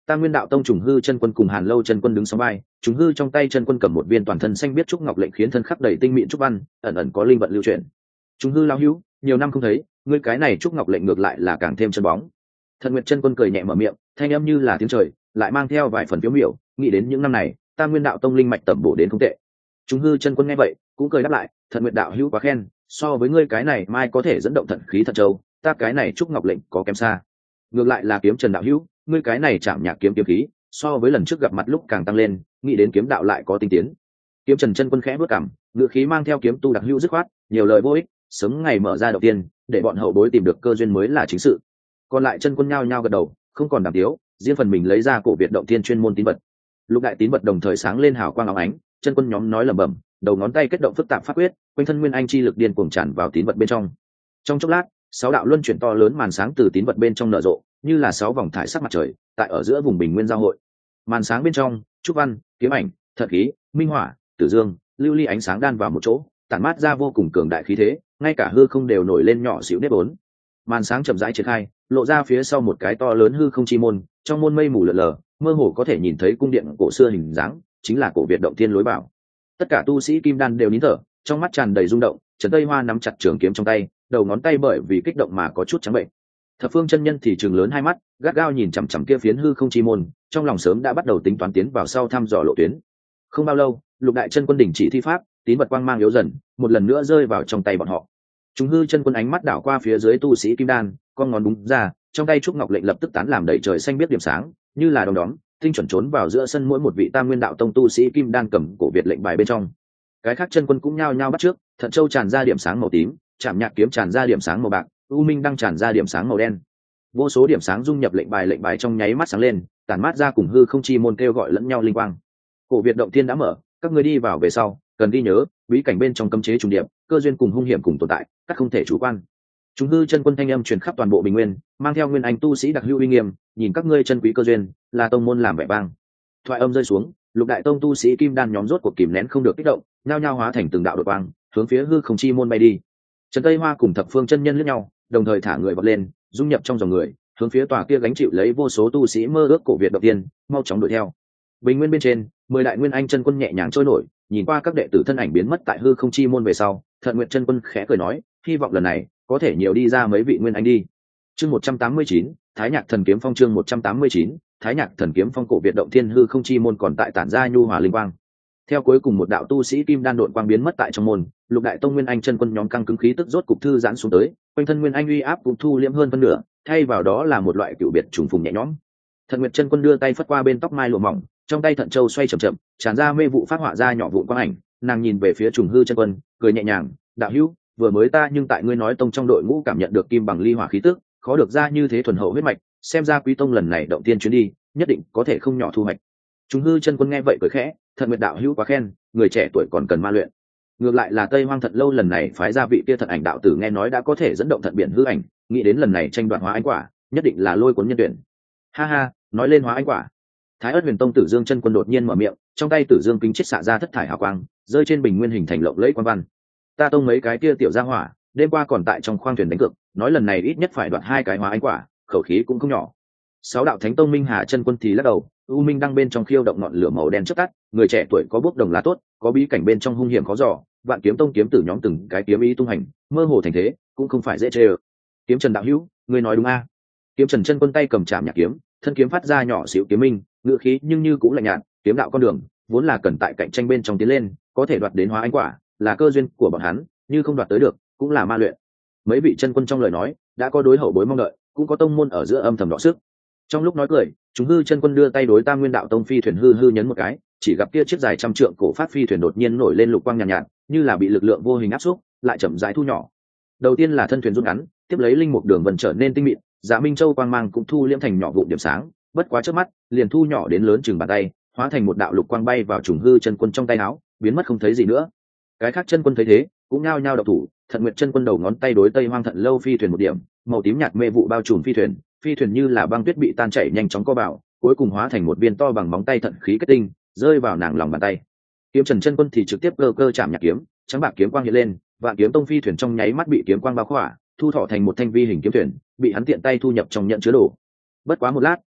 Ta Nguyên Đạo Tông Trùng Hư chân quân cùng Hàn Lâu chân quân đứng sóng vai, Trùng Hư trong tay chân quân cầm một viên toàn thân xanh biết trúc ngọc lệnh khiến thân khắc đầy tinh mịn trúc văn, ẩn ẩn có linh vận lưu chuyển. Trùng Hư lão hữu, nhiều năm không thấy, ngươi cái này trúc ngọc lệnh ngược lại là càng thêm chân bóng. Thần Nguyệt chân quân cười nhẹ mở miệng, thanh âm như là tiếng trời, lại mang theo vài phần phiếu miểu, nghĩ đến những năm này, ta Nguyên Đạo Tông linh mạch tẩm bổ đến không tệ. Trùng Hư chân quân nghe vậy, cũng cười đáp lại, Thần Nguyệt đạo hữu quá khen, so với ngươi cái này mai có thể dẫn động thận khí thật châu, ta cái này trúc ngọc lệnh có kém xa. Ngược lại là kiếm Trần đạo hữu, ngươi cái này chạm nhạc kiếm kiếm khí, so với lần trước gặp mặt lúc càng tăng lên, nghĩ đến kiếm đạo lại có tinh tiến. Kiếm Trần chân quân khẽ bước cằm, ngựa khí mang theo kiếm tu đặc hữu dứt khoát, nhiều lời vô ích, sớm ngày mở ra đầu tiên, để bọn hậu bối tìm được cơ duyên mới là chính sự. Còn lại chân quân nhao nhao gật đầu, không còn đàm tiếu, riêng phần mình lấy ra cổ Việt động thiên chuyên môn tín vật. Lục đại tín vật đồng thời sáng lên hào quang óng ánh, chân quân nhóm nói lẩm bẩm, đầu ngón tay kết động phức tạp pháp quyết, quanh thân nguyên anh chi lực điên cuồng tràn vào tín vật bên trong. Trong chốc lát, sáu đạo luân chuyển to lớn màn sáng từ tín vật bên trong nở rộ, như là sáu vòng thải sắc mặt trời, tại ở giữa vùng bình nguyên giao hội. Màn sáng bên trong, trúc văn, kiếm ảnh, thật khí, minh hỏa, tử dương, lưu ly ánh sáng đan vào một chỗ, tản mát ra vô cùng cường đại khí thế, ngay cả hư không đều nổi lên nhỏ xíu nếp ốn. Màn sáng chậm rãi triển khai, lộ ra phía sau một cái to lớn hư không chi môn, trong môn mây mù lờ lờ, mơ hồ có thể nhìn thấy cung điện cổ xưa hình dáng, chính là cổ Việt động thiên lối vào. Tất cả tu sĩ kim đan đều nín thở, trong mắt tràn đầy rung động. Trần Tây Hoa nắm chặt trường kiếm trong tay, đầu ngón tay bởi vì kích động mà có chút trắng bệnh. Thập Phương chân nhân thì trừng lớn hai mắt, gắt gao nhìn chằm chằm kia phiến hư không chi môn, trong lòng sớm đã bắt đầu tính toán tiến vào sau thăm dò lộ tuyến. Không bao lâu, lục đại chân quân đỉnh chỉ thi pháp, tín vật quang mang yếu dần, một lần nữa rơi vào trong tay bọn họ. Trùng Hư chân quân ánh mắt đảo qua phía dưới tu sĩ kim đan, con ngón búng ra, trong tay trúc ngọc lệnh lập tức tán làm đầy trời xanh biết điểm sáng, như là đồng đóm, tinh chuẩn trốn vào giữa sân mỗi một vị Tam Nguyên Đạo Tông tu sĩ kim đan cầm cổ Việt lệnh bài bên trong. Cái khác chân quân cũng nhao nhao bắt trước, Thận Châu tràn ra điểm sáng màu tím, Trảm Nhạc kiếm tràn ra điểm sáng màu bạc, U Minh đang tràn ra điểm sáng màu đen. Vô số điểm sáng dung nhập lệnh bài lệnh bài trong nháy mắt sáng lên, tản mát ra cùng hư không chi môn kêu gọi lẫn nhau linh quang. Cổ Việt động thiên đã mở, các ngươi đi vào về sau, cần ghi nhớ, bí cảnh bên trong cấm chế trùng điệp, cơ duyên cùng hung hiểm cùng tồn tại, các không thể chủ quan. Chúng hư chân quân thanh âm truyền khắp toàn bộ bình nguyên, mang theo nguyên anh tu sĩ đặc hữu uy nghiêm, nhìn các ngươi chân quý cơ duyên, là tông môn làm vẻ vang. Thoại âm rơi xuống, lục đại tông tu sĩ kim đan nhóm rốt cuộc kìm nén không được kích động, nhao nhao hóa thành từng đạo đột quang, hướng phía hư không chi môn bay đi. Trần Tây Hoa cùng Thập Phương chân nhân liếc nhau, đồng thời thả người vọt lên, dung nhập trong dòng người, hướng phía tòa kia gánh chịu lấy vô số tu sĩ mơ ước cổ Việt động tiên, mau chóng đuổi theo. Bình nguyên bên trên, mười đại nguyên anh chân quân nhẹ nhàng trôi nổi, nhìn qua các đệ tử thân ảnh biến mất tại hư không chi môn về sau, Thận Nguyệt chân quân khẽ cười nói, hy vọng lần này có thể nhiều đi ra mấy vị nguyên anh đi. Chương một trăm tám mươi chín, Thái Nhạc Thần Kiếm Phong chương một trăm tám mươi chín, Thái Nhạc Thần Kiếm Phong cổ Việt động thiên hư không chi môn còn tại tản ra nhu hòa linh quang. Theo cuối cùng một đạo tu sĩ kim đan độn quang biến mất tại trong môn, lục đại tông nguyên anh chân quân nhóm căng cứng khí tức rốt cục thư giãn xuống tới, quanh thân nguyên anh uy áp cũng thu liễm hơn phân nửa, thay vào đó là một loại cựu biệt trùng phùng nhẹ nhõm. Thận Nguyệt chân quân đưa tay phất qua bên tóc mai lụa mỏng, trong tay Thận Châu xoay chậm chậm, tràn ra mê vụ phát họa ra nhỏ vụn quang ảnh, nàng nhìn về phía Trùng Hư chân quân, cười nhẹ nhàng, đạo hữu, vừa mới ta nhưng tại ngươi nói tông trong đội ngũ cảm nhận được kim bằng ly hỏa khí tức, khó được ra như thế thuần hậu huyết mạch, xem ra quý tông lần này động tiên chuyến đi, nhất định có thể không nhỏ thu hoạch. Trùng Hư chân quân nghe vậy cười khẽ, Thận Nguyệt đạo hữu quá khen, người trẻ tuổi còn cần ma luyện. Ngược lại là Tây Hoang Thận lâu lần này phái ra vị kia Thận ảnh đạo tử nghe nói đã có thể dẫn động thận biển hư ảnh, nghĩ đến lần này tranh đoạt hóa ánh quả, nhất định là lôi cuốn nhân tuyển. Ha ha, nói lên hóa ánh quả, Thái Ức Huyền Tông Tử Dương chân quân đột nhiên mở miệng, trong tay Tử Dương kính chết xạ ra thất thải hào quang, rơi trên bình nguyên hình thành lộng lẫy quan văn. Ta tông mấy cái kia tiểu gia hỏa, đêm qua còn tại trong khoang thuyền đánh cược, nói lần này ít nhất phải đoạt hai cái hóa ánh quả, khẩu khí cũng không nhỏ. Sáu đạo Thánh Tông Minh Hà chân quân thì lắc đầu, U Minh đang bên trong khiêu động ngọn lửa màu đen chớp tắt, người trẻ tuổi có bước đồng lá tốt, có bí cảnh bên trong hung hiểm khó dò, Vạn Kiếm Tông kiếm tử nhóm từng cái kiếm ý tung hành, mơ hồ thành thế, cũng không phải dễ chơi. Kiếm Trần đạo hữu, ngươi nói đúng a? Kiếm Trần chân quân tay cầm chạm nhạc kiếm, thân kiếm phát ra nhỏ xíu kiếm minh, ngựa khí nhưng như cũng lạnh nhạt, kiếm đạo con đường vốn là cần tại cạnh tranh bên trong tiến lên, có thể đoạt đến hóa ánh quả là cơ duyên của bọn hắn, như không đoạt tới được cũng là ma luyện. Mấy vị chân quân trong lời nói đã có đối hậu bối mong đợi, cũng có tông môn ở giữa âm thầm đọ sức. Trong lúc nói cười, chúng hư chân quân đưa tay đối Tam Nguyên đạo tông phi thuyền hư hư nhấn một cái, chỉ gặp kia chiếc dài trăm trượng cổ phát phi thuyền đột nhiên nổi lên lục quang nhàn nhạt, nhạt, như là bị lực lượng vô hình áp xúc, lại chậm rãi thu nhỏ. Đầu tiên là thân thuyền rút ngắn, tiếp lấy linh mục đường vần trở nên tinh mịn, Dạ Minh Châu quang mang cũng thu liễm thành nhỏ vụn điểm sáng, bất quá trước mắt liền thu nhỏ đến lớn chừng bàn tay, hóa thành một đạo lục quang bay vào trùng hư chân quân trong tay áo, biến mất không thấy gì nữa. Cái khác chân quân thấy thế cũng nhao nhao độc thủ. Thận Nguyệt chân quân đầu ngón tay đối Tây Hoang Thận lâu phi thuyền một điểm, màu tím nhạt mê vụ bao trùm phi thuyền, phi thuyền như là băng tuyết bị tan chảy nhanh chóng co vào, cuối cùng hóa thành một viên to bằng móng tay thận khí kết tinh, rơi vào nàng lòng bàn tay. Kiếm Trần chân quân thì trực tiếp cơ cơ chạm nhạc kiếm, trắng bạc kiếm quang hiện lên, Vạn Kiếm Tông phi thuyền trong nháy mắt bị kiếm quang bao khỏa, thu thọ thành một thanh vi hình kiếm thuyền, bị hắn tiện tay thu nhập trong nhận chứa đồ. Bất quá một lát,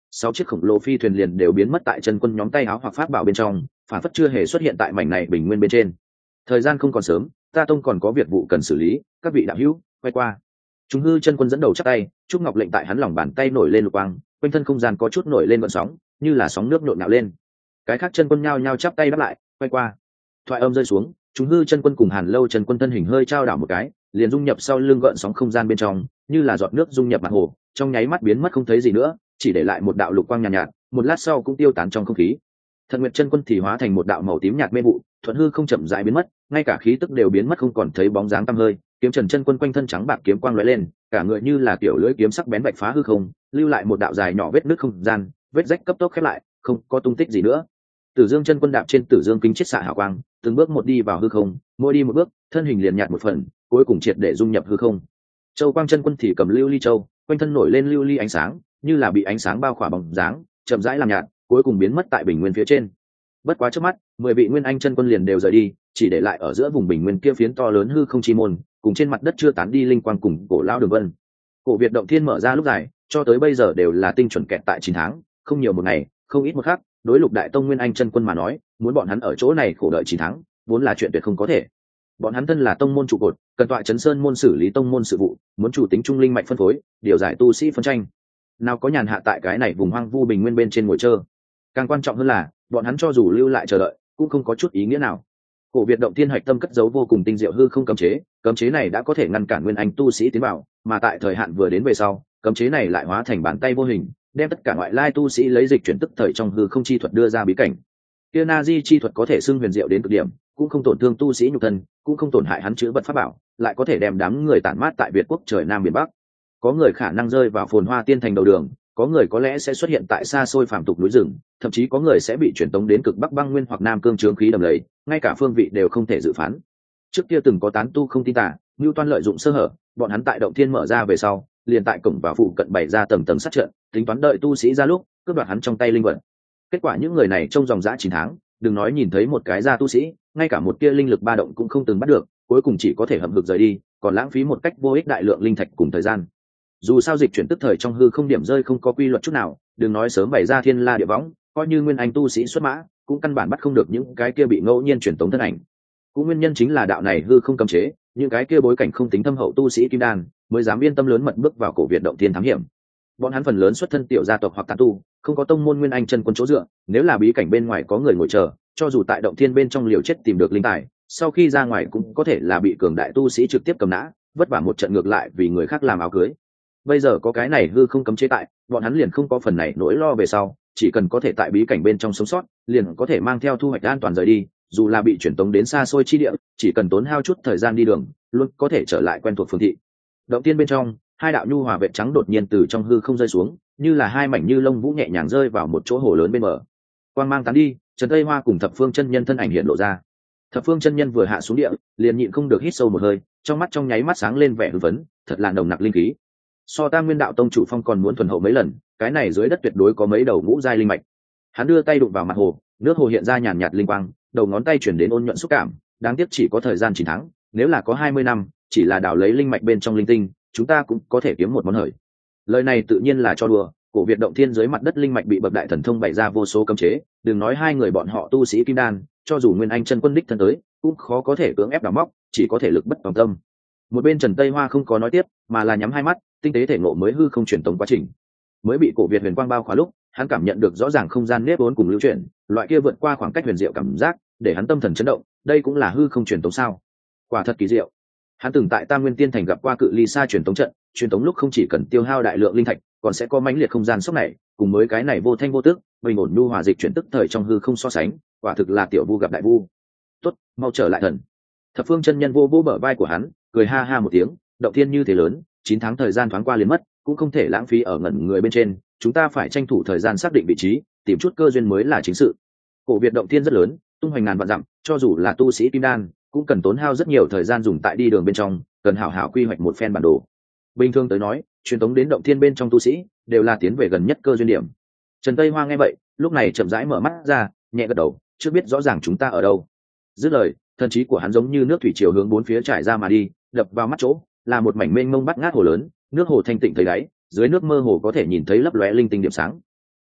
sáu chiếc khổng lồ phi thuyền liền đều biến mất tại chân quân nhóm tay áo hoặc pháp bảo bên trong, phản phất chưa hề xuất hiện tại mảnh này bình nguyên bên trên. Thời gian không còn sớm, ta tông còn có việc vụ cần xử lý, các vị đạo hữu quay qua. Chúng hư chân quân dẫn đầu chắp tay, trúc ngọc lệnh tại hắn lòng bàn tay nổi lên lục quang, quanh thân không gian có chút nổi lên vận sóng, như là sóng nước nhộn nhạo lên. Cái khác chân quân nhao nhao chắp tay đáp lại, quay qua. Thoại âm rơi xuống, chúng hư chân quân cùng Hàn Lâu chân quân thân hình hơi trao đảo một cái, liền dung nhập sau lưng gợn sóng không gian bên trong, như là giọt nước dung nhập mặt hồ, trong nháy mắt biến mất không thấy gì nữa, chỉ để lại một đạo lục quang nhàn nhạt, nhạt, một lát sau cũng tiêu tán trong không khí. Thần Nguyệt chân quân thì hóa thành một đạo màu tím nhạt mê vụ, thuận hư không chậm rãi biến mất, ngay cả khí tức đều biến mất không còn thấy bóng dáng tăm hơi. Kiếm Trần chân quân quanh thân trắng bạc kiếm quang lóe lên, cả người như là kiểu lưỡi kiếm sắc bén bạch phá hư không, lưu lại một đạo dài nhỏ vết nứt không gian, vết rách cấp tốc khép lại, không có tung tích gì nữa. Tử Dương chân quân đạp trên Tử Dương kính chiết xạ hào quang, từng bước một đi vào hư không, mỗi đi một bước, thân hình liền nhạt một phần, cuối cùng triệt để dung nhập hư không. Châu Quang chân quân thì cầm lưu ly châu, quanh thân nổi lên lưu ly ánh sáng, như là bị ánh sáng bao khỏa bóng dáng, chậm rãi làm nhạt, cuối cùng biến mất tại bình nguyên phía trên. Bất quá trước mắt, mười vị nguyên anh chân quân liền đều rời đi, chỉ để lại ở giữa vùng bình nguyên kia phiến to lớn hư không chi môn, cùng trên mặt đất chưa tán đi linh quang cùng cổ lão đường vân. Cổ Việt động thiên mở ra lúc dài, cho tới bây giờ đều là tinh chuẩn kẹt tại chín tháng, không nhiều một ngày, không ít một khắc, đối Lục Đại Tông nguyên anh chân quân mà nói, muốn bọn hắn ở chỗ này khổ đợi chín tháng, vốn là chuyện tuyệt không có thể. Bọn hắn thân là tông môn trụ cột, cần tọa chấn sơn môn xử lý tông môn sự vụ, muốn chủ tính trung linh mạnh phân phối, điều giải tu sĩ phân tranh. Nào có nhàn hạ tại cái này vùng hoang vu bình nguyên bên trên ngồi chơi. Càng quan trọng hơn là, bọn hắn cho dù lưu lại chờ đợi, cũng không có chút ý nghĩa nào. Cổ Việt động thiên hạch tâm cất giấu vô cùng tinh diệu hư không cấm chế, cấm chế này đã có thể ngăn cản nguyên anh tu sĩ tiến vào, mà tại thời hạn vừa đến về sau, cấm chế này lại hóa thành bàn tay vô hình, đem tất cả ngoại lai tu sĩ lấy dịch chuyển tức thời trong hư không chi thuật đưa ra bí cảnh. Kia Na Di chi thuật có thể xưng huyền diệu đến cực điểm, cũng không tổn thương tu sĩ nhục thân, cũng không tổn hại hắn chữa vật pháp bảo, lại có thể đem đám người tản mát tại Việt quốc trời nam biển bắc. Có người khả năng rơi vào phồn hoa tiên thành đầu đường, có người có lẽ sẽ xuất hiện tại xa xôi phàm tục núi rừng, thậm chí có người sẽ bị chuyển tống đến cực bắc băng nguyên hoặc nam cương trướng khí đầm lầy, ngay cả phương vị đều không thể dự phán. Trước kia từng có tán tu không tin tà, Nưu Toan lợi dụng sơ hở, bọn hắn tại động thiên mở ra về sau, liền tại cổng vào phụ cận bày ra tầng tầng sát trận, tính toán đợi tu sĩ ra lúc, cướp đoạt hắn trong tay linh vật. Kết quả những người này trong dòng dã chín tháng, đừng nói nhìn thấy một cái gia tu sĩ, ngay cả một kia linh lực ba động cũng không từng bắt được, cuối cùng chỉ có thể hậm hực rời đi, còn lãng phí một cách vô ích đại lượng linh thạch cùng thời gian. Dù sao dịch chuyển tức thời trong hư không điểm rơi không có quy luật chút nào, đừng nói sớm bày ra thiên la địa võng, coi như nguyên anh tu sĩ xuất mã, cũng căn bản bắt không được những cái kia bị ngẫu nhiên chuyển tống thân ảnh. Cũng nguyên nhân chính là đạo này hư không cấm chế, những cái kia bối cảnh không tính thâm hậu tu sĩ kim đan mới dám yên tâm lớn mật bước vào cổ Việt động thiên thám hiểm. Bọn hắn phần lớn xuất thân tiểu gia tộc hoặc tán tu, không có tông môn nguyên anh chân quân chỗ dựa, nếu là bí cảnh bên ngoài có người ngồi chờ, cho dù tại động thiên bên trong liều chết tìm được linh tài, sau khi ra ngoài cũng có thể là bị cường đại tu sĩ trực tiếp cầm nã, vất vả một trận ngược lại vì người khác làm áo cưới. Bây giờ có cái này hư không cấm chế tại, bọn hắn liền không có phần này nỗi lo về sau, chỉ cần có thể tại bí cảnh bên trong sống sót, liền có thể mang theo thu hoạch an toàn rời đi, dù là bị chuyển tống đến xa xôi chi địa, chỉ cần tốn hao chút thời gian đi đường, luôn có thể trở lại quen thuộc phương thị. Động tiên bên trong, hai đạo nhu hòa vệt trắng đột nhiên từ trong hư không rơi xuống, như là hai mảnh như lông vũ nhẹ nhàng rơi vào một chỗ hồ lớn bên bờ. Quang mang tán đi, Trần Tây Hoa cùng Thập Phương chân nhân thân ảnh hiện lộ ra. Thập Phương chân nhân vừa hạ xuống địa, liền nhịn không được hít sâu một hơi, trong mắt trong nháy mắt sáng lên vẻ hư vấn, thật là nồng nặc linh khí. So Tam Nguyên đạo tông chủ phong còn muốn thuần hậu mấy lần, cái này dưới đất tuyệt đối có mấy đầu ngũ giai linh mạch. Hắn đưa tay đụng vào mặt hồ, nước hồ hiện ra nhàn nhạt linh quang, đầu ngón tay chuyển đến ôn nhuận xúc cảm, đáng tiếc chỉ có thời gian chín tháng, nếu là có hai mươi năm, chỉ là đào lấy linh mạch bên trong linh tinh, chúng ta cũng có thể kiếm một món hời. Lời này tự nhiên là cho đùa, cổ Việt động thiên dưới mặt đất linh mạch bị bậc đại thần thông bày ra vô số cấm chế, đừng nói hai người bọn họ tu sĩ kim đan, cho dù nguyên anh chân quân đích thân tới, cũng khó có thể cưỡng ép đào móc, chỉ có thể lực bất tòng tâm. Một bên Trần Tây Hoa không có nói tiếp, mà là nhắm hai mắt, tinh tế thể ngộ mới hư không chuyển tống quá trình. Mới bị cổ Việt huyền quang bao khóa lúc, hắn cảm nhận được rõ ràng không gian nếp vốn cùng lưu chuyển, loại kia vượt qua khoảng cách huyền diệu cảm giác, để hắn tâm thần chấn động, đây cũng là hư không truyền tống sao? Quả thật kỳ diệu. Hắn từng tại Tam Nguyên Tiên Thành gặp qua cự ly xa truyền tống trận, truyền tống lúc không chỉ cần tiêu hao đại lượng linh thạch, còn sẽ có mãnh liệt không gian sốc này, cùng mới cái này vô thanh vô tức, bình ổn nhu hòa dịch chuyển tức thời trong hư không so sánh, quả thực là tiểu vu gặp đại vu. Tốt, mau trở lại thần. Thập Phương chân nhân vô vô bờ vai của hắn, cười ha ha một tiếng, động thiên như thế lớn, chín tháng thời gian thoáng qua liền mất, cũng không thể lãng phí ở ngẩn người bên trên, chúng ta phải tranh thủ thời gian xác định vị trí, tìm chút cơ duyên mới là chính sự. Cổ Việt động thiên rất lớn, tung hoành ngàn vạn dặm, cho dù là tu sĩ kim đan, cũng cần tốn hao rất nhiều thời gian dùng tại đi đường bên trong, cần hảo hảo quy hoạch một phen bản đồ. Bình thường tới nói, truyền tống đến động thiên bên trong tu sĩ đều là tiến về gần nhất cơ duyên điểm. Trần Tây Hoa nghe vậy, lúc này chậm rãi mở mắt ra, nhẹ gật đầu, chưa biết rõ ràng chúng ta ở đâu. Dứt lời, thần trí của hắn giống như nước thủy triều hướng bốn phía trải ra mà đi, đập vào mắt chỗ là một mảnh mênh mông bát ngát hồ lớn, nước hồ thanh tịnh thấy đáy, dưới nước mơ hồ có thể nhìn thấy lấp lóe linh tinh điểm sáng.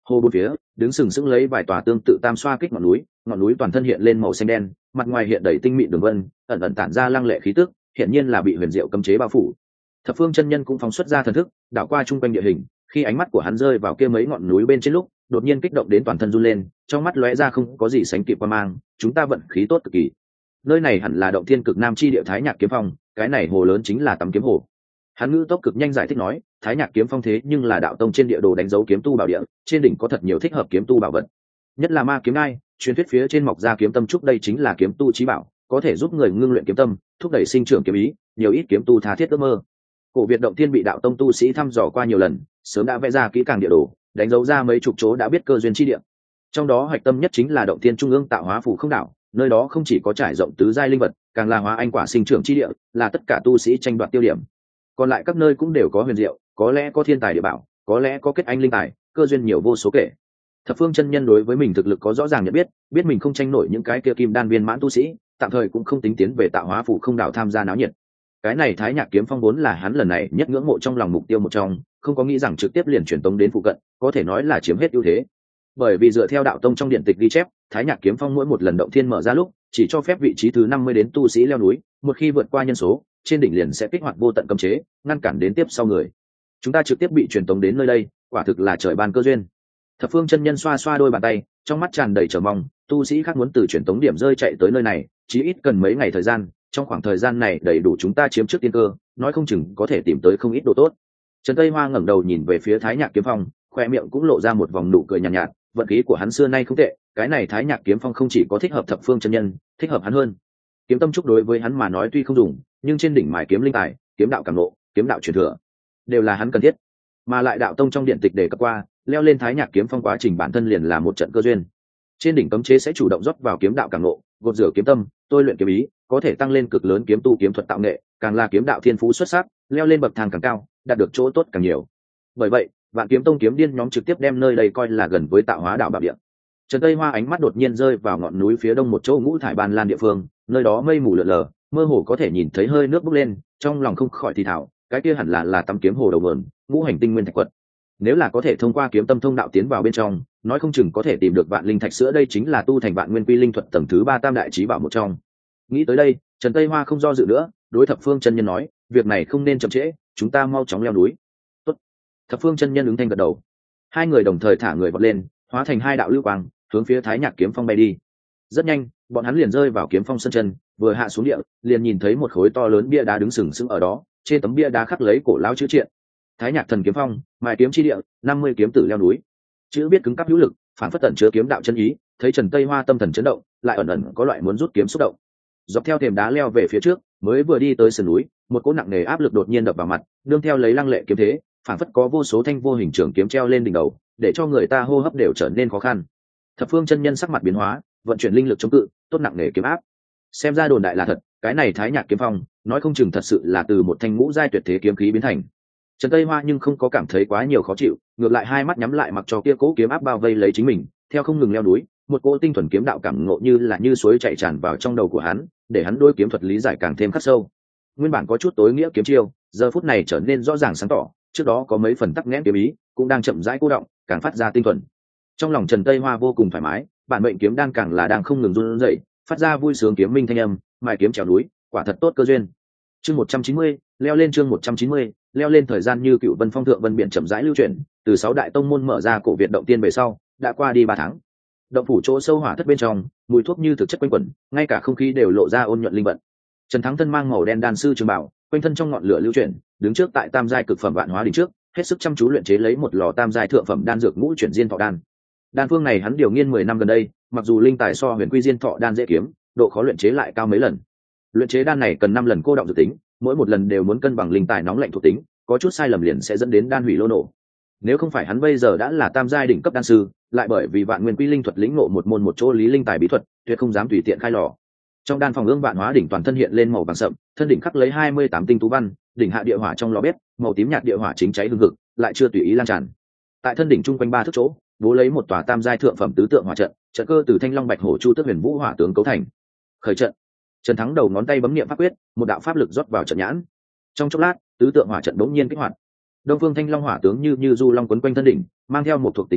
Hồ bốn phía đứng sừng sững lấy vài tòa tương tự tam xoa kích ngọn núi, ngọn núi toàn thân hiện lên màu xanh đen, mặt ngoài hiện đầy tinh mịn đường vân, ẩn ẩn tản ra lăng lệ khí tức, hiện nhiên là bị huyền diệu cấm chế bao phủ. Thập phương chân nhân cũng phóng xuất ra thần thức, đảo qua trung quanh địa hình, khi ánh mắt của hắn rơi vào kia mấy ngọn núi bên trên lúc, đột nhiên kích động đến toàn thân run lên, trong mắt lóe ra không có gì sánh kịp qua mang, chúng ta vận khí tốt cực kỳ. Nơi này hẳn là động thiên cực nam chi địa Thái Nhạc kiếm phong, cái này hồ lớn chính là tắm kiếm hồ. Hắn ngữ tốc cực nhanh giải thích nói, Thái Nhạc kiếm phong thế nhưng là đạo tông trên địa đồ đánh dấu kiếm tu bảo địa, trên đỉnh có thật nhiều thích hợp kiếm tu bảo vật, nhất là ma kiếm ngai, truyền thuyết phía trên mọc ra kiếm tâm trúc, đây chính là kiếm tu chí bảo, có thể giúp người ngưng luyện kiếm tâm, thúc đẩy sinh trưởng kiếm ý, nhiều ít kiếm tu tha thiết ước mơ. Cổ Việt động thiên bị đạo tông tu sĩ thăm dò qua nhiều lần, sớm đã vẽ ra kỹ càng địa đồ, đánh dấu ra mấy chục chỗ đã biết cơ duyên chi địa. Trong đó hạch tâm nhất chính là động thiên trung ương tạo hóa phủ không đảo, nơi đó không chỉ có trải rộng tứ giai linh vật, càng là hóa anh quả sinh trưởng chi địa, là tất cả tu sĩ tranh đoạt tiêu điểm. Còn lại các nơi cũng đều có huyền diệu, có lẽ có thiên tài địa bảo, có lẽ có kết anh linh tài, cơ duyên nhiều vô số kể. Thập phương chân nhân đối với mình thực lực có rõ ràng nhận biết, biết mình không tranh nổi những cái kia kim đan viên mãn tu sĩ, tạm thời cũng không tính tiến về tạo hóa phủ không đảo tham gia náo nhiệt. Cái này Thái Nhạc kiếm phong vốn là hắn lần này nhất ngưỡng mộ trong lòng mục tiêu một trong, không có nghĩ rằng trực tiếp liền truyền tống đến phụ cận, có thể nói là chiếm hết ưu thế. Bởi vì dựa theo đạo tông trong điện tịch ghi chép, Thái Nhạc kiếm phong mỗi một lần động thiên mở ra lúc, chỉ cho phép vị trí thứ năm mươi đến tu sĩ leo núi, một khi vượt qua nhân số, trên đỉnh liền sẽ kích hoạt vô tận cấm chế, ngăn cản đến tiếp sau người. Chúng ta trực tiếp bị truyền tống đến nơi đây, quả thực là trời ban cơ duyên. Thập phương chân nhân xoa xoa đôi bàn tay, trong mắt tràn đầy chờ mong, tu sĩ khác muốn từ truyền tống điểm rơi chạy tới nơi này, chỉ ít cần mấy ngày thời gian, trong khoảng thời gian này đầy đủ chúng ta chiếm trước tiên cơ, nói không chừng có thể tìm tới không ít đồ tốt. Trần Tây Hoa ngẩng đầu nhìn về phía Thái Nhạc kiếm phong, khoe miệng cũng lộ ra một vòng nụ cười nhàn nhạt, nhạt, vận khí của hắn xưa nay không tệ, cái này Thái Nhạc kiếm phong không chỉ có thích hợp thập phương chân nhân, thích hợp hắn hơn. Kiếm tâm trúc đối với hắn mà nói tuy không dùng, nhưng trên đỉnh mài kiếm linh tài, kiếm đạo cảm ngộ, kiếm đạo truyền thừa, đều là hắn cần thiết. Mà lại đạo tông trong điện tịch đề cập qua, leo lên Thái Nhạc kiếm phong quá trình bản thân liền là một trận cơ duyên. Trên đỉnh cấm chế sẽ chủ động rót vào kiếm đạo cảm ngộ, gột rửa kiếm tâm, tôi luyện kiếm ý, có thể tăng lên cực lớn kiếm tu kiếm thuật tạo nghệ, càng là kiếm đạo thiên phú xuất sắc, leo lên bậc thang càng cao, đạt được chỗ tốt càng nhiều. Bởi vậy, Vạn Kiếm Tông kiếm điên nhóm trực tiếp đem nơi đây coi là gần với tạo hóa đảo bảo địa. Trần Tây Hoa ánh mắt đột nhiên rơi vào ngọn núi phía đông một chỗ ngũ thải ban lan địa phương, nơi đó mây mù lượn lờ, mơ hồ có thể nhìn thấy hơi nước bốc lên, trong lòng không khỏi thì thào, cái kia hẳn là là tắm kiếm hồ đầu nguồn, ngũ hành tinh nguyên thạch quật. Nếu là có thể thông qua kiếm tâm thông đạo tiến vào bên trong, nói không chừng có thể tìm được vạn linh thạch sữa, đây chính là tu thành vạn nguyên quy linh thuật tầng thứ ba tam đại chí bảo một trong. Nghĩ tới đây, Trần Tây Hoa không do dự nữa, đối Thập phương chân nhân nói, việc này không nên chậm trễ, chúng ta mau chóng leo núi. Tốt. Thập phương chân nhân ứng thanh gật đầu. Hai người đồng thời thả người vọt lên, hóa thành hai đạo lưu quang, hướng phía Thái Nhạc kiếm phong bay đi. Rất nhanh, bọn hắn liền rơi vào kiếm phong sân chân, vừa hạ xuống địa, liền nhìn thấy một khối to lớn bia đá đứng sừng sững ở đó, trên tấm bia đá khắc lấy cổ lão chữ triện: Thái Nhạc thần kiếm phong, mài kiếm chi địa, năm mươi kiếm tử leo núi. Chữ viết cứng cáp hữu lực, phản phất tẩn chứa kiếm đạo chân ý, thấy Trần Tây Hoa tâm thần chấn động, lại ẩn ẩn có loại muốn rút kiếm xúc động. Dọc theo thềm đá leo về phía trước, mới vừa đi tới sườn núi, một cỗ nặng nề áp lực đột nhiên đập vào mặt, đương theo lấy lăng lệ kiếm thế, phản phất có vô số thanh vô hình trường kiếm treo lên đỉnh đầu, để cho người ta hô hấp đều trở nên khó khăn. Thập phương chân nhân sắc mặt biến hóa, vận chuyển linh lực chống cự, tốt nặng nề kiếm áp. Xem ra đồn đại là thật, cái này Thái Nhạc kiếm phong, nói không chừng thật sự là từ một thanh ngũ giai tuyệt thế kiếm khí biến thành. Trần Tây Hoa nhưng không có cảm thấy quá nhiều khó chịu, ngược lại hai mắt nhắm lại mặc cho kia cố kiếm áp bao vây lấy chính mình, theo không ngừng leo núi, một cỗ tinh thuần kiếm đạo cảm ngộ như là như suối chảy tràn vào trong đầu của hắn, để hắn đối kiếm thuật lý giải càng thêm khắc sâu. Nguyên bản có chút tối nghĩa kiếm chiêu, giờ phút này trở nên rõ ràng sáng tỏ, trước đó có mấy phần tắc nghẽn kiếm ý, cũng đang chậm rãi cô động, càng phát ra tinh thuần. Trong lòng Trần Tây Hoa vô cùng thoải mái, bản mệnh kiếm đang càng là đang không ngừng run rẩy, phát ra vui sướng kiếm minh thanh âm, mài kiếm trèo núi, quả thật tốt cơ duyên. Chương một trăm chín mươi, leo lên chương một trăm chín mươi, leo lên thời gian như cựu vân phong thượng vân biển chậm rãi lưu chuyển, từ sáu đại tông môn mở ra cổ Việt động tiên về sau, đã qua đi ba tháng. Động phủ chỗ sâu hỏa thất bên trong, mùi thuốc như thực chất quanh quẩn, ngay cả không khí đều lộ ra ôn nhuận linh vận. Trần Thắng thân mang màu đen đan sư trường bảo, quanh thân trong ngọn lửa lưu chuyển, đứng trước tại tam giai cực phẩm vạn hóa đỉnh trước, hết sức chăm chú luyện chế lấy một lò tam giai thượng phẩm đan dược ngũ chuyển diên thọ đan. Đan phương này hắn điều nghiên mười năm gần đây, mặc dù linh tài so huyền quy diên thọ đan dễ kiếm, độ khó luyện chế lại cao mấy lần. Luyện chế đan này cần năm lần cô động dự tính, mỗi một lần đều muốn cân bằng linh tài nóng lạnh thuộc tính, có chút sai lầm liền sẽ dẫn đến đan hủy lô nổ. Nếu không phải hắn bây giờ đã là tam giai đỉnh cấp đan sư, lại bởi vì vạn nguyên quy linh thuật lĩnh ngộ một môn một chỗ lý linh tài bí thuật, tuyệt không dám tùy tiện khai lò. Trong đan phòng ương vạn hóa đỉnh toàn thân hiện lên màu vàng sậm, thân đỉnh khắc lấy hai mươi tám tinh tú văn, đỉnh hạ địa hỏa trong lò bếp, màu tím nhạt địa hỏa chính cháy hừng hực, lại chưa tùy ý lan tràn. Tại thân đỉnh trung quanh ba thước chỗ, bố lấy một tòa tam giai thượng phẩm tứ tượng hỏa trận, trận cơ từ thanh long bạch hổ chu tước huyền vũ hỏa tướng cấu thành. Khởi trận. Trần Thắng đầu ngón tay bấm niệm pháp quyết, một đạo pháp lực rót vào trận nhãn. Trong chốc lát, tứ tượng hỏa trận bỗng nhiên kích hoạt. Đông Phương Thanh Long hỏa tướng như như du long quấn quanh thân đỉnh, mang theo một thuộc tính ôn nhuận,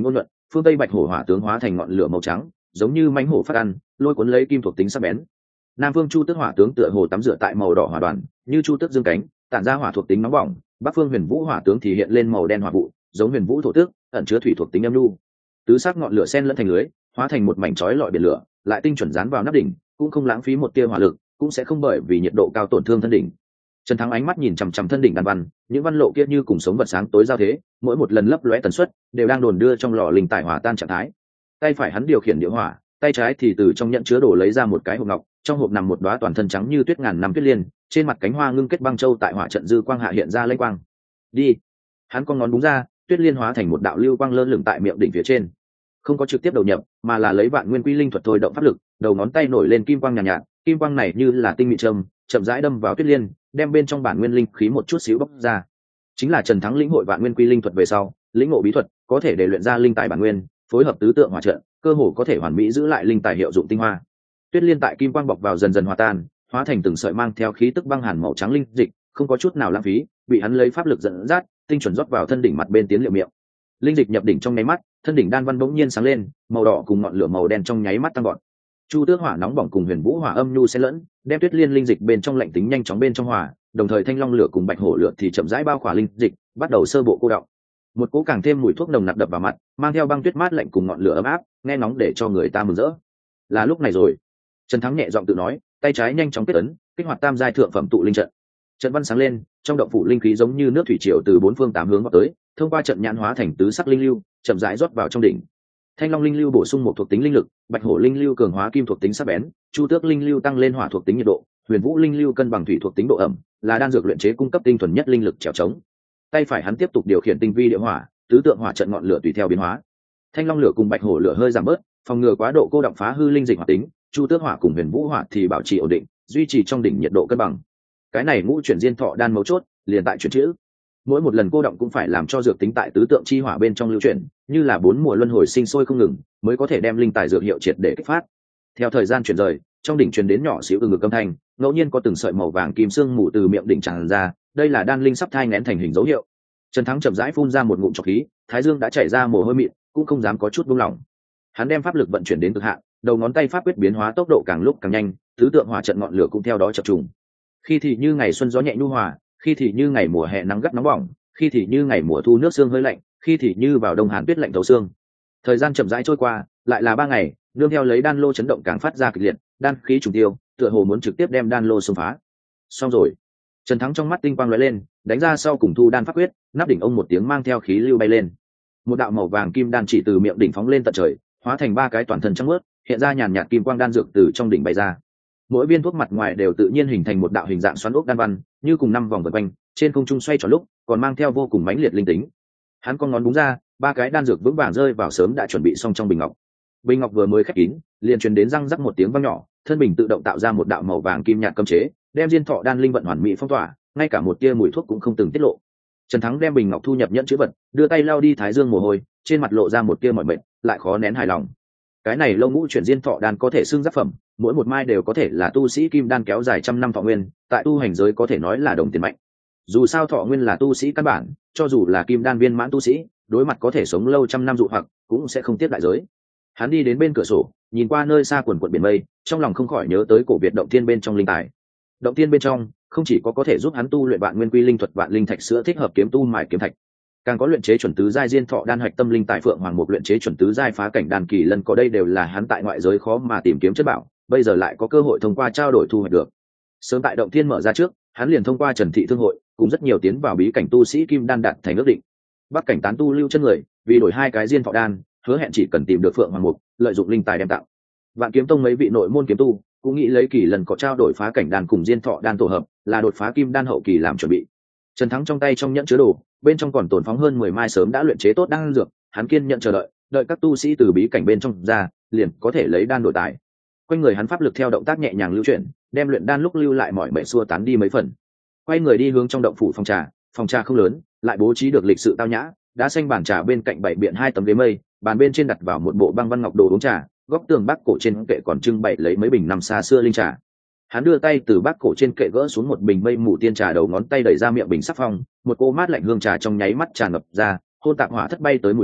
phương tây bạch hổ hỏa tướng hóa thành ngọn lửa màu trắng, giống như mãnh hổ phát ăn, lôi cuốn lấy kim thuộc tính sắc bén. Nam phương chu tước hỏa tướng tựa hồ tắm rửa tại màu đỏ hỏa đoàn, như chu tước dương cánh, tản ra hỏa thuộc tính nóng bỏng. Bắc phương huyền vũ hỏa tướng thì hiện lên màu đen hỏa vụ, giống huyền vũ thổ tước, ẩn chứa thủy thuộc tính âm nhu. Tứ sắc ngọn lửa xen lẫn thành lưới, hóa thành một mảnh chói lọi biển lửa, lại tinh chuẩn dán vào nắp đỉnh, cũng không lãng phí một tia hỏa lực, cũng sẽ không bởi vì nhiệt độ cao tổn thương thân đỉnh. Trần Thắng ánh mắt nhìn chằm chằm thân đỉnh đan văn, những văn lộ kia như cùng sống vật sáng tối giao thế, mỗi một lần lấp lóe tần suất đều đang đồn đưa trong lò linh tài hỏa tan trạng thái. Tay phải hắn điều khiển địa hỏa, tay trái thì từ trong nhận chứa đồ lấy ra một cái hộp ngọc, trong hộp nằm một đóa toàn thân trắng như tuyết ngàn năm tuyết liên, trên mặt cánh hoa ngưng kết băng châu tại hỏa trận dư quang hạ hiện ra lênh quang. Đi. Hắn con ngón đúng ra, tuyết liên hóa thành một đạo lưu quang lơ lửng tại miệng đỉnh phía trên, không có trực tiếp đầu nhập, mà là lấy vạn nguyên quy linh thuật thôi động pháp lực, đầu ngón tay nổi lên kim quang nhàn nhạt, nhạt, kim quang này như là tinh mịn châm, chậm rãi đâm vào tuyết liên, đem bên trong bản nguyên linh khí một chút xíu bóc ra. Chính là Trần Thắng lĩnh hội vạn nguyên quy linh thuật về sau, lĩnh ngộ bí thuật, có thể để luyện ra linh tài bản nguyên, phối hợp tứ tượng hỏa trận, cơ hồ có thể hoàn mỹ giữ lại linh tài hiệu dụng tinh hoa. Tuyết liên tại kim quang bọc vào dần dần hòa tan, hóa thành từng sợi mang theo khí tức băng hàn màu trắng linh dịch, không có chút nào lãng phí, bị hắn lấy pháp lực dẫn dắt, tinh chuẩn rót vào thân đỉnh mặt bên tiến liệu miệng. Linh dịch nhập đỉnh trong nháy mắt, thân đỉnh đan văn bỗng nhiên sáng lên, màu đỏ cùng ngọn lửa màu đen trong nháy mắt tăng gọn. Chu tước hỏa nóng bỏng cùng huyền vũ hỏa âm nhu xen lẫn, đem tuyết liên linh dịch bên trong lạnh tính nhanh chóng bên trong hỏa, đồng thời thanh long lửa cùng bạch hổ lửa thì chậm rãi bao khỏa linh dịch, bắt đầu sơ bộ cô đọng. Một cỗ càng thêm mùi thuốc nồng nặc đập vào mặt, mang theo băng tuyết mát lạnh cùng ngọn lửa ấm áp, nghe nóng để cho người ta mừng rỡ. Là lúc này rồi. Trần Thắng nhẹ giọng tự nói, tay trái nhanh chóng kết ấn, kích hoạt tam giai thượng phẩm tụ linh trận. Trận văn sáng lên, trong động phủ linh khí giống như nước thủy triều từ bốn phương tám hướng vào tới, thông qua trận nhãn hóa thành tứ sắc linh lưu, chậm rãi rót vào trong đỉnh. Thanh long linh lưu bổ sung một thuộc tính linh lực, bạch hổ linh lưu cường hóa kim thuộc tính sắc bén, chu tước linh lưu tăng lên hỏa thuộc tính nhiệt độ, huyền vũ linh lưu cân bằng thủy thuộc tính độ ẩm, là đan dược luyện chế cung cấp tinh thuần nhất linh lực trèo trống. Tay phải hắn tiếp tục điều khiển tinh vi địa hỏa, tứ tượng hỏa trận ngọn lửa tùy theo biến hóa. Thanh long lửa cùng bạch hổ lửa hơi giảm bớt, phòng ngừa quá độ cô động phá hư linh dịch hỏa tính, chu tước hỏa cùng huyền vũ hỏa thì bảo trì ổn định, duy trì trong đỉnh nhiệt độ cân bằng. Cái này ngũ chuyển diên thọ đan mấu chốt, liền tại chuyển chữ. Mỗi một lần cô động cũng phải làm cho dược tính tại tứ tượng chi hỏa bên trong lưu chuyển, như là bốn mùa luân hồi sinh sôi không ngừng, mới có thể đem linh tài dược hiệu triệt để kích phát. Theo thời gian chuyển rời, trong đỉnh truyền đến nhỏ xíu từ ngực âm thanh, ngẫu nhiên có từng sợi màu vàng kim sương mù từ miệng đỉnh tràn ra, đây là đan linh sắp thai nghén thành hình dấu hiệu. Trần Thắng chậm rãi phun ra một ngụm trọc khí, thái dương đã chảy ra mồ hôi mịn, cũng không dám có chút buông lỏng. Hắn đem pháp lực vận chuyển đến cực hạn, đầu ngón tay pháp quyết biến hóa tốc độ càng lúc càng nhanh, tứ tượng hỏa trận ngọn lửa cũng theo đó chập trùng. Khi thì như ngày xuân gió nhẹ nhu hòa, khi thì như ngày mùa hè nắng gắt nóng bỏng, khi thì như ngày mùa thu nước sương hơi lạnh, khi thì như vào đông hàn tuyết lạnh thấu xương. Thời gian chậm rãi trôi qua, lại là ba ngày, nương theo lấy đan lô chấn động càng phát ra kịch liệt, đan khí trùng tiêu, tựa hồ muốn trực tiếp đem đan lô xông phá. Xong rồi. Trần Thắng trong mắt tinh quang lóe lên, đánh ra sau cùng thu đan pháp quyết, nắp đỉnh ông một tiếng mang theo khí lưu bay lên. Một đạo màu vàng kim đan chỉ từ miệng đỉnh phóng lên tận trời, hóa thành ba cái toàn thân trắng mướt, hiện ra nhàn nhạt kim quang đan dược từ trong đỉnh bay ra. Mỗi viên thuốc mặt ngoài đều tự nhiên hình thành một đạo hình dạng xoắn ốc đan văn, như cùng năm vòng vần quanh, trên không trung xoay tròn lúc, còn mang theo vô cùng mãnh liệt linh tính. Hắn con ngón búng ra, ba cái đan dược vững vàng rơi vào sớm đã chuẩn bị xong trong bình ngọc. Bình ngọc vừa mới khép kín, liền truyền đến răng rắc một tiếng vang nhỏ, thân bình tự động tạo ra một đạo màu vàng kim nhạt cấm chế, đem diên thọ đan linh vận hoàn mỹ phong tỏa, ngay cả một tia mùi thuốc cũng không từng tiết lộ. Trần Thắng đem bình ngọc thu nhập nhẫn chữ vật, đưa tay lau đi thái dương mồ hôi, trên mặt lộ ra một tia mỏi mệt, lại khó nén hài lòng. Cái này lâu ngũ chuyển diên thọ đan có thể xưng giáp phẩm, mỗi một mai đều có thể là tu sĩ kim đan kéo dài trăm năm thọ nguyên, tại tu hành giới có thể nói là đồng tiền mạnh. Dù sao thọ nguyên là tu sĩ căn bản, cho dù là kim đan viên mãn tu sĩ, đối mặt có thể sống lâu trăm năm dụ hoặc, cũng sẽ không tiếp đại giới. Hắn đi đến bên cửa sổ, nhìn qua nơi xa quần quần biển mây, trong lòng không khỏi nhớ tới cổ Việt động thiên bên trong linh tài. Động thiên bên trong không chỉ có có thể giúp hắn tu luyện vạn nguyên quy linh thuật vạn linh thạch sữa thích hợp kiếm tu mài kiếm thạch, càng có luyện chế chuẩn tứ giai diên thọ đan hạch tâm linh tài phượng hoàng mục luyện chế chuẩn tứ giai phá cảnh đan kỳ lân có đây đều là hắn tại ngoại giới khó mà tìm kiếm chất bảo, bây giờ lại có cơ hội thông qua trao đổi thu hoạch được. Sớm tại động thiên mở ra trước, hắn liền thông qua Trần Thị thương hội, cùng rất nhiều tiến vào bí cảnh tu sĩ kim đan đạt thành ước định. Bắc cảnh tán tu lưu chân người, vì đổi hai cái diên thọ đan, hứa hẹn chỉ cần tìm được phượng hoàng mục, lợi dụng linh tài đem tặng. Vạn Kiếm Tông mấy vị nội môn kiếm tu cũng nghĩ lấy kỳ lần có trao đổi phá cảnh đan cùng diên thọ đan tổ hợp, là đột phá kim đan hậu kỳ làm chuẩn bị. Trần Thắng trong tay trong nhẫn chứa đồ, bên trong còn tồn phóng hơn mười mai sớm đã luyện chế tốt đan dược, hắn kiên nhận chờ đợi, đợi các tu sĩ từ bí cảnh bên trong ra, liền có thể lấy đan đổi tài. Quanh người hắn pháp lực theo động tác nhẹ nhàng lưu chuyển, đem luyện đan lúc lưu lại mọi mệnh xua tán đi mấy phần. Quay người đi hướng trong động phủ phòng trà, phòng trà không lớn, lại bố trí được lịch sự tao nhã, đá xanh bàn trà bên cạnh bảy biện hai tấm ghế mây, bàn bên trên đặt vào một bộ băng văn ngọc đồ uống trà, góc tường bác cổ trên kệ còn trưng bày lấy mấy bình năm xa xưa linh trà. Hắn đưa tay từ bác cổ trên kệ gỡ xuống một bình mây mù tiên trà, đầu ngón tay đẩy ra miệng bình sắc phong, một cô mát lạnh hương trà trong nháy mắt tràn ngập ra, hôn tạp hỏa thất bay tới mùi thuốc,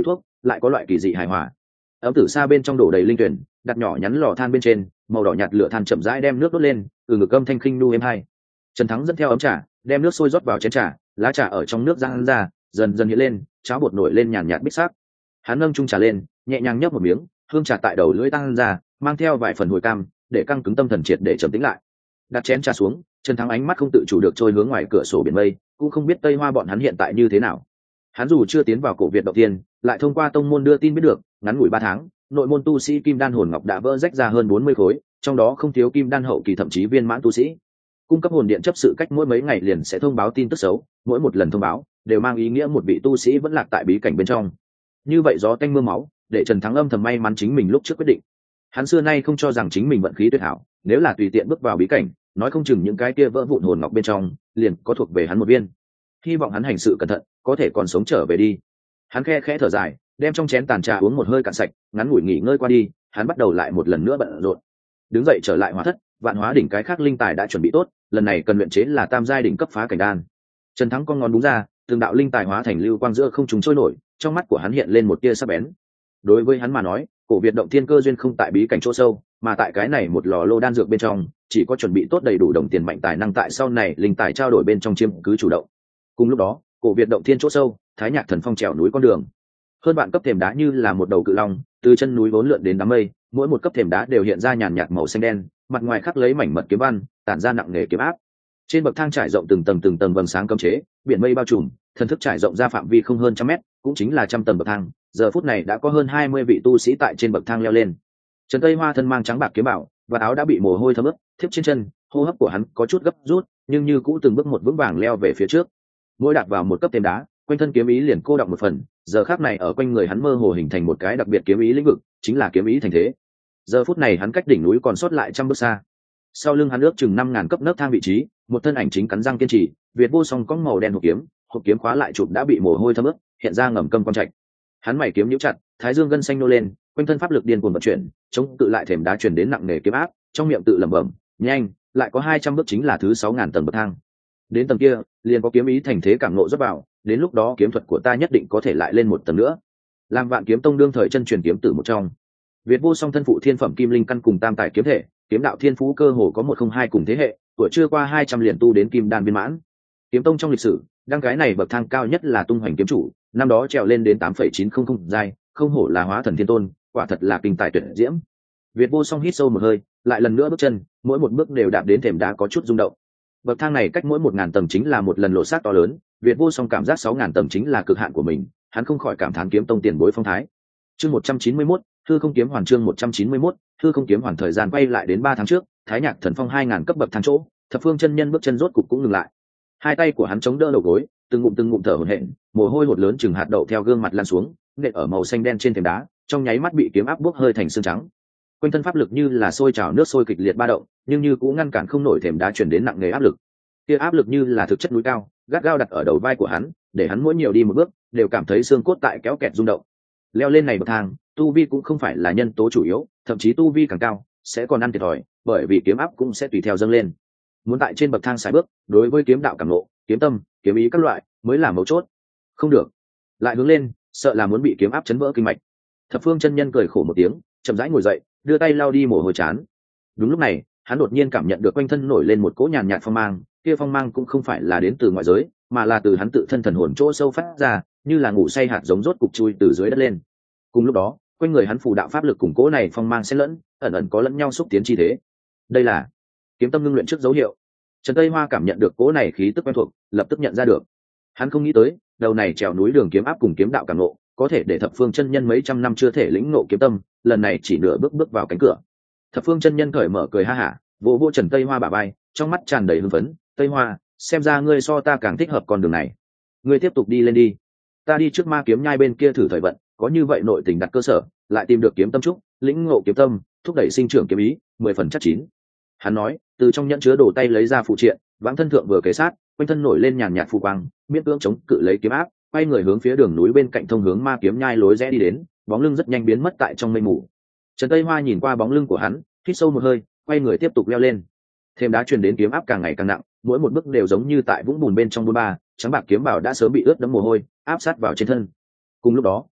lại có loại kỳ dị hài hòa. Ấm tử xa bên trong đổ đầy linh tuyển, đặt nhỏ nhắn lò than bên trên, màu đỏ nhạt lửa than chậm rãi đem nước đốt lên, từ ngực âm thanh khinh nu êm hai. Trần Thắng dẫn theo ấm trà, đem nước sôi rót vào chén trà, lá trà ở trong nước giãn ra, dần dần hiện lên, cháo bột nổi lên nhàn nhạt bích sắc. Hắn nâng chung trà lên, nhẹ nhàng nhấp một miếng, hương trà tại đầu lưỡi tăng ra, mang theo vài phần hồi cam, để căng cứng tâm thần triệt để trầm tĩnh lại. Đặt chén trà xuống, Trần Thắng ánh mắt không tự chủ được trôi hướng ngoài cửa sổ biển mây, cũng không biết Tây Hoa bọn hắn hiện tại như thế nào. Hắn dù chưa tiến vào cổ Việt đầu tiên, lại thông qua tông môn đưa tin biết được, ngắn ngủi ba tháng, nội môn tu sĩ kim đan hồn ngọc đã vỡ rách ra hơn bốn mươi khối, trong đó không thiếu kim đan hậu kỳ thậm chí viên mãn tu sĩ. Cung cấp hồn điện chấp sự cách mỗi mấy ngày liền sẽ thông báo tin tức xấu, mỗi một lần thông báo đều mang ý nghĩa một vị tu sĩ vẫn lạc tại bí cảnh bên trong. Như vậy gió tanh mưa máu, để Trần Thắng âm thầm may mắn chính mình lúc trước quyết định. Hắn xưa nay không cho rằng chính mình vận khí tuyệt hảo, nếu là tùy tiện bước vào bí cảnh, nói không chừng những cái kia vỡ vụn hồn ngọc bên trong liền có thuộc về hắn một viên. Hy vọng hắn hành sự cẩn thận, có thể còn sống trở về đi. Hắn khe khẽ thở dài, đem trong chén tàn trà uống một hơi cạn sạch, ngắn ngủi nghỉ ngơi qua đi, hắn bắt đầu lại một lần nữa bận rộn. Đứng dậy trở lại hóa thất, vạn hóa đỉnh cái khác linh tài đã chuẩn bị tốt, lần này cần luyện chế là tam giai đỉnh cấp phá cảnh đan. Trần Thắng con ngón đúng ra, từng đạo linh tài hóa thành lưu quang giữa không trung trôi nổi, trong mắt của hắn hiện lên một tia sắc bén. Đối với hắn mà nói, cổ Việt động thiên cơ duyên không tại bí cảnh chỗ sâu, mà tại cái này một lò lô đan dược bên trong, chỉ có chuẩn bị tốt đầy đủ đồng tiền mạnh tài năng tại sau này linh tài trao đổi bên trong chiếm cứ chủ động. Cùng lúc đó, cổ Việt động thiên chỗ sâu, Thái Nhạc Thần Phong trèo núi con đường. Hơn bạn cấp thềm đá như là một đầu cự long, từ chân núi vốn lượn đến đám mây, mỗi một cấp thềm đá đều hiện ra nhàn nhạt màu xanh đen, mặt ngoài khắc lấy mảnh mật kiếm văn, tản ra nặng nề kiếm áp. Trên bậc thang trải rộng từng tầng từng tầng vầng sáng cấm chế, biển mây bao trùm, thần thức trải rộng ra phạm vi không hơn trăm mét, cũng chính là trăm tầng bậc thang. Giờ phút này đã có hơn hai mươi vị tu sĩ tại trên bậc thang leo lên. Trần Tây Hoa thân mang trắng bạc kiếm bảo, và áo đã bị mồ hôi thấm ướt, thiếp trên chân, hô hấp của hắn có chút gấp rút, nhưng như cũ từng bước một vững vàng leo về phía trước. Mỗi đạt vào một cấp thềm đá, quanh thân kiếm ý liền cô đọng một phần, giờ khắc này ở quanh người hắn mơ hồ hình thành một cái đặc biệt kiếm ý lĩnh vực, chính là kiếm ý thành thế. Giờ phút này hắn cách đỉnh núi còn sót lại trăm bước xa. Sau lưng hắn ước chừng năm ngàn cấp nấc thang vị trí, một thân ảnh chính cắn răng kiên trì, Việt Vô Song có màu đen hộp kiếm, hộp kiếm khóa lại chụp đã bị mồ hôi thấm ướt, hiện ra ngầm câm quan trạch. Hắn mày kiếm nhíu chặt, thái dương gân xanh nô lên, quanh thân pháp lực điên cuồng vận chuyển, chống tự lại thềm đá truyền đến nặng nề kiếm áp, trong miệng tự lẩm bẩm, nhanh, lại có hai trăm bước chính là thứ sáu ngàn tầng bậc thang. Đến tầng kia, liền có kiếm ý thành thế cảm ngộ rót vào, đến lúc đó kiếm thuật của ta nhất định có thể lại lên một tầng nữa. Làm Vạn Kiếm Tông đương thời chân truyền kiếm tử một trong. Việt Vô Song thân phụ thiên phẩm kim linh căn cùng tam tài kiếm thể, kiếm đạo thiên phú cơ hồ có một không hai cùng thế hệ, tuổi chưa qua hai trăm liền tu đến kim đan viên mãn. Kiếm tông trong lịch sử, đăng cái này bậc thang cao nhất là Tung Hoành kiếm chủ, năm đó trèo lên đến tám phẩy chín không không giai, không hổ là hóa thần thiên tôn, quả thật là kinh tài tuyệt diễm. Việt Vô Song hít sâu một hơi, lại lần nữa bước chân, mỗi một bước đều đạp đến thềm đá có chút rung động. Bậc thang này cách mỗi một ngàn tầng chính là một lần lộ sát to lớn, Việt Vô Song cảm giác sáu ngàn tầng chính là cực hạn của mình, hắn không khỏi cảm thán kiếm tông tiền bối phong thái. Chương một trăm chín mươi mốt, Hư Không Kiếm Hoàn chương một trăm chín mươi mốt, Hư Không Kiếm Hoàn thời gian quay lại đến ba tháng trước, Thái Nhạc Thần Phong hai ngàn cấp bậc thang chỗ, Thập Phương chân nhân bước chân rốt cục cũng ngừng lại. Hai tay của hắn chống đỡ đầu gối, từng ngụm từng ngụm thở hổn hển, mồ hôi hột lớn chừng hạt đậu theo gương mặt lan xuống, nện ở màu xanh đen trên thềm đá, trong nháy mắt bị kiếm áp bốc hơi thành xương trắng. Quanh thân pháp lực như là sôi trào nước sôi kịch liệt ba động, nhưng như cũng ngăn cản không nổi thềm đá truyền đến nặng nề áp lực. Kia áp lực như là thực chất núi cao, gắt gao đặt ở đầu vai của hắn, để hắn mỗi nhiều đi một bước, đều cảm thấy xương cốt tại kéo kẹt rung động. Leo lên này bậc thang, tu vi cũng không phải là nhân tố chủ yếu, thậm chí tu vi càng cao, sẽ còn ăn thiệt thòi, bởi vì kiếm áp cũng sẽ tùy theo dâng lên. Muốn tại trên bậc thang xài bước, đối với kiếm đạo cảm ngộ, kiếm tâm, kiếm ý các loại, mới là mấu chốt. Không được, lại hướng lên, sợ là muốn bị kiếm áp chấn vỡ kinh mạch. Thập Phương chân nhân cười khổ một tiếng, chậm rãi ngồi dậy, đưa tay lau đi mồ hôi chán. Đúng lúc này, hắn đột nhiên cảm nhận được quanh thân nổi lên một cỗ nhàn nhạt phong mang, kia phong mang cũng không phải là đến từ ngoại giới, mà là từ hắn tự thân thần hồn chỗ sâu phát ra, như là ngủ say hạt giống rốt cục chui từ dưới đất lên. Cùng lúc đó, quanh người hắn phù đạo pháp lực cùng cỗ này phong mang xen lẫn, ẩn ẩn có lẫn nhau xúc tiến chi thế. Đây là kiếm tâm ngưng luyện trước dấu hiệu. Trần Tây Hoa cảm nhận được cỗ này khí tức quen thuộc, lập tức nhận ra được. Hắn không nghĩ tới, đầu này trèo núi đường kiếm áp cùng kiếm đạo cảm ngộ, có thể để Thập Phương chân nhân mấy trăm năm chưa thể lĩnh ngộ kiếm tâm, lần này chỉ nửa bước bước vào cánh cửa. Thập Phương chân nhân cởi mở cười ha hả, vỗ vỗ Trần Tây Hoa bả vai, trong mắt tràn đầy hưng phấn, "Tây Hoa, xem ra ngươi so ta càng thích hợp con đường này. Ngươi tiếp tục đi lên đi. Ta đi trước Ma Kiếm Nhai bên kia thử thời vận, có như vậy nội tình đặt cơ sở, lại tìm được kiếm tâm trúc, lĩnh ngộ kiếm tâm, thúc đẩy sinh trưởng kiếm ý, mười phần chắc chín." Hắn nói, từ trong nhẫn chứa đồ tay lấy ra phụ triện, vãng thân thượng vừa kế sát, quanh thân nổi lên nhàn nhạt phù quang, miễn cưỡng chống cự lấy kiếm áp, quay người hướng phía đường núi bên cạnh thông hướng Ma Kiếm Nhai lối rẽ đi đến, bóng lưng rất nhanh biến mất tại trong mây mù. Trần Tây Hoa nhìn qua bóng lưng của hắn, hít sâu một hơi, quay người tiếp tục leo lên. Thêm đá truyền đến kiếm áp càng ngày càng nặng, mỗi một bước đều giống như tại vũng bùn bên trong bùn ba, trắng bạc kiếm bảo đã sớm bị ướt đẫm mồ hôi, áp sát vào trên thân. Cùng lúc đó,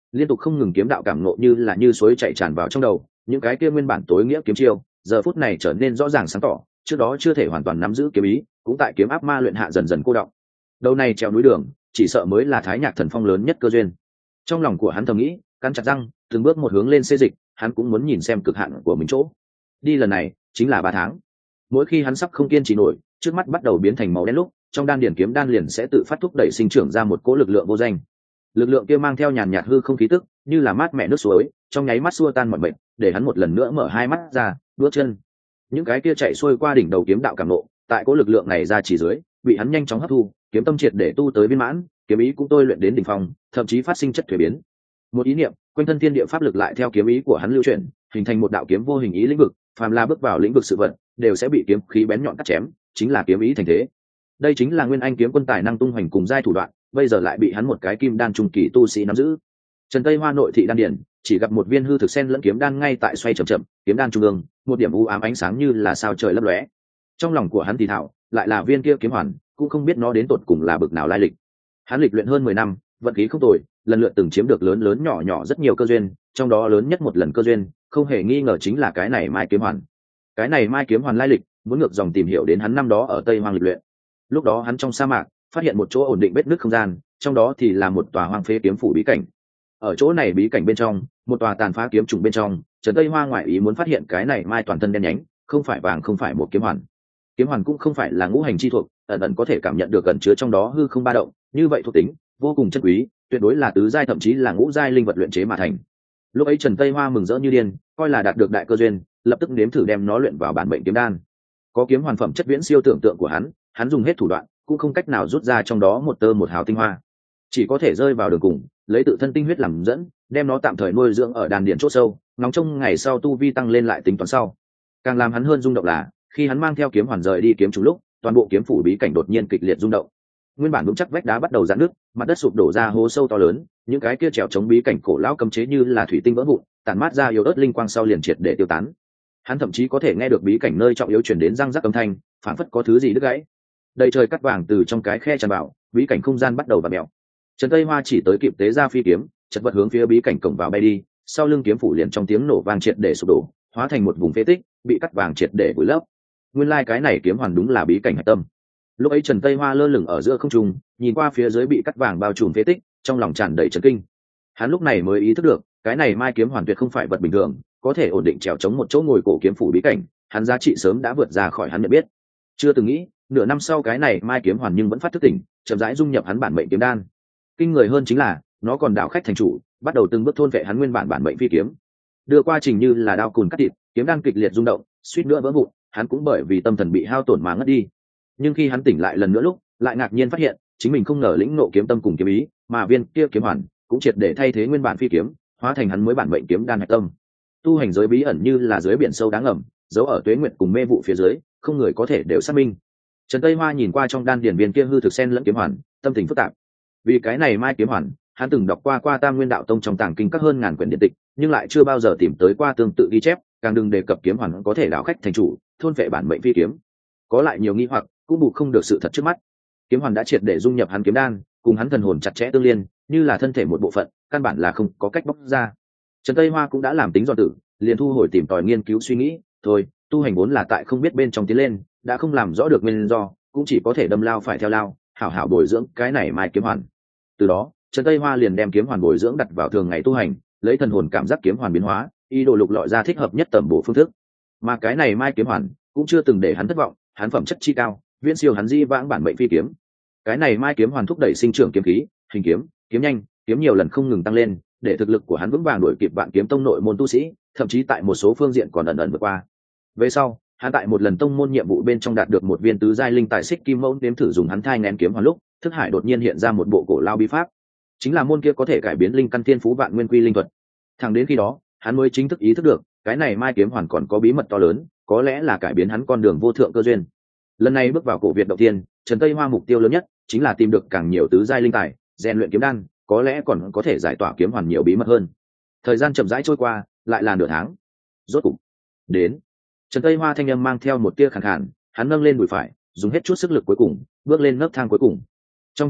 liên tục không ngừng kiếm đạo cảm ngộ như là như suối chảy tràn vào trong đầu, những cái kia nguyên bản tối nghĩa kiếm chiêu giờ phút này trở nên rõ ràng sáng tỏ, trước đó chưa thể hoàn toàn nắm giữ kiếm ý cũng tại kiếm áp ma luyện hạ dần dần cô đọng. Đầu này trèo núi đường chỉ sợ mới là Thái Nhạc Thần Phong lớn nhất cơ duyên. Trong lòng của hắn thầm nghĩ, cắn chặt răng từng bước một hướng lên xê dịch, hắn cũng muốn nhìn xem cực hạn của mình chỗ. Đi lần này chính là ba tháng. Mỗi khi hắn sắp không kiên trì nổi, trước mắt bắt đầu biến thành màu đen lúc, trong đan điển kiếm đan liền sẽ tự phát thúc đẩy sinh trưởng ra một cỗ lực lượng vô danh. Lực lượng kia mang theo nhàn nhạt hư không khí tức, như là mát mẻ nước suối, trong nháy mắt xua tan mọi bệnh, để hắn một lần nữa mở hai mắt ra, bước chân. Những cái kia chạy xuôi qua đỉnh đầu kiếm đạo cảm nộ, tại cỗ lực lượng này ra chỉ dưới, bị hắn nhanh chóng hấp thu, kiếm tâm triệt để tu tới viên mãn, kiếm ý cũng tôi luyện đến đỉnh phong, thậm chí phát sinh chất thuế biến. Một ý niệm, quanh thân thiên địa pháp lực lại theo kiếm ý của hắn lưu chuyển, hình thành một đạo kiếm vô hình ý lĩnh vực, phàm là bước vào lĩnh vực sự vật, đều sẽ bị kiếm khí bén nhọn cắt chém, chính là kiếm ý thành thế. Đây chính là Nguyên Anh kiếm quân tài năng tung hoành cùng giai thủ đoạn, bây giờ lại bị hắn một cái kim đan trung kỳ tu sĩ nắm giữ. Trần Tây Hoa nội thị đan điển, chỉ gặp một viên hư thực sen lẫn kiếm đan ngay tại xoay chậm chậm, kiếm đan trung ương, một điểm u ám ánh sáng như là sao trời lấp lóe. Trong lòng của hắn thì thảo, lại là viên kia kiếm hoàn, cũng không biết nó đến tột cùng là bực nào lai lịch. Hắn lịch luyện hơn mười năm, vận khí không tồi, lần lượt từng chiếm được lớn lớn nhỏ nhỏ rất nhiều cơ duyên, trong đó lớn nhất một lần cơ duyên, không hề nghi ngờ chính là cái này Mai kiếm hoàn. Cái này Mai kiếm hoàn lai lịch, muốn ngược dòng tìm hiểu đến hắn năm đó ở Tây Hoang lịch luyện. Lúc đó hắn trong sa mạc, phát hiện một chỗ ổn định vết nứt không gian, trong đó thì là một tòa hoang phế kiếm phủ bí cảnh. Ở chỗ này bí cảnh bên trong, một tòa tàn phá kiếm trùng bên trong, Trần Tây Hoa ngoại ý muốn phát hiện cái này Mai toàn thân đen nhánh, không phải vàng không phải một kiếm hoàn. Kiếm hoàn cũng không phải là ngũ hành chi thuộc, ẩn ẩn có thể cảm nhận được gần chứa trong đó hư không ba động, như vậy thuộc tính vô cùng chân quý, tuyệt đối là tứ giai thậm chí là ngũ giai linh vật luyện chế mà thành. Lúc ấy Trần Tây Hoa mừng rỡ như điên, coi là đạt được đại cơ duyên, lập tức nếm thử đem nó luyện vào bản mệnh kiếm đan. Có kiếm hoàn phẩm chất viễn siêu tưởng tượng của hắn, hắn dùng hết thủ đoạn, cũng không cách nào rút ra trong đó một tơ một hào tinh hoa, chỉ có thể rơi vào đường cùng, lấy tự thân tinh huyết làm dẫn, đem nó tạm thời nuôi dưỡng ở đan điền chỗ sâu, ngóng trông ngày sau tu vi tăng lên lại tính toán sau. Càng làm hắn hơn rung động là, khi hắn mang theo kiếm hoàn rời đi kiếm trùng lúc, toàn bộ kiếm phủ bí cảnh đột nhiên kịch liệt rung động. Nguyên bản vững chắc vách đá bắt đầu giãn nứt, mặt đất sụp đổ ra hố sâu to lớn, những cái kia trèo chống bí cảnh cổ lão cấm chế như là thủy tinh vỡ vụn, tản mát ra yếu ớt linh quang sau liền triệt để tiêu tán. Hắn thậm chí có thể nghe được bí cảnh nơi trọng yếu truyền đến răng rắc âm thanh, phản phất có thứ gì đứt gãy. Đầy trời cắt vàng từ trong cái khe tràn vào, bí cảnh không gian bắt đầu vặn mèo. Trần Tây Hoa chỉ tới kịp tế ra phi kiếm, chật vật hướng phía bí cảnh cổng vào bay đi, sau lưng kiếm phủ liền trong tiếng nổ vang triệt để sụp đổ, hóa thành một vùng phế tích, bị cắt vàng triệt để vùi lấp. Nguyên lai like cái này kiếm hoàn đúng là bí cảnh hạch tâm. Lúc ấy Trần Tây Hoa lơ lửng ở giữa không trung, nhìn qua phía dưới bị cắt vàng bao trùm phế tích, trong lòng tràn đầy chấn kinh. Hắn lúc này mới ý thức được, cái này Mai kiếm hoàn tuyệt không phải vật bình thường, có thể ổn định trèo chống một chỗ ngồi cổ kiếm phủ bí cảnh, hắn giá trị sớm đã vượt ra khỏi hắn nhận biết. Chưa từng nghĩ, nửa năm sau cái này Mai kiếm hoàn nhưng vẫn phát thức tỉnh, chậm rãi dung nhập hắn bản mệnh kiếm đan. Kinh người hơn chính là, nó còn đảo khách thành chủ, bắt đầu từng bước thôn vệ hắn nguyên bản bản mệnh phi kiếm. Đưa quá trình như là đao cùn cắt thịt, kiếm đan kịch liệt rung động, suýt nữa vỡ vụn, hắn cũng bởi vì tâm thần bị hao tổn mà ngất đi. Nhưng khi hắn tỉnh lại lần nữa lúc, lại ngạc nhiên phát hiện, chính mình không ngờ lĩnh ngộ kiếm tâm cùng kiếm ý, mà viên kia kiếm hoàn cũng triệt để thay thế nguyên bản phi kiếm, hóa thành hắn mới bản mệnh kiếm đan hạch tâm. Tu hành giới bí ẩn như là dưới biển sâu đáng ngầm, giấu ở tuế nguyệt cùng mê vụ phía dưới, không người có thể đều xác minh. Trần Tây Hoa nhìn qua trong đan điển viên kia hư thực sen lẫn kiếm hoàn, tâm tình phức tạp. Vì cái này Mai kiếm hoàn, hắn từng đọc qua qua Tam Nguyên Đạo Tông trong tàng kinh các hơn ngàn quyển điện tịch, nhưng lại chưa bao giờ tìm tới qua tương tự ghi chép, càng đừng đề cập kiếm hoàn có thể đảo khách thành chủ, thôn vệ bản mệnh phi kiếm. Có lại nhiều nghi hoặc, cũng bù không được sự thật trước mắt. Kiếm hoàn đã triệt để dung nhập hắn kiếm đan, cùng hắn thần hồn chặt chẽ tương liên, như là thân thể một bộ phận, căn bản là không có cách bóc ra. Trần Tây Hoa cũng đã làm tính do tử, liền thu hồi tìm tòi nghiên cứu suy nghĩ, thôi, tu hành vốn là tại không biết bên trong tiến lên, đã không làm rõ được nguyên do, cũng chỉ có thể đâm lao phải theo lao, hảo hảo bồi dưỡng cái này Mai kiếm hoàn. Từ đó, Trần Tây Hoa liền đem kiếm hoàn bồi dưỡng đặt vào thường ngày tu hành, lấy thần hồn cảm giác kiếm hoàn biến hóa, ý đồ lục lọi ra thích hợp nhất tầm bổ phương thức. Mà cái này Mai kiếm hoàn cũng chưa từng để hắn thất vọng, hắn phẩm chất chi cao, viễn siêu hắn di vãng bản mệnh phi kiếm. Cái này Mai kiếm hoàn thúc đẩy sinh trưởng kiếm khí, hình kiếm, kiếm nhanh, kiếm nhiều lần không ngừng tăng lên, để thực lực của hắn vững vàng đuổi kịp Vạn Kiếm Tông nội môn tu sĩ, thậm chí tại một số phương diện còn ẩn ẩn vượt qua. Về sau, hắn tại một lần tông môn nhiệm vụ bên trong đạt được một viên tứ giai linh tài xích kim mẫu, nếm thử dùng hắn thai nghén kiếm hoàn lúc, thức hải đột nhiên hiện ra một bộ cổ lao bí pháp, chính là môn kia có thể cải biến linh căn thiên phú vạn nguyên quy linh thuật. Thẳng đến khi đó, hắn mới chính thức ý thức được, cái này Mai kiếm hoàn còn có bí mật to lớn, có lẽ là cải biến hắn con đường vô thượng cơ duyên. Lần này bước vào cổ Việt đầu tiên, Trần Tây Hoa mục tiêu lớn nhất chính là tìm được càng nhiều tứ giai linh tài, rèn luyện kiếm đan, có lẽ còn có thể giải tỏa kiếm hoàn nhiều bí mật hơn. Thời gian chậm rãi trôi qua, lại là nửa tháng. Rốt cục đến. Trần Tây Hoa thanh âm mang theo một tia khàn khàn, hắn nâng lên đùi phải, dùng hết chút sức lực cuối cùng, bước lên nấc thang cuối cùng. Trong chốc lát,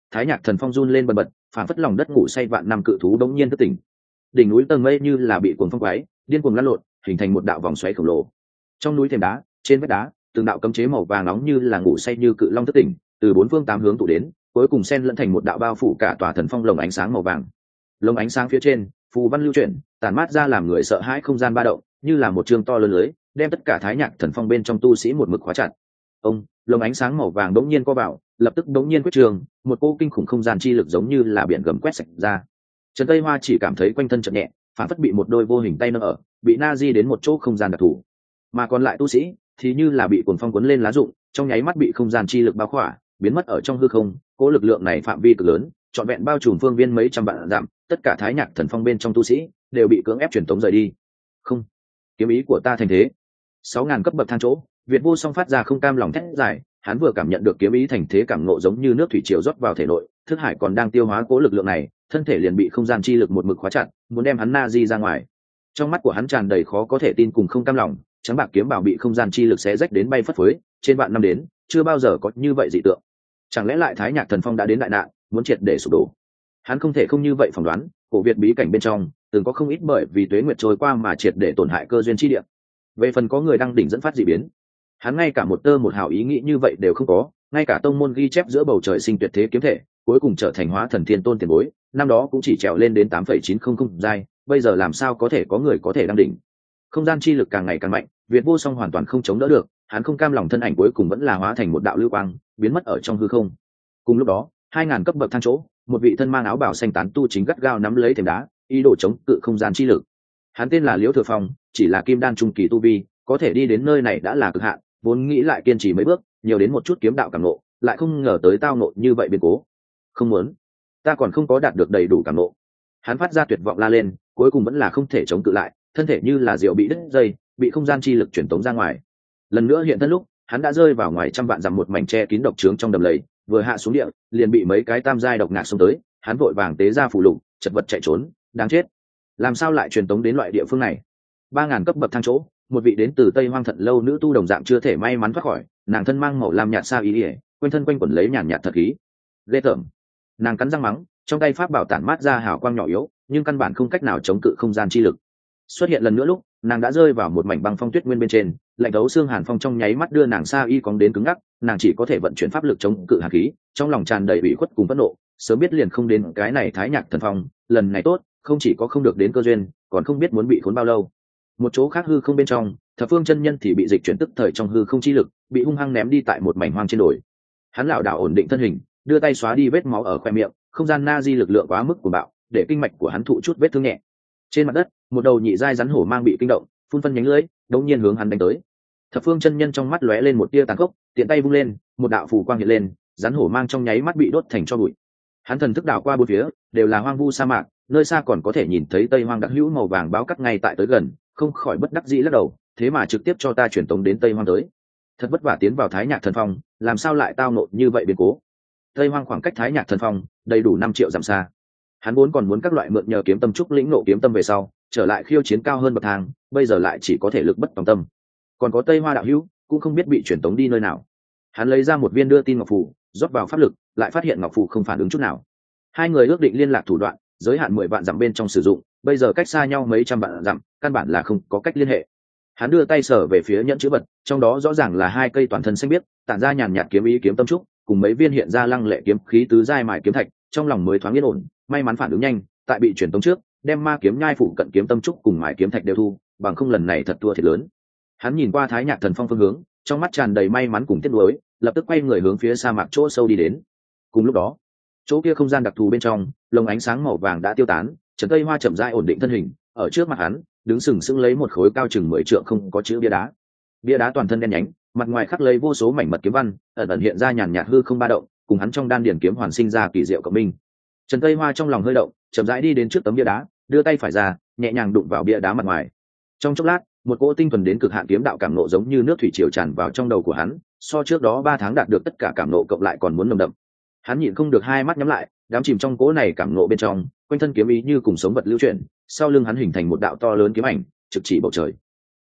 thái nhạc thần phong run lên bần bật, phản phất lòng đất ngủ say vạn năm cự thú đống nhiên thức tỉnh. Đỉnh núi tầng mây như là bị cuồng phong quái điên cuồng lăn lộn, hình thành một đạo vòng xoáy khổng lồ. Trong núi thềm đá, trên vách đá, từng đạo cấm chế màu vàng nóng như là ngủ say như cự long thức tỉnh, từ bốn phương tám hướng tụ đến, cuối cùng xen lẫn thành một đạo bao phủ cả tòa thần phong lồng ánh sáng màu vàng. Lồng ánh sáng phía trên, phù văn lưu chuyển, tản mát ra làm người sợ hãi không gian ba động, như là một trường to lớn lưới, đem tất cả thái nhạc thần phong bên trong tu sĩ một mực khóa chặt. Ông, lồng ánh sáng màu vàng đống nhiên co vào, lập tức đống nhiên quyết trường, một cô kinh khủng không gian chi lực giống như là biển gầm quét sạch ra. Trần Tây Hoa chỉ cảm thấy quanh thân chợt nhẹ, phản phất bị một đôi vô hình tay nâng ở, bị na di đến một chỗ không gian đặc thù. Mà còn lại tu sĩ thì như là bị cuồng phong cuốn lên lá rụng, trong nháy mắt bị không gian chi lực bao khỏa, biến mất ở trong hư không. Cố lực lượng này phạm vi cực lớn, trọn vẹn bao trùm phương viên mấy trăm vạn dặm, tất cả thái nhạc thần phong bên trong tu sĩ đều bị cưỡng ép truyền tống rời đi. Không, kiếm ý của ta thành thế. Sáu ngàn cấp bậc thang chỗ, Việt Vô Song phát ra không cam lòng thét dài, hắn vừa cảm nhận được kiếm ý thành thế cảm ngộ giống như nước thủy triều rót vào thể nội, thức hải còn đang tiêu hóa cố lực lượng này, thân thể liền bị không gian chi lực một mực khóa chặt, muốn đem hắn na di ra ngoài. Trong mắt của hắn tràn đầy khó có thể tin cùng không cam lòng, trắng bạc kiếm bảo bị không gian chi lực xé rách đến bay phất phới, trên vạn năm đến, chưa bao giờ có như vậy dị tượng. Chẳng lẽ lại thái nhạc thần phong đã đến đại nạn, muốn triệt để sụp đổ? Hắn không thể không như vậy phỏng đoán, cổ Việt bí cảnh bên trong, từng có không ít bởi vì tuế nguyệt trôi qua mà triệt để tổn hại cơ duyên chi địa. Về phần có người đang đỉnh dẫn phát dị biến, hắn ngay cả một tơ một hào ý nghĩ như vậy đều không có, ngay cả tông môn ghi chép giữa bầu trời sinh tuyệt thế kiếm thể, cuối cùng trở thành hóa thần thiên tôn tiền bối, năm đó cũng chỉ trèo lên đến tám phẩy chín không không giai, bây giờ làm sao có thể có người có thể đang đỉnh? Không gian chi lực càng ngày càng mạnh, Việt Vô Song hoàn toàn không chống đỡ được, hắn không cam lòng thân ảnh cuối cùng vẫn là hóa thành một đạo lưu quang, biến mất ở trong hư không. Cùng lúc đó, hai ngàn cấp bậc thang chỗ, một vị thân mang áo bào xanh tán tu chính gắt gao nắm lấy thềm đá, ý đồ chống cự không gian chi lực. Hắn tên là Liễu Thừa Phong, chỉ là kim đan trung kỳ tu vi, có thể đi đến nơi này đã là cực hạn, vốn nghĩ lại kiên trì mấy bước, nhiều đến một chút kiếm đạo cảm ngộ, lại không ngờ tới tao ngộ như vậy biến cố. Không muốn, ta còn không có đạt được đầy đủ cảm ngộ. Hắn phát ra tuyệt vọng la lên, cuối cùng vẫn là không thể chống cự lại, thân thể như là diều bị đứt dây, bị không gian chi lực truyền tống ra ngoài. Lần nữa hiện thân lúc, hắn đã rơi vào ngoài trăm vạn dặm một mảnh tre kín độc trướng trong đầm lầy, vừa hạ xuống địa, liền bị mấy cái tam giai độc ngạc xông tới, hắn vội vàng tế ra phù lục, chật vật chạy trốn, đáng chết. Làm sao lại truyền tống đến loại địa phương này? Ba ngàn cấp bậc thang chỗ, một vị đến từ Tây Hoang Thận lâu nữ tu đồng dạng chưa thể may mắn thoát khỏi, nàng thân mang màu lam nhạt sa y, quanh thân quanh quẩn lấy nhàn nhạt thật khí. Ghê tởm. Nàng cắn răng mắng, trong tay pháp bảo tản mát ra hào quang nhỏ yếu, nhưng căn bản không cách nào chống cự không gian chi lực. Xuất hiện lần nữa lúc, nàng đã rơi vào một mảnh băng phong tuyết nguyên bên trên, lạnh thấu xương hàn phong trong nháy mắt đưa nàng sa y cóng đến cứng ngắc, nàng chỉ có thể vận chuyển pháp lực chống cự hàn khí, trong lòng tràn đầy ủy khuất cùng phẫn nộ, sớm biết liền không đến cái này thái nhạc thần phong, lần này tốt, không chỉ có không được đến cơ duyên, còn không biết muốn bị khốn bao lâu. Một chỗ khác hư không bên trong, Thập Phương chân nhân thì bị dịch chuyển tức thời trong hư không chi lực, bị hung hăng ném đi tại một mảnh hoang trên đồi. Hắn lảo đảo ổn định thân hình, đưa tay xóa đi vết máu ở khoe miệng, không gian na di lực lượng quá mức của bạo, để kinh mạch của hắn thụ chút vết thương nhẹ. Trên mặt đất, một đầu nhị giai rắn hổ mang bị kinh động, phun phân nhánh lưỡi, đột nhiên hướng hắn đánh tới. Thập Phương chân nhân trong mắt lóe lên một tia tàn khốc, tiện tay vung lên, một đạo phù quang hiện lên, rắn hổ mang trong nháy mắt bị đốt thành tro bụi. Hắn thần thức đảo qua bốn phía, đều là hoang vu sa mạc, nơi xa còn có thể nhìn thấy Tây Hoang đặc hữu màu vàng báo cắt ngay tại tới gần, không khỏi bất đắc dĩ lắc đầu, thế mà trực tiếp cho ta chuyển tống đến Tây Hoang tới. Thật vất vả tiến vào Thái Nhạc thần phong, làm sao lại tao nộ như vậy biến cố? Tây Hoang khoảng cách Thái Nhạc thần phong đầy đủ năm triệu dặm xa. Hắn vốn còn muốn các loại mượn nhờ kiếm tâm trúc lĩnh ngộ kiếm tâm về sau, trở lại khiêu chiến cao hơn bậc thang, bây giờ lại chỉ có thể lực bất tòng tâm. Còn có Tây Hoa đạo hữu, cũng không biết bị chuyển tống đi nơi nào. Hắn lấy ra một viên đưa tin ngọc phù, rót vào pháp lực, lại phát hiện ngọc phù không phản ứng chút nào. Hai người ước định liên lạc thủ đoạn, giới hạn mười vạn dặm bên trong sử dụng, bây giờ cách xa nhau mấy trăm vạn dặm, căn bản là không có cách liên hệ. Hắn đưa tay sở về phía nhẫn chữ vật, trong đó rõ ràng là hai cây toàn thân xanh biếc, tản ra nhàn nhạt kiếm ý kiếm tâm trúc, cùng mấy viên hiện ra lăng lệ kiếm khí tứ giai mài kiếm thạch, trong lòng mới thoáng yên ổn, may mắn phản ứng nhanh, tại bị chuyển tống trước, đem ma kiếm nhai phủ cận kiếm tâm trúc cùng mài kiếm thạch đều thu, bằng không lần này thật thua thiệt lớn. Hắn nhìn qua Thái Nhạc thần phong phương hướng, trong mắt tràn đầy may mắn cùng tiếc nuối, lập tức quay người hướng phía sa mạc chỗ sâu đi đến. Cùng lúc đó, chỗ kia không gian đặc thù bên trong, lồng ánh sáng màu vàng đã tiêu tán, Trần Tây Hoa chậm rãi ổn định thân hình, ở trước mặt hắn, đứng sừng sững lấy một khối cao chừng mười trượng không có chữ bia đá. Bia đá toàn thân đen nhánh, mặt ngoài khắc lấy vô số mảnh mật kiếm văn, ẩn ẩn hiện ra nhàn nhạt hư không ba động, cùng hắn trong đan điển kiếm hoàn sinh ra kỳ diệu cộng minh. Trần Tây Hoa trong lòng hơi động, chậm rãi đi đến trước tấm bia đá, đưa tay phải ra, nhẹ nhàng đụng vào bia đá mặt ngoài. Trong chốc lát, một cỗ tinh thuần đến cực hạn kiếm đạo cảm nộ giống như nước thủy triều tràn vào trong đầu của hắn, so trước đó ba tháng đạt được tất cả cảm nộ cộng lại còn muốn nồng đậm. Hắn nhịn không được hai mắt nhắm lại, đắm chìm trong cỗ này cảm nộ bên trong, quanh thân kiếm ý như cùng sống vật lưu chuyển, sau lưng hắn hình thành một đạo to lớn kiếm ảnh, trực chỉ bầu trời.